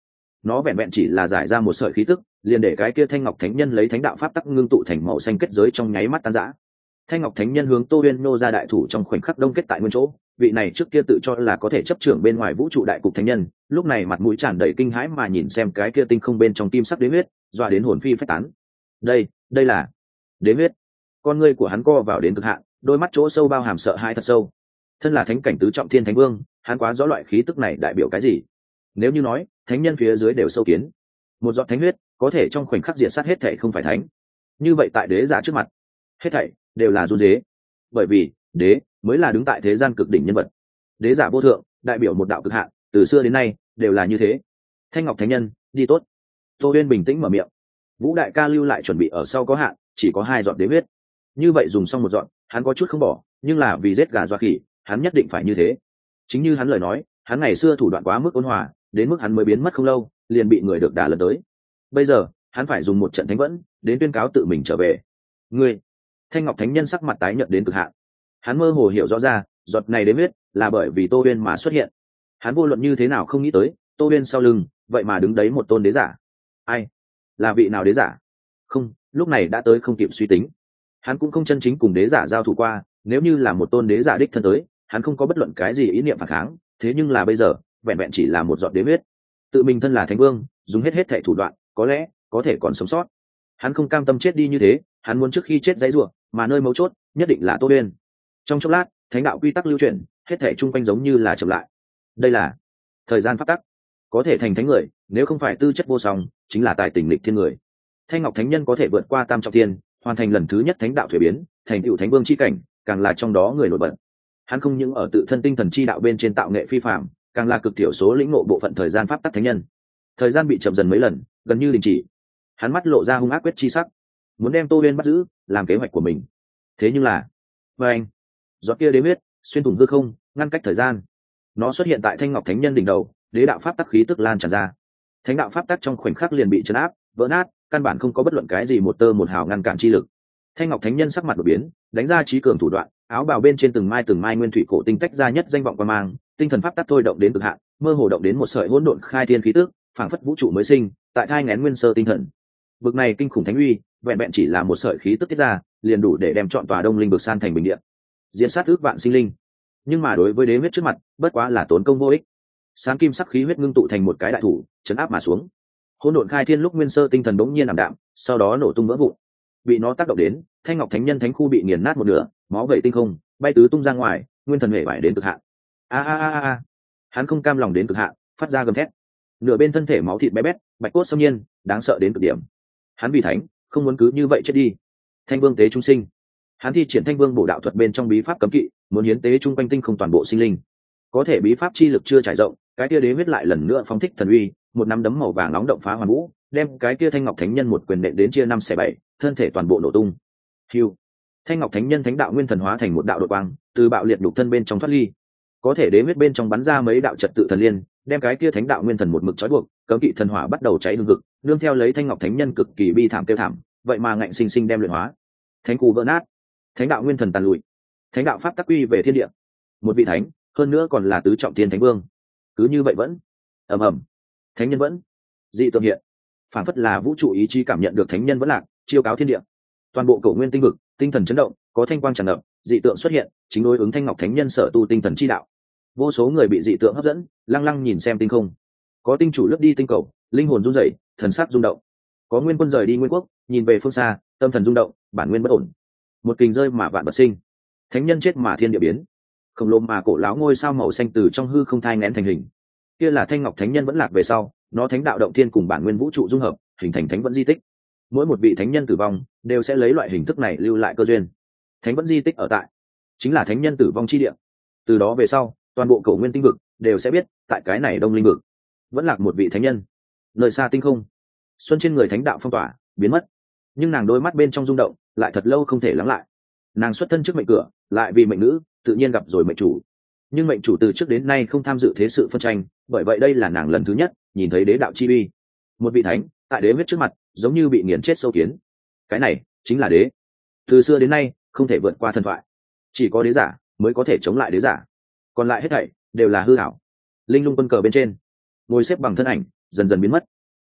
S1: nó vẹn vẹn chỉ là giải ra một sợi khí tức, liền để cái kia thanh ngọc thánh nhân lấy thánh đạo pháp tắc ngưng tụ thành màu xanh kết giới trong nháy mắt tan rã. Thanh ngọc thánh nhân hướng Tô Uyên nô ra đại thủ trong khoảnh khắc đông kết tại nguyên chỗ. Vị này trước kia tự cho là có thể chấp trưởng bên ngoài vũ trụ đại cục thánh nhân, lúc này mặt mũi tràn đầy kinh hãi mà nhìn xem cái kia tinh không bên trong kim sắc đế huyết, dọa đến hồn phi phách tán. Đây, đây là đế huyết. Con ngươi của hắn co vào đến cực hạn, đôi mắt chỗ sâu bao hàm sợ hãi thật sâu. Thân là thánh cảnh tứ trọng thiên thánh vương, hắn quá rõ loại khí tức này đại biểu cái gì. Nếu như nói thánh nhân phía dưới đều sâu kiến, một giọt thánh huyết có thể trong khoảnh khắc diệt sát hết thảy không phải thánh, như vậy tại đế giả trước mặt hết thảy đều là run dế, bởi vì đế mới là đứng tại thế gian cực đỉnh nhân vật. Đế giả vô thượng đại biểu một đạo cực hạn, từ xưa đến nay đều là như thế. Thanh ngọc thánh nhân đi tốt. Tô Uyên bình tĩnh mở miệng. Vũ đại ca lưu lại chuẩn bị ở sau có hạn, chỉ có hai giọt đế huyết, như vậy dùng xong một giọt hắn có chút không bỏ, nhưng là vì giết gà dọa khỉ hắn nhất định phải như thế. Chính như hắn lời nói, hắn ngày xưa thủ đoạn quá mức ôn hòa, đến mức hắn mới biến mất không lâu liền bị người được đả lần tới. Bây giờ hắn phải dùng một trận thánh vẫn đến tuyên cáo tự mình trở về. Ngươi. Thanh ngọc thánh nhân sắc mặt tái nhợt đến cực hạn. Hắn mơ hồ hiểu rõ ra giọt này đến huyết là bởi vì Tô Uyên mà xuất hiện. Hắn vô luận như thế nào không nghĩ tới Tô Uyên sau lưng vậy mà đứng đấy một tôn đế giả. Ai? Là vị nào đế giả? Không, lúc này đã tới không kịp suy tính. Hắn cũng không chân chính cùng đế giả giao thủ qua, nếu như là một tôn đế giả đích thân tới hắn không có bất luận cái gì ý niệm phản kháng, thế nhưng là bây giờ vẹn vẹn chỉ là một giọt đế huyết, tự mình thân là thánh vương dùng hết hết thảy thủ đoạn có lẽ có thể còn sống sót. Hắn không cam tâm chết đi như thế, hắn muốn trước khi chết dãy rủa, mà nơi mấu chốt nhất định là Tô Uyên. Trong chốc lát thánh đạo quy tắc lưu chuyển, hết thảy chung quanh giống như là chậm lại. Đây là thời gian pháp tắc. Có thể thành thánh người nếu không phải tư chất vô song chính là tài tình lịch thiên người. Thanh ngọc thánh nhân có thể vượt qua tam trọng thiên, hoàn thành lần thứ nhất thánh đạo thuế biến, thành tựu thánh vương chi cảnh, càng là trong đó người nổi bật. Hắn không những ở tự thân tinh thần chi đạo bên trên tạo nghệ phi phàm, càng là cực thiểu số lĩnh ngộ bộ phận thời gian pháp tắc thánh nhân. Thời gian bị chậm dần mấy lần, gần như đình chỉ. Hắn mắt lộ ra hung ác quyết chi sắc, muốn đem Tô Uyên bắt giữ, làm kế hoạch của mình. Thế nhưng là, với anh, giọt kia đế huyết xuyên thủng hư không, ngăn cách thời gian. Nó xuất hiện tại thanh ngọc thánh nhân đỉnh đầu, đế đạo pháp tắc khí tức lan tràn ra. Thánh đạo pháp tắc trong khoảnh khắc liền bị chấn áp, vỡ nát, căn bản không có bất luận cái gì một tơ một hào ngăn cản chi lực. Thanh ngọc thánh nhân sắc mặt đổi biến, đánh ra trí cường thủ đoạn, áo bào bên trên từng mai từng mai nguyên thủy cổ tinh tách ra nhất danh vọng qua mang, tinh thần pháp tắc thôi động đến cực hạn, mơ hồ động đến một sợi hỗn độn khai thiên khí tức, phảng phất vũ trụ mới sinh, tại thai nghén nguyên sơ tinh thần. Vực này kinh khủng thánh uy, vẹn vẹn chỉ là một sợi khí tức tiết ra, liền đủ để đem trọn tòa Đông Linh vực san thành bình địa, diễn sát ước vạn sinh linh. Nhưng mà đối với đế huyết trước mặt, bất quá là tốn công vô ích. Sáng kim sắc khí huyết ngưng tụ thành một cái đại thủ, chấn áp mà xuống. Hỗn độn khai thiên lúc nguyên sơ tinh thần đống nhiên ảm đạm, sau đó nổ tung vỡ vụn. Bị nó tác động đến, thanh ngọc thánh nhân thánh khu bị nghiền nát một nửa, máu vẩy tinh không, bay tứ tung ra ngoài, nguyên thần hể vải đến cực hạn. A a a a, hắn không cam lòng đến cực hạn, phát ra gầm thét. Nửa bên thân thể máu thịt bé bét, bạch cốt xâm nhiên, đáng sợ đến cực điểm. Hắn vì thánh, không muốn cứ như vậy chết đi. Thanh vương tế trung sinh, hắn thi triển thanh vương bổ đạo thuật bên trong bí pháp cấm kỵ, muốn hiến tế trung quanh tinh không toàn bộ sinh linh. Có thể bí pháp chi lực chưa trải rộng, cái kia đế huyết lại lần nữa phóng thích thần uy, một nắm đấm màu vàng nóng động phá hoàn vũ, đem cái kia thanh ngọc thánh nhân một quyền nện đến chia năm xẻ bảy, thân thể toàn bộ nổ tung. Hưu, thanh ngọc thánh nhân thánh đạo nguyên thần hóa thành một đạo đột quang, từ bạo liệt nhục thân bên trong thoát ly. Có thể đế huyết bên trong bắn ra mấy đạo trật tự thần liên, đem cái kia thánh đạo nguyên thần một mực trói buộc, cấm kỵ thần hỏa bắt đầu cháy hừng hực, nương theo lấy thanh ngọc thánh nhân cực kỳ bi thảm kêu thảm, vậy mà ngạnh sinh sinh đem luyện hóa. Thánh khu vỡ nát, thánh đạo nguyên thần tàn lụi, thánh đạo pháp tắc quy về thiên địa. Một vị thánh, hơn nữa còn là tứ trọng thiên thánh vương, cứ như vậy vẫn ầm ầm, thánh nhân vẫn dị tượng hiện, phản phất là vũ trụ ý chí cảm nhận được thánh nhân vẫn lạc, chiêu cáo thiên địa. Toàn bộ cổ nguyên tinh vực tinh thần chấn động, có thanh quang tràn ngập, dị tượng xuất hiện, chính đối ứng thanh ngọc thánh nhân sở tu tinh thần chi đạo. Vô số người bị dị tượng hấp dẫn, lăng lăng nhìn xem tinh không. Có tinh chủ lướt đi tinh cầu, linh hồn run rẩy, thần sắc rung động. Có nguyên quân rời đi nguyên quốc, nhìn về phương xa, tâm thần rung động, bản nguyên bất ổn. Một kình rơi mà vạn vật sinh, thánh nhân chết mà thiên địa biến. Khổng lồ mà cổ lão ngôi sao màu xanh từ trong hư không thai nén thành hình. Kia là thanh ngọc thánh nhân vẫn lạc về sau, nó thánh đạo động thiên cùng bản nguyên vũ trụ dung hợp, hình thành thánh vẫn di tích. Mỗi một vị thánh nhân tử vong đều sẽ lấy loại hình thức này lưu lại cơ duyên. Thánh vẫn di tích ở tại chính là thánh nhân tử vong chi địa. Từ đó về sau, toàn bộ cổ nguyên tinh vực đều sẽ biết, tại cái này Đông Linh vực vẫn lạc một vị thánh nhân. Nơi xa tinh không, xuân trên người thánh đạo phong tỏa biến mất, nhưng nàng đôi mắt bên trong rung động lại thật lâu không thể lắng lại. Nàng xuất thân trước mệnh cửa, lại vì mệnh nữ tự nhiên gặp rồi mệnh chủ, nhưng mệnh chủ từ trước đến nay không tham dự thế sự phân tranh, bởi vậy đây là nàng lần thứ nhất nhìn thấy đế đạo chi uy. Một vị thánh tại đế huyết trước mặt giống như bị nghiền chết sâu kiến. Cái này chính là đế, từ xưa đến nay không thể vượt qua thần thoại, chỉ có đế giả mới có thể chống lại đế giả, còn lại hết thảy đều là hư ảo. Linh lung quân cờ bên trên ngồi xếp bằng thân ảnh dần dần biến mất,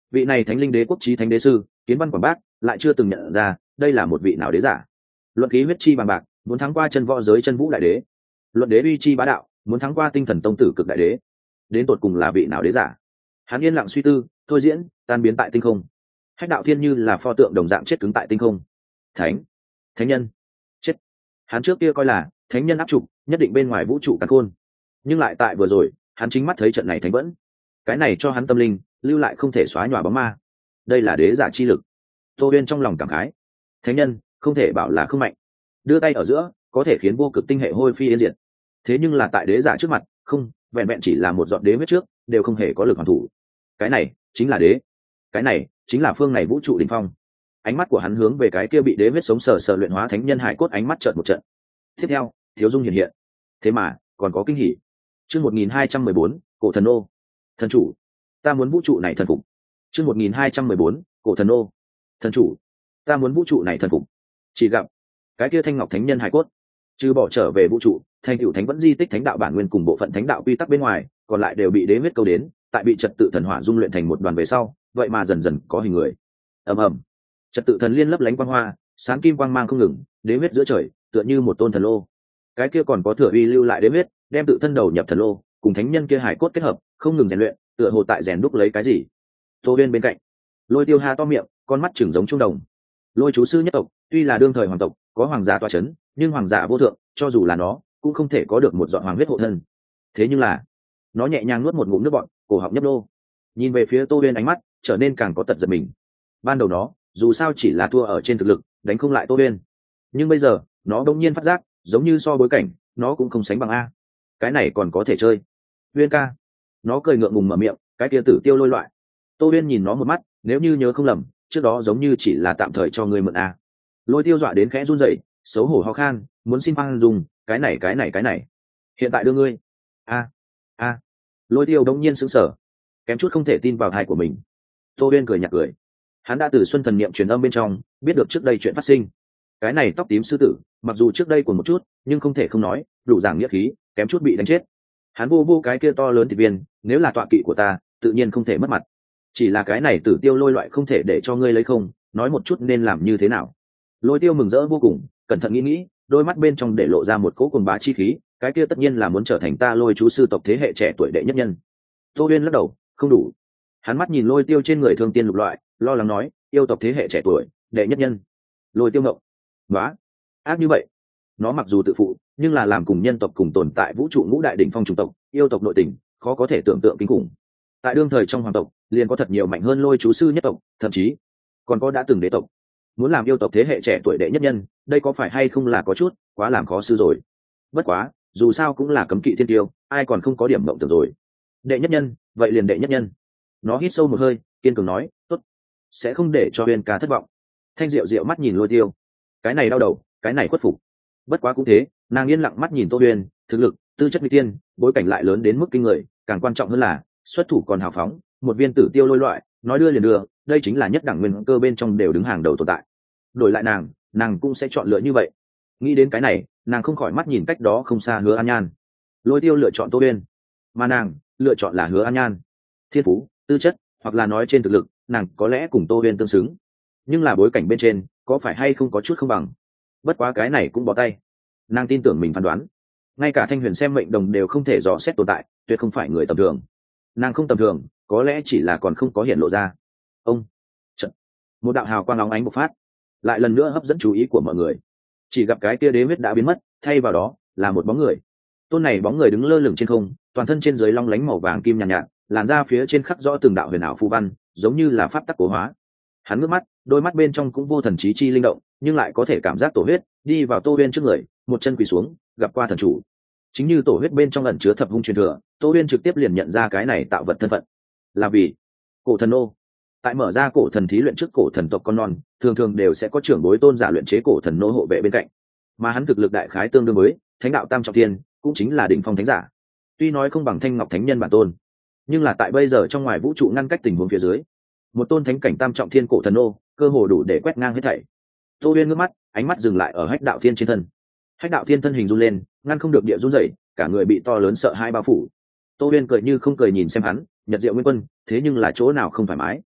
S1: vị này thánh linh đế quốc chí thánh đế sư kiến văn quảng bác lại chưa từng nhận ra đây là một vị nào đế giả. Luận khí huyết chi bằng bạc muốn thắng qua chân võ giới chân vũ đại đế, luận đế uy chi bá đạo muốn thắng qua tinh thần tông tử cực đại đế, đến tột cùng là vị nào đế giả? Hắn yên lặng suy tư, thôi diễn tan biến tại tinh không. Hách đạo thiên như là pho tượng đồng dạng chết cứng tại tinh không. Thánh, thánh nhân, chết. Hắn trước kia coi là thánh nhân áp trục nhất định bên ngoài vũ trụ càn khôn, nhưng lại tại vừa rồi hắn chính mắt thấy trận này thánh vẫn. Cái này cho hắn tâm linh lưu lại không thể xóa nhòa bóng ma. Đây là đế giả chi lực. Tô Uyên trong lòng cảm khái, thánh nhân không thể bảo là không mạnh, đưa tay ở giữa có thể khiến vô cực tinh hệ hôi phi yên diệt. Thế nhưng là tại đế giả trước mặt, không, vẹn vẹn chỉ là một giọt đế huyết trước đều không hề có lực hoàn thủ. Cái này chính là đế, cái này chính là phương này vũ trụ đỉnh phong. Ánh mắt của hắn hướng về cái kia bị đế huyết sống sờ sờ luyện hóa thánh nhân hải cốt, ánh mắt trợn một trận. Tiếp theo thiếu dung hiện hiện, thế mà còn có kinh hỉ. Chương một nghìn hai trăm mười bốn, cổ thần ô. Thần chủ, ta muốn vũ trụ này thần phục. Chương một nghìn hai trăm mười bốn, cổ thần ô. Thần chủ, ta muốn vũ trụ này thần phục. Chỉ gặp cái kia thanh ngọc thánh nhân hải cốt, trừ bỏ trở về vũ trụ thành cựu thánh vẫn di tích thánh đạo bản nguyên cùng bộ phận thánh đạo quy tắc bên ngoài, còn lại đều bị đế huyết câu đến, tại bị trật tự thần hỏa dung luyện thành một đoàn về sau, vậy mà dần dần có hình người. Ầm ầm, trật tự thần liên lấp lánh quang hoa, sáng kim quang mang không ngừng, đế huyết giữa trời tựa như một tôn thần lô. Cái kia còn có thừa uy lưu lại đế huyết, đem tự thân đầu nhập thần lô, cùng thánh nhân kia hải cốt kết hợp, không ngừng rèn luyện, tựa hồ tại rèn đúc lấy cái gì. Tô Uyên bên cạnh, Lôi Tiêu ha to miệng, con mắt trừng giống trung đồng. Lôi chú sư nhất tộc tuy là đương thời hoàng tộc, có hoàng giả tọa chấn, nhưng hoàng giả vô thượng, cho dù là nó cũng không thể có được một giọt hoàng huyết hộ thân. Thế nhưng là nó nhẹ nhàng nuốt một ngụm nước bọt, cổ họng nhấp nô, nhìn về phía Tô Uyên, ánh mắt trở nên càng có tật giật mình. Ban đầu nó dù sao chỉ là thua ở trên thực lực, đánh không lại Tô Uyên, nhưng bây giờ nó đột nhiên phát giác, giống như so bối cảnh nó cũng không sánh bằng a. Cái này còn có thể chơi. Uyên ca, nó cười ngượng ngùng mở miệng, cái kia tử tiêu lôi loại. Tô Uyên nhìn nó một mắt, nếu như nhớ không lầm, trước đó giống như chỉ là tạm thời cho ngươi mượn a. Lôi Tiêu dọa đến khẽ run rẩy, xấu hổ ho khan, muốn xin khoan dùng, cái này cái này cái này. Hiện tại đưa ngươi. A a. Lôi Tiêu đống nhiên sững sờ, kém chút không thể tin vào tai của mình. Tô Uyên cười nhạt cười. Hắn đã từ Xuân thần niệm truyền âm bên trong biết được trước đây chuyện phát sinh. Cái này tóc tím sư tử, mặc dù trước đây còn một chút, nhưng không thể không nói, đủ giảng nghĩa khí, kém chút bị đánh chết. Hắn vô vô cái kia to lớn thịt viên, nếu là tọa kỵ của ta, tự nhiên không thể mất mặt. Chỉ là cái này tử tiêu lôi loại không thể để cho ngươi lấy không, nói một chút nên làm như thế nào. Lôi Tiêu mừng rỡ vô cùng, cẩn thận nghĩ nghĩ, đôi mắt bên trong để lộ ra một cỗ cuồng bá chi khí, cái kia tất nhiên là muốn trở thành ta Lôi chú sư tộc thế hệ trẻ tuổi đệ nhất nhân. Tô Uyên lắc đầu, không đủ. Hắn mắt nhìn Lôi Tiêu trên người thương tiên lục loại, lo lắng nói, yêu tộc thế hệ trẻ tuổi, đệ nhất nhân. Lôi Tiêu ngộng, quá ác như vậy. Nó mặc dù tự phụ, nhưng là làm cùng nhân tộc cùng tồn tại vũ trụ ngũ đại đỉnh phong chủng tộc, yêu tộc nội tình, khó có thể tưởng tượng kinh khủng. Tại đương thời trong hoàng tộc, liền có thật nhiều mạnh hơn Lôi chú sư nhất tộc, thậm chí còn có đã từng đế tộc. Muốn làm yêu tộc thế hệ trẻ tuổi đệ nhất nhân, đây có phải hay không là có chút quá làm khó sư rồi. Bất quá dù sao cũng là cấm kỵ thiên tiêu, ai còn không có điểm mộng tưởng rồi. Đệ nhất nhân, vậy liền đệ nhất nhân. Nó hít sâu một hơi, kiên cường nói, tốt, sẽ không để cho Uyên ca thất vọng. Thanh Diệu Diệu mắt nhìn Lôi Tiêu, cái này đau đầu, cái này khuất phục. Bất quá cũng thế, nàng yên lặng mắt nhìn Tô Uyên, thực lực, tư chất mỹ tiên, bối cảnh lại lớn đến mức kinh người, càng quan trọng hơn là xuất thủ còn hào phóng, một viên tử tiêu lôi loại, nói đưa liền đưa, đây chính là nhất đẳng nguyên cơ bên trong đều đứng hàng đầu tồn tại. Đổi lại nàng, nàng cũng sẽ chọn lựa như vậy. Nghĩ đến cái này, nàng không khỏi mắt nhìn cách đó không xa Hứa An Nhan. Lôi Tiêu lựa chọn Tô Uyên, mà nàng lựa chọn là Hứa An Nhan. Thiên phú, tư chất, hoặc là nói trên thực lực, nàng có lẽ cùng Tô Uyên tương xứng, nhưng là bối cảnh bên trên có phải hay không có chút không bằng. Bất quá cái này cũng bỏ tay, nàng tin tưởng mình phán đoán. Ngay cả Thanh Huyền xem mệnh đồng đều không thể dò xét tồn tại, tuyệt không phải người tầm thường. Nàng không tầm thường, có lẽ chỉ là còn không có hiện lộ ra. Ông trận, một đạo hào quang óng ánh bộc phát, lại lần nữa hấp dẫn chú ý của mọi người. Chỉ gặp cái kia đế huyết đã biến mất, thay vào đó là một bóng người. Tôn này bóng người đứng lơ lửng trên không, toàn thân trên dưới long lánh màu vàng kim nhàn nhạt, nhạt, làn da phía trên khắc rõ từng đạo huyền ảo phù văn, giống như là pháp tắc cố hóa. Hắn ngước mắt, đôi mắt bên trong cũng vô thần trí chi linh động, nhưng lại có thể cảm giác tổ huyết, đi vào Tô Uyên trước người, một chân quỳ xuống, gặp qua thần chủ. Chính như tổ huyết bên trong ẩn chứa thập hung truyền thừa, Tô Uyên trực tiếp liền nhận ra cái này tạo vật thân phận, là vì cổ thần ô. Tại mở ra cổ thần thí luyện trước cổ thần tộc con non, thường thường đều sẽ có trưởng bối tôn giả luyện chế cổ thần nô hộ vệ bên cạnh, mà hắn thực lực đại khái tương đương với thánh đạo tam trọng thiên, cũng chính là đỉnh phong thánh giả. Tuy nói không bằng Thanh Ngọc thánh nhân bản tôn, nhưng là tại bây giờ trong ngoài vũ trụ ngăn cách tình huống phía dưới, một tôn thánh cảnh tam trọng thiên cổ thần nô cơ hồ đủ để quét ngang hết thảy. Tô Uyên ngước mắt, ánh mắt dừng lại ở Hách Đạo Thiên trên thân. Hách Đạo Thiên thân hình run lên, ngăn không được địa run rẩy, cả người bị to lớn sợ hãi bao phủ. Tô Uyên cười như không cười nhìn xem hắn, Nhật Diệu Nguyên Quân, thế nhưng là chỗ nào không thoải mái?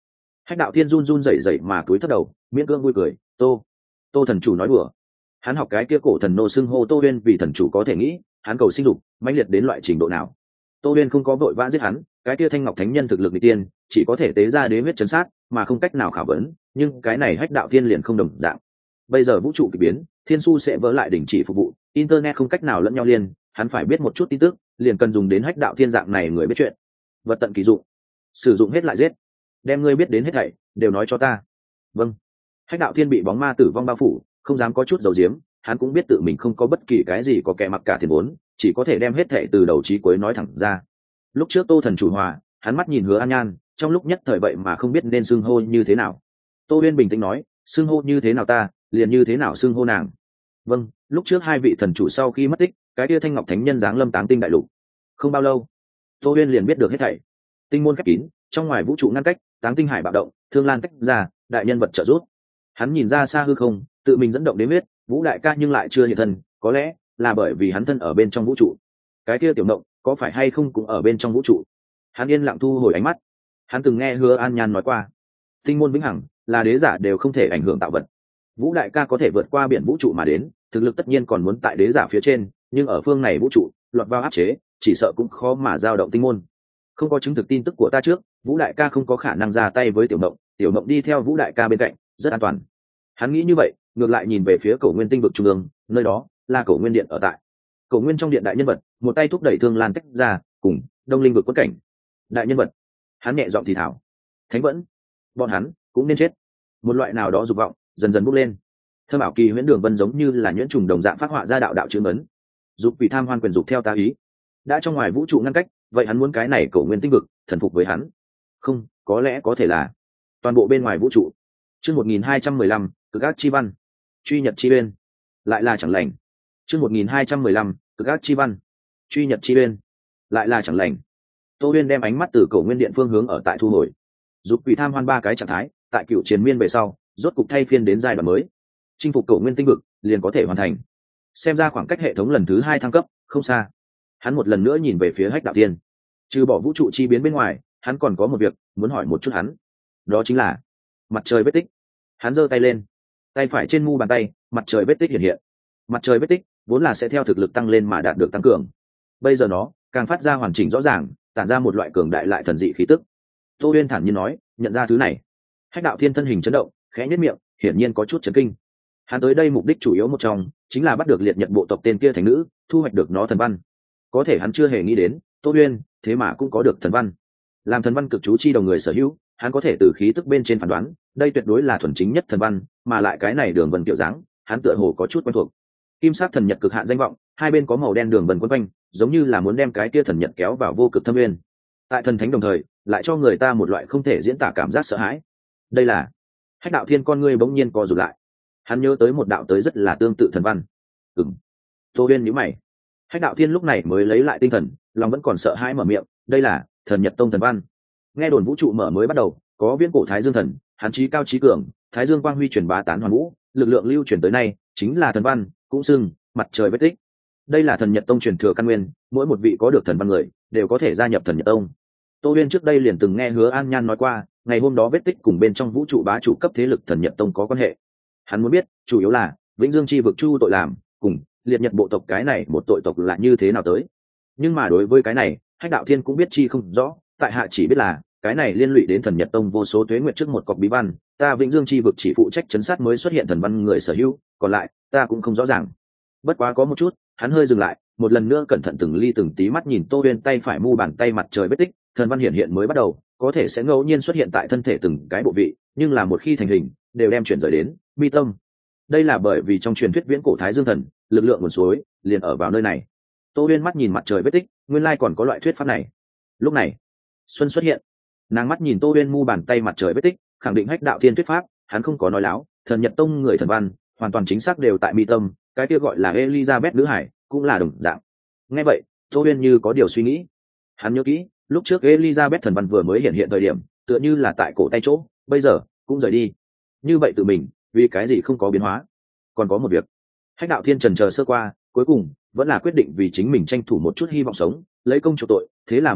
S1: Hách đạo thiên run run rẩy rẩy mà túi thấp đầu, miễn cưỡng vui cười. Tô, tô thần chủ nói đùa. Hắn học cái kia cổ thần nô xưng hô Tô Uyên vì thần chủ có thể nghĩ, hắn cầu sinh dục mãnh liệt đến loại trình độ nào. Tô Uyên không có vội vã giết hắn, cái kia thanh ngọc thánh nhân thực lực nghịch tiên, chỉ có thể tế ra đế huyết chấn sát, mà không cách nào khảo vấn. Nhưng cái này Hách đạo thiên liền không đồng dạng. Bây giờ vũ trụ kỳ biến, thiên su sẽ vỡ lại đình chỉ phục vụ, internet không cách nào lẫn nhau liên, hắn phải biết một chút tin tức, liền cần dùng đến Hách đạo thiên dạng này người biết chuyện. Vật tận kỳ dụng, sử dụng hết lại giết, đem ngươi biết đến hết thảy đều nói cho ta. Vâng. Hách đạo thiên bị bóng ma tử vong bao phủ, không dám có chút dầu diếm, hắn cũng biết tự mình không có bất kỳ cái gì có kẻ mặc cả tiền vốn, chỉ có thể đem hết thảy từ đầu chí cuối nói thẳng ra. Lúc trước Tô thần chủ hòa, hắn mắt nhìn Hứa An Nhan, trong lúc nhất thời vậy mà không biết nên xưng hô như thế nào. Tô Uyên bình tĩnh nói, xưng hô như thế nào ta, liền như thế nào xưng hô nàng. Vâng. Lúc trước hai vị thần chủ sau khi mất tích, cái kia thanh ngọc thánh nhân giáng lâm táng tinh đại lục. Không bao lâu, Tô Uyên liền biết được hết thảy. Tinh môn khép kín, trong ngoài vũ trụ ngăn cách, táng tinh hải bạo động, thương lan tách ra, đại nhân vật trợ giúp. Hắn nhìn ra xa hư không, tự mình dẫn động đến huyết, Vũ đại ca nhưng lại chưa hiện thân, có lẽ là bởi vì hắn thân ở bên trong vũ trụ. Cái kia tiểu động có phải hay không cũng ở bên trong vũ trụ. Hắn yên lặng thu hồi ánh mắt. Hắn từng nghe Hứa An Nhan nói qua, tinh môn vĩnh hằng là đế giả đều không thể ảnh hưởng tạo vật. Vũ đại ca có thể vượt qua biển vũ trụ mà đến, thực lực tất nhiên còn muốn tại đế giả phía trên, nhưng ở phương này vũ trụ lọt vào áp chế, chỉ sợ cũng khó mà giao động tinh môn. Không có chứng thực tin tức của ta trước, Vũ đại ca không có khả năng ra tay với tiểu động, tiểu động đi theo Vũ đại ca bên cạnh, rất an toàn. Hắn nghĩ như vậy, ngược lại nhìn về phía Cổ Nguyên tinh vực trung ương, nơi đó là Cổ Nguyên điện ở tại. Cổ Nguyên trong điện đại nhân vật, một tay thúc đẩy Thương Lan tách ra, cùng Đông Linh vực quất cảnh. Đại nhân vật, hắn nhẹ giọng thì thảo, thánh vẫn, bọn hắn cũng nên chết. Một loại nào đó dục vọng dần dần bốc lên. Thơ bảo kỳ huyễn đường vân giống như là nhuyễn trùng đồng dạng phát họa ra đạo đạo chữ ấn. Dục vì tham hoan quyền dục theo ta ý. Đã trong ngoài vũ trụ ngăn cách, vậy hắn muốn cái này Cổ Nguyên tinh vực thần phục với hắn. Không, có lẽ có thể là toàn bộ bên ngoài vũ trụ. Chương một nghìn hai trăm mười lăm, Cực Ác chi văn, truy nhật chi uyên, lại là chẳng lành. Chương một nghìn hai trăm mười lăm, Cực Ác chi văn, truy nhật chi uyên, lại là chẳng lành. Tô Uyên đem ánh mắt từ Cổ Nguyên điện phương hướng ở tại thu hồi. Dục quỷ tham hoan ba cái trạng thái, tại cựu chiến miên về sau, rốt cục thay phiên đến giai đoạn mới. Chinh phục Cổ Nguyên tinh vực, liền có thể hoàn thành. Xem ra khoảng cách hệ thống lần thứ hai thăng cấp không xa. Hắn một lần nữa nhìn về phía Hách đạo thiên. Trừ bỏ vũ trụ chi biến bên ngoài, hắn còn có một việc muốn hỏi một chút hắn. Đó chính là mặt trời vết tích. Hắn giơ tay lên, tay phải trên mu bàn tay, mặt trời vết tích hiện hiện. Mặt trời vết tích vốn là sẽ theo thực lực tăng lên mà đạt được tăng cường, bây giờ nó càng phát ra hoàn chỉnh rõ ràng, tản ra một loại cường đại lại thần dị khí tức. Tô Uyên thản nhiên nói, nhận ra thứ này. Hách đạo thiên thân hình chấn động, khẽ nhếch miệng, hiển nhiên có chút chấn kinh. Hắn tới đây mục đích chủ yếu một trong chính là bắt được liệt nhận bộ tộc tên kia thành nữ, thu hoạch được nó thần văn. Có thể hắn chưa hề nghĩ đến, Tô Uyên thế mà cũng có được thần văn. Làm thần văn cực chú chi đầu người sở hữu, hắn có thể từ khí tức bên trên phán đoán, đây tuyệt đối là thuần chính nhất thần văn, mà lại cái này đường vân kiểu dáng, hắn tựa hồ có chút quen thuộc. Kim sắc thần nhật cực hạn danh vọng, hai bên có màu đen đường vân quấn quanh, giống như là muốn đem cái kia thần nhật kéo vào vô cực thâm nguyên. Tại thần thánh đồng thời, lại cho người ta một loại không thể diễn tả cảm giác sợ hãi. Đây là Hách đạo thiên con ngươi bỗng nhiên co rụt lại. Hắn nhớ tới một đạo tới rất là tương tự thần văn. Ừm. Tô Uyên nhíu mày. Hách đạo thiên lúc này mới lấy lại tinh thần, lòng vẫn còn sợ hãi mở miệng, đây là Thần Nhật Tông thần văn. Nghe đồn vũ trụ mở mới bắt đầu, có viễn cổ Thái Dương thần, hắn chí cao chí cường, Thái Dương quang huy truyền bá tán hoàn vũ, lực lượng lưu truyền tới nay, chính là thần văn, cũng xưng mặt trời vết tích. Đây là Thần Nhật Tông truyền thừa căn nguyên, mỗi một vị có được thần văn người đều có thể gia nhập Thần Nhật Tông. Tô Uyên trước đây liền từng nghe Hứa An Nhan nói qua, ngày hôm đó vết tích cùng bên trong vũ trụ bá chủ cấp thế lực Thần Nhật Tông có quan hệ. Hắn muốn biết, chủ yếu là Vĩnh Dương chi vực chu tội làm, cùng liệt nhật bộ tộc cái này một tội tộc là như thế nào tới. Nhưng mà đối với cái này, Hách đạo thiên cũng biết chi không rõ, tại hạ chỉ biết là cái này liên lụy đến Thần Nhật Tông vô số tuế nguyệt trước một cọc bí văn, ta Vĩnh Dương chi vực chỉ phụ trách chấn sát mới xuất hiện thần văn người sở hữu, còn lại ta cũng không rõ ràng. Bất quá có một chút, hắn hơi dừng lại, một lần nữa cẩn thận từng ly từng tí mắt nhìn Tô Uyên tay phải mu bàn tay mặt trời vết tích, thần văn hiện hiện mới bắt đầu, có thể sẽ ngẫu nhiên xuất hiện tại thân thể từng cái bộ vị, nhưng là một khi thành hình, đều đem chuyển rời đến mi tâm. Đây là bởi vì trong truyền thuyết viễn cổ Thái Dương thần, lực lượng nguồn suối liền ở vào nơi này. Tô Uyên mắt nhìn mặt trời vết tích, nguyên lai còn có loại thuyết pháp này. Lúc này, Xuân xuất hiện, nàng mắt nhìn Tô Uyên mu bàn tay mặt trời vết tích, khẳng định Hách đạo thiên thuyết pháp, hắn không có nói láo, Thần Nhật Tông người thần văn, hoàn toàn chính xác đều tại mi tâm, cái kia gọi là Elizabeth nữ hải, cũng là đồng dạng. Nghe vậy, Tô Uyên như có điều suy nghĩ. Hắn nhớ kỹ, lúc trước Elizabeth thần văn vừa mới hiện hiện thời điểm, tựa như là tại cổ tay chỗ, bây giờ cũng rời đi. Như vậy tự mình, vì cái gì không có biến hóa? Còn có một việc. Hách đạo thiên trần chờ sơ qua, cuối cùng vẫn là quyết định vì chính mình tranh thủ một chút hy vọng sống, lấy công chuộc tội, thế là mở miệng,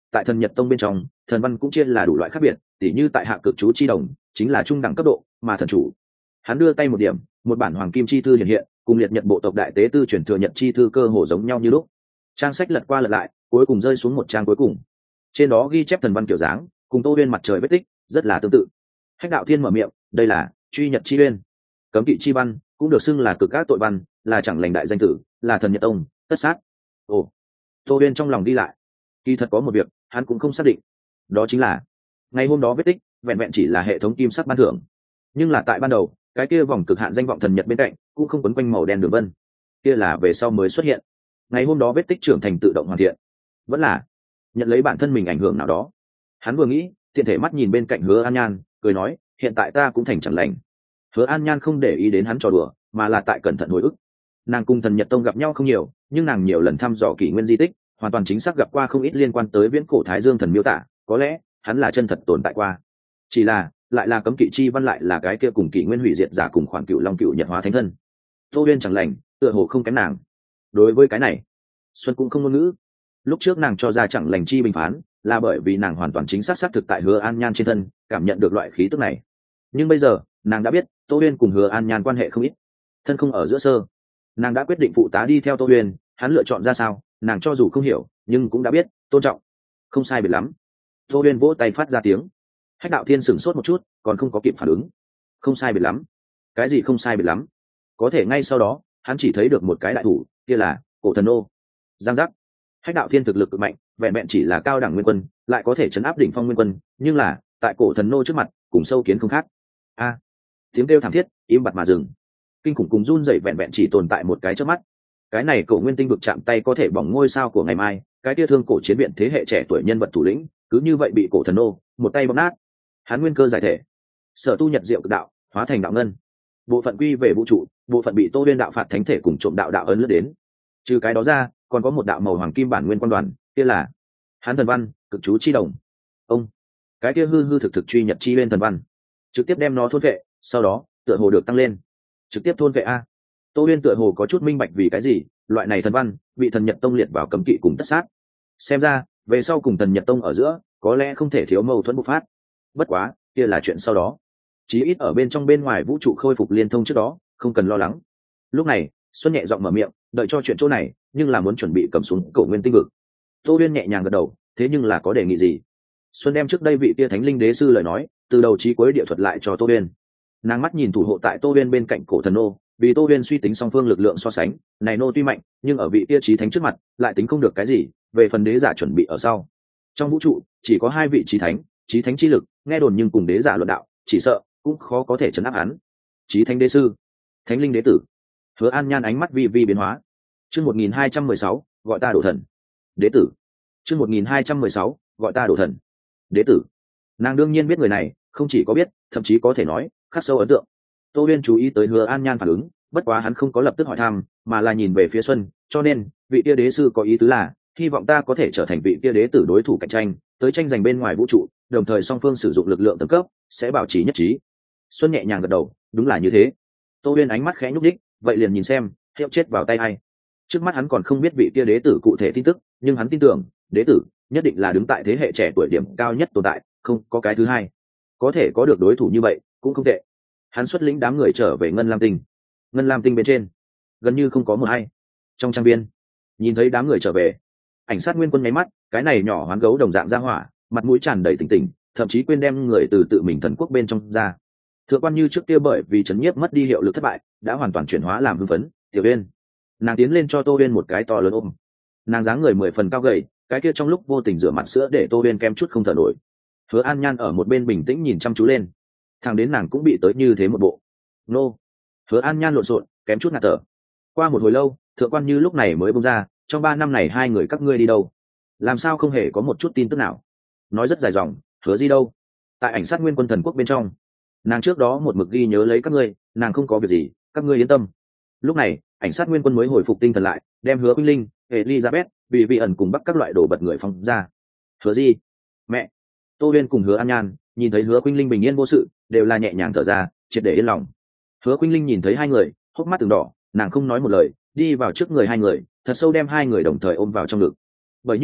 S1: tại thần nhật tông bên trong thần văn cũng chia là đủ loại khác biệt, tỉ như tại hạ cực chú chi đồng chính là trung đẳng cấp độ, mà thần chủ. Hắn đưa tay một điểm, một bản hoàng kim chi thư hiện hiện, cùng liệt nhật bộ tộc đại tế tư chuyển thừa nhật chi thư cơ hồ giống nhau như lúc. Trang sách lật qua lật lại, cuối cùng rơi xuống một trang cuối cùng. Trên đó ghi chép thần văn kiểu dáng, cùng Tô Uyên mặt trời vết tích rất là tương tự. Hách Đạo Thiên mở miệng, đây là truy nhật chi uyên, cấm kỵ chi văn, cũng được xưng là cực ác tội văn, là chẳng lành đại danh tử, là thần nhật tông tất sát. Ồ, Tô Uyên trong lòng đi lại, kỳ thật có một việc hắn cũng không xác định, đó chính là ngày hôm đó vết tích vẹn vẹn chỉ là hệ thống kim sắc ban thưởng, nhưng là tại ban đầu cái kia vòng cực hạn danh vọng thần nhật bên cạnh cũng không quấn quanh màu đen đường vân, kia là về sau mới xuất hiện. Ngày hôm đó vết tích trưởng thành tự động hoàn thiện, vẫn là nhận lấy bản thân mình ảnh hưởng nào đó. Hắn vừa nghĩ, tiện thể mắt nhìn bên cạnh Hứa An Nhan, cười nói, hiện tại ta cũng thành chẳng lành. Hứa An Nhan không để ý đến hắn trò đùa, mà là tại cẩn thận hồi ức. Nàng cùng thần nhật tông gặp nhau không nhiều, nhưng nàng nhiều lần thăm dò kỷ nguyên di tích, hoàn toàn chính xác gặp qua không ít liên quan tới viễn cổ Thái Dương thần miêu tả, có lẽ hắn là chân thật tồn tại qua. Chỉ là lại là cấm kỵ chi văn, lại là cái kia cùng kỷ nguyên hủy diệt giả cùng khoản cựu long cựu nhật hóa thánh thân. Tô Uyên chẳng lành, tựa hồ không kém nàng. Đối với cái này, Xuân cũng không ngôn ngữ. Lúc trước nàng cho ra chẳng lành chi bình phán, là bởi vì nàng hoàn toàn chính xác xác thực tại Hứa An Nhan trên thân cảm nhận được loại khí tức này. Nhưng bây giờ nàng đã biết Tô Uyên cùng Hứa An Nhan quan hệ không ít, thân không ở giữa sơ. Nàng đã quyết định phụ tá đi theo Tô Uyên, hắn lựa chọn ra sao nàng cho dù không hiểu nhưng cũng đã biết tôn trọng. Không sai biệt lắm. Tô Uyên vỗ tay phát ra tiếng. Hách Đạo Thiên sửng sốt một chút, còn không có kịp phản ứng. Không sai biệt lắm? Cái gì không sai biệt lắm? Có thể ngay sau đó hắn chỉ thấy được một cái đại thủ, kia là cổ thần ô. Giang giác. Hách Đạo Thiên thực lực cực mạnh, vẹn vẹn chỉ là cao đẳng nguyên quân lại có thể chấn áp đỉnh phong nguyên quân, nhưng là tại cổ thần nô trước mặt cùng sâu kiến không khác. A, tiếng kêu thảm thiết im bặt mà dừng. Kinh khủng cùng run rẩy vẹn vẹn chỉ tồn tại một cái chớp mắt. Cái này cổ nguyên tinh vực chạm tay có thể bỏng ngôi sao của ngày mai, cái tia thương cổ chiến biện thế hệ trẻ tuổi nhân vật thủ lĩnh cứ như vậy bị cổ thần nô một tay bóp nát. Hắn nguyên cơ giải thể, sở tu nhật diệu cực đạo hóa thành đạo ngân, bộ phận quy về vũ trụ, bộ phận bị Tô Uyên đạo phạt thánh thể cùng trộm đạo đạo ấn lướt đến. Trừ cái đó ra còn có một đạo màu hoàng kim bản nguyên quan đoàn, kia là hắn thần văn cực chú chi đồng. Ông cái kia hư hư thực thực truy nhật chi uyên thần văn trực tiếp đem nó thôn vệ, sau đó tựa hồ được tăng lên, trực tiếp thôn vệ. A, Tô Uyên tựa hồ có chút minh bạch vì cái gì loại này thần văn bị thần nhật tông liệt vào cấm kỵ cùng tất sát. Xem ra về sau cùng thần nhật tông ở giữa có lẽ không thể thiếu mâu thuẫn bộc phát. Bất quá kia là chuyện sau đó, chí ít ở bên trong bên ngoài vũ trụ khôi phục liên thông trước đó không cần lo lắng. Lúc này Xuân nhẹ giọng mở miệng, đợi cho chuyện chỗ này nhưng là muốn chuẩn bị cầm xuống cổ nguyên tinh vực. Tô Uyên nhẹ nhàng gật đầu, thế nhưng là có đề nghị gì? Xuân đem trước đây vị tia thánh linh đế sư lời nói từ đầu chí cuối địa thuật lại cho Tô Uyên. Nàng mắt nhìn thủ hộ tại Tô Uyên bên cạnh cổ thần nô, vì Tô Uyên suy tính song phương lực lượng so sánh, này nô tuy mạnh nhưng ở vị tia chí thánh trước mặt lại tính không được cái gì, về phần đế giả chuẩn bị ở sau. Trong vũ trụ chỉ có hai vị chí thánh, chí thánh chi lực nghe đồn nhưng cùng đế giả luận đạo chỉ sợ cũng khó có thể chấn áp hắn. Chí thánh đế sư, thánh linh đế tử. Hứa An Nhan ánh mắt vi vi biến hóa. Chương một nghìn hai trăm mười sáu, gọi ta đổ thần. Đế tử. Chương một nghìn hai trăm mười sáu, gọi ta đổ thần. Đế tử. Nàng đương nhiên biết người này, không chỉ có biết, thậm chí có thể nói khắc sâu ấn tượng. Tô Uyên chú ý tới Hứa An Nhan phản ứng, bất quá hắn không có lập tức hỏi thăm, mà là nhìn về phía Xuân, cho nên vị kia đế sư có ý tứ là hy vọng ta có thể trở thành vị kia đế tử đối thủ cạnh tranh, tới tranh giành bên ngoài vũ trụ, đồng thời song phương sử dụng lực lượng tầng cấp sẽ bảo trì nhất trí. Xuân nhẹ nhàng gật đầu, đúng là như thế. Tô Uyên ánh mắt khẽ nhúc đích, vậy liền nhìn xem hiệu chết vào tay ai. Trước mắt hắn còn không biết vị kia đế tử cụ thể tin tức, nhưng hắn tin tưởng đế tử nhất định là đứng tại thế hệ trẻ tuổi điểm cao nhất tồn tại, không có cái thứ hai. Có thể có được đối thủ như vậy cũng không tệ. Hắn xuất lĩnh đám người trở về Ngân Lam Tinh. Ngân Lam Tinh bên trên gần như không có một ai. Trong trang viên nhìn thấy đám người trở về, Ảnh Sát Nguyên Quân nháy mắt, cái này nhỏ hoán gấu đồng dạng ra hỏa, mặt mũi tràn đầy tỉnh tỉnh, thậm chí quên đem người từ tự mình thần quốc bên trong ra. Thượng quan Như trước kia bởi vì chấn nhiếp mất đi hiệu lực thất bại, đã hoàn toàn chuyển hóa làm hưng phấn. Tiểu Uyên, nàng tiến lên cho Tô Uyên một cái to lớn ôm. Nàng dáng người mười phần cao gầy, cái kia trong lúc vô tình rửa mặt sữa để Tô Uyên kem chút không thở nổi. Hứa An Nhan ở một bên bình tĩnh nhìn chăm chú lên, thằng đến nàng cũng bị tới như thế một bộ. Nô. Hứa An Nhan lộn xộn, kém chút ngạt thở. Qua một hồi lâu, Thượng quan Như lúc này mới bông ra, trong ba năm này hai người các ngươi đi đâu? Làm sao không hề có một chút tin tức nào? Nói rất dài dòng, Hứa Di đâu? Tại Ảnh Sát Nguyên Quân thần quốc bên trong, nàng trước đó một mực ghi nhớ lấy các ngươi, nàng không có việc gì, các ngươi yên tâm. Lúc này Ảnh Sát Nguyên Quân mới hồi phục tinh thần lại, đem Hứa Quynh Linh, Elizabeth, vì vị ẩn cùng bắt các loại đồ bật người phóng ra. Hứa Di, mẹ. Tô Uyên cùng Hứa An Nhan nhìn thấy Hứa Quynh Linh bình yên vô sự, đều là nhẹ nhàng thở ra, triệt để yên lòng. Hứa Quynh Linh nhìn thấy hai người, hốc mắt từng đỏ, nàng không nói một lời, đi vào trước người hai người, thật sâu đem hai người đồng thời ôm vào trong ngực. Bởi như vậy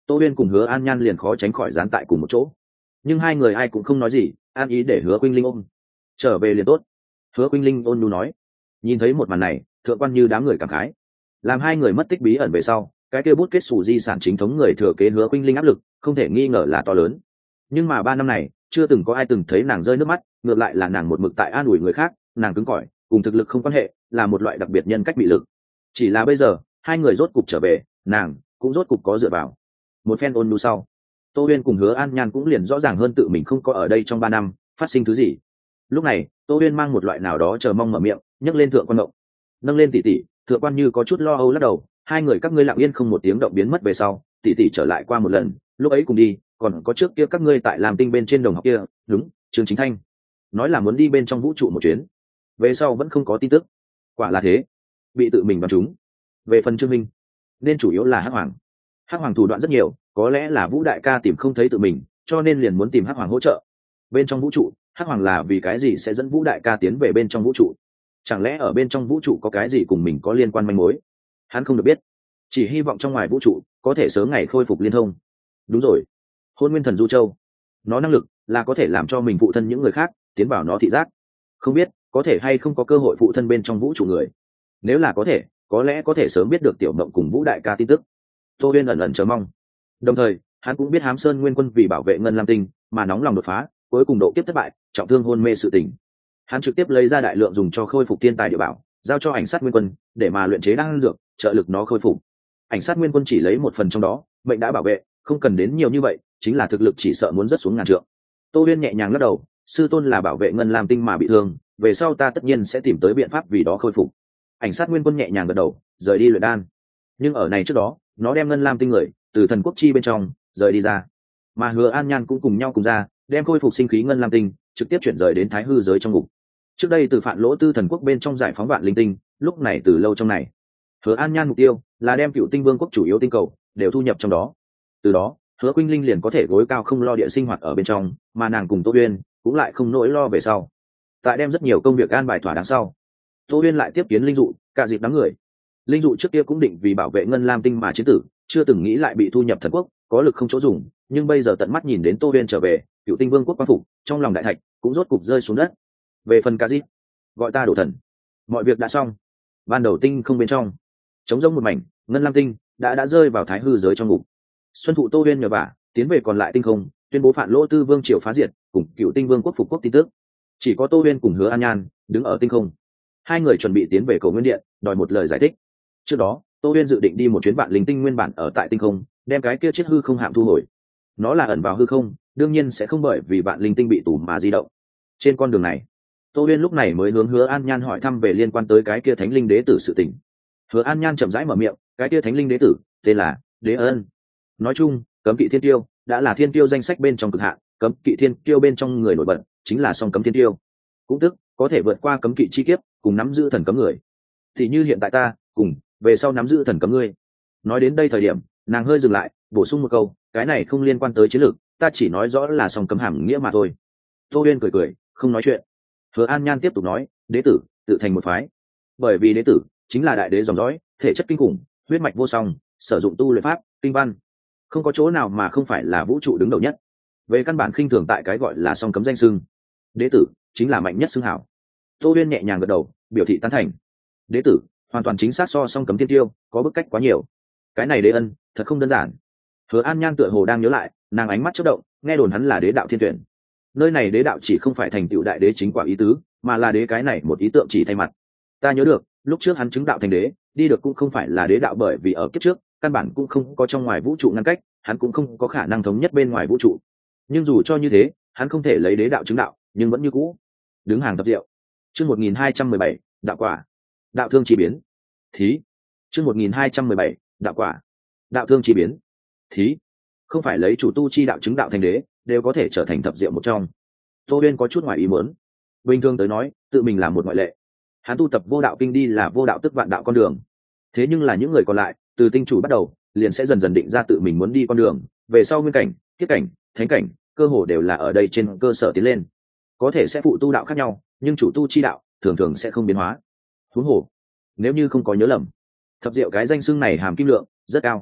S1: Tô Uyên cùng Hứa An Nhan liền khó tránh khỏi dán tại cùng một chỗ, nhưng hai người ai cũng không nói gì, an ý để Hứa Khuynh Linh ôm. Trở về liền tốt. Hứa Khuynh Linh ôn nhu nói. Nhìn thấy một màn này, thượng quan như đám người cảm khái. Làm hai người mất tích bí ẩn về sau, cái kia bút kết sủ di sản chính thống người thừa kế Hứa Khuynh Linh áp lực không thể nghi ngờ là to lớn. Nhưng mà ba năm này chưa từng có ai từng thấy nàng rơi nước mắt, ngược lại là nàng một mực tại an ủi người khác, nàng cứng cỏi cùng thực lực không quan hệ, là một loại đặc biệt nhân cách bị lực. Chỉ là bây giờ hai người rốt cục trở về, nàng cũng rốt cục có dựa vào. Một phen ôn nhu sau, Tô Uyên cùng Hứa An Nhan cũng liền rõ ràng hơn tự mình không có ở đây trong ba năm phát sinh thứ gì. Lúc này Tô Uyên mang một loại nào đó chờ mong mở miệng, nhấc lên thượng quan động, nâng lên tỷ tỷ. Thượng quan như có chút lo âu lắc đầu. Hai người các ngươi lặng yên không một tiếng động biến mất về sau, tỷ tỷ trở lại qua một lần, lúc ấy cùng đi, còn có trước kia các ngươi tại làm tinh bên trên đồng học kia. Đúng, Trương Chính Thanh nói là muốn đi bên trong vũ trụ một chuyến, về sau vẫn không có tin tức. Quả là thế, bị tự mình bắn trúng. Về phần Trương Minh, nên chủ yếu là Hắc Hoàng. Hắc Hoàng thủ đoạn rất nhiều, có lẽ là Vũ đại ca tìm không thấy tự mình, cho nên liền muốn tìm Hắc Hoàng hỗ trợ. Bên trong vũ trụ, Hắc Hoàng là vì cái gì sẽ dẫn Vũ đại ca tiến về bên trong vũ trụ? Chẳng lẽ ở bên trong vũ trụ có cái gì cùng mình có liên quan manh mối? Hắn không được biết, chỉ hy vọng trong ngoài vũ trụ có thể sớm ngày khôi phục liên thông. Đúng rồi, Hôn Nguyên Thần Du Châu, nó năng lực là có thể làm cho mình phụ thân những người khác tiến vào nó thị giác. Không biết có thể hay không có cơ hội phụ thân bên trong vũ trụ người. Nếu là có thể, có lẽ có thể sớm biết được tiểu mộng cùng Vũ đại ca tin tức. Tô Uyên ẩn ẩn chờ mong. Đồng thời hắn cũng biết Hám Sơn Nguyên Quân vì bảo vệ Ngân Lam Tinh mà nóng lòng đột phá, cuối cùng độ kiếp thất bại, trọng thương hôn mê sự tình. Hắn trực tiếp lấy ra đại lượng dùng cho khôi phục thiên tài địa bảo, giao cho Ảnh Sát Nguyên Quân để mà luyện chế đan dược, trợ lực nó khôi phục. Ảnh Sát Nguyên Quân chỉ lấy một phần trong đó, mệnh đã bảo vệ, không cần đến nhiều như vậy, chính là thực lực chỉ sợ muốn rất xuống ngàn trượng. Tô Uyên nhẹ nhàng lắc đầu, sư tôn là bảo vệ Ngân Lam Tinh mà bị thương, về sau ta tất nhiên sẽ tìm tới biện pháp vì đó khôi phục. Ảnh Sát Nguyên Quân nhẹ nhàng gật đầu, rời đi luyện đan. Nhưng ở này trước đó, nó đem Ngân Lam Tinh người từ thần quốc chi bên trong rời đi ra, mà Hứa An Nhan cũng cùng nhau cùng ra, đem khôi phục sinh khí Ngân Lam Tinh trực tiếp chuyển rời đến Thái Hư giới trong ngục. Trước đây từ Phạn Lỗ Tư thần quốc bên trong giải phóng vạn linh tinh, lúc này từ lâu trong này, Hứa An Nhan mục tiêu là đem Cựu Tinh Vương quốc chủ yếu tinh cầu đều thu nhập trong đó. Từ đó, Hứa Khuynh Linh liền có thể gối cao không lo địa sinh hoạt ở bên trong, mà nàng cùng Tô Uyên cũng lại không nỗi lo về sau. Tại đem rất nhiều công việc an bài thỏa đáng sau, Tô Uyên lại tiếp kiến Linh Dụ, cả dịp đám người. Linh Dụ trước kia cũng định vì bảo vệ Ngân Lam Tinh mà chiến tử, chưa từng nghĩ lại bị thu nhập thần quốc, có lực không chỗ dùng, nhưng bây giờ tận mắt nhìn đến Tô Uyên trở về, Cựu Tinh Vương quốc quang phục, trong lòng đại thạch cũng rốt cục rơi xuống đất. Về phần cả dịp, gọi ta đổ thần. Mọi việc đã xong. Ban đầu tinh không bên trong, trống rỗng một mảnh, Ngân Lam Tinh đã đã rơi vào Thái Hư giới trong ngục. Xuân thụ Tô Uyên nhờ vả tiến về còn lại tinh không, tuyên bố Phạn Lỗ Tư Vương triều phá diệt, cùng Cựu Tinh Vương quốc phục quốc tin tức. Chỉ có Tô Uyên cùng Hứa An Nhan đứng ở tinh không. Hai người chuẩn bị tiến về Cầu Nguyên Điện, đòi một lời giải thích. Trước đó, Tô Uyên dự định đi một chuyến Vạn Linh Tinh nguyên bản ở tại tinh không, đem cái kia chiếc hư không hạm thu hồi. Nó là ẩn vào hư không, đương nhiên sẽ không bởi vì Vạn Linh Tinh bị tù mà di động. Trên con đường này, Tô Uyên lúc này mới hướng Hứa An Nhan hỏi thăm về liên quan tới cái kia Thánh Linh Đế tử sự tình. Hứa An Nhan chậm rãi mở miệng, cái kia Thánh Linh Đế tử tên là Đế Ân. Nói chung, Cấm Kỵ Thiên Tiêu đã là thiên tiêu danh sách bên trong cực hạn, Cấm Kỵ Thiên Tiêu bên trong người nổi bật chính là Song Cấm Thiên Tiêu, cũng tức có thể vượt qua cấm kỵ chi kiếp, cùng nắm giữ thần cấm người. Thì như hiện tại ta, cùng về sau nắm giữ thần cấm ngươi. Nói đến đây thời điểm, nàng hơi dừng lại, bổ sung một câu, cái này không liên quan tới chiến lược, ta chỉ nói rõ là Song Cấm hàm nghĩa mà thôi. Tô Uyên cười cười, không nói chuyện. Hứa An Nhan tiếp tục nói, đế tử tự thành một phái, bởi vì đế tử chính là đại đế dòng dõi, thể chất kinh khủng, huyết mạch vô song, sử dụng tu luyện pháp, kinh văn, không có chỗ nào mà không phải là vũ trụ đứng đầu nhất. Về căn bản khinh thường tại cái gọi là Song Cấm danh xưng, đế tử chính là mạnh nhất xưng hảo. Tô Uyên nhẹ nhàng gật đầu, biểu thị tán thành. Đế tử hoàn toàn chính xác so Song Cấm Thiên Tiêu có bức cách quá nhiều. Cái này Đế Ân thật không đơn giản. Hứa An Nhan tựa hồ đang nhớ lại, nàng ánh mắt chớp động, nghe đồn hắn là đế đạo thiên tuyển. Nơi này đế đạo chỉ không phải thành tựu đại đế chính quả ý tứ, mà là đế cái này một ý tượng chỉ thay mặt. Ta nhớ được, lúc trước hắn chứng đạo thành đế, đi được cũng không phải là đế đạo, bởi vì ở kiếp trước, căn bản cũng không có trong ngoài vũ trụ ngăn cách, hắn cũng không có khả năng thống nhất bên ngoài vũ trụ. Nhưng dù cho như thế, hắn không thể lấy đế đạo chứng đạo, nhưng vẫn như cũ đứng hàng thập diệu. Chương một nghìn hai trăm mười bảy, đạo quả. Đạo thương chi biến. Thí. Chương một nghìn hai trăm mười bảy, đạo quả. Đạo thương chi biến. Thí. Không phải lấy chủ tu chi đạo chứng đạo thành đế, đều có thể trở thành thập diệu một trong. Tô Uyên có chút ngoài ý muốn. Bình thường tới nói, tự mình là một ngoại lệ. Hắn tu tập vô đạo kinh đi là vô đạo tức vạn đạo con đường. Thế nhưng là những người còn lại, từ tinh chủ bắt đầu, liền sẽ dần dần định ra tự mình muốn đi con đường, về sau nguyên cảnh, kiếp cảnh, thánh cảnh, cơ hồ đều là ở đây trên cơ sở tiến lên. Có thể sẽ phụ tu đạo khác nhau, nhưng chủ tu chi đạo thường thường sẽ không biến hóa. Huống hồ, nếu như không có nhớ lầm, thập diệu cái danh xưng này hàm kim lượng rất cao.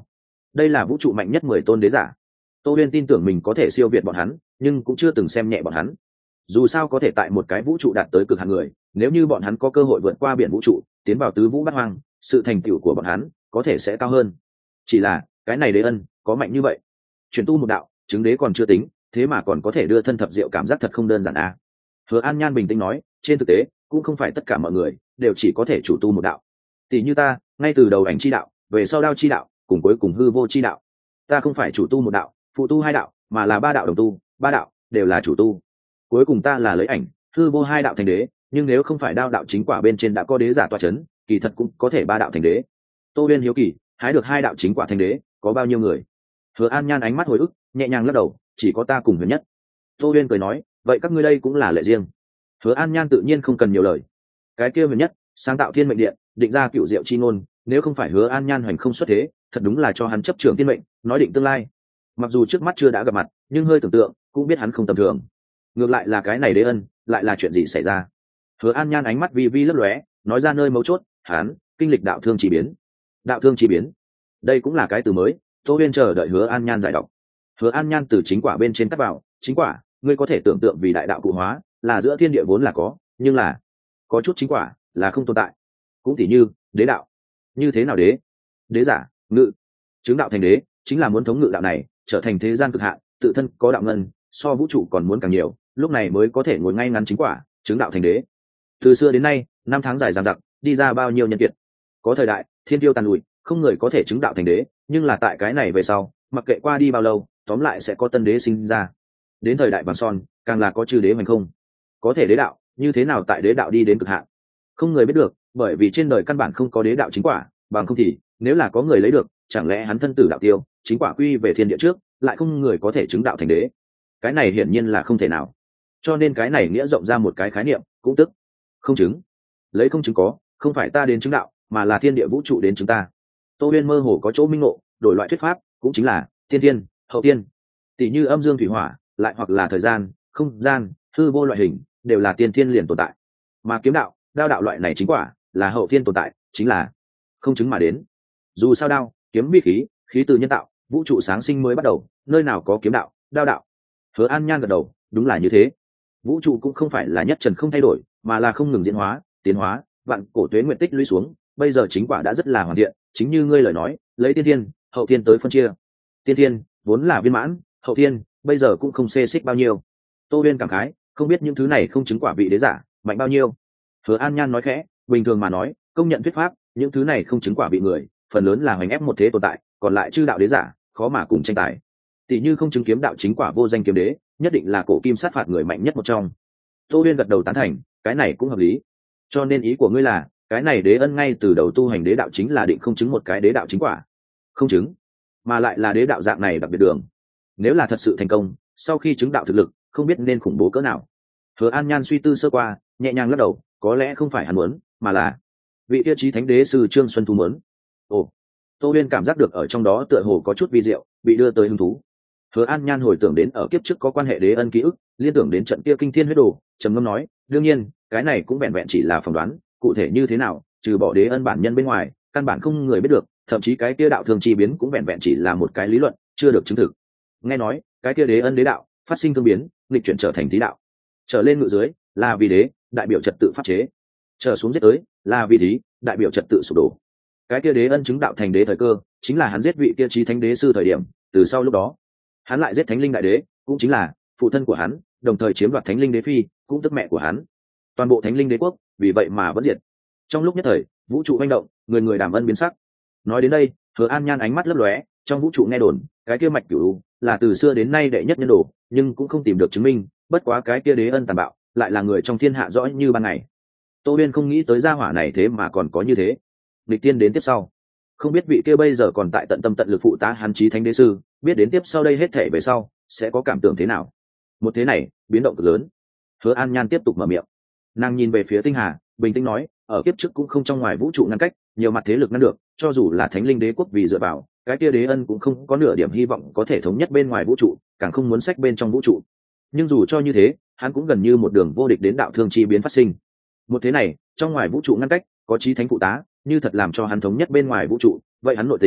S1: đây là vũ trụ mạnh nhất mười tôn đế giả. Tô Uyên tin tưởng mình có thể siêu việt bọn hắn, nhưng cũng chưa từng xem nhẹ bọn hắn. Dù sao có thể tại một cái vũ trụ đạt tới cực hạn người, nếu như bọn hắn có cơ hội vượt qua biển vũ trụ, tiến vào tứ vũ bát hoang, sự thành tựu của bọn hắn có thể sẽ cao hơn. Chỉ là cái này đế ân có mạnh như vậy, chuyển tu một đạo chứng đế còn chưa tính, thế mà còn có thể đưa thân thập diệu, cảm giác thật không đơn giản à. Hứa An Nhan bình tĩnh nói, trên thực tế cũng không phải tất cả mọi người đều chỉ có thể chủ tu một đạo. Tỷ như ta, ngay từ đầu ảnh chi đạo, về sau đao chi đạo, cùng cuối cùng hư vô chi đạo. Ta không phải chủ tu một đạo, phụ tu hai đạo, mà là ba đạo đồng tu, ba đạo đều là chủ tu. Cuối cùng ta là lấy ảnh, hư vô hai đạo thành đế, nhưng nếu không phải đao đạo chính quả bên trên đã có đế giả tọa chấn, kỳ thật cũng có thể ba đạo thành đế. Tô Uyên hiếu kỳ, hái được hai đạo chính quả thành đế, có bao nhiêu người? Hứa An Nhan ánh mắt hồi ức, nhẹ nhàng lắc đầu, chỉ có ta cùng Huyền Nhất. Tô Uyên cười nói, vậy các ngươi đây cũng là lệ riêng. Hứa An Nhan tự nhiên không cần nhiều lời. Cái kia Huyền Nhất sáng tạo thiên mệnh điện, định ra cựu diệu chi ngôn, nếu không phải Hứa An Nhan hoành không xuất thế, thật đúng là cho hắn chấp trường thiên mệnh, nói định tương lai. Mặc dù trước mắt chưa đã gặp mặt, nhưng hơi tưởng tượng cũng biết hắn không tầm thường. Ngược lại là cái này đế ân, lại là chuyện gì xảy ra? Hứa An Nhan ánh mắt vi vi lấp lóe, nói ra nơi mấu chốt, hắn kinh lịch đạo thương chỉ biến. Đạo thương chỉ biến, đây cũng là cái từ mới. Tô Uyên chờ đợi Hứa An Nhan giải đọc. Hứa An Nhan từ chính quả bên trên cắt vào, chính quả, ngươi có thể tưởng tượng vì đại đạo cụ hóa, là giữa thiên địa vốn là có, nhưng là có chút chính quả là không tồn tại. Cũng tỉ như đế đạo. Như thế nào đế? Đế giả, ngự, chứng đạo thành đế, chính là muốn thống ngự đạo này, trở thành thế gian cực hạn, tự thân có đạo ngân, so vũ trụ còn muốn càng nhiều, lúc này mới có thể ngồi ngay ngắn chính quả, chứng đạo thành đế. Từ xưa đến nay, năm tháng dài dằng dặc, đi ra bao nhiêu nhân kiệt. Có thời đại, thiên tiêu tàn lụi, không người có thể chứng đạo thành đế, nhưng là tại cái này về sau, mặc kệ qua đi bao lâu, tóm lại sẽ có tân đế sinh ra. Đến thời đại vàng son, càng là có chư đế hoành không. Có thể đế đạo, như thế nào tại đế đạo đi đến cực hạn? Không người biết được, bởi vì trên đời căn bản không có đế đạo chính quả, bằng không thì, nếu là có người lấy được, chẳng lẽ hắn thân tử đạo tiêu, chính quả quy về thiên địa trước, lại không người có thể chứng đạo thành đế. Cái này hiển nhiên là không thể nào. Cho nên cái này nghĩa rộng ra một cái khái niệm, cũng tức không chứng. Lấy không chứng có, không phải ta đến chứng đạo, mà là thiên địa vũ trụ đến chúng ta. Tô Uyên mơ hồ có chỗ minh ngộ, đổi loại thuyết pháp, cũng chính là tiên tiên, hậu tiên. Tỷ như âm dương thủy hỏa, lại hoặc là thời gian, không gian, hư vô loại hình, đều là tiên tiên liền tồn tại. Mà kiếm đạo, đao đạo loại này chính quả, là hậu tiên tồn tại, chính là không chứng mà đến. Dù sao đao, kiếm vi khí, khí từ nhân tạo, vũ trụ sáng sinh mới bắt đầu, nơi nào có kiếm đạo, đao đạo. Hứa An Nhan gật đầu, đúng là như thế. Vũ trụ cũng không phải là nhất trần không thay đổi, mà là không ngừng diễn hóa, tiến hóa, vạn cổ tuế nguyện tích lũy xuống, bây giờ chính quả đã rất là hoàn thiện, chính như ngươi lời nói, lấy tiên thiên, hậu thiên tới phân chia. Tiên thiên vốn là viên mãn, hậu thiên bây giờ cũng không xê xích bao nhiêu. Tô Uyên cảm khái, không biết những thứ này không chứng quả vị đế giả mạnh bao nhiêu. Hứa An Nhan nói khẽ, bình thường mà nói, công nhận thuyết pháp, những thứ này không chứng quả vị người, phần lớn là hoành ép một thế tồn tại, còn lại chư đạo đế giả, khó mà cùng tranh tài. Tỷ như không chứng kiếm đạo chính quả vô danh kiếm đế, nhất định là cổ kim sát phạt người mạnh nhất một trong. Tô Uyên gật đầu tán thành, cái này cũng hợp lý. Cho nên ý của ngươi là, cái này đế ân ngay từ đầu tu hành đế đạo chính là định không chứng một cái đế đạo chính quả. Không chứng, mà lại là đế đạo dạng này đặc biệt đường. Nếu là thật sự thành công, sau khi chứng đạo thực lực, không biết nên khủng bố cỡ nào. Hứa An Nhan suy tư sơ qua, nhẹ nhàng lắc đầu, có lẽ không phải hắn muốn, mà là vị tiêu chí thánh đế sư Trương Xuân Thu muốn. Ồ, Tô Uyên cảm giác được ở trong đó tựa hồ có chút vi diệu, bị đưa tới hứng thú. Hứa An Nhan hồi tưởng đến ở kiếp trước có quan hệ đế ân ký ức, liên tưởng đến trận kia kinh thiên huyết đồ, trầm ngâm nói, đương nhiên, cái này cũng vẹn vẹn chỉ là phỏng đoán, cụ thể như thế nào, trừ bỏ đế ân bản nhân bên ngoài, căn bản không người biết được, thậm chí cái kia đạo thương chi biến cũng vẹn vẹn chỉ là một cái lý luận, chưa được chứng thực. Nghe nói, cái kia đế ân đế đạo, phát sinh thương biến, nghịch chuyển trở thành thí đạo. Trở lên ngự dưới, là vì đế, đại biểu trật tự pháp chế. Trở xuống giết tới, là vì thí, đại biểu trật tự sụp đổ. Cái kia đế ân chứng đạo thành đế thời cơ, chính là hắn giết vị kia chí thánh đế sư thời điểm, từ sau lúc đó, hắn lại giết thánh linh đại đế, cũng chính là phụ thân của hắn, đồng thời chiếm đoạt thánh linh đế phi, cũng tức mẹ của hắn. Toàn bộ thánh linh đế quốc vì vậy mà vẫn diệt. Trong lúc nhất thời, vũ trụ hoành động, người người đàm ân biến sắc. Nói đến đây, Hứa An Nhan ánh mắt lấp lóe, trong vũ trụ nghe đồn, cái kia mạch cửu là từ xưa đến nay đệ nhất nhân đồ, nhưng cũng không tìm được chứng minh, bất quá cái kia đế ân tàn bạo, lại là người trong thiên hạ rõ như ban ngày. Tô Uyên không nghĩ tới gia hỏa này thế mà còn có như thế. Lịch tiên đến tiếp sau, không biết vị kia bây giờ còn tại tận tâm tận lực phụ tá hắn chí thánh đế sư, biết đến tiếp sau đây hết thể về sau sẽ có cảm tưởng thế nào. Một thế này biến động cực lớn. Hứa An Nhan tiếp tục mở miệng, nàng nhìn về phía tinh hà, bình tĩnh nói, ở kiếp trước cũng không trong ngoài vũ trụ ngăn cách, nhiều mặt thế lực ngăn được, cho dù là thánh linh đế quốc vì dựa vào cái kia đế ân cũng không có nửa điểm hy vọng có thể thống nhất bên ngoài vũ trụ, càng không muốn sách bên trong vũ trụ. Nhưng dù cho như thế, hắn cũng gần như một đường vô địch đến đạo thương chi biến phát sinh. Một thế này, trong ngoài vũ trụ ngăn cách, có chí thánh phụ tá, như thật làm cho hắn thống nhất bên ngoài vũ trụ, vậy hắn nội tình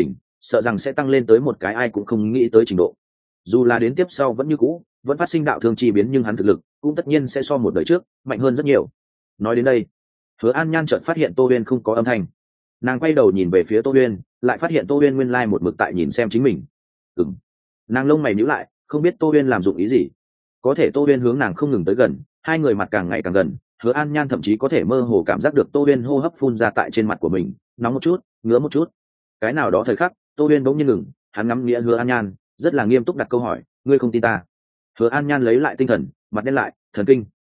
S1: sợ rằng sẽ tăng lên tới một cái ai cũng không nghĩ tới trình độ. Dù là đến tiếp sau vẫn như cũ vẫn phát sinh đạo thương chi biến, nhưng hắn thực lực cũng tất nhiên sẽ so một đời trước mạnh hơn rất nhiều. Nói đến đây, Hứa An Nhan chợt phát hiện Tô Uyên không có âm thanh. Nàng quay đầu nhìn về phía Tô Uyên, lại phát hiện Tô Uyên nguyên lai một mực tại nhìn xem chính mình. Ừm. Nàng lông mày nhíu lại, không biết Tô Uyên làm dụng ý gì. Có thể Tô Uyên hướng nàng không ngừng tới gần, hai người mặt càng ngày càng gần, Hứa An Nhan thậm chí có thể mơ hồ cảm giác được Tô Uyên hô hấp phun ra tại trên mặt của mình, nóng một chút, ngứa một chút. Cái nào đó thời khắc, Tô Uyên bỗng nhiên ngừng, hắn ngắm nghĩa Hứa An Nhan, rất là nghiêm túc đặt câu hỏi, ngươi không tin ta? Hứa An Nhan lấy lại tinh thần, mặt đen lại, thần kinh.